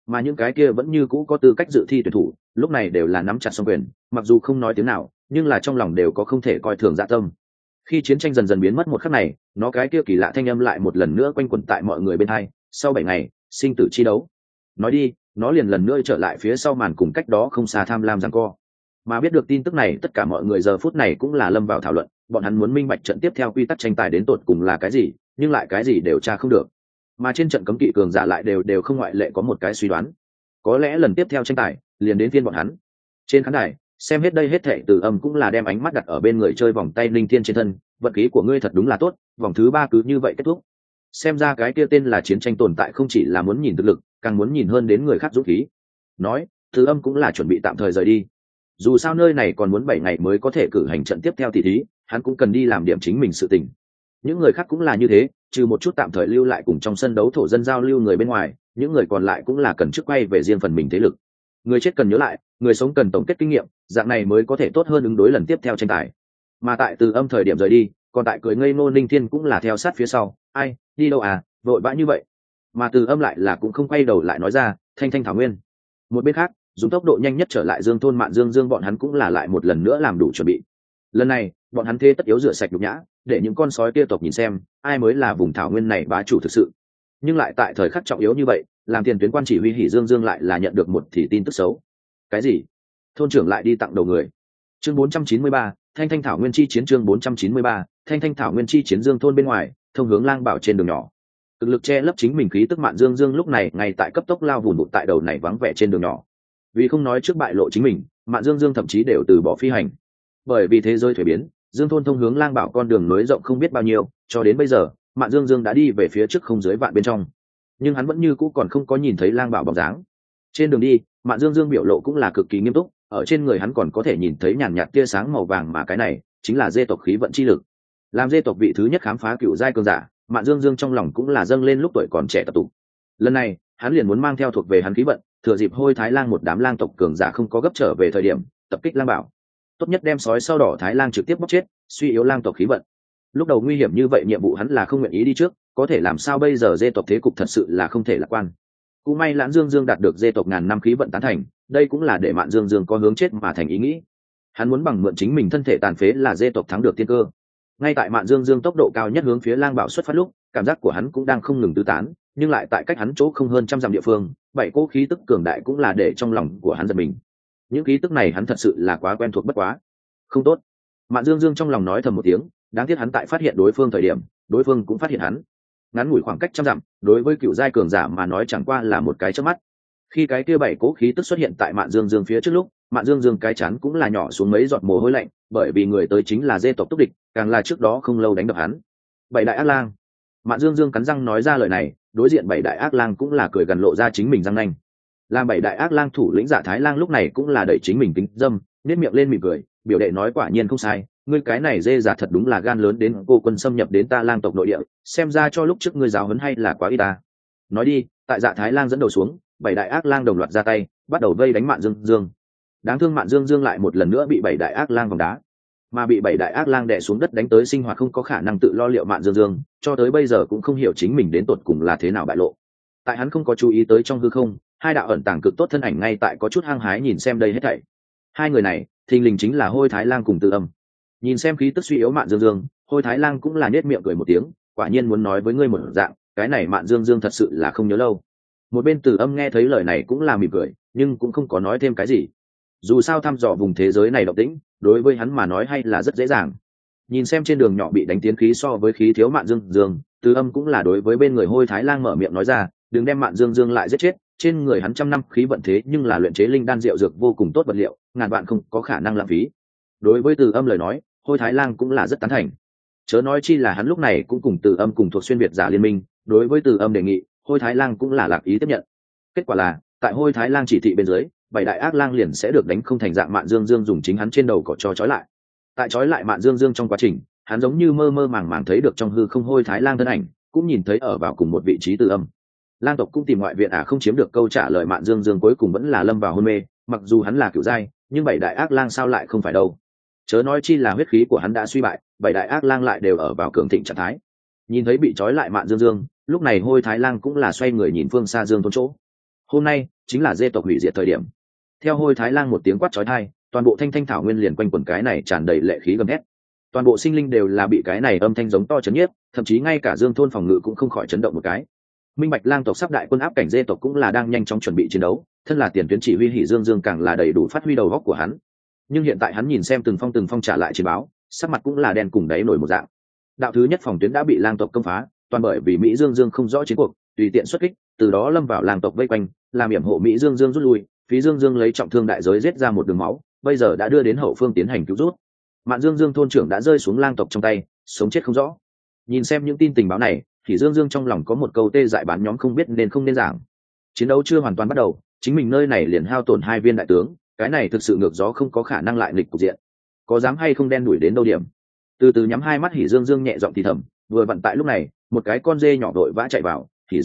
mà những cái kia vẫn như cũ có tư cách dự thi tuyển thủ lúc này đều là nắm chặt song quyền, mặc dù không nói tiếng nào nhưng là trong lòng đều có không thể coi thường dạ tâm. Khi chiến tranh dần dần biến mất một khắc này, nó cái kia kỳ lạ thanh âm lại một lần nữa quanh quẩn tại mọi người bên hai. Sau 7 ngày sinh tử chi đấu, nói đi nó liền lần nữa trở lại phía sau màn cùng cách đó không xa tham lam giằng co. Mà biết được tin tức này, tất cả mọi người giờ phút này cũng là lâm vào thảo luận, bọn hắn muốn minh bạch trận tiếp theo quy tắc tranh tài đến tột cùng là cái gì, nhưng lại cái gì đều tra không được. Mà trên trận cấm kỵ cường giả lại đều không ngoại lệ có một cái suy đoán, có lẽ lần tiếp theo tranh tài liền đến phiên bọn hắn. Trên khán đài xem hết đây hết thệ, Từ Âm cũng là đem ánh mắt đặt ở bên người chơi vòng tay linh thiên trên thân. Vận khí của ngươi thật đúng là tốt, vòng thứ 3 cứ như vậy kết thúc. Xem ra cái kia tên là chiến tranh tồn tại không chỉ là muốn nhìn thực lực, càng muốn nhìn hơn đến người khác dũng khí. Nói, Từ Âm cũng là chuẩn bị tạm thời rời đi. Dù sao nơi này còn muốn 7 ngày mới có thể cử hành trận tiếp theo tỷ thí, hắn cũng cần đi làm điểm chính mình sự tình. Những người khác cũng là như thế, trừ một chút tạm thời lưu lại cùng trong sân đấu thổ dân giao lưu người bên ngoài, những người còn lại cũng là cần trước quay về riêng phần mình thế lực. Người chết cần nhớ lại, người sống cần tổng kết kinh nghiệm, dạng này mới có thể tốt hơn ứng đối lần tiếp theo tranh tài. Mà tại Từ Âm thời điểm rời đi, còn tại cười ngây ngô Ninh Thiên cũng là theo sát phía sau. Ai, đi đâu à, vội vã như vậy? Mà Từ Âm lại là cũng không quay đầu lại nói ra, thanh thanh thảo nguyên. Một bên khác, dùng tốc độ nhanh nhất trở lại Dương thôn Mạn Dương bọn hắn cũng là lại một lần nữa làm đủ chuẩn bị. Lần này bọn hắn thế tất yếu rửa sạch nhục nhã, để những con sói kia tộc nhìn xem ai mới là vùng thảo nguyên này bá chủ thực sự. Nhưng lại tại thời khắc trọng yếu như vậy, làm tiền tuyến quan chỉ huy Hỉ Dương lại là nhận được một thì tin tức xấu. Cái gì? Thôn trưởng lại đi tặng đầu người. Chương 493, thanh thanh thảo nguyên chi chiến. Chương 493, thanh thanh thảo nguyên chi chiến. Dương thôn bên ngoài, thông hướng Lang Bảo trên đường nhỏ, cực lực che lấp chính mình khí tức Mạn Dương lúc này ngay tại cấp tốc lao vùn vụt tại đầu này vắng vẻ trên đường nhỏ. Vì không nói trước bại lộ chính mình, Mạn Dương thậm chí đều từ bỏ phi hành. Bởi vì thế giới thuế biến, Dương thôn thông hướng Lang Bảo con đường nối rộng không biết bao nhiêu, cho đến bây giờ Mạn Dương đã đi về phía trước không dưới vạn bên trong, nhưng hắn vẫn như cũ còn không có nhìn thấy Lang Bảo bóng dáng. Trên đường đi, Mạn Dương biểu lộ cũng là cực kỳ nghiêm túc, ở trên người hắn còn có thể nhìn thấy nhàn nhạt tia sáng màu vàng, mà cái này chính là dê tộc khí vận chi lực. Làm dê tộc vị thứ nhất khám phá cựu giai cường giả, Mạn Dương trong lòng cũng là dâng lên lúc tuổi còn trẻ tập tụ. Lần này hắn liền muốn mang theo thuộc về hắn khí vận, thừa dịp Hôi Thái Lang một đám lang tộc cường giả không có gấp trở về thời điểm, tập kích Lang Bảo, tốt nhất đem sói sau đỏ Thái Lang trực tiếp bóc chết, suy yếu lang tộc khí vận. Lúc đầu nguy hiểm như vậy nhiệm vụ hắn là không nguyện ý đi trước, có thể làm sao bây giờ dê tộc thế cục thật sự là không thể lạc quan. Cũng may Lãn Dương đạt được dê tộc ngàn năm khí vận tán thành, đây cũng là để Mạn Dương có hướng chết mà thành ý nghĩ. Hắn muốn bằng mượn chính mình thân thể tàn phế là dê tộc thắng được tiên cơ. Ngay tại Mạn Dương tốc độ cao nhất hướng phía Lang Bảo xuất phát lúc, cảm giác của hắn cũng đang không ngừng tứ tán, nhưng lại tại cách hắn chỗ không hơn trăm dặm địa phương, 7 cỗ khí tức cường đại cũng là để trong lòng của hắn giật mình. Những khí tức này hắn thật sự là quá quen thuộc bất quá. Không tốt. Mạn Dương trong lòng nói thầm một tiếng, đáng tiếc hắn tại phát hiện đối phương thời điểm, đối phương cũng phát hiện hắn. Ngắn ngủi khoảng cách trăm dặm, đối với cựu giai cường giả mà nói chẳng qua là một cái chớp mắt. Khi cái kia 7 cỗ khí tức xuất hiện tại Mạn Dương phía trước lúc, Mạn Dương cái chán cũng là nhỏ xuống mấy giọt mồ hôi lạnh, bởi vì người tới chính là dê tộc túc địch, càng là trước đó không lâu đánh đập hắn. 7 đại ác lang. Mạn Dương cắn răng nói ra lời này, đối diện 7 đại ác lang cũng là cười gần lộ ra chính mình răng nanh. Làm 7 đại ác lang thủ lĩnh Dạ Thái Lang lúc này cũng là đẩy chính mình tính dâm, nét miệng lên mỉm cười, biểu đệ nói quả nhiên không sai, ngươi cái này dê giả thật đúng là gan lớn đến cô quân xâm nhập đến ta lang tộc nội địa, xem ra cho lúc trước ngươi giáo huấn hay là quá ít ta. Nói đi, tại Dạ Thái Lang dẫn đầu xuống, 7 đại ác lang đồng loạt ra tay, bắt đầu vây đánh Mạn Dương. Đáng thương Mạn Dương lại một lần nữa bị 7 đại ác lang vòng đá, mà bị 7 đại ác lang đè xuống đất đánh tới sinh hoạt không có khả năng tự lo liệu Mạn Dương, cho tới bây giờ cũng không hiểu chính mình đến tột cùng là thế nào bại lộ. Tại hắn không có chú ý tới trong hư không, hai đạo ẩn tàng cực tốt thân ảnh ngay tại có chút hăng hái nhìn xem đây hết thảy. Hai người này, thình lình chính là Hôi Thái Lang cùng Từ Âm. Nhìn xem khí tức suy yếu Mạn Dương, Hôi Thái Lang cũng là nhếch miệng cười một tiếng, quả nhiên muốn nói với ngươi một dạng, cái này Mạn Dương thật sự là không nhớ lâu. Một bên Từ Âm nghe thấy lời này cũng là mỉm cười, nhưng cũng không có nói thêm cái gì. Dù sao thăm dò vùng thế giới này động tĩnh, đối với hắn mà nói hay là rất dễ dàng. Nhìn xem trên đường nhỏ bị đánh tiến khí so với khí thiếu Mạn Dương, Từ Âm cũng là đối với bên người Hôi Thái Lang mở miệng nói ra, đừng đem Mạn Dương lại giết chết, trên người hắn trăm năm khí vận thế nhưng là luyện chế linh đan rượu dược vô cùng tốt vật liệu, ngàn vạn không có khả năng lãng phí. Đối với Từ Âm lời nói, Hôi Thái Lang cũng là rất tán thành. Chớ nói chi là hắn lúc này cũng cùng Từ Âm cùng thuộc xuyên Việt giả liên minh, đối với Từ Âm đề nghị, Hôi Thái Lang cũng là lạc ý tiếp nhận. Kết quả là, tại Hôi Thái Lang chỉ thị bên dưới, 7 đại ác lang liền sẽ được đánh không thành dạng Mạn Dương dùng chính hắn trên đầu cỏ cho trói lại. Tại trói lại Mạn Dương trong quá trình, hắn giống như mơ mơ màng màng thấy được trong hư không Hôi Thái Lang thân ảnh, cũng nhìn thấy ở vào cùng một vị trí Từ Âm. Lang tộc cũng tìm ngoại viện không chiếm được câu trả lời, Mạn Dương cuối cùng vẫn là lâm vào hôn mê, mặc dù hắn là cửu giai, nhưng 7 đại ác lang sao lại không phải đâu. Chớ nói chi là huyết khí của hắn đã suy bại, 7 đại ác lang lại đều ở vào cường thịnh trạng thái. Nhìn thấy bị trói lại Mạn Dương, lúc này Hôi Thái Lang cũng là xoay người nhìn phương xa Dương thôn chỗ. hôm nay chính là dê tộc hủy diệt thời điểm. Theo Hôi Thái Lang một tiếng quát chói tai, toàn bộ thanh thanh thảo nguyên liền quanh quẩn cái này tràn đầy lệ khí gầm thét. Toàn bộ sinh linh đều là bị cái này âm thanh giống to chấn nhiếp, thậm chí ngay cả Dương thôn phòng ngự cũng không khỏi chấn động một cái. Minh Bạch Lang tộc sắp đại quân áp cảnh dê tộc cũng là đang nhanh chóng chuẩn bị chiến đấu, thân là tiền tuyến chỉ huy Hỉ Dương càng là đầy đủ phát huy đầu góc của hắn. Nhưng hiện tại hắn nhìn xem từng phong trả lại chiến báo, sắc mặt cũng là đen cùng đáy nổi một dạng. Đạo thứ nhất phòng tuyến đã bị Lang tộc công phá, toàn bởi vì Mỹ Dương không rõ chiến cuộc, tùy tiện xuất kích, từ đó lâm vào Lang tộc vây quanh, làm yểm hộ Mỹ Dương rút lui, phí Dương lấy trọng thương đại giới giết ra một đường máu, bây giờ đã đưa đến hậu phương tiến hành cứu rút. Mạn Dương thôn trưởng đã rơi xuống Lang tộc trong tay, sống chết không rõ. Nhìn xem những tin tình báo này, thì Dương trong lòng có một câu tê dại bán nhóm không biết nên không nên giảng. Chiến đấu chưa hoàn toàn bắt đầu, chính mình nơi này liền hao tổn 2 viên đại tướng, cái này thực sự ngược gió không có khả năng lại nghịch cục diện. Có dám hay không đen đuổi đến đâu điểm. Từ từ nhắm 2 mắt Hỉ Dương nhẹ giọng thì thầm, vừa vặn tại lúc này, một cái con dê nhỏ đội vã chạy vào, Hỉ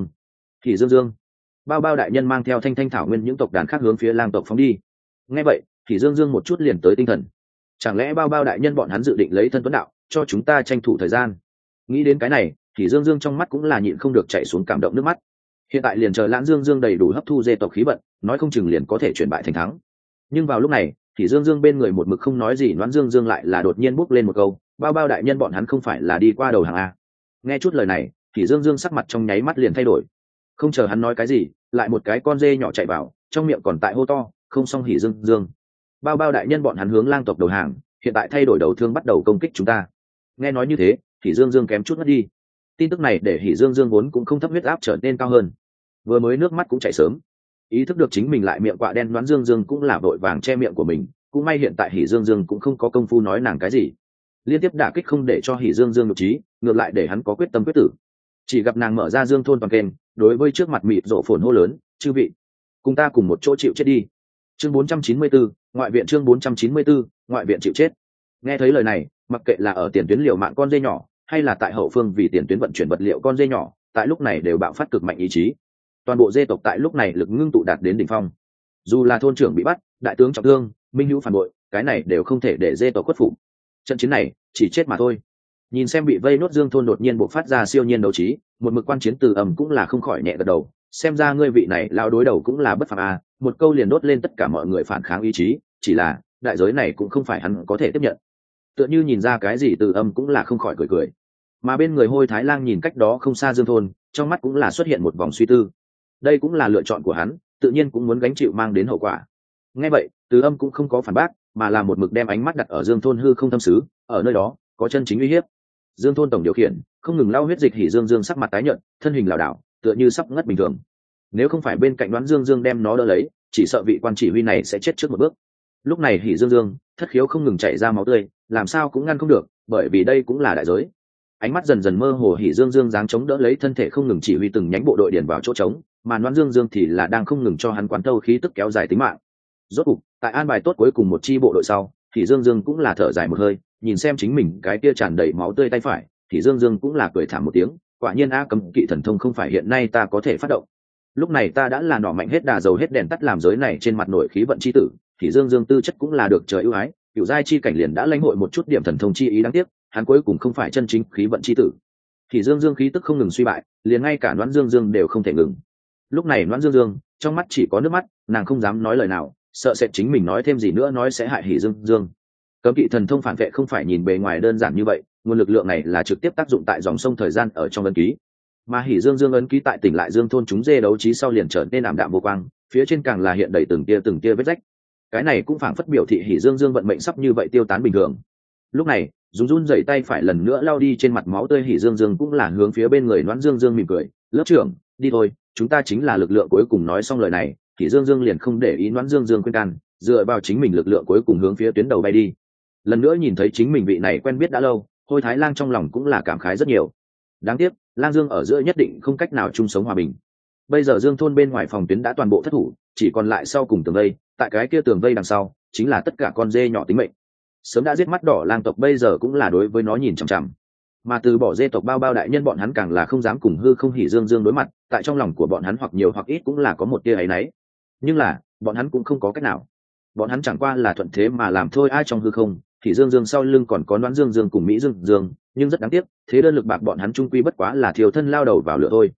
Dương. Bao đại nhân mang theo thanh thanh thảo nguyên những tộc đàn khác hướng phía Lang tộc phóng đi. Nghe vậy, Hỉ Dương một chút liền tới tinh thần. Chẳng lẽ bao đại nhân bọn hắn dự định lấy thân tuấn đạo, cho chúng ta tranh thủ thời gian? Nghĩ đến cái này, thì Dương trong mắt cũng là nhịn không được chảy xuống cảm động nước mắt. Hiện tại liền chờ Lãn Dương đầy đủ hấp thu dê tộc khí vận, nói không chừng liền có thể chuyển bại thành thắng. Nhưng vào lúc này, thì Dương bên người một mực không nói gì, Noãn Dương lại là đột nhiên bốc lên một câu, bao đại nhân bọn hắn không phải là đi qua đầu hàng a? Nghe chút lời này, thì Dương sắc mặt trong nháy mắt liền thay đổi. Không chờ hắn nói cái gì, lại một cái con dê nhỏ chạy vào, trong miệng còn tại hô to, không xong Hỉ Dương. Bao đại nhân bọn hắn hướng Lang tộc đầu hàng, hiện tại thay đổi đầu thương bắt đầu công kích chúng ta. Nghe nói như thế, thì Dương kém chút mất đi. Tin tức này để Hỉ Dương vốn cũng không thấp huyết áp trở nên cao hơn, vừa mới nước mắt cũng chảy sớm. Ý thức được chính mình lại miệng quạ đen, Noãn Dương cũng là vội vàng che miệng của mình, cũng may hiện tại Hỉ Dương cũng không có công phu nói nàng cái gì. Liên tiếp đả kích không để cho Hỉ Dương nhục trí, ngược lại để hắn có quyết tâm quyết tử. Chỉ gặp nàng mở ra Dương thôn toàn kênh, đối với trước mặt mịt rộ phồn hô lớn, chư vị, cùng ta cùng một chỗ chịu chết đi. Chương 494, ngoại viện. Chương 494, ngoại viện chịu chết. Nghe thấy lời này, mặc kệ là ở tiền tuyến liều mạng con dê nhỏ, hay là tại hậu phương vì tiền tuyến vận chuyển vật liệu con dê nhỏ, tại lúc này đều bạo phát cực mạnh ý chí. Toàn bộ dê tộc tại lúc này lực ngưng tụ đạt đến đỉnh phong. Dù là thôn trưởng bị bắt, đại tướng trọng thương, minh hữu phản bội, cái này đều không thể để dê tộc khuất phục. Trận chiến này chỉ chết mà thôi. Nhìn xem bị vây nốt Dương thôn đột nhiên bộc phát ra siêu nhiên đấu trí, một mực quan chiến Từ Âm cũng là không khỏi nhẹ gật đầu. Xem ra ngươi vị này lão đối đầu cũng là bất phàm a, một câu liền đốt lên tất cả mọi người phản kháng ý chí, chỉ là đại giới này cũng không phải hắn có thể tiếp nhận. Tựa như nhìn ra cái gì, Từ Âm cũng là không khỏi cười. Mà bên người Hôi Thái Lang nhìn cách đó không xa Dương thôn, trong mắt cũng là xuất hiện một vòng suy tư. Đây cũng là lựa chọn của hắn, tự nhiên cũng muốn gánh chịu mang đến hậu quả. Nghe vậy, Từ Âm cũng không có phản bác, mà là một mực đem ánh mắt đặt ở Dương thôn hư không thâm xứ, ở nơi đó có chân chính uy hiếp. Dương thôn tổng điều khiển không ngừng lao huyết dịch, Hỉ Dương sắc mặt tái nhợt, thân hình lảo đảo, tựa như sắp ngất bình thường. Nếu không phải bên cạnh Đoán Dương đem nó đỡ lấy, chỉ sợ vị quan chỉ huy này sẽ chết trước một bước. Lúc này Hỉ Dương thất khiếu không ngừng chảy ra máu tươi, làm sao cũng ngăn không được, bởi vì đây cũng là đại giới. Ánh mắt dần dần mơ hồ, Hỉ Dương dáng chống đỡ lấy thân thể không ngừng chỉ huy từng nhánh bộ đội điền vào chỗ trống, mà Đoán Dương thì là đang không ngừng cho hắn quán thâu khí tức kéo dài tính mạng. Rốt cục, tại an bài tốt cuối cùng một chi bộ đội sau, thì Dương cũng là thở dài một hơi, nhìn xem chính mình cái kia tràn đầy máu tươi tay phải, thì Dương cũng là cười thảm một tiếng, quả nhiên cấm kỵ thần thông không phải hiện nay ta có thể phát động. Lúc này ta đã là nỏ mạnh hết đà dầu hết đèn tắt, làm giới này trên mặt nổi khí vận chi tử, thì Dương tư chất cũng là được trời ưu ái, cửu giai chi cảnh liền đã lãnh hội một chút điểm thần thông chi ý, đáng tiếc hắn cuối cùng không phải chân chính khí vận chi tử. Thì Dương khí tức không ngừng suy bại, liền ngay cả Noãn Dương đều không thể ngừng. Lúc này Noãn Dương trong mắt chỉ có nước mắt, nàng không dám nói lời nào, sợ sẽ chính mình nói thêm gì nữa nói sẽ hại Hỉ Dương. Cấm kỵ thần thông phản vệ không phải nhìn bề ngoài đơn giản như vậy, nguồn lực lượng này là trực tiếp tác dụng tại dòng sông thời gian ở trong ấn ký. Mà Hỉ Dương ấn ký tại tỉnh lại Dương thôn chúng dê đấu trí sau liền trở nên ảm đạm vô quang, phía trên càng là hiện đầy từng tia vết rách. Cái này cũng phảng phất biểu thị Hỉ Dương vận mệnh sắp như vậy tiêu tán bình thường. Lúc này, run rẩy tay phải lần nữa lao đi trên mặt máu tươi, Hỉ Dương cũng là hướng phía bên người Noãn Dương mỉm cười, lớp trưởng, đi thôi, chúng ta chính là lực lượng cuối cùng. Nói xong lời này, Hỉ Dương liền không để ý Noãn Dương khuyên can, dựa vào chính mình lực lượng cuối cùng hướng phía tuyến đầu bay đi. Lần nữa nhìn thấy chính mình vị này quen biết đã lâu, Hôi Thái Lang trong lòng cũng là cảm khái rất nhiều. Đáng tiếc, Lang Dương ở giữa nhất định không cách nào chung sống hòa bình. Bây giờ Dương thôn bên ngoài phòng tuyến đã toàn bộ thất thủ, chỉ còn lại sau cùng tường vây, tại cái kia tường vây đằng sau chính là tất cả con dê nhỏ tính mệnh. Sớm đã giết mắt đỏ Lang tộc bây giờ cũng là đối với nó nhìn chằm chằm, mà từ bỏ dê tộc bao đại nhân bọn hắn càng là không dám cùng hư không Hỉ Dương đối mặt, tại trong lòng của bọn hắn hoặc nhiều hoặc ít cũng là có một tia áy náy. Nhưng là bọn hắn cũng không có cách nào, bọn hắn chẳng qua là thuận thế mà làm thôi. Ai trong hư không Hỉ Dương sau lưng còn có Noãn Dương cùng Mỹ Dương, nhưng rất đáng tiếc, thế đơn lực bạc bọn hắn trung quy bất quá là thiêu thân lao đầu vào lửa thôi.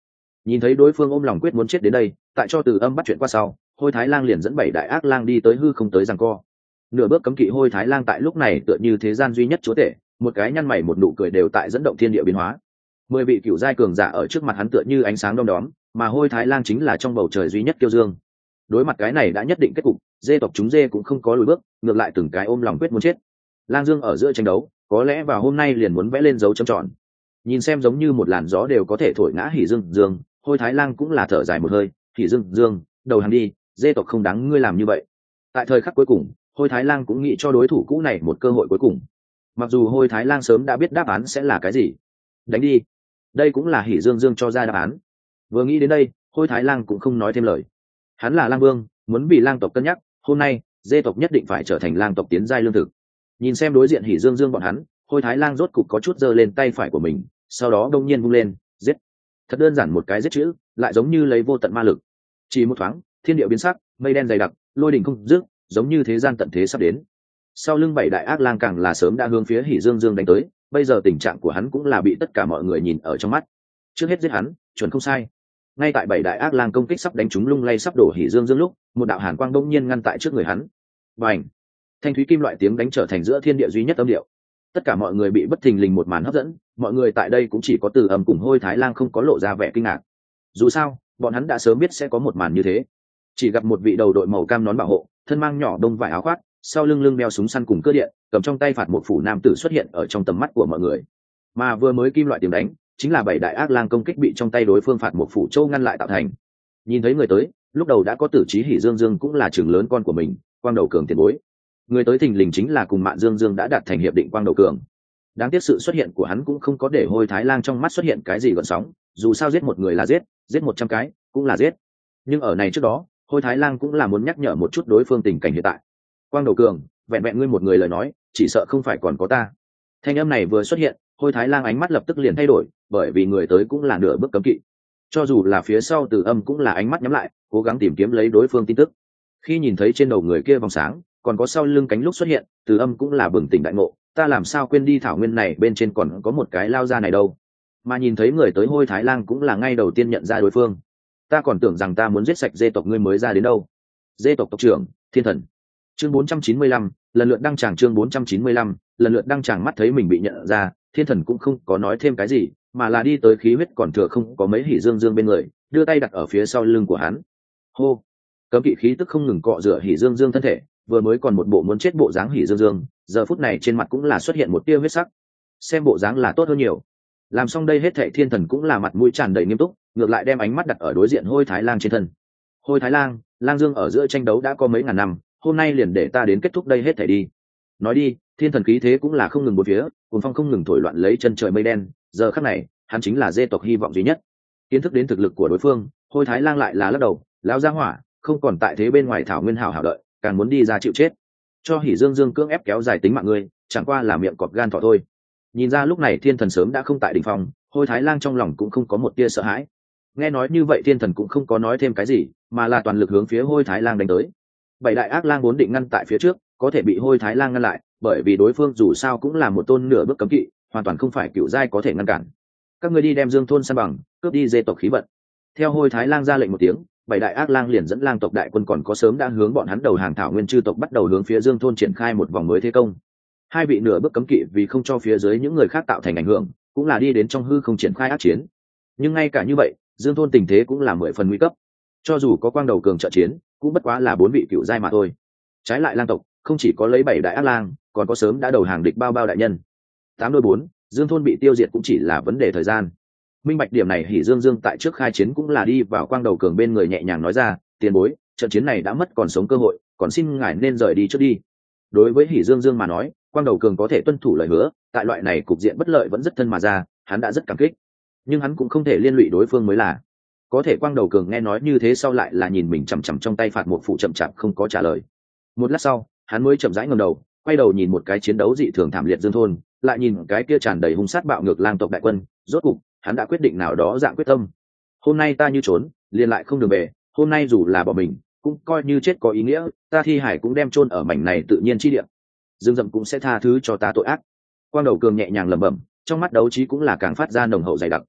Nhìn thấy đối phương ôm lòng quyết muốn chết đến đây, tại cho Từ Âm bắt chuyện qua sau, Hôi Thái Lang liền dẫn 7 đại ác lang đi tới hư không tới giằng co. Nửa bước cấm kỵ Hôi Thái Lang tại lúc này tựa như thế gian duy nhất chúa tể, một cái nhăn mày một nụ cười đều tại dẫn động thiên địa biến hóa. 10 vị cửu giai cường giả ở trước mặt hắn tựa như ánh sáng đom đóm, mà Hôi Thái Lang chính là trong bầu trời duy nhất kiêu dương. Đối mặt cái này đã nhất định kết cục, dê tộc chúng dê cũng không có lùi bước, ngược lại từng cái ôm lòng quyết muốn chết. Lang Dương ở giữa tranh đấu, có lẽ vào hôm nay liền muốn vẽ lên dấu chấm tròn. Nhìn xem giống như một làn gió đều có thể thổi ngã Hỉ Dương Dương, Hôi Thái Lang cũng là thở dài một hơi, Hỉ Dương Dương, đầu hàng đi, dê tộc không đáng ngươi làm như vậy. Tại thời khắc cuối cùng, Hôi Thái Lang cũng nghĩ cho đối thủ cũ này một cơ hội cuối cùng. Mặc dù Hôi Thái Lang sớm đã biết đáp án sẽ là cái gì, đánh đi. Đây cũng là Hỉ Dương Dương cho ra đáp án. Vừa nghĩ đến đây, Hôi Thái Lang cũng không nói thêm lời. Hắn là Lang Vương, muốn vì Lang tộc cân nhắc, hôm nay, dê tộc nhất định phải trở thành Lang tộc tiến giai lương thực. Nhìn xem đối diện Hỉ Dương Dương bọn hắn, Hôi Thái Lang rốt cục có chút giơ lên tay phải của mình, sau đó đông nhiên vung lên, giết. Thật đơn giản một cái giết chữ, lại giống như lấy vô tận ma lực. Chỉ một thoáng, thiên địa biến sắc, mây đen dày đặc, lôi đình không dứt, giống như thế gian tận thế sắp đến. Sau lưng 7 đại ác lang càng là sớm đã hướng phía Hỉ Dương Dương đánh tới, bây giờ tình trạng của hắn cũng là bị tất cả mọi người nhìn ở trong mắt. Trước hết giết hắn, chuẩn không sai. Ngay tại 7 đại ác lang công kích sắp đánh trúng lung lay sắp đổ Hỉ Dương Dương lúc, một đạo hàn quang đông nhiên ngăn tại trước người hắn. Bành! Thanh thúy kim loại tiếng đánh trở thành giữa thiên địa duy nhất âm điệu. Tất cả mọi người bị bất thình lình một màn hấp dẫn, mọi người tại đây cũng chỉ có Từ Âm cùng Hôi Thái Lang không có lộ ra vẻ kinh ngạc. Dù sao, bọn hắn đã sớm biết sẽ có một màn như thế. Chỉ gặp một vị đầu đội màu cam nón bảo hộ, thân mang nhỏ đông vải áo khoác, sau lưng lưng đeo súng săn cùng cơ điện, cầm trong tay phạt một phủ nam tử xuất hiện ở trong tầm mắt của mọi người. Mà vừa mới kim loại tiếng đánh, chính là 7 đại ác lang công kích bị trong tay đối phương phạt một phủ châu ngăn lại tạo thành. Nhìn thấy người tới, lúc đầu đã có tử trí Hỉ Dương Dương cũng là trưởng lớn con của mình, Quang Đầu Cường tiền bối. Người tới thình lình chính là cùng Mạn Dương Dương đã đạt thành hiệp định Quang Đầu Cường. Đáng tiếc sự xuất hiện của hắn cũng không có để Hôi Thái Lang trong mắt xuất hiện cái gì gợn sóng, dù sao giết một người là giết 100 cái cũng là giết. Nhưng ở này trước đó, Hôi Thái Lang cũng là muốn nhắc nhở một chút đối phương tình cảnh hiện tại. Quang Đầu Cường, vẹn vẹn ngươi một người lời nói, chỉ sợ không phải còn có ta. Thanh âm này vừa xuất hiện, Hôi Thái Lang ánh mắt lập tức liền thay đổi, bởi vì người tới cũng là nửa bước cấm kỵ. Cho dù là phía sau Từ Âm cũng là ánh mắt nhắm lại, cố gắng tìm kiếm lấy đối phương tin tức. Khi nhìn thấy trên đầu người kia vòng sáng, còn có sau lưng cánh lúc xuất hiện, Từ Âm cũng là bừng tỉnh đại ngộ, ta làm sao quên đi thảo nguyên này bên trên còn có một cái lao ra này đâu. Mà nhìn thấy người tới Hôi Thái Lang cũng là ngay đầu tiên nhận ra đối phương. Ta còn tưởng rằng ta muốn giết sạch dê tộc ngươi mới ra đến đâu. Dê tộc tộc trưởng, Thiên Thần. Chương 495, lần lượt đăng tràng chương 495, lần lượt đăng tràng mắt thấy mình bị nhận ra, Thiên Thần cũng không có nói thêm cái gì, mà là đi tới khí huyết còn thừa không có mấy Hỉ Dương Dương bên người, đưa tay đặt ở phía sau lưng của hắn. Hô! Cấm kỵ khí tức không ngừng cọ rửa Hỉ Dương Dương thân thể, vừa mới còn một bộ muốn chết bộ dáng Hỉ Dương Dương, giờ phút này trên mặt cũng là xuất hiện một tia huyết sắc. Xem bộ dáng là tốt hơn nhiều. Làm xong đây hết thảy Thiên Thần cũng là mặt mũi tràn đầy nghiêm túc, ngược lại đem ánh mắt đặt ở đối diện Hôi Thái Lang trên thân. Hôi Thái Lang, Lang Dương ở giữa tranh đấu đã có mấy ngàn năm, hôm nay liền để ta đến kết thúc đây hết thảy đi. Nói đi, Thiên Thần khí thế cũng là không ngừng bốn phía, cuồng phong không ngừng thổi loạn lấy chân trời mây đen, giờ khắc này, hắn chính là dê tộc hy vọng duy nhất. Kiến thức đến thực lực của đối phương, Hôi Thái Lang lại là lắc đầu, lão gia hỏa, không còn tại thế bên ngoài thảo nguyên hảo hảo đợi, càng muốn đi ra chịu chết. Cho Hỉ Dương Dương cưỡng ép kéo dài tính mạng ngươi, chẳng qua là miệng cọp gan thỏ thôi. Nhìn ra lúc này Thiên Thần sớm đã không tại đỉnh phong, Hôi Thái Lang trong lòng cũng không có một tia sợ hãi. Nghe nói như vậy Thiên Thần cũng không có nói thêm cái gì, mà là toàn lực hướng phía Hôi Thái Lang đánh tới. 7 đại ác lang vốn định ngăn tại phía trước, có thể bị Hôi Thái Lang ngăn lại, bởi vì đối phương dù sao cũng là một tôn nửa bước cấm kỵ, hoàn toàn không phải cựu giai có thể ngăn cản. Các ngươi đi đem Dương thôn san bằng, cướp đi dê tộc khí vận. Theo Hôi Thái Lang ra lệnh một tiếng, 7 đại ác lang liền dẫn lang tộc đại quân còn có sớm đã hướng bọn hắn đầu hàng thảo nguyên chư tộc bắt đầu hướng phía Dương thôn triển khai một vòng mới thế công. Hai vị nửa bước cấm kỵ vì không cho phía dưới những người khác tạo thành ảnh hưởng, cũng là đi đến trong hư không triển khai ác chiến. Nhưng ngay cả như vậy, Dương thôn tình thế cũng là 10 phần nguy cấp. Cho dù có Quang Đầu Cường trợ chiến, cũng bất quá là 4 vị cựu giai mà thôi. Trái lại lang tộc không chỉ có lấy 7 đại ác lang, còn có sớm đã đầu hàng địch bao bao đại nhân. 8 đôi 4, Dương thôn bị tiêu diệt cũng chỉ là vấn đề thời gian. Minh bạch điểm này Hỉ Dương Dương tại trước khai chiến cũng là đi vào Quang Đầu Cường bên người nhẹ nhàng nói ra, tiền bối, trận chiến này đã mất còn sống cơ hội, còn xin ngài nên rời đi trước đi. Đối với Hỉ Dương Dương mà nói, Quang Đầu Cường có thể tuân thủ lời hứa, tại loại này cục diện bất lợi vẫn rất thân mà ra, hắn đã rất cảm kích. Nhưng hắn cũng không thể liên lụy đối phương mới là. Có thể Quang Đầu Cường nghe nói như thế sau lại là nhìn mình chằm chằm trong tay phạt một phụ chậm chạp không có trả lời. Một lát sau, hắn mới chậm rãi ngẩng đầu, quay đầu nhìn một cái chiến đấu dị thường thảm liệt Dương thôn, lại nhìn cái kia tràn đầy hung sát bạo ngược lang tộc đại quân, rốt cục, hắn đã quyết định nào đó dạng quyết tâm. Hôm nay ta như trốn, liền lại không đường về, hôm nay dù là bỏ mình, cũng coi như chết có ý nghĩa, ta thi hải cũng đem chôn ở mảnh này tự nhiên chi địa. Dương Dậm cũng sẽ tha thứ cho ta tội ác. Quang Đầu Cường nhẹ nhàng lẩm bẩm, trong mắt đấu trí cũng là càng phát ra nồng hậu dày đặc.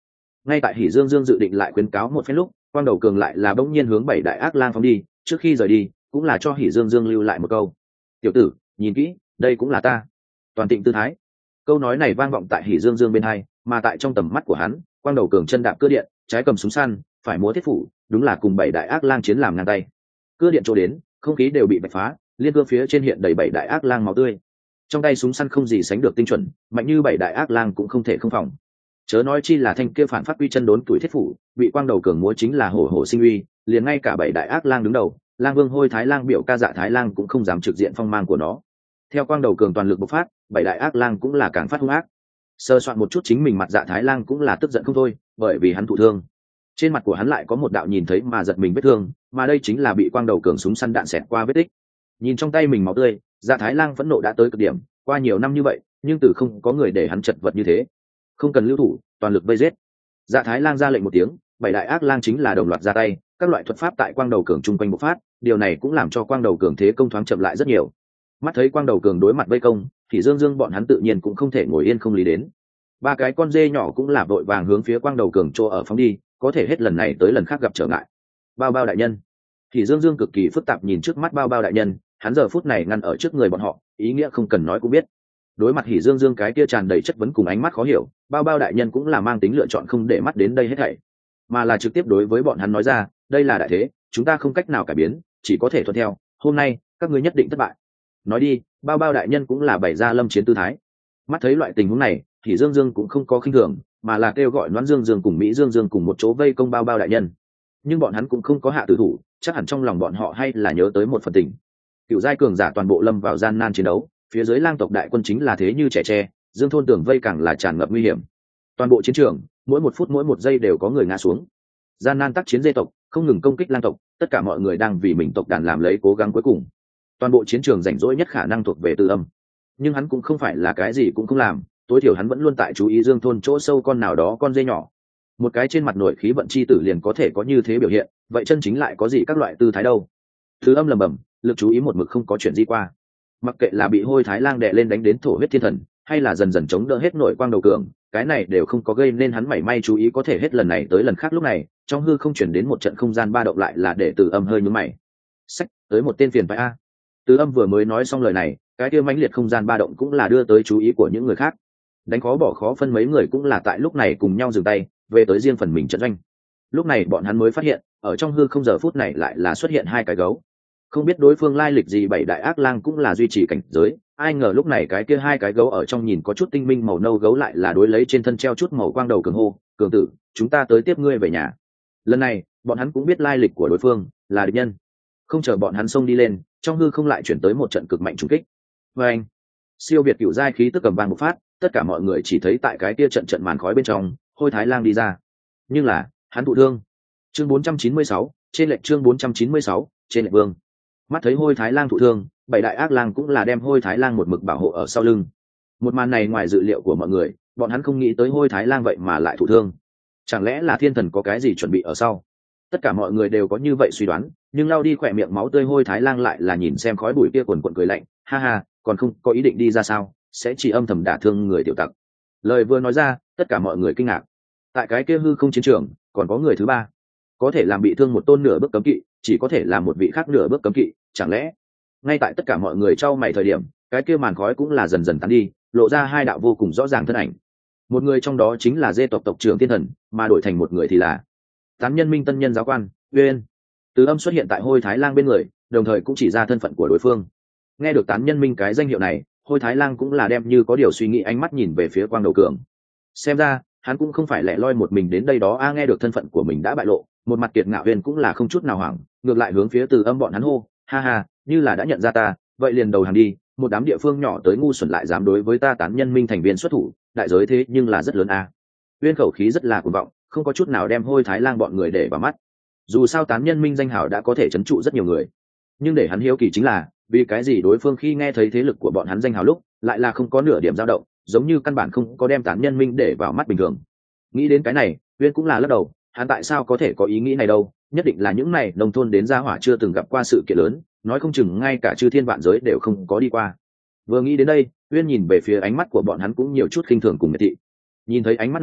Ngay tại Hỉ Dương Dương dự định lại khuyến cáo một phen lúc, Quang Đầu Cường lại là bỗng nhiên hướng bảy đại ác lang phóng đi, trước khi rời đi cũng là cho Hỉ Dương Dương lưu lại một câu: tiểu tử, nhìn kỹ, đây cũng là ta. Toàn tịnh tư thái. Câu nói này vang vọng tại Hỉ Dương Dương bên hai, mà tại trong tầm mắt của hắn, Quang Đầu Cường chân đạp cưa điện, trái cầm súng săn, phải múa thiết phủ, đúng là cùng bảy đại ác lang chiến làm ngang tay. Cưa điện chỗ đến, không khí đều bị bạch phá, liên cưa phía trên hiện đầy bảy đại ác lang máu tươi. Trong tay súng săn không gì sánh được tinh chuẩn, mạnh như bảy đại ác lang cũng không thể không phòng. Chớ nói chi là thanh kia phản phát uy chân đốn tuổi thiết phủ, bị Quang Đầu Cường múa chính là hổ hổ sinh uy, liền ngay cả bảy đại ác lang đứng đầu, lang vương Hôi Thái Lang biểu ca Dạ Thái Lang cũng không dám trực diện phong mang của nó. Theo Quang Đầu Cường toàn lực bộc phát, bảy đại ác lang cũng là càng phát hung ác. Sơ soạn một chút chính mình mặt Dạ Thái Lang cũng là tức giận không thôi, bởi vì hắn thụ thương. Trên mặt của hắn lại có một đạo nhìn thấy mà giật mình vết thương, mà đây chính là bị Quang Đầu Cường súng săn đạn xẹt qua vết tích. Nhìn trong tay mình máu tươi, Dạ Thái Lang phẫn nộ đã tới cực điểm, qua nhiều năm như vậy, nhưng từ không có người để hắn chật vật như thế. Không cần lưu thủ, toàn lực vây giết. Dạ Thái Lang ra lệnh một tiếng, bảy đại ác lang chính là đồng loạt ra tay, các loại thuật pháp tại Quang Đầu Cường chung quanh bộc phát, điều này cũng làm cho Quang Đầu Cường thế công thoáng chậm lại rất nhiều. Mắt thấy Quang Đầu Cường đối mặt vây công, thì Dương Dương bọn hắn tự nhiên cũng không thể ngồi yên không lý đến. Ba cái con dê nhỏ cũng là vội vàng hướng phía Quang Đầu Cường chỗ ở phóng đi, có thể hết lần này tới lần khác gặp trở ngại. Bao Bao đại nhân. Thì Dương Dương cực kỳ phức tạp nhìn trước mắt Bao Bao đại nhân, hắn giờ phút này ngăn ở trước người bọn họ, ý nghĩa không cần nói cũng biết. Đối mặt Hỉ Dương Dương cái kia tràn đầy chất vấn cùng ánh mắt khó hiểu, Bao Bao đại nhân cũng là mang tính lựa chọn không để mắt đến đây hết thảy, mà là trực tiếp đối với bọn hắn nói ra, đây là đại thế, chúng ta không cách nào cải biến, chỉ có thể thuận theo, hôm nay các ngươi nhất định thất bại. Nói đi, Bao Bao đại nhân cũng là bày ra lâm chiến tư thái. Mắt thấy loại tình huống này, thì Dương Dương cũng không có khinh thường, mà là kêu gọi Loan Dương Dương cùng Mỹ Dương Dương cùng một chỗ vây công Bao Bao đại nhân. Nhưng bọn hắn cũng không có hạ tử thủ, chắc hẳn trong lòng bọn họ hay là nhớ tới một phần tình. Cựu giai cường giả toàn bộ lâm vào gian nan chiến đấu, phía dưới lang tộc đại quân chính là thế như trẻ tre, Dương thôn tường vây càng là tràn ngập nguy hiểm. Toàn bộ chiến trường, mỗi một phút mỗi một giây đều có người ngã xuống. Gian nan tác chiến dê tộc không ngừng công kích lang tộc, tất cả mọi người đang vì mình tộc đàn làm lấy cố gắng cuối cùng. Toàn bộ chiến trường rảnh rỗi nhất khả năng thuộc về Từ Âm, nhưng hắn cũng không phải là cái gì cũng không làm, tối thiểu hắn vẫn luôn tại chú ý Dương thôn chỗ sâu con nào đó con dê nhỏ. Một cái trên mặt nội khí vận chi tử liền có thể có như thế biểu hiện, vậy chân chính lại có gì các loại tư thái đâu? Từ Âm lẩm bẩm, lực chú ý một mực không có chuyện gì qua. Mặc kệ là bị Hôi Thái Lang đè lên đánh đến thổ huyết thiên thần, hay là dần dần chống đỡ hết nội Quang Đầu Cường, cái này đều không có gây nên hắn mảy may chú ý, có thể hết lần này tới lần khác lúc này, trong hư không chuyển đến một trận không gian ba động, lại là để Từ Âm hơi nhướng mày. Sách, tới một tên phiền phải a. Từ Âm vừa mới nói xong lời này, cái kia mãnh liệt không gian ba động cũng là đưa tới chú ý của những người khác. Đánh khó bỏ khó phân mấy người cũng là tại lúc này cùng nhau dừng tay, về tới riêng phần mình trận doanh. Lúc này bọn hắn mới phát hiện, ở trong hư không giờ phút này lại là xuất hiện hai cái gấu. Không biết đối phương lai lịch gì, bảy đại ác lang cũng là duy trì cảnh giới, ai ngờ lúc này cái kia hai cái gấu ở trong nhìn có chút tinh minh màu nâu gấu lại là đối lấy trên thân treo chút màu Quang Đầu Cường hô, cường tử, chúng ta tới tiếp ngươi về nhà. Lần này bọn hắn cũng biết lai lịch của đối phương là địch nhân, không chờ bọn hắn xông đi lên, trong hư không lại chuyển tới một trận cực mạnh trùng kích. Và anh, siêu việt cựu giai khí tức cầm vang một phát, tất cả mọi người chỉ thấy tại cái kia trận màn khói bên trong, Hôi Thái Lang đi ra, nhưng là hắn thụ thương. Chương 496, trên lệnh chương 496, trên lệnh vương. Mắt thấy Hôi Thái Lang thụ thương, bảy đại ác lang cũng là đem Hôi Thái Lang một mực bảo hộ ở sau lưng. Một màn này ngoài dự liệu của mọi người, bọn hắn không nghĩ tới Hôi Thái Lang vậy mà lại thụ thương. Chẳng lẽ là thiên thần có cái gì chuẩn bị ở sau? Tất cả mọi người đều có như vậy suy đoán, nhưng lau đi khỏe miệng máu tươi Hôi Thái Lang lại là nhìn xem khói bụi kia quần quần cười lạnh, ha ha, còn không có ý định đi ra sao, sẽ chỉ âm thầm đả thương người tiểu tặc. Lời vừa nói ra, tất cả mọi người kinh ngạc. Tại cái kia hư không chiến trường, còn có người thứ ba, có thể làm bị thương một tôn nửa bước cấm kỵ, chỉ có thể làm một vị khác nửa bước cấm kỵ, chẳng lẽ? Ngay tại tất cả mọi người trao mày thời điểm, cái kia màn khói cũng là dần dần tán đi, lộ ra hai đạo vô cùng rõ ràng thân ảnh. Một người trong đó chính là dê tộc tộc trưởng Thiên Thần, mà đổi thành một người thì là Tán Nhân Minh tân nhân giáo quan Uyên. Từ Âm xuất hiện tại Hôi Thái Lang bên người, đồng thời cũng chỉ ra thân phận của đối phương. Nghe được Tán Nhân Minh cái danh hiệu này, Hôi Thái Lang cũng là đem như có điều suy nghĩ ánh mắt nhìn về phía Quang Đầu Cường. Xem ra hắn cũng không phải lẻ loi một mình đến đây đó a. Nghe được thân phận của mình đã bại lộ, một mặt kiệt ngạo Uyên cũng là không chút nào hoảng, ngược lại hướng phía Từ Âm bọn hắn hô, ha ha, như là đã nhận ra ta, vậy liền đầu hàng đi, một đám địa phương nhỏ tới ngu xuẩn lại dám đối với ta Tán Nhân Minh thành viên xuất thủ, đại giới thế nhưng là rất lớn a. Uyên khẩu khí rất là cuồng vọng, không có chút nào đem Hôi Thái Lang bọn người để vào mắt. Dù sao Tán Nhân Minh danh hào đã có thể trấn trụ rất nhiều người, nhưng để hắn hiếu kỳ chính là, vì cái gì đối phương khi nghe thấy thế lực của bọn hắn danh hào lúc, lại là không có nửa điểm dao động, giống như căn bản không có đem Tán Nhân Minh để vào mắt bình thường. Nghĩ đến cái này, Uyên cũng là lắc đầu, hắn tại sao có thể có ý nghĩ này đâu, nhất định là những này nông thôn đến gia hỏa chưa từng gặp qua sự kiện lớn, nói không chừng ngay cả chư thiên vạn giới đều không có đi qua. Vừa nghĩ đến đây, Uyên nhìn về phía ánh mắt của bọn hắn cũng nhiều chút khinh thường cùng miệt thị. Nhìn thấy ánh mắt này,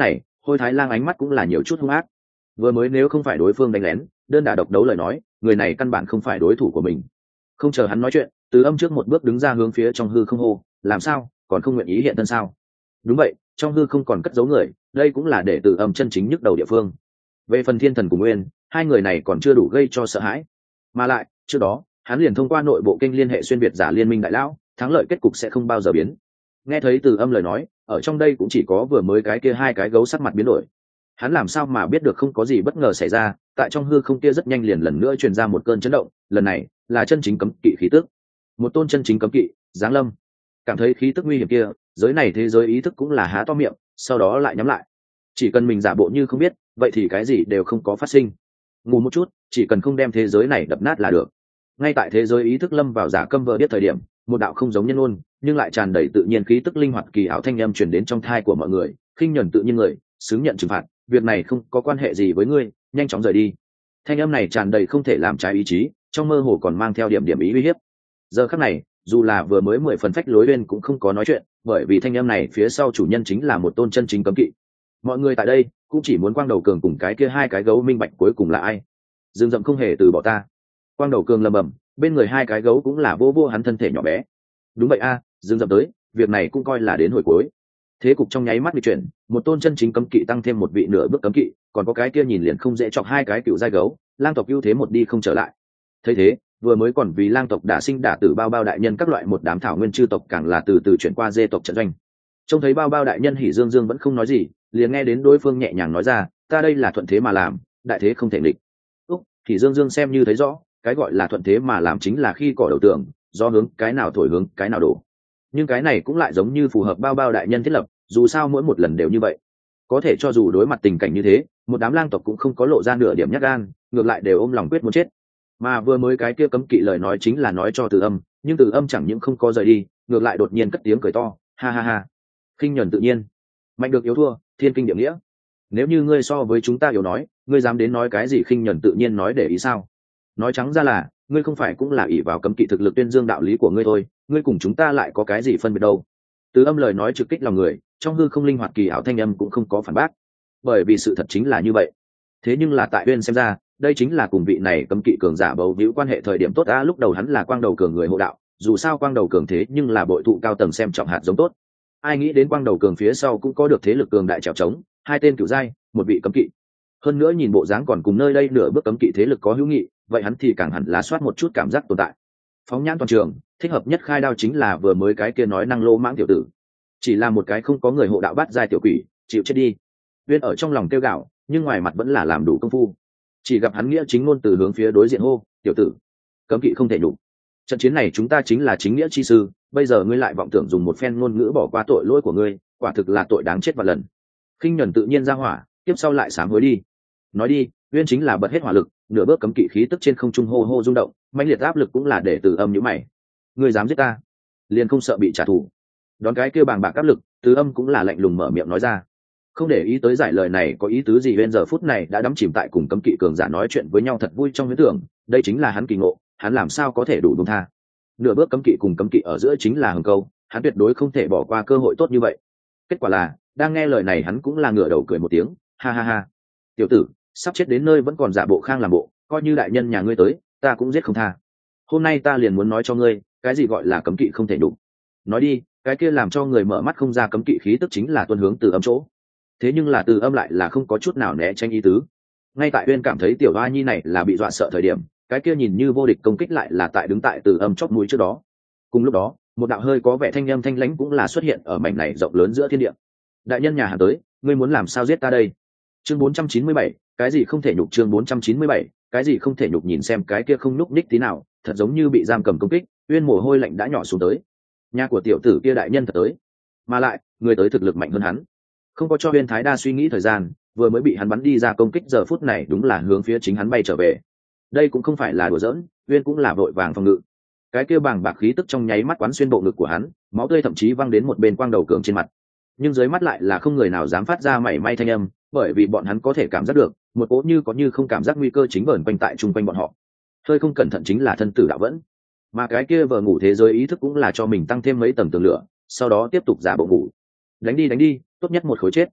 Hôi Thái Lang ánh mắt cũng là nhiều chút hung ác. Vừa mới nếu không phải đối phương đánh lén đơn đả độc đấu lời nói, người này căn bản không phải đối thủ của mình. Không chờ hắn nói chuyện, Từ Âm trước một bước đứng ra hướng phía trong hư không hô, làm sao còn không nguyện ý hiện thân sao? Đúng vậy, trong hư không còn cất giấu người, đây cũng là để Từ Âm chân chính nhức đầu địa phương. Về phần Thiên Thần cùng Nguyên, hai người này còn chưa đủ gây cho sợ hãi, mà lại trước đó hắn liền thông qua nội bộ kênh liên hệ xuyên việt giả liên minh đại lão, thắng lợi kết cục sẽ không bao giờ biến. Nghe thấy Từ Âm lời nói, ở trong đây cũng chỉ có vừa mới cái kia hai cái gấu sắc mặt biến đổi. Hắn làm sao mà biết được không có gì bất ngờ xảy ra, tại trong hư không kia rất nhanh liền lần nữa truyền ra một cơn chấn động, lần này là chân chính cấm kỵ khí tức. Một tôn chân chính cấm kỵ giáng lâm. Cảm thấy khí tức nguy hiểm kia, giới này thế giới ý thức cũng là há to miệng, sau đó lại nhắm lại. Chỉ cần mình giả bộ như không biết, vậy thì cái gì đều không có phát sinh. Ngủ một chút, chỉ cần không đem thế giới này đập nát là được. Ngay tại thế giới ý thức lâm vào giả câm vờ biết thời điểm, một đạo không giống nhân ôn nhưng lại tràn đầy tự nhiên khí tức linh hoạt kỳ ảo thanh âm truyền đến trong thai của mọi người, khinh nhẫn tự nhiên người xứng nhận trừng phạt, việc này không có quan hệ gì với ngươi, nhanh chóng rời đi. Thanh âm này tràn đầy không thể làm trái ý chí, trong mơ hồ còn mang theo điểm điểm ý uy hiếp. Giờ khắc này dù là vừa mới 10 phần phách lối lên cũng không có nói chuyện, bởi vì thanh âm này phía sau chủ nhân chính là một tôn chân chính cấm kỵ. Mọi người tại đây cũng chỉ muốn Quang Đầu Cường cùng cái kia hai cái gấu minh bạch cuối cùng là ai. Dương Dậm không hề từ bỏ ta. Quang Đầu Cường lầm bầm, bên người hai cái gấu cũng là vô vô hắn thân thể nhỏ bé. Đúng vậy a, Dương Dậm tới, việc này cũng coi là đến hồi cuối. Thế cục trong nháy mắt bị chuyển, một tôn chân chính cấm kỵ tăng thêm một vị nửa bước cấm kỵ, còn có cái kia nhìn liền không dễ chọc hai cái cựu giai gấu, lang tộc ưu thế một đi không trở lại. Thấy thế, vừa mới còn vì lang tộc đả sinh đả tử bao bao đại nhân các loại một đám thảo nguyên chư tộc càng là từ từ chuyển qua dê tộc trận doanh. Trông thấy bao bao đại nhân hỉ dương dương vẫn không nói gì, liền nghe đến đối phương nhẹ nhàng nói ra, ta đây là thuận thế mà làm, đại thế không thể nghịch. Úc, thì dương dương xem như thấy rõ, cái gọi là thuận thế mà làm chính là khi cỏ đầu tường, do hướng cái nào thổi hướng cái nào đổ. Nhưng cái này cũng lại giống như phù hợp bao bao đại nhân thiết lập, dù sao mỗi một lần đều như vậy. Có thể cho dù đối mặt tình cảnh như thế, một đám lang tộc cũng không có lộ ra nửa điểm nhát gan, ngược lại đều ôm lòng quyết muốn chết. Mà vừa mới cái kia cấm kỵ lời nói chính là nói cho Từ Âm, nhưng Từ Âm chẳng những không có rời đi, ngược lại đột nhiên cất tiếng cười to, ha ha ha. Khinh nhẫn tự nhiên, mạnh được yếu thua, thiên kinh địa nghĩa. Nếu như ngươi so với chúng ta yếu nói, ngươi dám đến nói cái gì khinh nhẫn tự nhiên nói để ý sao? Nói trắng ra là, ngươi không phải cũng là ỷ vào cấm kỵ thực lực tuyên dương đạo lý của ngươi thôi, ngươi cùng chúng ta lại có cái gì phân biệt đâu? Từ Âm lời nói trực kích lòng người, trong hư không linh hoạt kỳ ảo thanh âm cũng không có phản bác, bởi vì sự thật chính là như vậy. Thế nhưng là tại Uyên xem ra, đây chính là cùng vị này cấm kỵ cường giả bầu víu quan hệ thời điểm tốt đã, lúc đầu hắn là Quang Đầu Cường người hộ đạo, dù sao Quang Đầu Cường thế nhưng là bội thụ cao tầng xem trọng hạt giống tốt. Ai nghĩ đến Quang Đầu Cường phía sau cũng có được thế lực cường đại trèo trống, hai tên cửu giai, một vị cấm kỵ. Hơn nữa nhìn bộ dáng còn cùng nơi đây nửa bước cấm kỵ thế lực có hữu nghị, vậy hắn thì càng hẳn là soát một chút cảm giác tồn tại. Phóng nhãn toàn trường, thích hợp nhất khai đao chính là vừa mới cái kia nói năng lô mãng tiểu tử. Chỉ là một cái không có người hộ đạo bắt giai tiểu quỷ, chịu chết đi. Uyên ở trong lòng kêu gạo, nhưng ngoài mặt vẫn là làm đủ công phu. Chỉ gặp hắn nghĩa chính ngôn từ hướng phía đối diện hô, tiểu tử, cấm kỵ không thể đủ. Trận chiến này chúng ta chính là chính nghĩa chi sư, bây giờ ngươi lại vọng tưởng dùng một phen ngôn ngữ bỏ qua tội lỗi của ngươi, quả thực là tội đáng chết vạn lần. Khinh nhẫn tự nhiên ra hỏa, tiếp sau lại sám hối đi. Nói đi, Uyên chính là bật hết hỏa lực, nửa bước cấm kỵ khí tức trên không trung hô hô rung động, mãnh liệt áp lực cũng là để Từ Âm nhíu mày. Ngươi dám giết ta, liền không sợ bị trả thù? Đón cái kia bàng bạc áp lực, Từ Âm cũng là lạnh lùng mở miệng nói ra. Không để ý tới giải lời này có ý tứ gì, bên giờ phút này đã đắm chìm tại cùng cấm kỵ cường giả nói chuyện với nhau thật vui trong huyễn tưởng, đây chính là hắn kỳ ngộ, hắn làm sao có thể đủ buông tha. Nửa bước cấm kỵ cùng cấm kỵ ở giữa chính là hừng câu, hắn tuyệt đối không thể bỏ qua cơ hội tốt như vậy. Kết quả là, đang nghe lời này hắn cũng là ngửa đầu cười một tiếng, ha ha ha. Tiểu tử, sắp chết đến nơi vẫn còn giả bộ khang làm bộ, coi như đại nhân nhà ngươi tới, ta cũng giết không tha. Hôm nay ta liền muốn nói cho ngươi, cái gì gọi là cấm kỵ không thể đủ. Nói đi, cái kia làm cho người mở mắt không ra cấm kỵ khí tức chính là tuân hướng Từ Âm chỗ. Thế nhưng là Từ Âm lại là không có chút nào né tránh ý tứ. Ngay tại Uyên cảm thấy tiểu hoa nhi này là bị dọa sợ thời điểm, cái kia nhìn như vô địch công kích lại là tại đứng tại Từ Âm chót mũi trước đó. Cùng lúc đó, một đạo hơi có vẻ thanh âm thanh lãnh cũng là xuất hiện ở mảnh này rộng lớn giữa thiên địa. Đại nhân nhà Hàn tới, ngươi muốn làm sao giết ta đây? Chương 497, cái gì không thể nhục, chương 497, cái gì không thể nhục, nhìn xem cái kia không nhúc nhích tí nào, thật giống như bị giam cầm công kích, Uyên mồ hôi lạnh đã nhỏ xuống tới. Nhà của tiểu tử kia đại nhân thật tới, mà lại, người tới thực lực mạnh hơn hắn. Không có cho Uyên Thái Đa suy nghĩ thời gian, vừa mới bị hắn bắn đi ra công kích giờ phút này đúng là hướng phía chính hắn bay trở về. Đây cũng không phải là đùa giỡn, Uyên cũng là vội vàng phòng ngự. Cái kia bàng bạc khí tức trong nháy mắt quán xuyên bộ ngực của hắn, máu tươi thậm chí văng đến một bên Quang Đầu Cường trên mặt. Nhưng dưới mắt lại là không người nào dám phát ra mảy may thanh âm, bởi vì bọn hắn có thể cảm giác được một cỗ như có như không cảm giác nguy cơ chính vờn quanh tại chung quanh bọn họ. Hơi không cẩn thận chính là thân tử đạo vẫn. Mà cái kia vờ ngủ thế giới ý thức cũng là cho mình tăng thêm mấy tầng tường lửa, sau đó tiếp tục giả bộ ngủ. Đánh đi, tốt nhất một khối chết.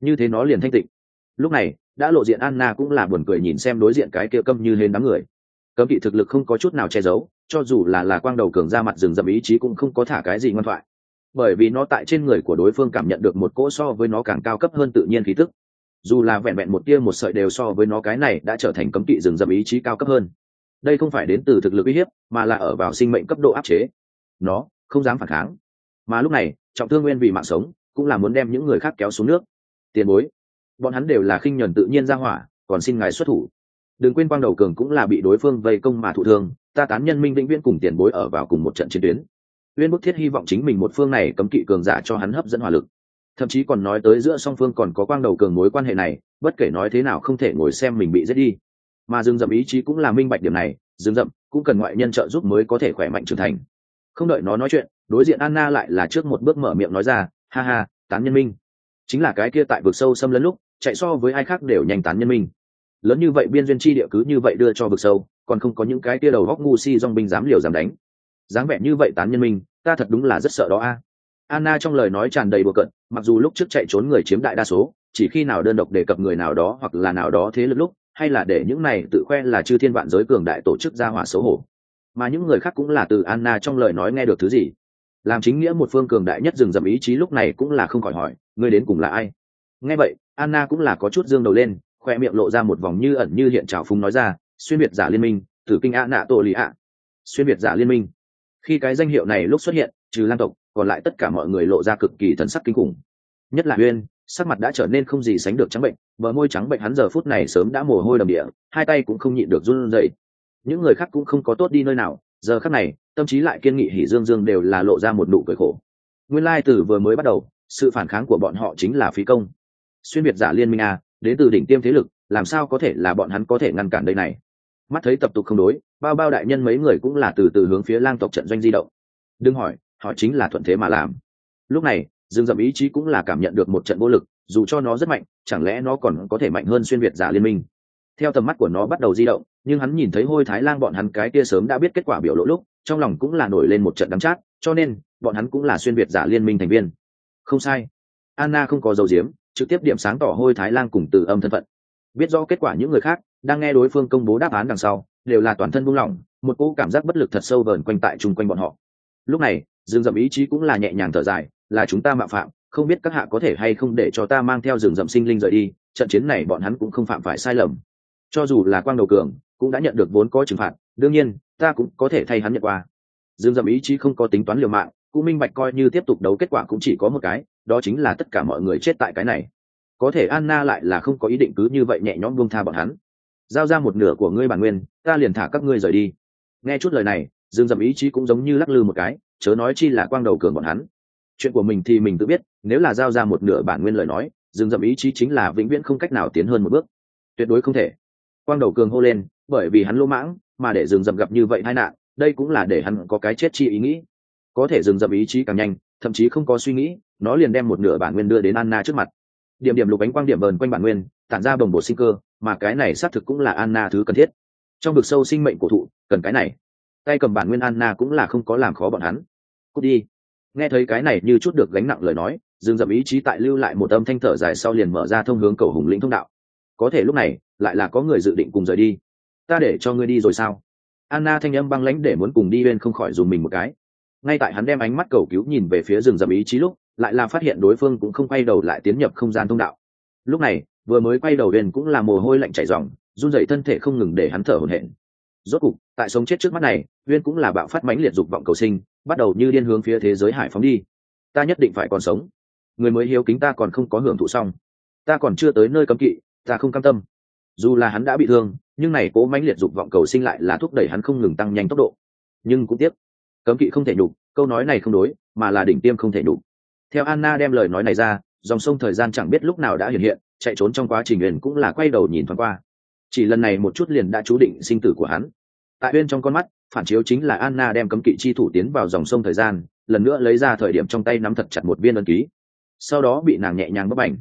như thế nó liền thanh tịnh. Lúc này đã lộ diện Anna cũng là buồn cười nhìn xem đối diện cái kia câm như hến đám người. Cấm kỵ thực lực không có chút nào che giấu, cho dù là quang đầu cường ra mặt rừng rậm ý chí cũng không có thả cái gì ngoan thoại, bởi vì nó tại trên người của đối phương cảm nhận được một cỗ so với nó càng cao cấp hơn tự nhiên khí tức, dù là vẹn vẹn một tia một sợi đều so với nó cái này đã trở thành cấm kỵ rừng rậm ý chí cao cấp hơn. Đây không phải đến từ thực lực uy hiếp, mà là ở vào sinh mệnh cấp độ áp chế. Nó không dám phản kháng, mà lúc này trọng thương nguyên vì mạng sống cũng là muốn đem những người khác kéo xuống nước. Tiền bối, bọn hắn đều là khinh nhẫn tự nhiên ra hỏa, còn xin ngài xuất thủ. Đừng quên quang đầu cường cũng là bị đối phương vây công mà thụ thương, ta tán nhân minh vĩnh viễn cùng tiền bối ở vào cùng một trận chiến tuyến. Uyên bức thiết hy vọng chính mình một phương này cấm kỵ cường giả cho hắn hấp dẫn hỏa lực, thậm chí còn nói tới giữa song phương còn có quang đầu cường mối quan hệ này, bất kể nói thế nào không thể ngồi xem mình bị giết đi. Mà rừng rậm ý chí cũng là minh bạch điểm này, rừng rậm cũng cần ngoại nhân trợ giúp mới có thể khỏe mạnh trưởng thành. Không đợi nó nói chuyện, đối diện Anna lại là trước một bước mở miệng nói ra, ha ha, tán nhân minh chính là cái kia tại vực sâu xâm lấn lúc chạy so với ai khác đều nhanh tán nhân minh. Lớn như vậy biên duyên chi địa cứ như vậy đưa cho vực sâu, còn không có những cái kia đầu góc ngu si dong binh dám liều dám đánh. Dáng vẻ như vậy tán nhân minh, ta thật đúng là rất sợ đó a. Anna trong lời nói tràn đầy bừa cợt, mặc dù lúc trước chạy trốn người chiếm đại đa số, chỉ khi nào đơn độc đề cập người nào đó hoặc là nào đó thế lực lúc, hay là để những này tự khoe là chư thiên vạn giới cường đại tổ chức ra hỏa xấu hổ. Mà những người khác cũng là từ Anna trong lời nói nghe được thứ gì. Làm chính nghĩa một phương cường đại nhất rừng rậm ý chí lúc này cũng là không khỏi hỏi, ngươi đến cùng là ai? Nghe vậy, Anna cũng là có chút dương đầu lên, khoe miệng lộ ra một vòng như ẩn như hiện trào phúng nói ra, xuyên biệt giả liên minh, tử kinh a nạ tổ lì ạ. Xuyên biệt giả liên minh. Khi cái danh hiệu này lúc xuất hiện, trừ Lang tộc, còn lại tất cả mọi người lộ ra cực kỳ thần sắc kinh khủng. Nhất là Uyên, sắc mặt đã trở nên không gì sánh được trắng bệnh, bờ môi trắng bệnh hắn giờ phút này sớm đã mồ hôi đầm địa, hai tay cũng không nhịn được run rẩy. Những người khác cũng không có tốt đi nơi nào, giờ khắc này, tâm trí lại kiên nghị hỉ dương dương đều là lộ ra một nụ cười khổ. Nguyên lai từ vừa mới bắt đầu, sự phản kháng của bọn họ chính là phí công. Xuyên biệt giả liên minh a, đến từ đỉnh tiêm thế lực, làm sao có thể là bọn hắn có thể ngăn cản đây này? Mắt thấy tập tục không đối, bao đại nhân mấy người cũng là từ từ hướng phía Lang tộc trận doanh di động. Đừng hỏi, họ chính là thuận thế mà làm. Lúc này, Dương Dậm ý chí cũng là cảm nhận được một trận vô lực, dù cho nó rất mạnh, chẳng lẽ nó còn có thể mạnh hơn xuyên việt giả liên minh? Theo tầm mắt của nó bắt đầu di động, nhưng hắn nhìn thấy Hôi Thái Lang bọn hắn cái kia sớm đã biết kết quả biểu lộ lúc, trong lòng cũng là nổi lên một trận đắng chát, cho nên bọn hắn cũng là xuyên việt giả liên minh thành viên. Không sai, Anna không có dấu diếm, trực tiếp điểm sáng tỏ Hôi Thái Lang cùng Từ Âm thân phận. Biết rõ kết quả những người khác đang nghe đối phương công bố đáp án đằng sau, đều là toàn thân buông lỏng, một cỗ cảm giác bất lực thật sâu vờn quanh tại chung quanh bọn họ. Lúc này, Dương Dậm ý chí cũng là nhẹ nhàng thở dài, là chúng ta mạo phạm, không biết các hạ có thể hay không để cho ta mang theo Dương Dậm sinh linh rời đi, trận chiến này bọn hắn cũng không phạm phải sai lầm. Cho dù là Quang Đầu Cường cũng đã nhận được vốn có trừng phạt, đương nhiên ta cũng có thể thay hắn nhận qua. Dương Dậm ý chí không có tính toán liều mạng, cũng minh bạch coi như tiếp tục đấu kết quả cũng chỉ có một cái, đó chính là tất cả mọi người chết tại cái này. Có thể Anna lại là không có ý định cứ như vậy nhẹ nhõm buông tha bọn hắn. Giao ra một nửa của ngươi bản nguyên, ta liền thả các ngươi rời đi. Nghe chút lời này, Dương Dậm ý chí cũng giống như lắc lư một cái, chớ nói chi là Quang Đầu Cường bọn hắn. Chuyện của mình thì mình tự biết, nếu là giao ra một nửa bản nguyên lời nói, Dương Dậm ý chí chính là vĩnh viễn không cách nào tiến hơn một bước, tuyệt đối không thể. Quang Đầu Cường hô lên, bởi vì hắn lỗ mãng, mà để Dương Dậm gặp như vậy tai nạn, đây cũng là để hắn có cái chết chi ý nghĩ. Có thể Dương Dậm ý chí càng nhanh, thậm chí không có suy nghĩ, nó liền đem một nửa bản nguyên đưa đến Anna trước mặt. Điểm điểm lục ánh quang điểm vờn quanh bản nguyên, tản ra bồng bột sinh cơ, mà cái này xác thực cũng là Anna thứ cần thiết. Trong vực sâu sinh mệnh cổ thụ, cần cái này. Tay cầm bản nguyên Anna cũng là không có làm khó bọn hắn. Cút đi. Nghe thấy cái này như chút được gánh nặng lời nói, Dương Dậm ý chí tại lưu lại một âm thanh thở dài sau liền mở ra thông hướng cầu hùng lĩnh thông đạo. Có thể lúc này, lại là có người dự định cùng rời đi. Ta để cho ngươi đi rồi sao? Anna thanh âm băng lãnh để muốn cùng đi bên không khỏi dùng mình một cái. Ngay tại hắn đem ánh mắt cầu cứu nhìn về phía Dương Dậm ý chí lúc, lại là phát hiện đối phương cũng không quay đầu lại tiến nhập không gian thông đạo. Lúc này, vừa mới quay đầu lên cũng là mồ hôi lạnh chảy ròng, run rẩy thân thể không ngừng để hắn thở hổn hển. Rốt cục, tại sống chết trước mắt này, Uyên cũng là bạo phát mãnh liệt dục vọng cầu sinh, bắt đầu như điên hướng phía thế giới hải phóng đi. Ta nhất định phải còn sống. Người mới hiếu kính ta còn không có hưởng thụ xong, ta còn chưa tới nơi cấm kỵ, ta không cam tâm. Dù là hắn đã bị thương, nhưng này cố mãnh liệt dục vọng cầu sinh lại là thúc đẩy hắn không ngừng tăng nhanh tốc độ. Nhưng cũng tiếc, cấm kỵ không thể nhục, câu nói này không đối, mà là đỉnh tiêm không thể nhục. Theo Anna đem lời nói này ra, dòng sông thời gian chẳng biết lúc nào đã hiện hiện, chạy trốn trong quá trình Uyên cũng là quay đầu nhìn thoáng qua. Chỉ lần này một chút liền đã chú định sinh tử của hắn. Tại Uyên trong con mắt, phản chiếu chính là Anna đem cấm kỵ chi thủ tiến vào dòng sông thời gian, lần nữa lấy ra thời điểm trong tay nắm thật chặt một viên ấn ký. Sau đó bị nàng nhẹ nhàng bóp bành.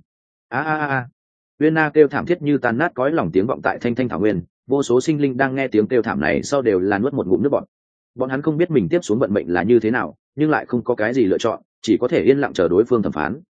Uyên Na kêu thảm thiết như tan nát cõi lòng tiếng vọng tại thanh thanh thảo nguyên, vô số sinh linh đang nghe tiếng kêu thảm này sau đều là nuốt một ngụm nước bọt. Bọn hắn không biết mình tiếp xuống vận mệnh là như thế nào, nhưng lại không có cái gì lựa chọn, chỉ có thể yên lặng chờ đối phương thẩm phán.